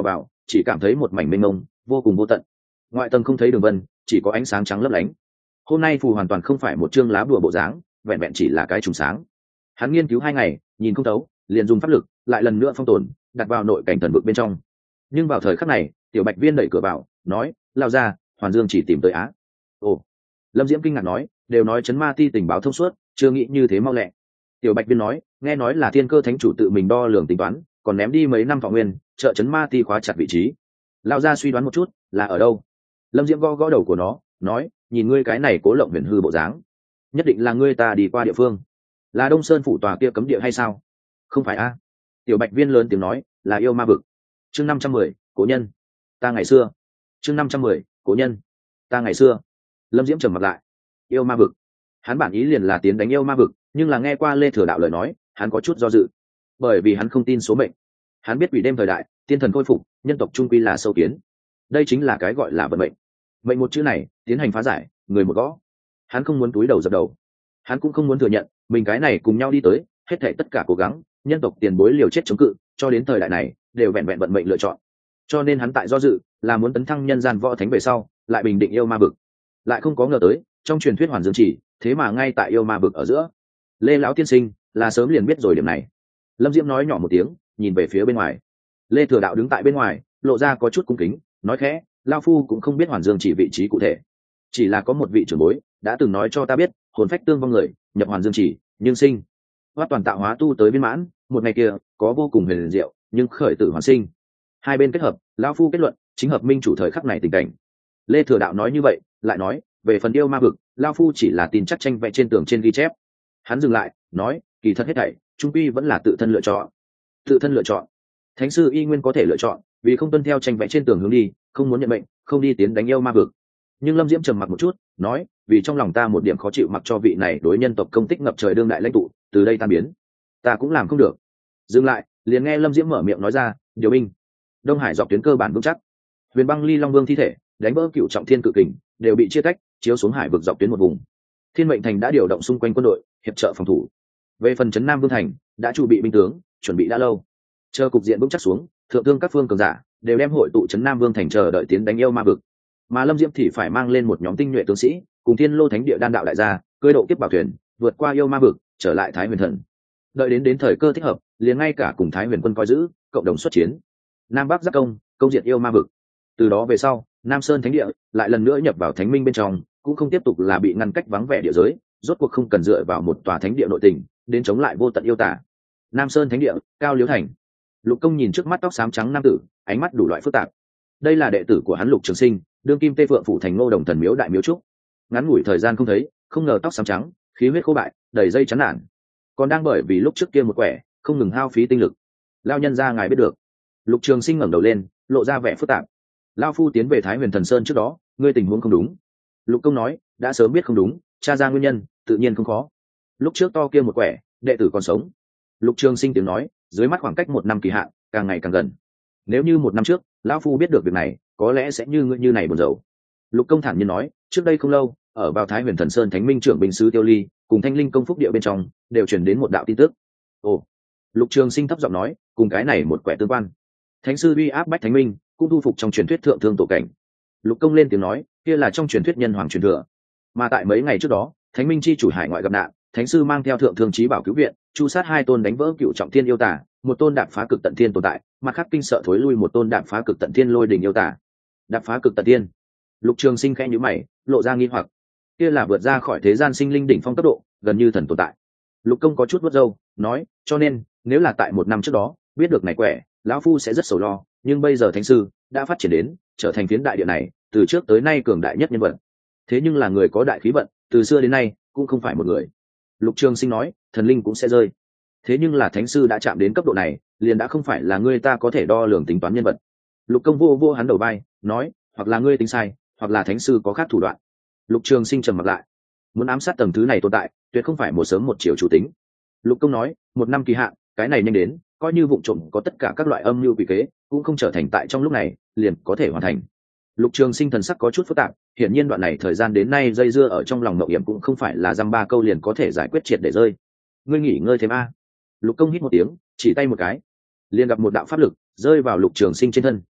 chỉ cảm thấy một mảnh mênh mông vô cùng vô tận. Ngoại tầng không thấy đường vân, chỉ có ánh sáng trắng lấp lánh. Hôm nay phù hoàn toàn không phải một chương lá bùa bộ dáng, vẹn vẹn chỉ là cái trùng sáng. Hắn nghiên cứu hai ngày, nhìn không thấu, liền dùng pháp lực lại lần nữa phong tồn, đặt vào nội cảnh thần vực bên trong. Nhưng vào thời khắc này, tiểu bạch viên đẩy cửa vào, nói: lao ra, Hoàn Dương chỉ tìm tới á. Ồ. Lâm Diễm kinh ngạc nói: đều nói chấn ma ti tình báo thông suốt, chưa nghĩ như thế mau lẹ. Tiểu bạch viên nói: nghe nói là thiên cơ thánh chủ tự mình đo lường tính toán, còn ném đi mấy năm thọ nguyên, trợ chấn ma ti khóa chặt vị trí. Lao ra suy đoán một chút, là ở đâu? Lâm Diễm gõ gõ đầu của nó, nói: nhìn ngươi cái này cố lộng huyền hư bộ dáng, nhất định là ngươi ta đi qua địa phương. Là Đông Sơn phủ tòa kia cấm địa hay sao? Không phải a. Tiểu bạch viên lớn tiếng nói: là yêu ma vực. Chương năm trăm mười, cố nhân. Ta ngày xưa. Chương năm trăm mười, cố nhân. Ta ngày xưa. Lâm Diễm trầm mặt lại. Yêu ma vực. Hắn bản ý liền là tiến đánh yêu ma vực, nhưng là nghe qua Lê Thừa Đạo lời nói, hắn có chút do dự, bởi vì hắn không tin số mệnh. Hắn biết quỷ đêm thời đại, tiên thần khôi phục, nhân tộc trung quy là sâu kiến. Đây chính là cái gọi là vận mệnh. Mệnh một chữ này, tiến hành phá giải, người một gõ. Hắn không muốn túi đầu dập đầu. Hắn cũng không muốn thừa nhận, mình cái này cùng nhau đi tới, hết thảy tất cả cố gắng, nhân tộc tiền bối liều chết chống cự, cho đến thời đại này, đều vẹn vẹn vận mệnh lựa chọn. Cho nên hắn tại do dự, là muốn tấn thăng nhân gian võ thánh về sau, lại bình định yêu ma vực. Lại không có ngờ tới, trong truyền thuyết Hoàn Dương chỉ, thế mà ngay tại yêu ma vực ở giữa. Lê lão tiên sinh, là sớm liền biết rồi điểm này. Lâm Diễm nói nhỏ một tiếng, nhìn về phía bên ngoài. Lê Thừa Đạo đứng tại bên ngoài, lộ ra có chút cung kính, nói khẽ: lao phu cũng không biết Hoàn Dương chỉ vị trí cụ thể, chỉ là có một vị trưởng bối đã từng nói cho ta biết, hồn phách tương vong người nhập Hoàn Dương chỉ, nhưng sinh hoát toàn tạo hóa tu tới viên mãn, một ngày kia có vô cùng huyền diệu, nhưng khởi tử hoàn sinh. Hai bên kết hợp, lão phu kết luận chính hợp minh chủ thời khắc này tình cảnh. Lê Thừa Đạo nói như vậy, lại nói về phần yêu ma vực, lão phu chỉ là tin chắc tranh vẽ trên tường trên ghi chép. Hắn dừng lại, nói: kỳ thật hết thảy trung quy vẫn là tự thân lựa chọn. Tự thân lựa chọn. Thánh sư y nguyên có thể lựa chọn, vì không tuân theo tranh vẽ trên tường hướng đi, không muốn nhận mệnh, không đi tiến đánh yêu ma vực. Nhưng Lâm Diễm trầm mặc một chút, nói: vì trong lòng ta một điểm khó chịu, mặc cho vị này đối nhân tộc công tích ngập trời đương đại lãnh tụ từ đây tan biến, ta cũng làm không được. Dừng lại, liền nghe Lâm Diễm mở miệng nói ra: điều binh. Đông Hải dọc tuyến cơ bản vững chắc, huyền băng ly long vương thi thể đánh vỡ cựu trọng thiên cự kình đều bị chia tách, chiếu xuống hải vực dọc tuyến một vùng. Thiên mệnh thành đã điều động xung quanh quân đội hiệp trợ phòng thủ. Về phần trấn Nam Vương thành đã chuẩn bị binh tướng, chuẩn bị đã lâu, chờ cục diện vững chắc xuống, thượng thương các phương cường giả đều đem hội tụ trấn Nam Vương thành chờ đợi tiến đánh yêu ma vực. Mà Lâm Diễm thì phải mang lên một nhóm tinh nhuệ tướng sĩ, cùng Thiên Lô Thánh Địa đan đạo đại gia, cưỡi độ kiếp bảo thuyền, vượt qua yêu ma vực, trở lại Thái Huyền Thần. Đợi đến đến thời cơ thích hợp, liền ngay cả cùng Thái Huyền quân coi giữ, cộng đồng xuất chiến. Nam Bắc giáp công, công diệt yêu ma vực. Từ đó về sau, Nam Sơn Thánh Địa lại lần nữa nhập vào Thánh Minh bên trong, cũng không tiếp tục là bị ngăn cách vắng vẻ địa giới, rốt cuộc không cần dựa vào một tòa thánh địa nội tình đến chống lại vô tận yêu tả. Nam Sơn Thánh Địa, Cao Liễu Thành. Lục Công nhìn trước mắt tóc xám trắng nam tử, ánh mắt đủ loại phức tạp. Đây là đệ tử của hắn Lục Trường Sinh, đương kim Tê Phượng phủ thành Ngô Đồng thần miếu đại miếu trúc. Ngắn ngủi thời gian không thấy, không ngờ tóc xám trắng, khí huyết khô bại, đầy dây chán nản. Còn đang bởi vì lúc trước kia một quẻ, không ngừng hao phí tinh lực. Lao nhân gia ngài biết được. Lục Trường Sinh ngẩng đầu lên, lộ ra vẻ phức tạp. Lao phu tiến về Thái Huyền Thần Sơn trước đó, ngươi tình huống không đúng. Lục Công nói, đã sớm biết không đúng, tra ra nguyên nhân, tự nhiên không khó. Lúc trước to kia một quẻ, đệ tử còn sống. Lục Trường Sinh tiếng nói, dưới mắt khoảng cách một năm kỳ hạn, càng ngày càng gần. Nếu như một năm trước, lão phu biết được việc này, có lẽ sẽ như ngươi như này buồn rầu. Lục Công thản nhiên nói, trước đây không lâu, ở vào Thái Huyền Thần Sơn Thánh Minh trưởng binh sứ Tiêu Ly, cùng Thanh Linh công phúc địa bên trong, đều truyền đến một đạo tin tức. Ồ. Lục Trường Sinh thấp giọng nói, cùng cái này một quẻ tương quan. Thánh sư uy áp bách Thánh Minh, cũng thu phục trong truyền thuyết thượng thương tổ cảnh. Lục Công lên tiếng nói, kia là trong truyền thuyết nhân hoàng truyền thừa. Mà tại mấy ngày trước đó, Thánh Minh chi chủ hải ngoại gặp nạn, Thánh sư mang theo thượng thương chí bảo cứu viện, chu sát hai tôn đánh vỡ cựu trọng thiên yêu tả, một tôn đạp phá cực tận thiên tồn tại, mặt khác kinh sợ thối lui một tôn đạp phá cực tận thiên lôi đỉnh yêu tả. Đạp phá cực tận thiên. Lục Trường Sinh khẽ nhíu mày, lộ ra nghi hoặc. Kia là vượt ra khỏi thế gian sinh linh đỉnh phong cấp độ, gần như thần tồn tại. Lục Công có chút vuốt râu, nói, cho nên, nếu là tại một năm trước đó, biết được này quẻ, lão phu sẽ rất sầu lo, nhưng bây giờ Thánh sư đã phát triển đến, trở thành phiến đại địa này, từ trước tới nay cường đại nhất nhân vật. Thế nhưng là người có đại khí vận, từ xưa đến nay cũng không phải một người. Lục Trường Sinh nói, thần linh cũng sẽ rơi. Thế nhưng là Thánh sư đã chạm đến cấp độ này, liền đã không phải là ngươi ta có thể đo lường tính toán nhân vật. Lục Công vô vô hắn đầu vai, nói, hoặc là ngươi tính sai, hoặc là Thánh sư có khác thủ đoạn. Lục Trường Sinh trầm mặt lại, muốn ám sát tầng thứ này tồn tại, tuyệt không phải một sớm một chiều chủ tính. Lục Công nói, một năm kỳ hạn, cái này nhanh đến, coi như vụng trộm có tất cả các loại âm mưu quỷ kế, cũng không trở thành tại trong lúc này liền có thể hoàn thành. Lục Trường Sinh thần sắc có chút phức tạp, hiển nhiên đoạn này thời gian đến nay dây dưa ở trong lòng mộng hiểm cũng không phải là dăm ba câu liền có thể giải quyết triệt để rơi. Ngươi nghỉ ngơi thêm a. Lục Công hít một tiếng, chỉ tay một cái, liền gặp một đạo pháp lực rơi vào Lục Trường Sinh trên thân.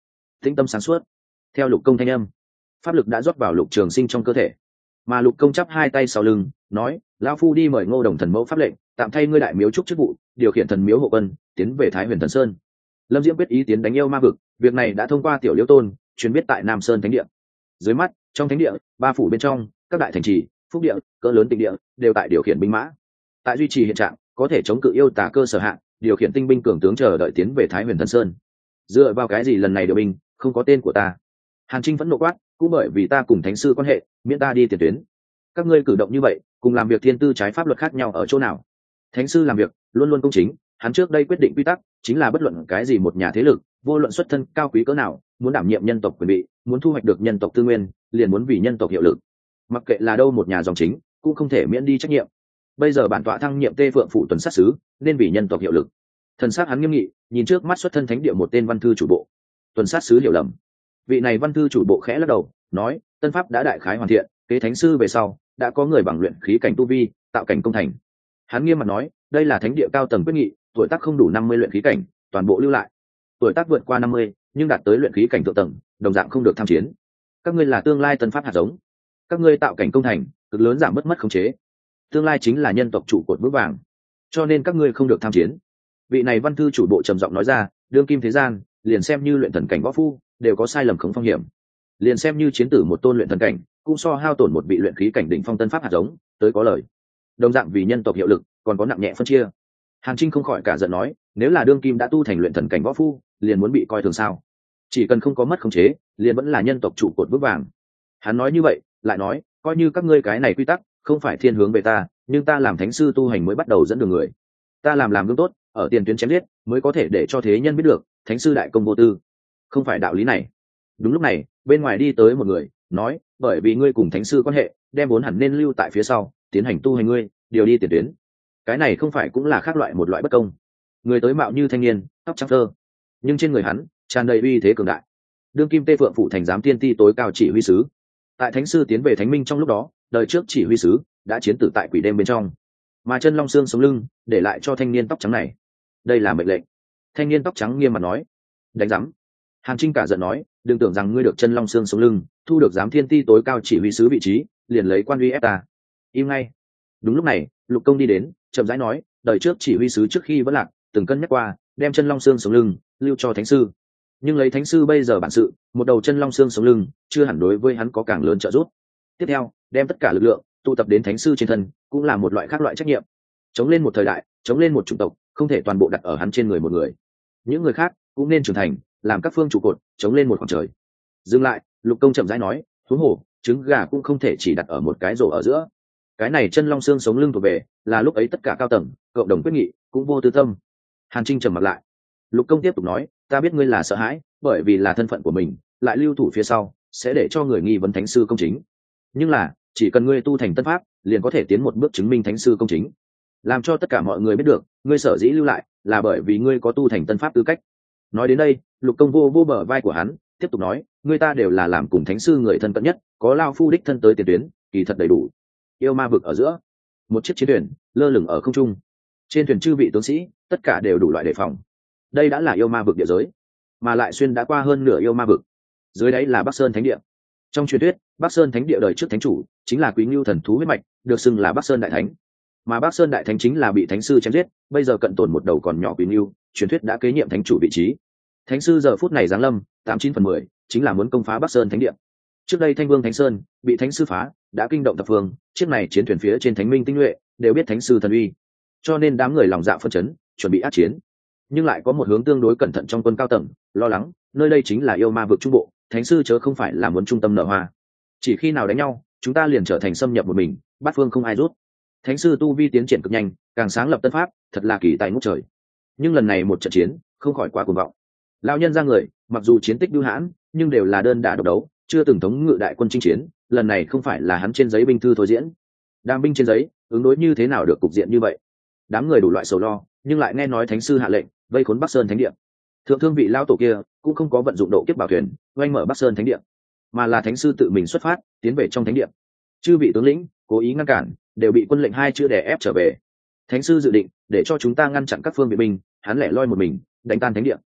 tĩnh tâm sáng suốt. Theo Lục Công thanh âm, pháp lực đã rót vào Lục Trường Sinh trong cơ thể, mà Lục Công chắp hai tay sau lưng nói: lão phu đi mời Ngô Đồng thần mẫu pháp lệnh, tạm thay ngươi đại miếu trúc chức vụ, điều khiển thần miếu hộ quân tiến về Thái Huyền Thần Sơn. Lâm Diễm quyết ý tiến đánh yêu ma vực, việc này đã thông qua Tiểu Liễu Tôn truyền biết tại Nam Sơn thánh địa. Dưới mắt, trong thánh địa, ba phủ bên trong, các đại thành trì, phúc địa, cỡ lớn tịnh địa đều tại điều khiển binh mã, tại duy trì hiện trạng, có thể chống cự yêu tà cơ sở hạng, điều khiển tinh binh cường tướng chờ đợi tiến về Thái Huyền Thần Sơn. Dựa vào cái gì lần này điều binh không có tên của ta? Hàn Trinh vẫn nộ quát: cũng bởi vì ta cùng thánh sư quan hệ, miễn ta đi tiền tuyến. Các ngươi cử động như vậy, cùng làm việc thiên tư trái pháp luật khác nhau ở chỗ nào? Thánh sư làm việc luôn luôn công chính, hắn trước đây quyết định quy tắc chính là bất luận cái gì một nhà thế lực, vô luận xuất thân cao quý cỡ nào, muốn đảm nhiệm nhân tộc quyền bị, muốn thu hoạch được nhân tộc tư nguyên, liền muốn vì nhân tộc hiệu lực. Mặc kệ là đâu một nhà dòng chính, cũng không thể miễn đi trách nhiệm. Bây giờ bản tọa thăng nhiệm Tê Phượng phụ tuần sát sứ, nên vì nhân tộc hiệu lực. Thần sắc hắn nghiêm nghị, nhìn trước mắt xuất thân thánh địa một tên văn thư chủ bộ. Tuần sát sứ hiểu lầm. Vị này văn thư chủ bộ khẽ lắc đầu, nói: tân pháp đã đại khái hoàn thiện, kế thánh sư về sau, đã có người bằng luyện khí cảnh tu vi, tạo cảnh công thành. Hắn nghiêm mặt nói: đây là thánh địa cao tầng quyết nghị, tuổi tác không đủ năm mươi luyện khí cảnh, toàn bộ lưu lại. Tuổi tác vượt qua năm mươi, nhưng đạt tới luyện khí cảnh thượng tầng, đồng dạng không được tham chiến. Các ngươi là tương lai tân pháp hạt giống, các ngươi tạo cảnh công thành, cực lớn giảm mất mất khống chế. Tương lai chính là nhân tộc trụ cột vững vàng, cho nên các ngươi không được tham chiến. Vị này văn thư chủ bộ trầm giọng nói ra: đương kim thế gian, liền xem như luyện thần cảnh võ phu, đều có sai lầm khống phong hiểm. Liền xem như chiến tử một tôn luyện thần cảnh, cũng so hao tổn một vị luyện khí cảnh đỉnh phong tân pháp hạt giống tới có lời. Đồng dạng vì nhân tộc hiệu lực, còn có nặng nhẹ phân chia. Hàn Trinh không khỏi cả giận nói: nếu là đương kim đã tu thành luyện thần cảnh võ phu, liền muốn bị coi thường sao? Chỉ cần không có mất khống chế, liền vẫn là nhân tộc trụ cột vững vàng. Hắn nói như vậy, lại nói: coi như các ngươi cái này quy tắc không phải thiên hướng về ta, nhưng ta làm thánh sư tu hành mới bắt đầu dẫn đường người. Ta làm làm gương tốt, ở tiền tuyến chém giết, mới có thể để cho thế nhân biết được thánh sư đại công vô tư. Không phải đạo lý này. Đúng lúc này, bên ngoài đi tới một người, nói: bởi vì ngươi cùng thánh sư quan hệ, đem vốn hẳn nên lưu tại phía sau, tiến hành tu hành ngươi, điều đi tiền tuyến. Cái này không phải cũng là khác loại một loại bất công? Người tới mạo như thanh niên, tóc trắng thơ, nhưng trên người hắn tràn đầy uy thế cường đại. Đương kim Tê Phượng phụ thành giám tiên ti tối cao chỉ huy sứ, tại thánh sư tiến về thánh minh trong lúc đó, đời trước chỉ huy sứ đã chiến tử tại quỷ đêm bên trong, mà chân long xương sống lưng để lại cho thanh niên tóc trắng này. Đây là mệnh lệnh. Thanh niên tóc trắng nghiêm mặt nói. Đánh giám. Hàn Trinh cả giận nói: đừng tưởng rằng ngươi được chân long xương sống lưng, thu được giám thiên ti tối cao chỉ huy sứ vị trí, liền lấy quan uy ép ta. Im ngay. Đúng lúc này, Lục Công đi đến, chậm rãi nói: đời trước chỉ huy sứ trước khi vẫn lạc, từng cân nhắc qua đem chân long xương sống lưng lưu cho thánh sư, nhưng lấy thánh sư bây giờ bản sự, một đầu chân long xương sống lưng chưa hẳn đối với hắn có càng lớn trợ giúp. Tiếp theo, đem tất cả lực lượng tụ tập đến thánh sư trên thân, cũng là một loại khác loại trách nhiệm. Chống lên một thời đại, chống lên một chủng tộc, không thể toàn bộ đặt ở hắn trên người một người. Những người khác cũng nên trưởng thành, làm các phương trụ cột, chống lên một khoảng trời. Dừng lại, Lục Công chậm rãi nói: huống hồ, trứng gà cũng không thể chỉ đặt ở một cái rổ ở giữa. Cái này chân long xương sống lưng thuộc về, là lúc ấy tất cả cao tầng cộng đồng quyết nghị, cũng vô tư tâm. Hàn Trinh trầm mặt lại. Lục Công tiếp tục nói: ta biết ngươi là sợ hãi, bởi vì là thân phận của mình, lại lưu thủ phía sau, sẽ để cho người nghi vấn thánh sư công chính. Nhưng là, chỉ cần ngươi tu thành tân pháp, liền có thể tiến một bước chứng minh thánh sư công chính, làm cho tất cả mọi người biết được, ngươi sở dĩ lưu lại, là bởi vì ngươi có tu thành tân pháp tư cách. Nói đến đây, Lục Công vô vô bờ vai của hắn, tiếp tục nói: ngươi ta đều là làm cùng thánh sư người thân cận nhất, có lao phu đích thân tới tiền tuyến, kỳ thật đầy đủ. Yêu ma vực ở giữa, một chiếc chiến thuyền lơ lửng ở không trung, trên thuyền chư vị tướng sĩ tất cả đều đủ loại đề phòng. Đây đã là yêu ma vực địa giới, mà lại xuyên đã qua hơn nửa yêu ma vực. Dưới đáy là Bắc Sơn Thánh Địa. Trong truyền thuyết, Bắc Sơn Thánh Địa đời trước thánh chủ chính là Quý Ngưu thần thú huyết mạch, được xưng là Bắc Sơn Đại Thánh. Mà Bắc Sơn Đại Thánh chính là bị thánh sư chém giết, bây giờ cận tồn một đầu còn nhỏ Quý Ngưu, truyền thuyết đã kế nhiệm thánh chủ vị trí. Thánh sư giờ phút này giáng lâm, tám chín phần mười chính là muốn công phá Bắc Sơn Thánh Địa. Trước đây Thanh Vương Thánh Sơn bị thánh sư phá, đã kinh động thập phương, chiếc này chiến thuyền phía trên thánh minh tinh nhuệ đều biết thánh sư thần uy, cho nên đám người lòng dạ phân chấn, chuẩn bị át chiến. Nhưng lại có một hướng tương đối cẩn thận trong quân cao tầng, lo lắng, nơi đây chính là yêu ma vực trung bộ, thánh sư chớ không phải là muốn trung tâm nở hoa. Chỉ khi nào đánh nhau, chúng ta liền trở thành xâm nhập một mình, bát phương không ai rút. Thánh sư tu vi tiến triển cực nhanh, càng sáng lập tân pháp, thật là kỳ tài ngút trời. Nhưng lần này một trận chiến, không khỏi quá cuồng vọng. Lão nhân ra người, mặc dù chiến tích bưu hãn, nhưng đều là đơn đả độc đấu, chưa từng thống ngự đại quân chinh chiến, lần này không phải là hắn trên giấy binh thư thôi diễn. Đam binh trên giấy, ứng đối như thế nào được cục diện như vậy? Đám người đủ loại sầu lo, nhưng lại nghe nói thánh sư hạ lệnh vây khốn Bắc Sơn Thánh Địa. Thượng thương vị lao tổ kia cũng không có vận dụng độ kiếp bảo thuyền oanh mở Bắc Sơn Thánh Địa, mà là thánh sư tự mình xuất phát tiến về trong thánh địa. Chư vị tướng lĩnh cố ý ngăn cản, đều bị quân lệnh hai chữ đè ép trở về. Thánh sư dự định để cho chúng ta ngăn chặn các phương viện binh, hắn lẻ loi một mình đánh tan thánh địa.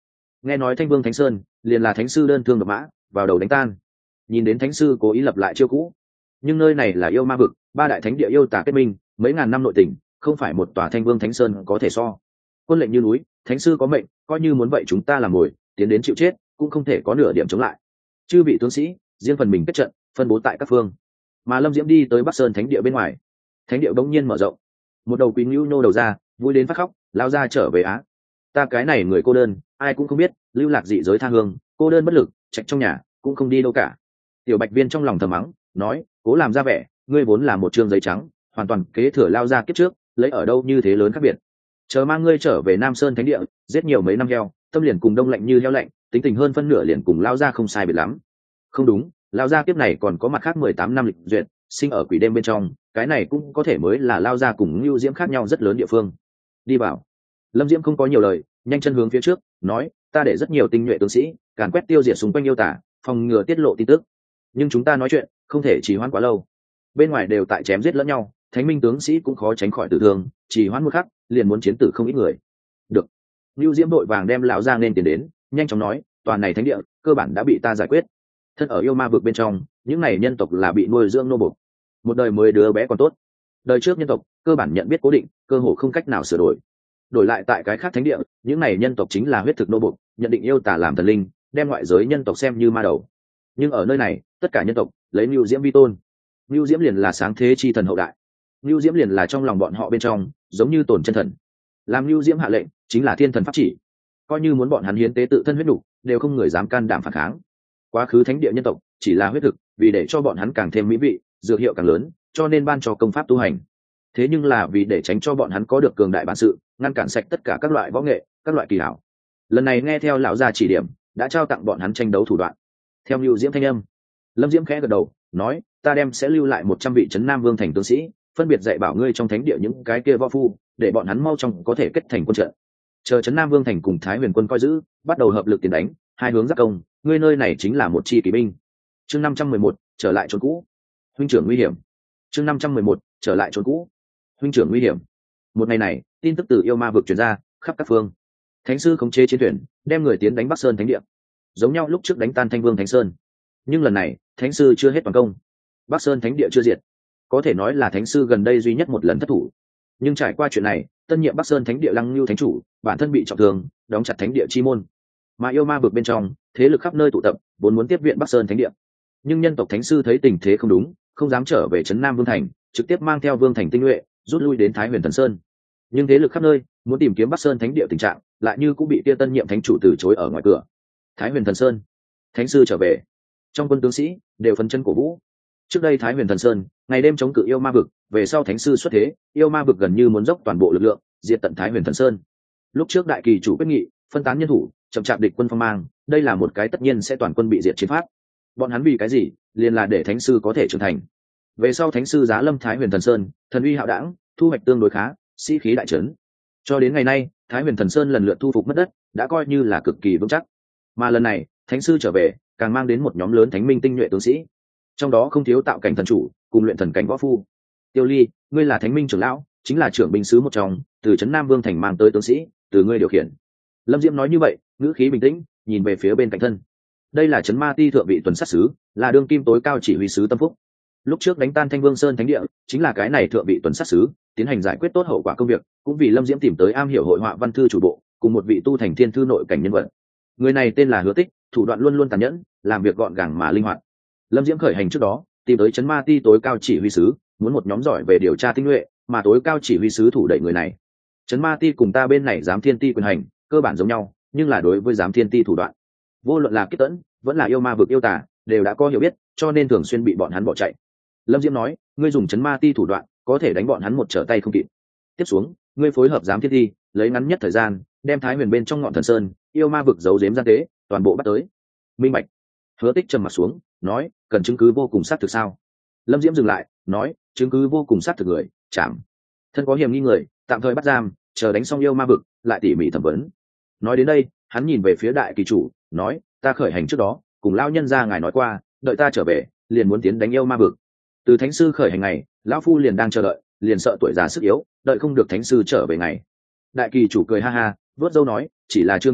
nghe nói thanh vương thánh sơn liền là thánh sư đơn thương độc mã vào đầu đánh tan. Nhìn đến thánh sư cố ý lập lại chiêu cũ, nhưng nơi này là yêu ma vực, ba đại thánh địa yêu tả kết minh mấy ngàn năm nội tình, không phải một tòa thanh vương thánh sơn có thể so. Quân lệnh như núi, thánh sư có mệnh, coi như muốn vậy chúng ta làm mồi tiến đến chịu chết cũng không thể có nửa điểm chống lại. Chư vị tướng sĩ riêng phần mình kết trận phân bố tại các phương, mà Lâm Diễm đi tới Bắc Sơn thánh địa bên ngoài. Thánh địa bỗng nhiên mở rộng, một đầu quý ngưu nô đầu ra vui đến phát khóc, lao ra trở về á. Ta cái này người cô đơn, ai cũng không biết, lưu lạc dị giới tha hương, cô đơn bất lực, trạch trong nhà cũng không đi đâu cả. Tiểu Bạch Viên trong lòng thầm mắng, nói cố làm ra vẻ, ngươi vốn là một trương giấy trắng, hoàn toàn kế thừa lao ra kiếp trước, lấy ở đâu như thế lớn khác biệt. Chờ mang ngươi trở về Nam Sơn thánh địa, giết nhiều mấy năm heo, tâm liền cùng đông lạnh như heo lạnh, tính tình hơn phân nửa liền cùng lao ra không sai biệt lắm. Không đúng, lao ra kiếp này còn có mặt khác mười tám năm lịch duyệt, sinh ở quỷ đêm bên trong, cái này cũng có thể mới là lao ra cùng Lưu Diễm khác nhau rất lớn địa phương. Đi vào. Lâm Diễm không có nhiều lời, nhanh chân hướng phía trước, nói ta để rất nhiều tinh nhuệ tướng sĩ càn quét tiêu diệt xung quanh yêu tả, phòng ngừa tiết lộ tin tức, nhưng chúng ta nói chuyện không thể trì hoãn quá lâu. Bên ngoài đều tại chém giết lẫn nhau, thánh minh tướng sĩ cũng khó tránh khỏi tử thương, trì hoãn một khắc liền muốn chiến tử không ít người. Được. Lưu Diễm đội vàng đem lão ra nên tiền đến, nhanh chóng nói toàn này thánh địa cơ bản đã bị ta giải quyết. Thân ở yêu ma vực bên trong, những này nhân tộc là bị nuôi dưỡng nô bộc, một đời mới đứa bé còn tốt, đời trước nhân tộc cơ bản nhận biết cố định, cơ hồ không cách nào sửa đổi. Đổi lại tại cái khác thánh địa, những này nhân tộc chính là huyết thực nô bộc, nhận định yêu tà làm thần linh, đem ngoại giới nhân tộc xem như ma đầu. Nhưng ở nơi này, tất cả nhân tộc lấy Lưu Diễm vi tôn. Lưu Diễm liền là sáng thế chi thần hậu đại, Lưu Diễm liền là trong lòng bọn họ bên trong giống như tổn chân thần. Làm Lưu Diễm hạ lệnh chính là thiên thần pháp chỉ, coi như muốn bọn hắn hiến tế tự thân huyết đủ, đều không người dám can đảm phản kháng. Quá khứ thánh địa nhân tộc chỉ là huyết thực, vì để cho bọn hắn càng thêm mỹ vị, dược hiệu càng lớn, cho nên ban cho công pháp tu hành. Thế nhưng là vì để tránh cho bọn hắn có được cường đại bản sự, ngăn cản sạch tất cả các loại võ nghệ, các loại kỳ hảo. Lần này nghe theo lão gia chỉ điểm, đã trao tặng bọn hắn tranh đấu thủ đoạn. Theo Lưu Diễm thanh âm, Lâm Diễm khẽ gật đầu, nói ta đem sẽ lưu lại một trăm vị trấn Nam Vương thành tướng sĩ, phân biệt dạy bảo ngươi trong thánh địa những cái kia võ phu, để bọn hắn mau chóng có thể kết thành quân trận. Chờ trấn Nam Vương thành cùng Thái Huyền quân coi giữ, bắt đầu hợp lực tiến đánh, hai hướng giáp công, ngươi nơi này chính là một chi kỵ binh. Chương năm trăm mười một, trở lại chốn cũ. Huynh trưởng nguy hiểm. Chương năm trăm mười một, trở lại chốn cũ. Huynh trưởng nguy hiểm. Một ngày này, tin tức từ yêu ma vực truyền ra khắp các phương. Thánh sư khống chế chiến thuyền, đem người tiến đánh Bắc Sơn thánh địa, giống nhau lúc trước đánh tan Thanh Vương Thánh Sơn. Nhưng lần này, thánh sư chưa hết toàn công, Bắc Sơn thánh địa chưa diệt, có thể nói là thánh sư gần đây duy nhất một lần thất thủ. Nhưng trải qua chuyện này, tân nhiệm Bắc Sơn thánh địa Lăng Lưu thánh chủ bản thân bị trọng thương, đóng chặt thánh địa chi môn. Mà yêu ma vực bên trong, thế lực khắp nơi tụ tập, vốn muốn tiếp viện Bắc Sơn thánh địa. Nhưng nhân tộc thánh sư thấy tình thế không đúng, không dám trở về trấn Nam Vương thành, trực tiếp mang theo Vương thành tinh nhuệ rút lui đến Thái Huyền Thần Sơn. Nhưng thế lực khắp nơi muốn tìm kiếm Bắc Sơn thánh địa tình trạng, lại như cũng bị kia tân nhiệm thánh chủ từ chối ở ngoài cửa. Thái Huyền Thần Sơn, thánh sư trở về, trong quân tướng sĩ đều phấn chân cổ vũ. Trước đây Thái Huyền Thần Sơn ngày đêm chống cự yêu ma vực, về sau thánh sư xuất thế, yêu ma vực gần như muốn dốc toàn bộ lực lượng diệt tận Thái Huyền Thần Sơn. Lúc trước đại kỳ chủ quyết nghị phân tán nhân thủ, chậm chạp địch quân phong mang, đây là một cái tất nhiên sẽ toàn quân bị diệt chiến pháp. Bọn hắn vì cái gì? Liền là để thánh sư có thể trưởng thành. Về sau thánh sư giá lâm Thái Huyền Thần Sơn, thần uy hạo đảng, thu hoạch tương đối khá, sĩ khí đại trấn. Cho đến ngày nay, Thái Huyền Thần Sơn lần lượt thu phục mất đất, đã coi như là cực kỳ vững chắc. Mà lần này, thánh sư trở về, càng mang đến một nhóm lớn thánh minh tinh nhuệ tướng sĩ, trong đó không thiếu tạo cảnh thần chủ cùng luyện thần cảnh võ phu. Tiêu Ly, ngươi là thánh minh trưởng lão, chính là trưởng binh sứ một trong, từ trấn Nam Vương thành mang tới tướng sĩ, từ ngươi điều khiển. Lâm Diễm nói như vậy, ngữ khí bình tĩnh, nhìn về phía bên cạnh thân. Đây là trấn Ma Ti thượng vị tuần sát sứ, là đương kim tối cao chỉ huy sứ Tâm Phúc. Lúc trước đánh tan Thanh Vương Sơn thánh địa, chính là cái này thượng vị tuần sát sứ, tiến hành giải quyết tốt hậu quả công việc, cũng vì Lâm Diễm tìm tới am hiểu hội họa văn thư chủ bộ, cùng một vị tu thành thiên thư nội cảnh nhân vật. Người này tên là Hứa Tích, thủ đoạn luôn luôn tàn nhẫn, làm việc gọn gàng mà linh hoạt. Lâm Diễm khởi hành trước đó, tìm tới trấn Ma Ti tối cao chỉ huy sứ, muốn một nhóm giỏi về điều tra tinh nhuệ, mà tối cao chỉ huy sứ thủ đẩy người này. Trấn Ma Ti cùng ta bên này giám thiên ti quyền hành, cơ bản giống nhau, nhưng là đối với giám thiên ti thủ đoạn, vô luận là Kiếp Tẫn, vẫn là yêu ma vực yêu tà, đều đã có hiểu biết, cho nên thường xuyên bị bọn hắn bỏ chạy. Lâm Diễm nói, ngươi dùng trấn Ma Ti thủ đoạn, có thể đánh bọn hắn một trở tay không kịp. Tiếp xuống, ngươi phối hợp giám thiên ti, lấy ngắn nhất thời gian, đem Thái Huyền bên trong ngọn thần sơn, yêu ma vực giấu giếm gian tế, toàn bộ bắt tới. Minh bạch. Hứa Tích trầm mặt xuống, nói, cần chứng cứ vô cùng xác thực sao? Lâm Diễm dừng lại, nói, chứng cứ vô cùng xác thực người, chạm. Thân có hiểm nghi người, tạm thời bắt giam, chờ đánh xong yêu ma vực, lại tỉ mỉ thẩm vấn. Nói đến đây, hắn nhìn về phía đại kỳ chủ, nói, ta khởi hành trước đó, cùng lão nhân gia ngài nói qua, đợi ta trở về, liền muốn tiến đánh yêu ma vực. Từ thánh sư khởi hành ngày, lão phu liền đang chờ đợi, liền sợ tuổi già sức yếu, đợi không được thánh sư trở về ngày. Đại kỳ chủ cười ha ha, vớt dâu nói, chỉ là chưa nghĩ,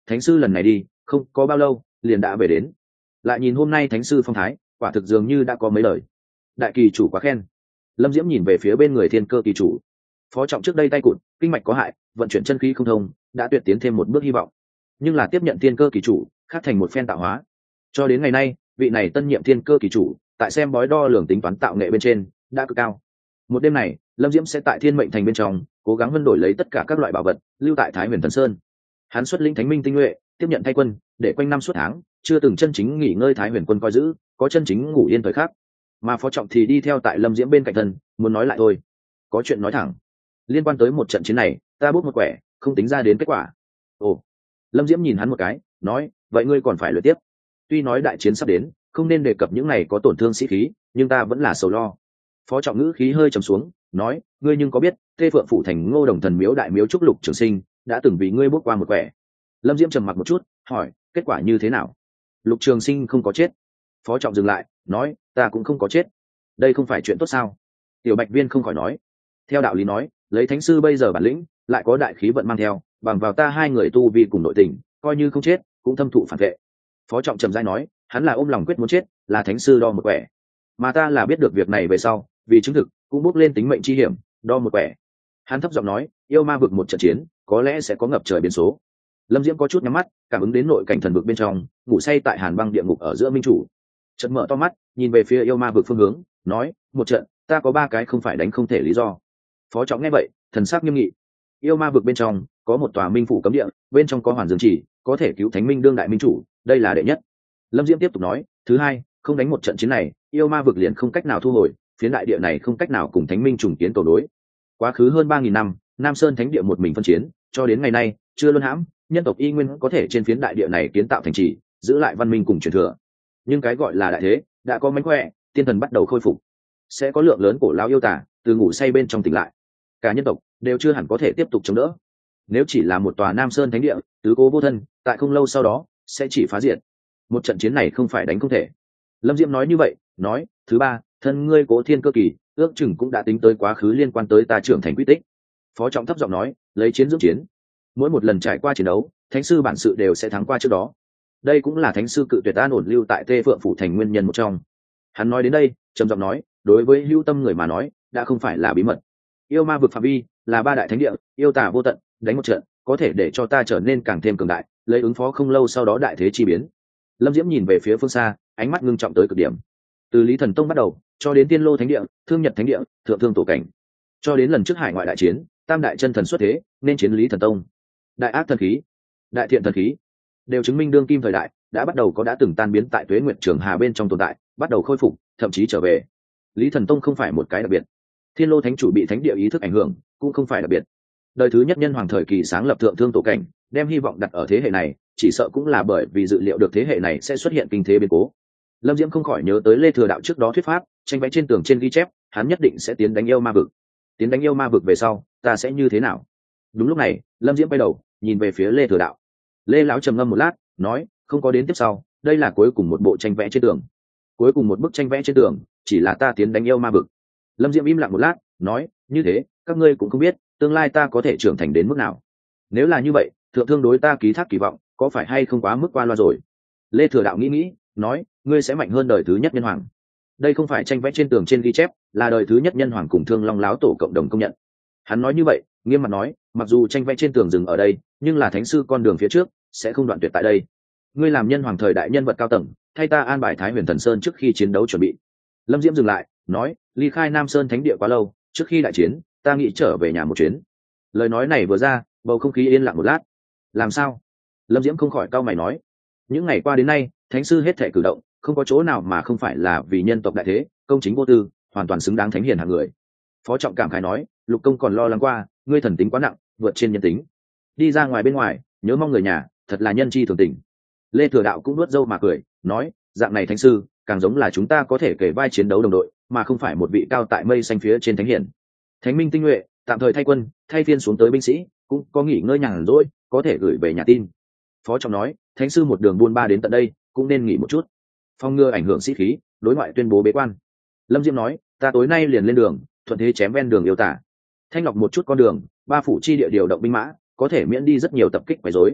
thánh sư lần này đi không có bao lâu liền đã về đến. Lại nhìn hôm nay thánh sư phong thái, quả thực dường như đã có mấy lời. Đại kỳ chủ quá khen. Lâm Diễm nhìn về phía bên người thiên cơ kỳ chủ. Phó trọng trước đây tay cụt, kinh mạch có hại, vận chuyển chân khí không thông, đã tuyệt tiến thêm một bước hy vọng. Nhưng là tiếp nhận thiên cơ kỳ chủ, khác thành một phen tạo hóa. Cho đến ngày nay, vị này tân nhiệm thiên cơ kỳ chủ, tại xem bói đo lường tính toán tạo nghệ bên trên, đã cực cao. Một đêm này, Lâm Diễm sẽ tại Thiên Mệnh Thành bên trong, cố gắng vân đổi lấy tất cả các loại bảo vật, lưu tại Thái Huyền Thần Sơn. Hắn xuất lĩnh Thánh Minh tinh nhuệ, tiếp nhận thay quân, để quanh năm suốt tháng, chưa từng chân chính nghỉ ngơi Thái Huyền quân coi giữ, có chân chính ngủ yên thời khắc. Mà Phó Trọng thì đi theo tại Lâm Diễm bên cạnh thân, muốn nói lại thôi. Có chuyện nói thẳng. Liên quan tới một trận chiến này, ta bút một quẻ, không tính ra đến kết quả. Ồ. Lâm Diễm nhìn hắn một cái, nói, vậy ngươi còn phải luyện tiếp. Tuy nói đại chiến sắp đến, không nên đề cập những này có tổn thương sĩ khí, nhưng ta vẫn là sầu lo. Phó Trọng ngữ khí hơi trầm xuống, nói, ngươi nhưng có biết, Tê Phượng phủ thành Ngô Đồng thần miếu đại miếu trúc Lục Trường Sinh đã từng vì ngươi bước qua một quẻ. Lâm Diễm trầm mặc một chút, hỏi, kết quả như thế nào? Lục Trường Sinh không có chết. Phó Trọng dừng lại, nói, ta cũng không có chết. Đây không phải chuyện tốt sao? Tiểu Bạch Viên không khỏi nói, theo đạo lý nói, lấy thánh sư bây giờ bản lĩnh, lại có đại khí vận mang theo, bằng vào ta hai người tu vi cùng nội tình, coi như không chết, cũng thâm thụ phản vệ. Phó Trọng trầm rãi nói, hắn là ôm lòng quyết muốn chết, là thánh sư đo một quẻ, mà ta là biết được việc này về sau, vì chứng thực, cũng bước lên tính mệnh chi hiểm, đo một quẻ. Hắn thấp giọng nói, yêu ma vực một trận chiến, có lẽ sẽ có ngập trời biến số. Lâm Diễm có chút nhắm mắt, cảm ứng đến nội cảnh thần vực bên trong, ngủ say tại hàn băng địa ngục ở giữa minh chủ. Chợt mở to mắt, nhìn về phía yêu ma vực phương hướng, nói, một trận, ta có ba cái không phải đánh không thể lý do. Phó Trọng nghe vậy, thần sắc nghiêm nghị. Yêu ma vực bên trong có một tòa minh phủ cấm địa, bên trong có hoàn dương chỉ, có thể cứu thánh minh đương đại minh chủ, đây là đệ nhất. Lâm Diễm tiếp tục nói, thứ hai, không đánh một trận chiến này, yêu ma vực liền không cách nào thu hồi, phiến đại địa này không cách nào cùng thánh minh trùng kiến tổ đối. Quá khứ hơn ba nghìn năm, Nam Sơn thánh địa một mình phân chiến, cho đến ngày nay chưa luân hãm, nhân tộc y nguyên có thể trên phiến đại địa này kiến tạo thành trì, giữ lại văn minh cùng truyền thừa. Nhưng cái gọi là đại thế đã có mánh khỏe, tiên thần bắt đầu khôi phục, sẽ có lượng lớn cổ lão yêu tả từ ngủ say bên trong tỉnh lại, cả nhân tộc đều chưa hẳn có thể tiếp tục chống đỡ. Nếu chỉ là một tòa Nam Sơn thánh địa, tứ cố vô thân, tại không lâu sau đó sẽ chỉ phá diệt. Một trận chiến này không phải đánh không thể. Lâm Diễm nói như vậy, nói, thứ ba, thân ngươi Cố Thiên cơ kỳ, ước chừng cũng đã tính tới quá khứ liên quan tới ta trưởng thành quy tích. Phó Trọng thấp giọng nói, lấy chiến dưỡng chiến, mỗi một lần trải qua chiến đấu, thánh sư bản sự đều sẽ thắng qua trước đó. Đây cũng là thánh sư cự tuyệt an ổn lưu tại Tê Phượng phủ thành nguyên nhân một trong. Hắn nói đến đây, trầm giọng nói, đối với hữu tâm người mà nói, đã không phải là bí mật. Yêu ma vực phạm vi là ba đại thánh địa, yêu tà vô tận, đánh một trận có thể để cho ta trở nên càng thêm cường đại, lấy ứng phó không lâu sau đó đại thế chi biến. Lâm Diễm nhìn về phía phương xa, ánh mắt ngưng trọng tới cực điểm. Từ Lý Thần Tông bắt đầu, cho đến Tiên Lô Thánh Địa, Thương Nhật Thánh Địa, Thượng Thương Tổ Cảnh, cho đến lần trước hải ngoại đại chiến, Tam đại chân thần xuất thế, nên chiến Lý Thần Tông. Đại ác thần khí, đại thiện thần khí, đều chứng minh đương kim thời đại đã bắt đầu có đã từng tan biến tại Tuế Nguyệt Trường Hà bên trong tồn tại, bắt đầu khôi phục, thậm chí trở về. Lý Thần Tông không phải một cái đặc biệt. Thiên Lô Thánh chủ bị thánh địa ý thức ảnh hưởng, cũng không phải đặc biệt. Đời thứ nhất nhân hoàng thời kỳ sáng lập Thượng Thương Tổ Cảnh, đem hy vọng đặt ở thế hệ này, chỉ sợ cũng là bởi vì dự liệu được thế hệ này sẽ xuất hiện kinh thế biến cố. Lâm Diễm không khỏi nhớ tới Lê Thừa Đạo trước đó thuyết pháp, tranh vẽ trên tường trên ghi chép, hắn nhất định sẽ tiến đánh yêu ma vực. Tiến đánh yêu ma vực về sau, ta sẽ như thế nào? Đúng lúc này, Lâm Diễm quay đầu, nhìn về phía Lê Thừa Đạo. Lê lão trầm ngâm một lát, nói, không có đến tiếp sau, đây là cuối cùng một bộ tranh vẽ trên tường. Cuối cùng một bức tranh vẽ trên tường, chỉ là ta tiến đánh yêu ma vực. Lâm Diễm im lặng một lát, nói, như thế, các ngươi cũng không biết, tương lai ta có thể trưởng thành đến mức nào. Nếu là như vậy, Thượng Thương đối ta ký thác kỳ vọng, có phải hay không quá mức qua loa rồi? Lê Thừa Đạo nghĩ nghĩ, nói, ngươi sẽ mạnh hơn đời thứ nhất nhân hoàng. Đây không phải tranh vẽ trên tường trên ghi chép, là đời thứ nhất nhân hoàng cùng Thương Long láo tổ cộng đồng công nhận. Hắn nói như vậy, nghiêm mặt nói, mặc dù tranh vẽ trên tường dừng ở đây, nhưng là thánh sư con đường phía trước sẽ không đoạn tuyệt tại đây. Ngươi làm nhân hoàng thời đại nhân vật cao tầng, thay ta an bài Thái Huyền Thần Sơn trước khi chiến đấu chuẩn bị. Lâm Diễm dừng lại, nói, ly khai Nam Sơn thánh địa quá lâu, trước khi đại chiến, ta nghĩ trở về nhà một chuyến. Lời nói này vừa ra, bầu không khí yên lặng một lát. Làm sao? Lâm Diễm không khỏi cau mày nói, những ngày qua đến nay, thánh sư hết thể cử động, không có chỗ nào mà không phải là vì nhân tộc đại thế, công chính vô tư, hoàn toàn xứng đáng thánh hiền hạng người. Phó Trọng cảm khái nói, Lục công còn lo lắng qua, ngươi thần tính quá nặng, vượt trên nhân tính. Đi ra ngoài bên ngoài, nhớ mong người nhà, thật là nhân chi thường tình. Lê Thừa Đạo cũng nuốt dâu mà cười, nói, dạng này thánh sư, càng giống là chúng ta có thể kể vai chiến đấu đồng đội, mà không phải một vị cao tại mây xanh phía trên thánh hiển. Thánh minh tinh nhuệ, tạm thời thay quân, thay phiên xuống tới binh sĩ, cũng có nghỉ ngơi nhàn rỗi, có thể gửi về nhà tin. Phó Trọng nói, thánh sư một đường buôn ba đến tận đây, cũng nên nghỉ một chút, phòng ngừa ảnh hưởng sĩ khí, đối ngoại tuyên bố bế quan. Lâm Diễm nói, ta tối nay liền lên đường, thuận thế chém ven đường yêu tả, thanh lọc một chút con đường, ba phủ chi địa điều động binh mã, có thể miễn đi rất nhiều tập kích quấy rối.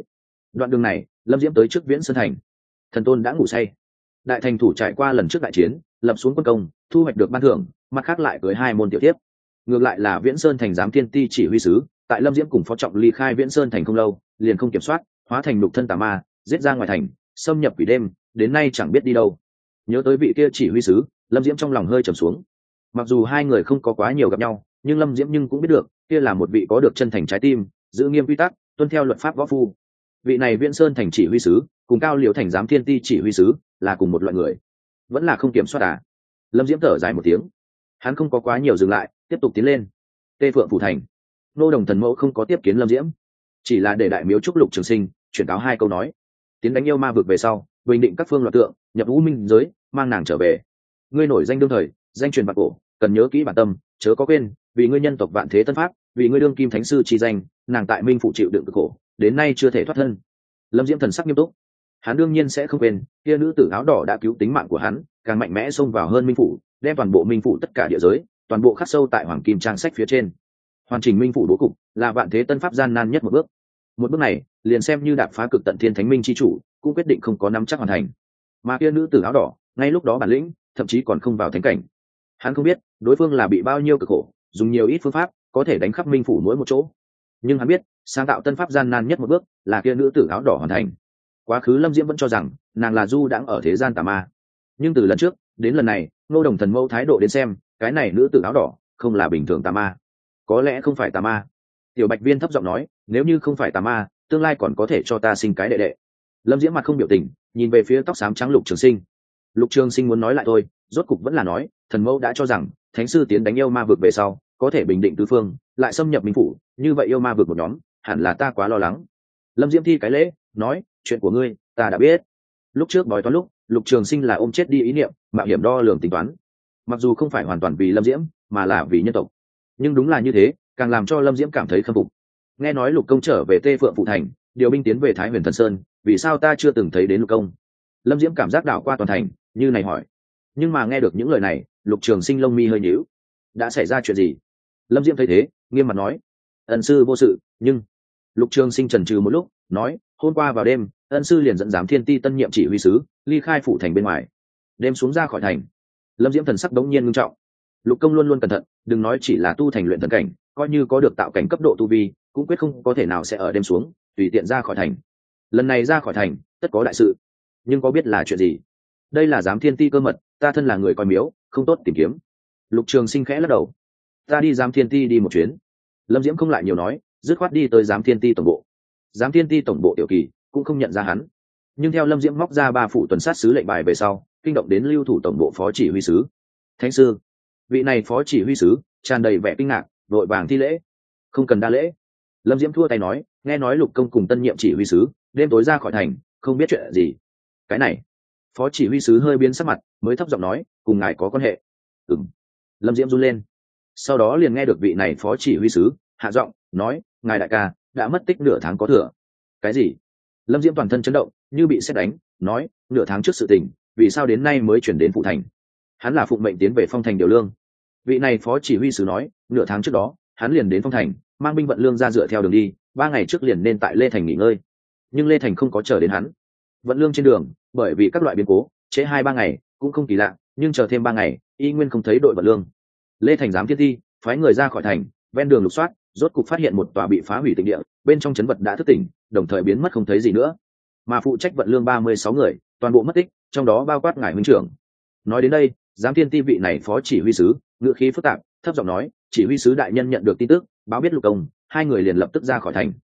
Đoạn đường này lâm diễm tới trước Viễn Sơn thành. Thần tôn đã ngủ say. Đại thành thủ trải qua lần trước đại chiến, lập xuống quân công, thu hoạch được ban thưởng, mặt khác lại cưới hai môn tiểu tiếp. Ngược lại là Viễn Sơn thành giám thiên ti chỉ huy sứ, tại lâm diễm cùng phó trọng ly khai Viễn Sơn thành không lâu, liền không kiểm soát, hóa thành lục thân tà ma, giết ra ngoài thành, xâm nhập quỷ đêm, đến nay chẳng biết đi đâu. Nhớ tới vị kia chỉ huy sứ, lâm diễm trong lòng hơi trầm xuống. Mặc dù hai người không có quá nhiều gặp nhau, nhưng lâm diễm nhưng cũng biết được kia là một vị có được chân thành trái tim, giữ nghiêm quy tắc, tuân theo luật pháp võ phu. Vị này Viễn Sơn thành chỉ huy sứ cùng Cao Liễu thành giám thiên ti chỉ huy sứ là cùng một loại người, vẫn là không kiểm soát à? Lâm diễm thở dài một tiếng, hắn không có quá nhiều dừng lại, tiếp tục tiến lên. Tê Phượng phủ thành, nô đồng thần mẫu không có tiếp kiến lâm diễm, chỉ là để đại miếu trúc Lục Trường Sinh chuyển cáo hai câu nói. Tiến đánh yêu ma vực về sau, bình định các phương loạn tượng, nhập vũ minh giới, mang nàng trở về. Ngươi nổi danh đương thời, danh truyền vạn cổ, cần nhớ kỹ bản tâm, chớ có quên, vì ngươi nhân tộc vạn thế tân pháp, vì ngươi đương kim thánh sư chi danh, nàng tại minh phụ chịu đựng cực khổ, đến nay chưa thể thoát thân. Lâm diễm thần sắc nghiêm túc, hắn đương nhiên sẽ không quên, kia nữ tử áo đỏ đã cứu tính mạng của hắn, càng mạnh mẽ xông vào hơn minh phủ, đem toàn bộ minh phủ tất cả địa giới, toàn bộ khắc sâu tại hoàng kim trang sách phía trên. Hoàn chỉnh minh phủ bố cục là vạn thế tân pháp gian nan nhất một bước. Một bước này, liền xem như đạp phá cực tận thiên thánh minh chi chủ, cũng quyết định không có nắm chắc hoàn thành. Mà kia nữ tử áo đỏ, ngay lúc đó bản lĩnh, thậm chí còn không vào thánh cảnh. Hắn không biết đối phương là bị bao nhiêu cực khổ, dùng nhiều ít phương pháp có thể đánh khắp minh phủ mỗi một chỗ. Nhưng hắn biết, sáng tạo tân pháp gian nan nhất một bước là kia nữ tử áo đỏ hoàn thành. Quá khứ lâm diễm vẫn cho rằng nàng là du đãng ở thế gian tà ma, nhưng từ lần trước đến lần này, Ngô Đồng thần mẫu thái độ đến xem, cái này nữ tử áo đỏ không là bình thường tà ma. Có lẽ không phải tà ma. Tiểu Bạch Viên thấp giọng nói, nếu như không phải tà ma, tương lai còn có thể cho ta sinh cái đệ đệ. Lâm diễm mặt không biểu tình, nhìn về phía tóc xám trắng Lục Trường Sinh. Lục Trường Sinh muốn nói lại thôi, rốt cục vẫn là nói, thần mẫu đã cho rằng thánh sư tiến đánh yêu ma vực về sau có thể bình định tứ phương, lại xâm nhập minh phủ, như vậy yêu ma vực một nhóm hẳn là ta quá lo lắng. Lâm diễm thi cái lễ, nói, chuyện của ngươi ta đã biết. Lúc trước bói toán lúc, Lục Trường Sinh là ôm chết đi ý niệm, mạo hiểm đo lường tính toán, mặc dù không phải hoàn toàn vì lâm diễm, mà là vì nhân tộc. Nhưng đúng là như thế, càng làm cho lâm diễm cảm thấy khâm phục. Nghe nói Lục công trở về Tê Phượng phụ thành, điều binh tiến về Thái Huyền Thần Sơn, vì sao ta chưa từng thấy đến Lục công? Lâm diễm cảm giác đảo qua toàn thành, như này hỏi. Nhưng mà nghe được những lời này, Lục Trường Sinh lông mi hơi nhíu. Đã xảy ra chuyện gì? Lâm diễm thấy thế, nghiêm mặt nói, ân sư vô sự. Nhưng Lục Trường Sinh chần chừ một lúc, nói, hôm qua vào đêm, ân sư liền dẫn giám thiên ti tân nhiệm chỉ huy sứ ly khai phủ thành bên ngoài, đêm xuống ra khỏi thành. Lâm diễm thần sắc đống nhiên ngưng trọng. Lục công luôn luôn cẩn thận, đừng nói chỉ là tu thành luyện thần cảnh, coi như có được tạo cảnh cấp độ tu vi, cũng quyết không có thể nào sẽ ở đêm xuống tùy tiện ra khỏi thành. Lần này ra khỏi thành, tất có đại sự. Nhưng có biết là chuyện gì? Đây là giám thiên ti cơ mật, ta thân là người coi miếu, không tốt tìm kiếm. Lục Trường Sinh khẽ lắc đầu. Ta đi giám thiên ti đi một chuyến. Lâm diễm không lại nhiều nói, dứt khoát đi tới giám thiên ti tổng bộ. Giám thiên ti tổng bộ tiểu kỳ cũng không nhận ra hắn, nhưng theo lâm diễm móc ra ba phủ tuần sát sứ lệnh bài về sau, kinh động đến lưu thủ tổng bộ phó chỉ huy sứ. Thánh sư, vị này phó chỉ huy sứ tràn đầy vẻ kinh ngạc, vội vàng thi lễ. Không cần đa lễ. Lâm diễm thua tay nói, nghe nói Lục công cùng tân nhiệm chỉ huy sứ đêm tối ra khỏi thành, không biết chuyện gì. Cái này, phó chỉ huy sứ hơi biến sắc mặt, mới thấp giọng nói, cùng ngài có quan hệ. Ừm. Lâm diễm run lên, sau đó liền nghe được vị này phó chỉ huy sứ hạ giọng nói, ngài đại ca đã mất tích nửa tháng có thừa. Cái gì? Lâm diễm toàn thân chấn động, như bị sét đánh, nói, nửa tháng trước sự tình, vì sao đến nay mới chuyển đến phụ thành? Hắn là phụng mệnh tiến về phong thành điều lương. Vị này phó chỉ huy sứ nói, nửa tháng trước đó hắn liền đến phong thành, mang binh vận lương ra dựa theo đường đi, ba ngày trước liền nên tại Lê Thành nghỉ ngơi, nhưng Lê Thành không có chờ đến hắn. Vận lương trên đường, bởi vì các loại biến cố, trễ hai ba ngày cũng không kỳ lạ, nhưng chờ thêm ba ngày, y nguyên không thấy đội vận lương. Lê Thành giám thiên ti phái người ra khỏi thành, ven đường lục soát, rốt cục phát hiện một tòa bị phá hủy tịnh địa, bên trong trấn vật đã thức tỉnh, đồng thời biến mất không thấy gì nữa. Mà phụ trách vận lương ba mươi sáu người, toàn bộ mất tích, trong đó bao quát ngài huynh trưởng. Nói đến đây, giám thiên ti vị này phó chỉ huy sứ ngữ khí phức tạp, thấp giọng nói, chỉ huy sứ đại nhân nhận được tin tức, báo biết Lục công, hai người liền lập tức ra khỏi thành.